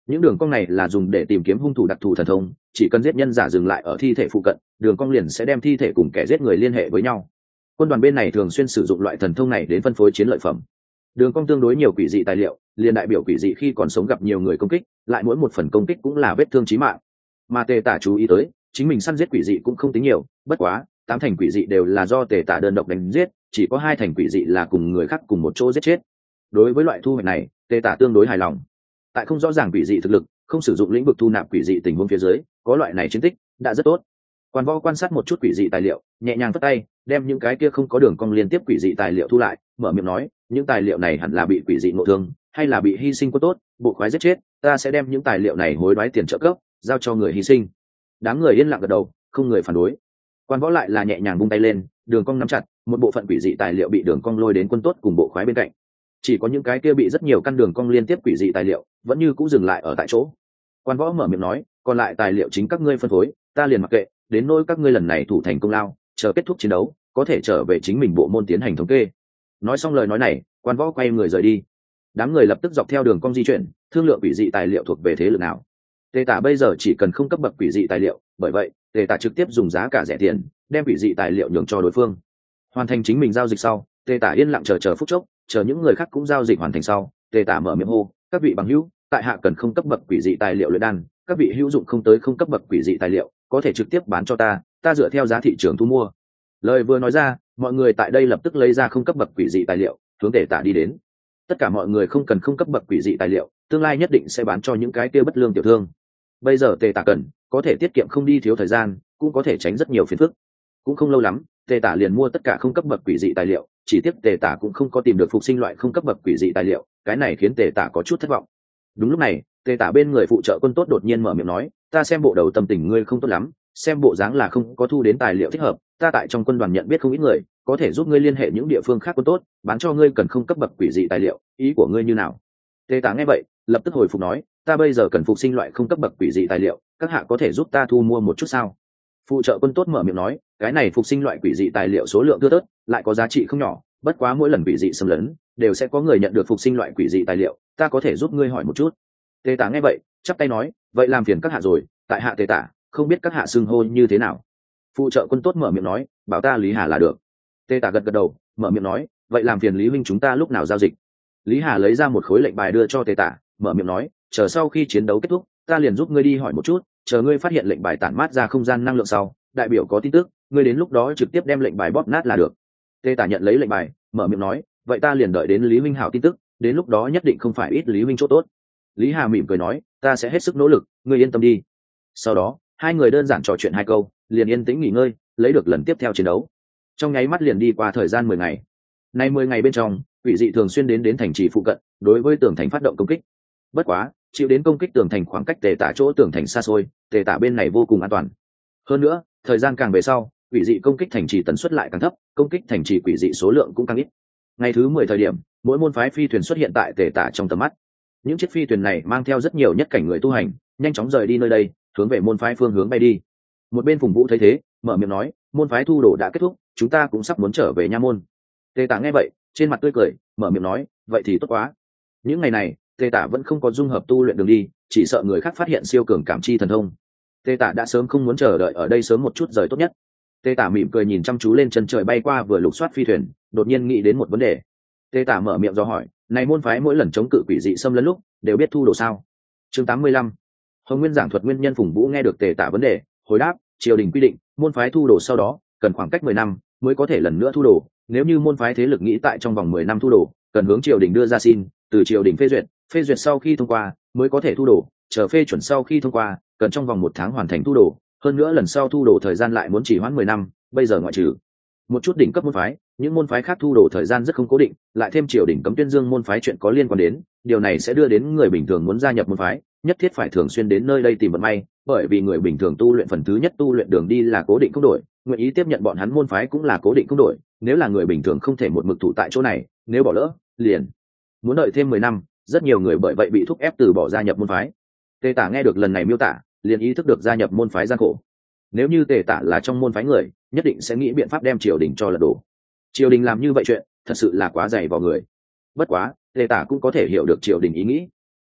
những đường cong này là dùng để tìm kiếm hung thủ đặc thù thần thông, chỉ cần giết nhân giả dừng lại ở thi thể phụ cận, đường cong liền sẽ đem thi thể cùng kẻ giết người liên hệ với nhau. Quân đoàn bên này thường xuyên sử dụng loại thần thông này đến phân phối chiến lợi phẩm. Đường cong tương đối nhiều quỷ dị tài liệu, liền đại biểu quỷ dị khi còn sống gặp nhiều người công kích, lại mỗi một phần công kích cũng là vết thương chí mạng. Mà Tề Tả chú ý tới, chính mình săn giết quỷ dị cũng không tính nhiều, bất quá, tám thành quỷ dị đều là do Tề Tả đơn độc đánh giết, chỉ có hai thành quỷ dị là cùng người khác cùng một chỗ giết chết. Đối với loại thu hoạch này, Tề Tả tương đối hài lòng. Tại không rõ ràng quỷ dị thực lực, không sử dụng lĩnh vực thu nạp quỷ dị tình huống phía dưới, có loại này chiến tích đã rất tốt. Quan Võ quan sát một chút quỷ dị tài liệu, nhẹ nhàng vất tay, đem những cái kia không có đường cong liên tiếp quỷ dị tài liệu thu lại, mở miệng nói, những tài liệu này hẳn là bị quỷ dị ngộ thương, hay là bị hy sinh có tốt, bộ khoái giết chết, ta sẽ đem những tài liệu này hối đoái tiền trợ cấp, giao cho người hy sinh. Đám người yên lặng gật đầu, không người phản đối. Quan Võ lại là nhẹ nhàng vung tay lên, đường cong nắm chặt, một bộ phận quỷ dị tài liệu bị đường cong lôi đến quân tốt cùng bộ khoái bên cạnh. Chỉ có những cái kia bị rất nhiều căn đường cong liên tiếp quỷ dị tài liệu, vẫn như cũ dừng lại ở tại chỗ. Quan Võ mở miệng nói, còn lại tài liệu chính các ngươi phân phối, ta liền mặc kệ, đến nỗi các ngươi lần này thủ thành công lao, chờ kết thúc chiến đấu, có thể trở về chính mình bộ môn tiến hành thống kê. Nói xong lời nói này, Quan Võ quay người rời đi. Đám người lập tức dọc theo đường cong di chuyển, thương lượng quỷ dị tài liệu thuộc về thế lực nào. Tề Tả bây giờ chỉ cần không cấp bậc quỷ dị tài liệu, bởi vậy Tề Tả trực tiếp dùng giá cả rẻ tiền đem quỷ dị tài liệu nhường cho đối phương. Hoàn thành chính mình giao dịch sau, Tề Tả yên lặng chờ chờ phút chốc, chờ những người khác cũng giao dịch hoàn thành sau, Tề Tả mở miệng hô, các vị bằng hữu, tại hạ cần không cấp bậc quỷ dị tài liệu luyện đan, các vị hữu dụng không tới không cấp bậc quỷ dị tài liệu, có thể trực tiếp bán cho ta, ta dựa theo giá thị trường thu mua. Lời vừa nói ra, mọi người tại đây lập tức lấy ra không cấp bậc quỷ dị tài liệu, hướng Tề Tả đi đến. Tất cả mọi người không cần không cấp bậc quỷ dị tài liệu, tương lai nhất định sẽ bán cho những cái kia bất lương tiểu thương. Bây giờ Tề Tả cần, có thể tiết kiệm không đi thiếu thời gian, cũng có thể tránh rất nhiều phiền phức. Cũng không lâu lắm, Tề Tả liền mua tất cả không cấp bậc quỷ dị tài liệu, chỉ tiếc Tề Tả cũng không có tìm được phục sinh loại không cấp bậc quỷ dị tài liệu, cái này khiến Tề Tả có chút thất vọng. Đúng lúc này, Tề Tả bên người phụ trợ quân tốt đột nhiên mở miệng nói, ta xem bộ đầu tâm tình ngươi không tốt lắm, xem bộ dáng là không có thu đến tài liệu thích hợp, ta tại trong quân đoàn nhận biết không ít người, có thể giúp ngươi liên hệ những địa phương khác quân tốt, bán cho ngươi cần không cấp bậc quỷ dị tài liệu, ý của ngươi như nào? Tề Tả nghe vậy, lập tức hồi phục nói, ta bây giờ cần phục sinh loại không cấp bậc quỷ dị tài liệu, các hạ có thể giúp ta thu mua một chút sao? Phụ trợ quân tốt mở miệng nói, cái này phục sinh loại quỷ dị tài liệu số lượng thưa thớt, lại có giá trị không nhỏ, bất quá mỗi lần quỷ dị xâm lấn, đều sẽ có người nhận được phục sinh loại quỷ dị tài liệu, ta có thể giúp ngươi hỏi một chút. Tề Tả nghe vậy, chắp tay nói, vậy làm phiền các hạ rồi, tại hạ Tề Tả, không biết các hạ xưng hô như thế nào? Phụ trợ quân tốt mở miệng nói, bảo ta Lý Hà là được. Tề Tả gật gật đầu, mở miệng nói, vậy làm phiền Lý huynh chúng ta lúc nào giao dịch? Lý Hà lấy ra một khối lệnh bài đưa cho Tề Tả, mở miệng nói, chờ sau khi chiến đấu kết thúc, ta liền giúp ngươi đi hỏi một chút, chờ ngươi phát hiện lệnh bài tản mát ra không gian năng lượng sau, đại biểu có tin tức, ngươi đến lúc đó trực tiếp đem lệnh bài bóp nát là được. Tề Tả nhận lấy lệnh bài, mở miệng nói, vậy ta liền đợi đến Lý huynh hảo tin tức, đến lúc đó nhất định không phải ít Lý huynh chỗ tốt. Lý Hà mỉm cười nói, ta sẽ hết sức nỗ lực, ngươi yên tâm đi. Sau đó, hai người đơn giản trò chuyện hai câu, liền yên tĩnh nghỉ ngơi, lấy được lần tiếp theo chiến đấu. Trong nháy mắt liền đi qua thời gian mười ngày. Nay mười ngày bên trong, quỷ dị thường xuyên đến đến thành trì phụ cận, đối với tường thành phát động công kích. Bất quá, chịu đến công kích tường thành khoảng cách Tề Tả chỗ tường thành xa xôi, Tề Tả bên này vô cùng an toàn. Hơn nữa, thời gian càng về sau, quỷ dị công kích thành trì tần suất lại càng thấp, công kích thành trì quỷ dị số lượng cũng càng ít. Ngày thứ mười thời điểm, mỗi môn phái phi thuyền xuất hiện tại Tề Tả trong tầm mắt. Những chiếc phi thuyền này mang theo rất nhiều nhất cảnh người tu hành, nhanh chóng rời đi nơi đây, hướng về môn phái phương hướng bay đi. Một bên Phùng Vũ thấy thế, mở miệng nói, môn phái thu đồ đã kết thúc, chúng ta cũng sắp muốn trở về nha môn. Tề Tả nghe vậy, trên mặt tươi cười, mở miệng nói, vậy thì tốt quá. Những ngày này, Tề Tả vẫn không có dung hợp tu luyện đường đi, chỉ sợ người khác phát hiện siêu cường cảm chi thần thông. Tề Tả đã sớm không muốn chờ đợi ở đây sớm một chút rời tốt nhất. Tề Tả mỉm cười nhìn chăm chú lên chân trời bay qua vừa lục soát phi thuyền, đột nhiên nghĩ đến một vấn đề. Tề Tả mở miệng do hỏi, này môn phái mỗi lần chống cự quỷ dị xâm lấn lúc, đều biết thu đồ sao? Chương tám mươi lăm. Hồng Nguyên giảng thuật nguyên nhân. Phùng Vũ nghe được Tề Tả vấn đề, hồi đáp, triều đình quy định, môn phái thu đồ sau đó, cần khoảng cách mười năm mới có thể lần nữa thu đồ, nếu như môn phái thế lực nghĩ tại trong vòng mười năm thu đồ, cần hướng triều đình đưa ra xin, từ triều đình phê duyệt, phê duyệt sau khi thông qua mới có thể thu đồ, chờ phê chuẩn sau khi thông qua, cần trong vòng một tháng hoàn thành thu đồ, hơn nữa lần sau thu đồ thời gian lại muốn chỉ hoãn mười năm, bây giờ ngoại trừ một chút đỉnh cấp môn phái, những môn phái khác thu đồ thời gian rất không cố định, lại thêm triều đình cấm tuyên dương môn phái chuyện có liên quan đến, điều này sẽ đưa đến người bình thường muốn gia nhập môn phái, nhất thiết phải thường xuyên đến nơi đây tìm vận may, bởi vì người bình thường tu luyện phần thứ nhất tu luyện đường đi là cố định không đổi, nguyện ý tiếp nhận bọn hắn môn phái cũng là cố định không đổi, nếu là người bình thường không thể một mực thủ tại chỗ này, nếu bỏ lỡ, liền muốn đợi thêm mười năm, rất nhiều người bởi vậy bị thúc ép từ bỏ gia nhập môn phái. Tề Tả nghe được lần này miêu tả, liền ý thức được gia nhập môn phái gian khổ. Nếu như Tề Tả là trong môn phái người, nhất định sẽ nghĩ biện pháp đem triều đình cho lật đổ. Triều đình làm như vậy chuyện, thật sự là quá dày vào người. Bất quá, Tề Tả cũng có thể hiểu được triều đình ý nghĩ.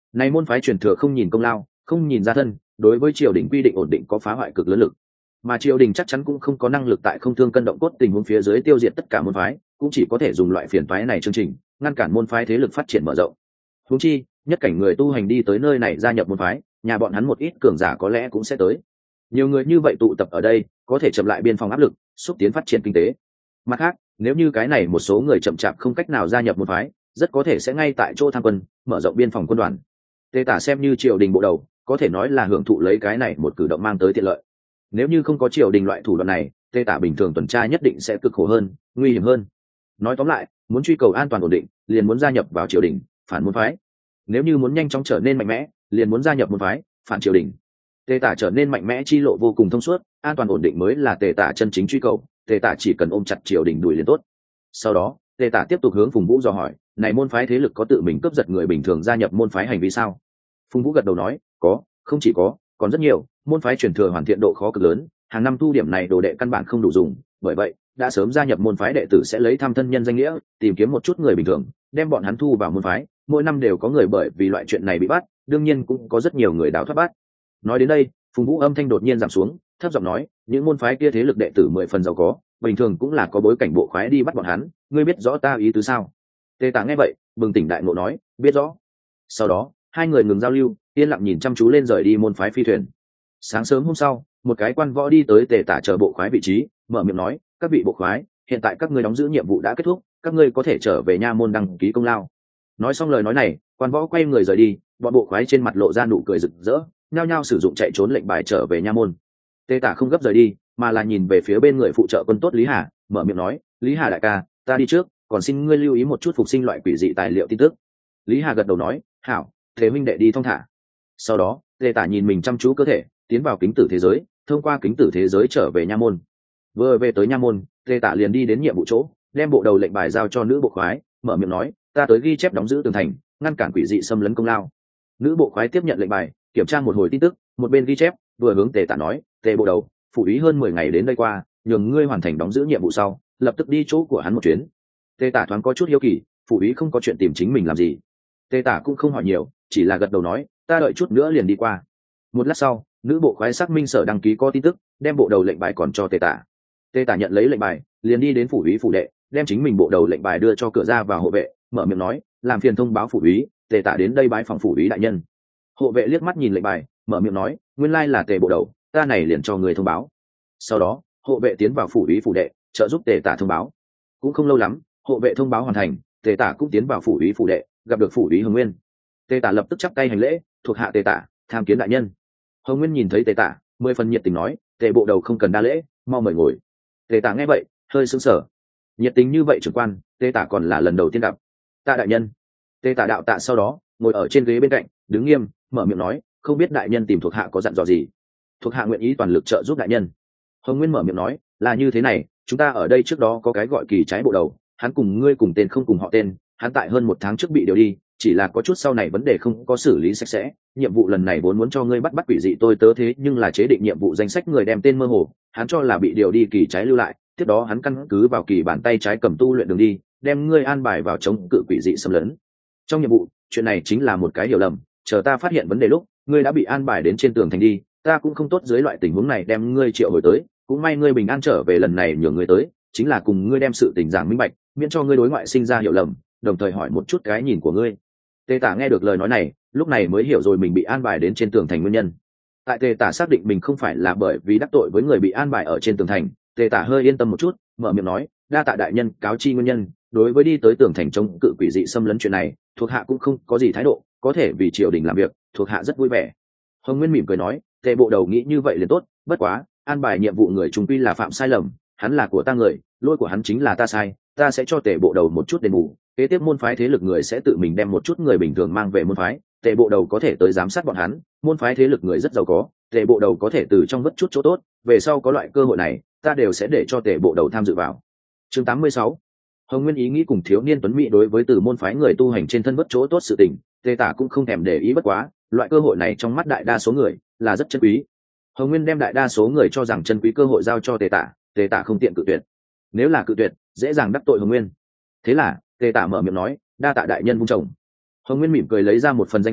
Này môn phái truyền thừa không nhìn công lao, không nhìn gia thân, đối với triều đình quy định ổn định có phá hoại cực lớn lực, mà triều đình chắc chắn cũng không có năng lực tại không thương cân động cốt tình huống phía dưới tiêu diệt tất cả môn phái, cũng chỉ có thể dùng loại phiền toái này chương trình ngăn cản môn phái thế lực phát triển mở rộng. Huống chi nhất cảnh người tu hành đi tới nơi này gia nhập môn phái, nhà bọn hắn một ít cường giả có lẽ cũng sẽ tới. Nhiều người như vậy tụ tập ở đây có thể chậm lại biên phòng áp lực, xúc tiến phát triển kinh tế. Mặt khác, nếu như cái này một số người chậm chạp không cách nào gia nhập môn phái, rất có thể sẽ ngay tại chỗ tham quân, mở rộng biên phòng quân đoàn. Tề Tả xem như triều đình bộ đầu, có thể nói là hưởng thụ lấy cái này một cử động mang tới tiện lợi. Nếu như không có triều đình loại thủ đoạn này, Tề Tả bình thường tuần tra nhất định sẽ cực khổ hơn, nguy hiểm hơn. Nói tóm lại, muốn truy cầu an toàn ổn định, liền muốn gia nhập vào triều đình, phản môn phái. Nếu như muốn nhanh chóng trở nên mạnh mẽ, liền muốn gia nhập môn phái, phản triều đình. Tề Tả trở nên mạnh mẽ chi lộ vô cùng thông suốt, an toàn ổn định mới là Tề Tả chân chính truy cầu. Tề Tả chỉ cần ôm chặt triều đình đuổi liền tốt. Sau đó, Tề Tả tiếp tục hướng Phùng Vũ dò hỏi, này môn phái thế lực có tự mình cướp giật người bình thường gia nhập môn phái hành vi sao? Phùng Vũ gật đầu nói, có, không chỉ có, còn rất nhiều. Môn phái truyền thừa hoàn thiện độ khó cực lớn, hàng năm thu điểm này đồ đệ căn bản không đủ dùng, bởi vậy đã sớm gia nhập môn phái đệ tử sẽ lấy thăm thân nhân danh nghĩa tìm kiếm một chút người bình thường, đem bọn hắn thu vào môn phái. Mỗi năm đều có người bởi vì loại chuyện này bị bắt, đương nhiên cũng có rất nhiều người đào thoát bắt. Nói đến đây, Phùng Vũ âm thanh đột nhiên giảm xuống, thấp giọng nói, những môn phái kia thế lực đệ tử mười phần giàu có, bình thường cũng là có bối cảnh bộ khoái đi bắt bọn hắn, ngươi biết rõ ta ý tứ sao? Tề Tả nghe vậy, bừng tỉnh đại ngộ nói, biết rõ. Sau đó, hai người ngừng giao lưu, yên lặng nhìn chăm chú lên rời đi môn phái phi thuyền. Sáng sớm hôm sau, một cái quan võ đi tới Tề Tả chờ bộ khoái vị trí, mở miệng nói, các vị bộ khoái, hiện tại các ngươi đóng giữ nhiệm vụ đã kết thúc, các ngươi có thể trở về nha môn đăng ký công lao. Nói xong lời nói này, quan võ quay người rời đi, bọn bộ khoái trên mặt lộ ra nụ cười rực rỡ, nhao nhao sử dụng chạy trốn lệnh bài trở về nha môn. Tề Tả không gấp rời đi, mà là nhìn về phía bên người phụ trợ quân tốt Lý Hà, mở miệng nói, Lý Hà đại ca, ta đi trước, còn xin ngươi lưu ý một chút phục sinh loại quỷ dị tài liệu tin tức. Lý Hà gật đầu nói, hảo, Thế huynh đệ đi thong thả. Sau đó, Tề Tả nhìn mình chăm chú cơ thể, tiến vào kính tử thế giới, thông qua kính tử thế giới trở về nha môn. Vừa về tới nha môn, Tề Tả liền đi đến nhiệm vụ chỗ, đem bộ đầu lệnh bài giao cho nữ bộ khoái, mở miệng nói, ta tới ghi chép đóng giữ tường thành, ngăn cản quỷ dị xâm lấn công lao. Nữ bộ khoái tiếp nhận lệnh bài, kiểm tra một hồi tin tức, một bên ghi chép, vừa hướng Tề Tả nói, Tề bộ đầu, phủ ý hơn mười ngày đến đây qua, nhường ngươi hoàn thành đóng giữ nhiệm vụ sau, lập tức đi chỗ của hắn một chuyến. Tề Tả thoáng có chút hiếu kỳ, phủ ý không có chuyện tìm chính mình làm gì. Tề Tả cũng không hỏi nhiều, chỉ là gật đầu nói, ta đợi chút nữa liền đi qua. Một lát sau, nữ bộ khoái xác minh sở đăng ký có tin tức, đem bộ đầu lệnh bài còn cho Tề Tả. Tề Tả nhận lấy lệnh bài, liền đi đến phủ úy phủ đệ, đem chính mình bộ đầu lệnh bài đưa cho cửa ra vào hộ vệ, mở miệng nói, làm phiền thông báo phủ úy, Tề Tả đến đây bái phòng phủ úy đại nhân. Hộ vệ liếc mắt nhìn lệnh bài, mở miệng nói, nguyên lai là Tề bộ đầu, ta này liền cho người thông báo. Sau đó, hộ vệ tiến vào phủ úy phủ đệ, trợ giúp Tề Tả thông báo. Cũng không lâu lắm, hộ vệ thông báo hoàn thành, Tề Tả cũng tiến vào phủ úy phủ đệ, gặp được phủ úy Hồng Nguyên. Tề Tả lập tức chắp tay hành lễ, thuộc hạ Tề Tả, tham kiến đại nhân. Hồng Nguyên nhìn thấy Tề Tả, mười phần nhiệt tình nói, Tề bộ đầu không cần đa lễ, mau mời ngồi. Tề Tả nghe vậy, hơi sững sờ. Nhiệt tình như vậy trưởng quan, Tề Tả còn là lần đầu tiên gặp. Tạ đại nhân. Tề Tả đạo tạ sau đó, ngồi ở trên ghế bên cạnh, đứng nghiêm, mở miệng nói, không biết đại nhân tìm thuộc hạ có dặn dò gì. Thuộc hạ nguyện ý toàn lực trợ giúp đại nhân. Hồng Nguyên mở miệng nói, là như thế này, chúng ta ở đây trước đó có cái gọi kỳ trái bộ đầu, hắn cùng ngươi cùng tên không cùng họ tên, hắn tại hơn một tháng trước bị điều đi, chỉ là có chút sau này vấn đề không có xử lý sạch sẽ. Nhiệm vụ lần này vốn muốn cho ngươi bắt bắt quỷ dị tôi tớ thế nhưng là chế định nhiệm vụ danh sách người đem tên mơ hồ, hắn cho là bị điều đi kỳ trái lưu lại, tiếp đó hắn căn cứ vào kỳ bàn tay trái cầm tu luyện đường đi, đem ngươi an bài vào chống cự quỷ dị xâm lấn. Trong nhiệm vụ, chuyện này chính là một cái hiểu lầm, chờ ta phát hiện vấn đề lúc, ngươi đã bị an bài đến trên tường thành đi, ta cũng không tốt dưới loại tình huống này đem ngươi triệu hồi tới, cũng may ngươi bình an trở về lần này nhường ngươi tới, chính là cùng ngươi đem sự tình giảng minh bạch, miễn cho ngươi đối ngoại sinh ra hiểu lầm, đồng thời hỏi một chút cái nhìn của ngươi. Tề Tả nghe được lời nói này, lúc này mới hiểu rồi mình bị an bài đến trên tường thành nguyên nhân. Tại Tề Tả xác định mình không phải là bởi vì đắc tội với người bị an bài ở trên tường thành, Tề Tả hơi yên tâm một chút, mở miệng nói, đa tạ đại nhân cáo chi nguyên nhân, đối với đi tới tường thành chống cự quỷ dị xâm lấn chuyện này, thuộc hạ cũng không có gì thái độ, có thể vì triều đình làm việc, thuộc hạ rất vui vẻ. Hồng Nguyên mỉm cười nói, Tề bộ đầu nghĩ như vậy liền tốt, bất quá, an bài nhiệm vụ người chúng quy là phạm sai lầm, hắn là của ta người, lỗi của hắn chính là ta sai, ta sẽ cho Tề bộ đầu một chút đền bù. Kế tiếp môn phái thế lực người sẽ tự mình đem một chút người bình thường mang về môn phái, Tề bộ đầu có thể tới giám sát bọn hắn, môn phái thế lực người rất giàu có, Tề bộ đầu có thể từ trong vất chút chỗ tốt, về sau có loại cơ hội này, ta đều sẽ để cho Tề bộ đầu tham dự vào. Chương tám mươi sáu. Hồng Nguyên ý nghĩ cùng thiếu niên tuấn mỹ đối với từ môn phái người tu hành trên thân vất chỗ tốt sự tình, Tề Tả cũng không thèm để ý, bất quá, loại cơ hội này trong mắt đại đa số người là rất chân quý. Hồng Nguyên đem đại đa số người cho rằng chân quý cơ hội giao cho Tề Tả, Tề Tả không tiện cự tuyệt. Nếu là cự tuyệt, dễ dàng đắc tội Hồng Nguyên. Thế là, Tề Tả mở miệng nói, đa tạ đại nhân vung chồng. Hồng Nguyên mỉm cười lấy ra một phần danh sách,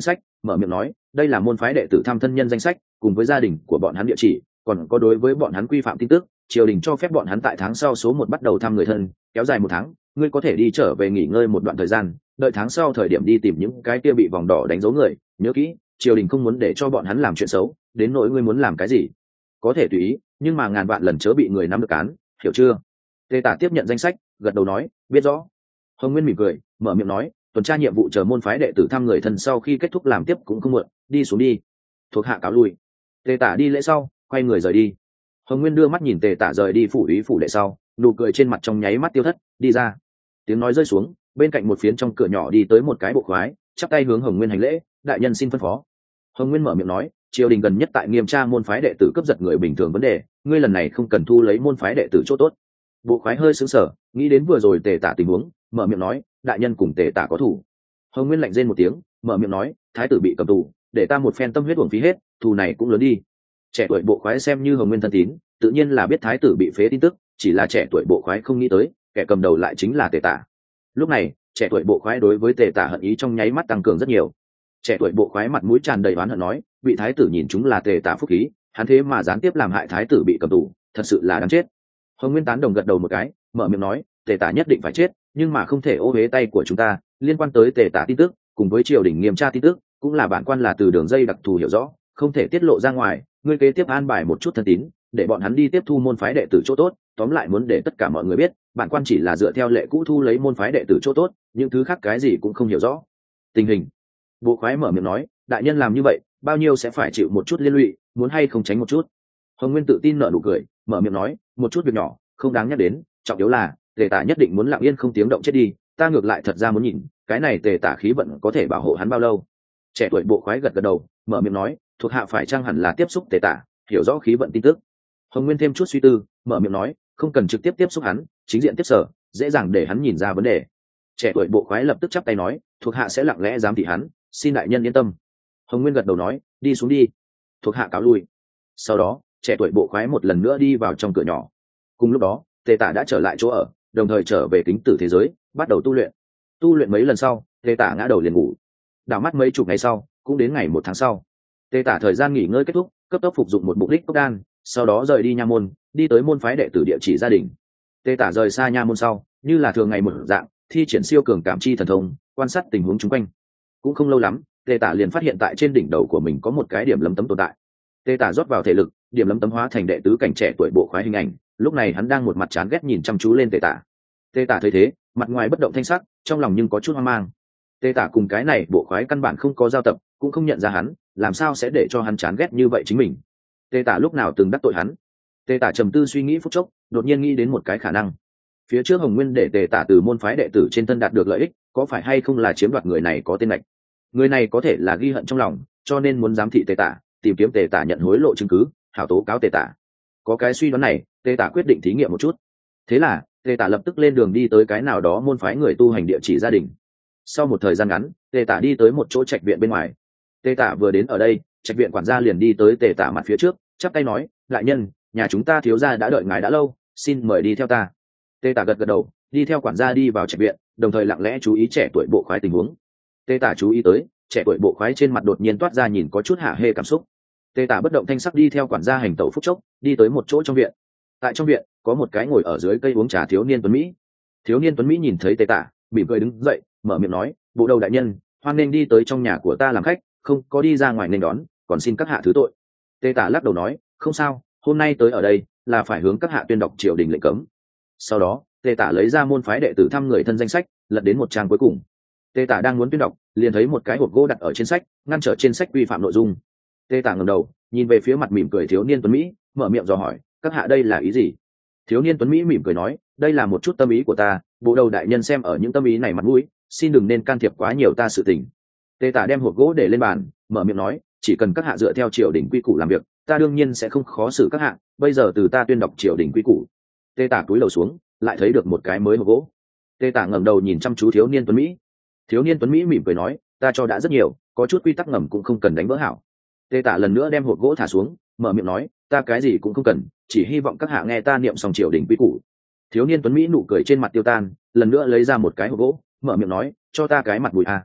mở miệng nói, đây là môn phái đệ tử thăm thân nhân danh sách cùng với gia đình của bọn hắn địa chỉ, còn có đối với bọn hắn quy phạm tin tức. Triều đình cho phép bọn hắn tại tháng sau số một bắt đầu thăm người thân, kéo dài một tháng. Ngươi có thể đi trở về nghỉ ngơi một đoạn thời gian, đợi tháng sau thời điểm đi tìm những cái kia bị vòng đỏ đánh dấu người. Nhớ kỹ, triều đình không muốn để cho bọn hắn làm chuyện xấu, đến nỗi ngươi muốn làm cái gì có thể tùy ý, nhưng mà ngàn vạn lần chớ bị người nắm được cán, hiểu chưa? Tề Tả tiếp nhận danh sách, gật đầu nói, biết rõ. Hồng Nguyên mỉm cười, mở miệng nói, tuần tra nhiệm vụ chờ môn phái đệ tử thăm người thân sau khi kết thúc làm tiếp cũng không muộn, đi xuống đi. Thuộc hạ cáo lui. Tề Tả đi lễ sau, quay người rời đi. Hồng Nguyên đưa mắt nhìn Tề Tả rời đi phủ úy phủ đệ sau, nụ cười trên mặt trong nháy mắt tiêu thất, đi ra. Tiếng nói rơi xuống, bên cạnh một phiến trong cửa nhỏ đi tới một cái bộ khoái, chắp tay hướng Hồng Nguyên hành lễ, đại nhân xin phân phó. Hồng Nguyên mở miệng nói, triều đình gần nhất tại nghiêm tra môn phái đệ tử cướp giật người bình thường vấn đề, ngươi lần này không cần thu lấy môn phái đệ tử chỗ tốt. Bộ khoái hơi sững sờ, nghĩ đến vừa rồi Tề Tả tình huống, mở miệng nói, đại nhân cùng Tề Tả có thủ. Hồng Nguyên lạnh rên một tiếng, mở miệng nói, thái tử bị cầm tù, để ta một phen tâm huyết uổng phí hết, thù này cũng lớn đi. Trẻ tuổi bộ khoái xem như Hồng Nguyên thân tín, tự nhiên là biết thái tử bị phế tin tức, chỉ là trẻ tuổi bộ khoái không nghĩ tới, kẻ cầm đầu lại chính là Tề Tả. Lúc này, trẻ tuổi bộ khoái đối với Tề Tả hận ý trong nháy mắt tăng cường rất nhiều. Trẻ tuổi bộ khoái mặt mũi tràn đầy oán hận nói, vị thái tử nhìn chúng là Tề Tả phúc khí, hắn thế mà gián tiếp làm hại thái tử bị cầm tù, thật sự là đáng chết. Hồng Nguyên tán đồng gật đầu một cái, mở miệng nói, Tề Tả nhất định phải chết, nhưng mà không thể ô uế tay của chúng ta. Liên quan tới Tề Tả tin tức, cùng với triều đình nghiêm tra tin tức, cũng là bản quan là từ đường dây đặc thù hiểu rõ, không thể tiết lộ ra ngoài. Ngươi kế tiếp an bài một chút thân tín, để bọn hắn đi tiếp thu môn phái đệ tử chỗ tốt. Tóm lại muốn để tất cả mọi người biết, bản quan chỉ là dựa theo lệ cũ thu lấy môn phái đệ tử chỗ tốt, những thứ khác cái gì cũng không hiểu rõ. Tình hình. Bộ khoái mở miệng nói, đại nhân làm như vậy, bao nhiêu sẽ phải chịu một chút liên lụy, muốn hay không tránh một chút. Hồng Nguyên tự tin nở nụ cười, mở miệng nói, một chút việc nhỏ, không đáng nhắc đến, trọng yếu là Tề Tả nhất định muốn lặng yên không tiếng động chết đi, ta ngược lại thật ra muốn nhìn, cái này Tề Tả khí vận có thể bảo hộ hắn bao lâu. Trẻ tuổi bộ khoái gật gật đầu, mở miệng nói, thuộc hạ phải chăng hẳn là tiếp xúc Tề Tả, hiểu rõ khí vận tin tức. Hồng Nguyên thêm chút suy tư, mở miệng nói, không cần trực tiếp tiếp xúc hắn, chính diện tiếp sở, dễ dàng để hắn nhìn ra vấn đề. Trẻ tuổi bộ khoái lập tức chắp tay nói, thuộc hạ sẽ lặng lẽ giám thị hắn, xin đại nhân yên tâm. Hồng Nguyên gật đầu nói, đi xuống đi. Thuộc hạ cáo lui. Sau đó, trẻ tuổi bộ khoái một lần nữa đi vào trong cửa nhỏ. Cùng lúc đó, Tề Tả đã trở lại chỗ ở, đồng thời trở về kính tử thế giới, bắt đầu tu luyện. Tu luyện mấy lần sau, Tề Tả ngã đầu liền ngủ. Đảo mắt mấy chục ngày sau, cũng đến ngày một tháng sau. Tề Tả thời gian nghỉ ngơi kết thúc, cấp tốc phục dụng một mục đích cốc đan, sau đó rời đi nha môn, đi tới môn phái đệ tử địa chỉ gia đình. Tề Tả rời xa nha môn sau, như là thường ngày một dạng, thi triển siêu cường cảm chi thần thông, quan sát tình huống xung quanh. Cũng không lâu lắm, Tề Tả liền phát hiện tại trên đỉnh đầu của mình có một cái điểm lấm tấm tồn tại. Tề Tả rót vào thể lực, điểm lấm tấm hóa thành đệ tứ cảnh trẻ tuổi bộ khoái hình ảnh. Lúc này hắn đang một mặt chán ghét nhìn chăm chú lên Tề Tả. Tề Tả thấy thế, mặt ngoài bất động thanh sắc, trong lòng nhưng có chút hoang mang. Tề Tả cùng cái này bộ khoái căn bản không có giao tập, cũng không nhận ra hắn, làm sao sẽ để cho hắn chán ghét như vậy chính mình. Tề Tả lúc nào từng đắc tội hắn? Tề Tả trầm tư suy nghĩ phút chốc, đột nhiên nghĩ đến một cái khả năng. Phía trước Hồng Nguyên để Tề Tả từ môn phái đệ tử trên thân đạt được lợi ích, có phải hay không là chiếm đoạt người này có tên lệch? Người này có thể là ghi hận trong lòng, cho nên muốn giám thị Tề Tả, tìm kiếm Tề Tả nhận hối lộ chứng cứ, hảo tố cáo Tề Tả. Có cái suy đoán này, Tề Tả quyết định thí nghiệm một chút. Thế là, Tề Tả lập tức lên đường đi tới cái nào đó môn phái người tu hành địa chỉ gia đình. Sau một thời gian ngắn, Tề Tả đi tới một chỗ trạch viện bên ngoài. Tề Tả vừa đến ở đây, trạch viện quản gia liền đi tới Tề Tả mặt phía trước, chắp tay nói, đại nhân, nhà chúng ta thiếu gia đã đợi ngài đã lâu, xin mời đi theo ta. Tề Tả gật gật đầu, đi theo quản gia đi vào trạch viện, đồng thời lặng lẽ chú ý trẻ tuổi bộ khoái tình huống. Tề Tả chú ý tới, trẻ tuổi bộ khoái trên mặt đột nhiên toát ra nhìn có chút hạ hê cảm xúc. Tề Tả bất động thanh sắc đi theo quản gia hành tẩu phúc chốc, đi tới một chỗ trong viện. Tại trong viện, có một cái ngồi ở dưới cây uống trà thiếu niên tuấn mỹ. Thiếu niên tuấn mỹ nhìn thấy Tề Tả, mỉm cười đứng dậy, mở miệng nói, bộ đầu đại nhân, hoan nên đi tới trong nhà của ta làm khách, không có đi ra ngoài nên đón, còn xin các hạ thứ tội. Tề Tả lắc đầu nói, không sao, hôm nay tới ở đây là phải hướng các hạ tuyên đọc triều đình lệnh cấm. Sau đó, Tề Tả lấy ra môn phái đệ tử thăm người thân danh sách, lật đến một trang cuối cùng. Tề Tả đang muốn tuyên đọc, liền thấy một cái hộp gỗ đặt ở trên sách, ngăn trở trên sách vi phạm nội dung. Tề Tả ngẩng đầu, nhìn về phía mặt mỉm cười thiếu niên tuấn mỹ, mở miệng dò hỏi, các hạ đây là ý gì? Thiếu niên tuấn mỹ mỉm cười nói, đây là một chút tâm ý của ta, bộ đầu đại nhân xem ở những tâm ý này mặt mũi, xin đừng nên can thiệp quá nhiều ta sự tình. Tề Tả đem hộp gỗ để lên bàn, mở miệng nói, chỉ cần các hạ dựa theo triều đình quy củ làm việc, ta đương nhiên sẽ không khó xử các hạ, bây giờ từ ta tuyên đọc triều đình quy củ. Tề Tả cúi đầu xuống, lại thấy được một cái mới hộp gỗ. Tề Tả ngẩng đầu nhìn chăm chú thiếu niên tuấn mỹ. Thiếu niên tuấn mỹ mỉm cười nói, ta cho đã rất nhiều, có chút quy tắc ngầm cũng không cần đánh vỡ hảo. Tề Tả lần nữa đem hộp gỗ thả xuống, mở miệng nói, ta cái gì cũng không cần, chỉ hy vọng các hạ nghe ta niệm xong triều đình quy củ. Thiếu niên tuấn mỹ nụ cười trên mặt tiêu tan, lần nữa lấy ra một cái hộp gỗ, mở miệng nói, cho ta cái mặt mũi a.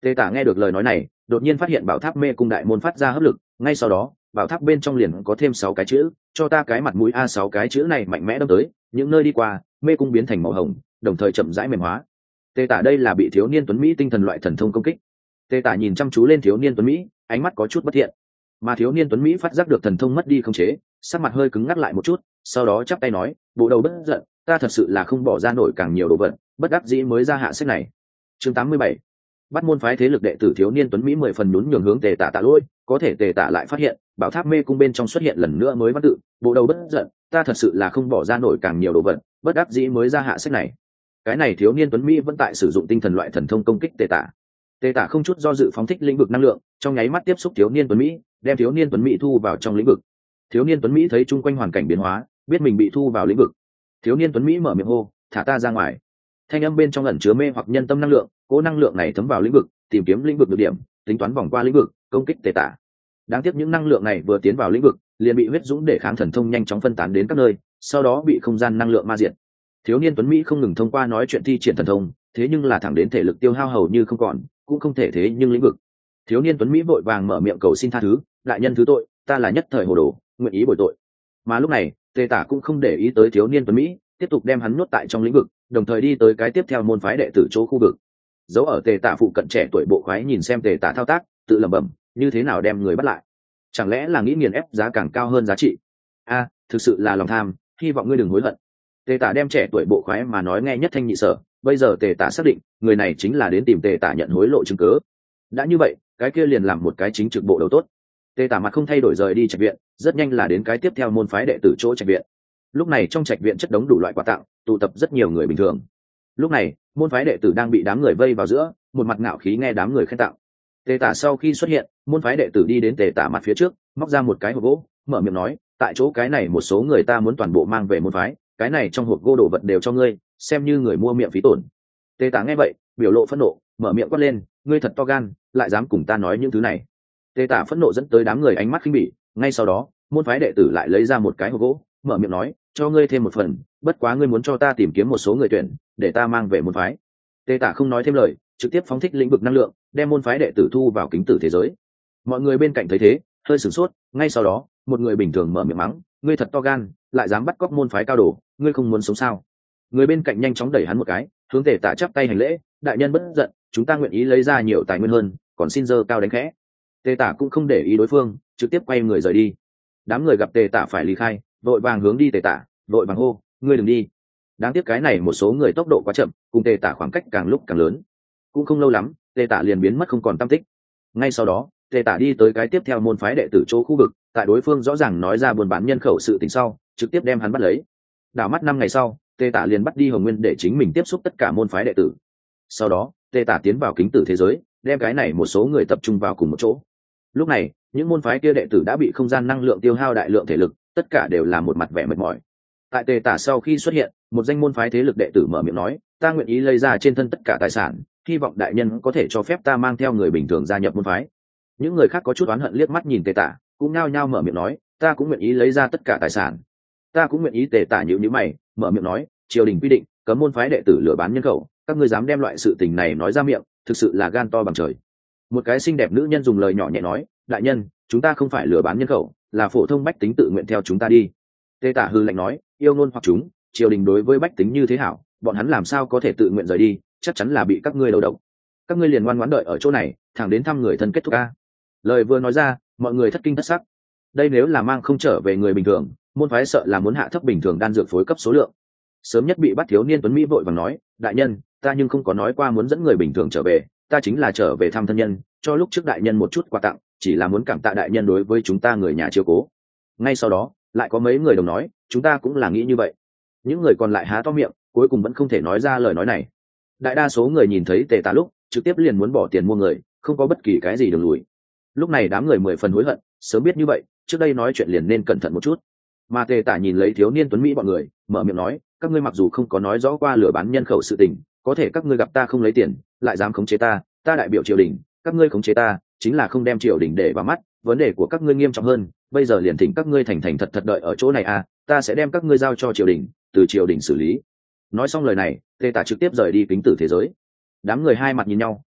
Tề Tả nghe được lời nói này, đột nhiên phát hiện bảo tháp mê cung đại môn phát ra hấp lực, ngay sau đó, bảo tháp bên trong liền có thêm sáu cái chữ, cho ta cái mặt mũi a. Sáu cái chữ này mạnh mẽ đâm tới, những nơi đi qua, mê cung biến thành màu hồng, đồng thời chậm rãi mềm hóa. Tề Tả đây là bị thiếu niên tuấn mỹ tinh thần loại thần thông công kích. Tề Tả nhìn chăm chú lên thiếu niên tuấn mỹ, ánh mắt có chút bất thiện. Mà thiếu niên tuấn mỹ phát giác được thần thông mất đi không chế, sắc mặt hơi cứng ngắc lại một chút, sau đó chắp tay nói, bộ đầu bất giận, ta thật sự là không bỏ ra nổi càng nhiều đồ vật, bất đắc dĩ mới ra hạ sách này. Chương tám mươi bảy, bắt môn phái thế lực đệ tử thiếu niên tuấn mỹ mười phần nhún nhường hướng Tề Tả tạ lỗi, có thể Tề Tả lại phát hiện bảo tháp mê cung bên trong xuất hiện lần nữa mới văn tự, bộ đầu bất giận, ta thật sự là không bỏ ra nổi càng nhiều đồ vật, bất đắc dĩ mới ra hạ sách này. Cái này thiếu niên tuấn mỹ vẫn tại sử dụng tinh thần loại thần thông công kích Tề Tả. Tề Tả không chút do dự phóng thích lĩnh vực năng lượng, trong nháy mắt tiếp xúc thiếu niên tuấn mỹ, đem thiếu niên tuấn mỹ thu vào trong lĩnh vực. Thiếu niên tuấn mỹ thấy chung quanh hoàn cảnh biến hóa, biết mình bị thu vào lĩnh vực. Thiếu niên tuấn mỹ mở miệng hô, thả ta ra ngoài. Thanh âm bên trong ẩn chứa mê hoặc nhân tâm năng lượng, cỗ năng lượng này thấm vào lĩnh vực, tìm kiếm lĩnh vực được điểm, tính toán vòng qua lĩnh vực, công kích Tề Tả. Đáng tiếc những năng lượng này vừa tiến vào lĩnh vực, liền bị huyết dũng để kháng thần thông nhanh chóng phân tán đến các nơi, sau đó bị không gian năng lượng ma diệt. Thiếu niên tuấn mỹ không ngừng thông qua nói chuyện thi triển thần thông, thế nhưng là thẳng đến thể lực tiêu hao hầu như không còn, cũng không thể thế nhưng lĩnh vực. Thiếu niên tuấn mỹ vội vàng mở miệng cầu xin tha thứ, đại nhân thứ tội, ta là nhất thời hồ đồ, nguyện ý bồi tội. Mà lúc này, Tề Tả cũng không để ý tới thiếu niên tuấn mỹ, tiếp tục đem hắn nhốt tại trong lĩnh vực, đồng thời đi tới cái tiếp theo môn phái đệ tử chỗ khu vực. Dấu ở Tề Tả phụ cận trẻ tuổi bộ khoái nhìn xem Tề Tả thao tác, tự lẩm bẩm, như thế nào đem người bắt lại? Chẳng lẽ là nghĩ nghiền ép giá càng cao hơn giá trị? A, thực sự là lòng tham, hy vọng ngươi đừng hối hận. Tề Tả đem trẻ tuổi bộ khoái mà nói nghe nhất thanh nhị sở, bây giờ Tề Tả xác định, người này chính là đến tìm Tề Tả nhận hối lộ chứng cứ. Đã như vậy, cái kia liền làm một cái chính trực bộ đầu tốt. Tề Tả mặt không thay đổi rời đi trạch viện, rất nhanh là đến cái tiếp theo môn phái đệ tử chỗ trạch viện. Lúc này trong trạch viện chất đống đủ loại quà tặng, tụ tập rất nhiều người bình thường. Lúc này, môn phái đệ tử đang bị đám người vây vào giữa, một mặt ngạo khí nghe đám người khen tặng. Tề Tả sau khi xuất hiện, môn phái đệ tử đi đến Tề Tả mặt phía trước, móc ra một cái hộp gỗ, mở miệng nói, tại chỗ cái này một số người ta muốn toàn bộ mang về môn phái, cái này trong hộp gỗ đồ vật đều cho ngươi, xem như người mua miệng phí tổn. Tề Tả nghe vậy, biểu lộ phẫn nộ, mở miệng quát lên, ngươi thật to gan, lại dám cùng ta nói những thứ này. Tề Tả phẫn nộ dẫn tới đám người ánh mắt khinh bỉ, ngay sau đó, môn phái đệ tử lại lấy ra một cái hộp gỗ, mở miệng nói, cho ngươi thêm một phần, bất quá ngươi muốn cho ta tìm kiếm một số người tuyển, để ta mang về môn phái. Tề Tả không nói thêm lời, trực tiếp phóng thích lĩnh vực năng lượng, đem môn phái đệ tử thu vào kính tử thế giới. Mọi người bên cạnh thấy thế, hơi sửng sốt, ngay sau đó, một người bình thường mở miệng mắng, ngươi thật to gan, lại dám bắt cóc môn phái cao đồ, ngươi không muốn sống sao? Người bên cạnh nhanh chóng đẩy hắn một cái, hướng Tề Tả chắp tay hành lễ, đại nhân bất giận, chúng ta nguyện ý lấy ra nhiều tài nguyên hơn, còn xin dơ cao đánh khẽ. Tề Tả cũng không để ý đối phương, trực tiếp quay người rời đi. Đám người gặp Tề Tả phải ly khai, vội vàng hướng đi Tề Tả, vội vàng hô, ngươi đừng đi. Đáng tiếc cái này một số người tốc độ quá chậm, cùng Tề Tả khoảng cách càng lúc càng lớn. Cũng không lâu lắm, Tề Tả liền biến mất không còn tăm tích. Ngay sau đó, Tề Tả đi tới cái tiếp theo môn phái đệ tử chỗ khu vực, tại đối phương rõ ràng nói ra buôn bán nhân khẩu sự tình sau, trực tiếp đem hắn bắt lấy. Đảo mắt năm ngày sau, Tề Tả liền bắt đi Hồng Nguyên để chính mình tiếp xúc tất cả môn phái đệ tử. Sau đó, Tề Tả tiến vào kính tử thế giới, đem cái này một số người tập trung vào cùng một chỗ. Lúc này, những môn phái kia đệ tử đã bị không gian năng lượng tiêu hao đại lượng thể lực, tất cả đều là một mặt vẻ mệt mỏi. Tại Tề Tả sau khi xuất hiện, một danh môn phái thế lực đệ tử mở miệng nói, ta nguyện ý lấy ra trên thân tất cả tài sản, hy vọng đại nhân có thể cho phép ta mang theo người bình thường gia nhập môn phái. Những người khác có chút oán hận liếc mắt nhìn Tề Tả, cũng nao nhao mở miệng nói, ta cũng nguyện ý lấy ra tất cả tài sản. Ta cũng nguyện ý. Tề Tả nhíu nhíu mày, mở miệng nói, triều đình quy định cấm môn phái đệ tử lừa bán nhân khẩu, các ngươi dám đem loại sự tình này nói ra miệng, thực sự là gan to bằng trời. Một cái xinh đẹp nữ nhân dùng lời nhỏ nhẹ nói, đại nhân, chúng ta không phải lừa bán nhân khẩu, là phổ thông bách tính tự nguyện theo chúng ta đi. Tề Tả hư lạnh nói, yêu ngôn hoặc chúng, triều đình đối với bách tính như thế hảo, bọn hắn làm sao có thể tự nguyện rời đi, chắc chắn là bị các ngươi đầu độc. Các ngươi liền ngoan ngoãn đợi ở chỗ này, thẳng đến thăm người thân kết thúc a. Lời vừa nói ra, mọi người thất kinh thất sắc. Đây nếu là mang không trở về người bình thường, môn phái sợ là muốn hạ thấp bình thường đan dược phối cấp số lượng. Sớm nhất bị bắt thiếu niên tuấn mỹ vội vàng nói, đại nhân, ta nhưng không có nói qua muốn dẫn người bình thường trở về, ta chính là trở về thăm thân nhân, cho lúc trước đại nhân một chút quà tặng, chỉ là muốn cảm tạ đại nhân đối với chúng ta người nhà chiếu cố. Ngay sau đó, lại có mấy người đồng nói, chúng ta cũng là nghĩ như vậy. Những người còn lại há to miệng, cuối cùng vẫn không thể nói ra lời nói này. Đại đa số người nhìn thấy Tề Tả lúc, trực tiếp liền muốn bỏ tiền mua người, không có bất kỳ cái gì đường lùi. Lúc này đám người mười phần hối hận, sớm biết như vậy, trước đây nói chuyện liền nên cẩn thận một chút. Mà Tề Tả nhìn lấy thiếu niên tuấn mỹ bọn người, mở miệng nói, các ngươi mặc dù không có nói rõ qua lừa bán nhân khẩu sự tình, có thể các ngươi gặp ta không lấy tiền, lại dám khống chế ta, ta đại biểu triều đình, các ngươi khống chế ta, chính là không đem triều đình để vào mắt, vấn đề của các ngươi nghiêm trọng hơn, bây giờ liền thỉnh các ngươi thành thành thật thật đợi ở chỗ này à, ta sẽ đem các ngươi giao cho triều đình, từ triều đình xử lý. Nói xong lời này, Tề Tả trực tiếp rời đi kính tử thế giới. Đám người hai mặt nhìn nhau,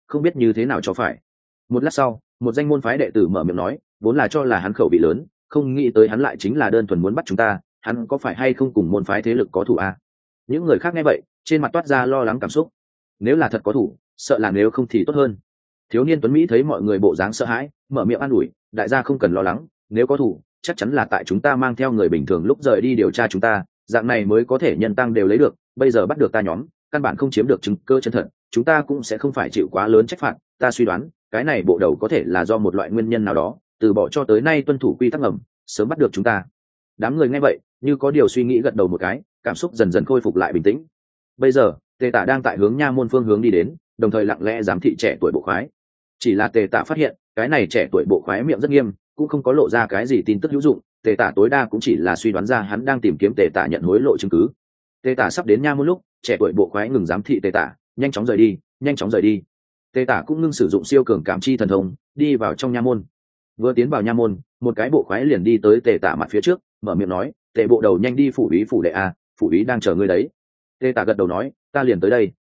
không biết như thế nào cho phải. Một lát sau, một danh môn phái đệ tử mở miệng nói, vốn là cho là hắn khẩu vị lớn, không nghĩ tới hắn lại chính là đơn thuần muốn bắt chúng ta, hắn có phải hay không cùng môn phái thế lực có thù à? Những người khác nghe vậy, trên mặt toát ra lo lắng cảm xúc. Nếu là thật có thù, sợ là nếu không thì tốt hơn. Thiếu niên tuấn mỹ thấy mọi người bộ dáng sợ hãi, mở miệng an ủi, đại gia không cần lo lắng, nếu có thù, chắc chắn là tại chúng ta mang theo người bình thường lúc rời đi điều tra chúng ta, dạng này mới có thể nhân tăng đều lấy được. Bây giờ bắt được ta nhóm, căn bản không chiếm được chứng cơ chân thật, chúng ta cũng sẽ không phải chịu quá lớn trách phạt. Ta suy đoán, cái này bộ đầu có thể là do một loại nguyên nhân nào đó, từ bỏ cho tới nay tuân thủ quy tắc ngầm, sớm bắt được chúng ta. Đám người nghe vậy, như có điều suy nghĩ gật đầu một cái, cảm xúc dần dần khôi phục lại bình tĩnh. Bây giờ, Tề Tả đang tại hướng nha môn phương hướng đi đến, đồng thời lặng lẽ giám thị trẻ tuổi bộ khoái. Chỉ là Tề Tả phát hiện, cái này trẻ tuổi bộ khoái miệng rất nghiêm, cũng không có lộ ra cái gì tin tức hữu dụng. Tề Tả tối đa cũng chỉ là suy đoán ra hắn đang tìm kiếm Tề Tả nhận hối lộ chứng cứ. Tề Tả sắp đến nha môn lúc, trẻ tuổi bộ khoái ngừng giám thị Tề Tả, nhanh chóng rời đi, nhanh chóng rời đi. Tề Tả cũng ngưng sử dụng siêu cường cảm chi thần thông, đi vào trong nha môn. Vừa tiến vào nha môn, một cái bộ khoái liền đi tới Tề Tả mặt phía trước, mở miệng nói, Tề bộ đầu nhanh đi phủ úy phủ đệ a, phủ úy đang chờ ngươi đấy. Tề Tả gật đầu nói, ta liền tới đây.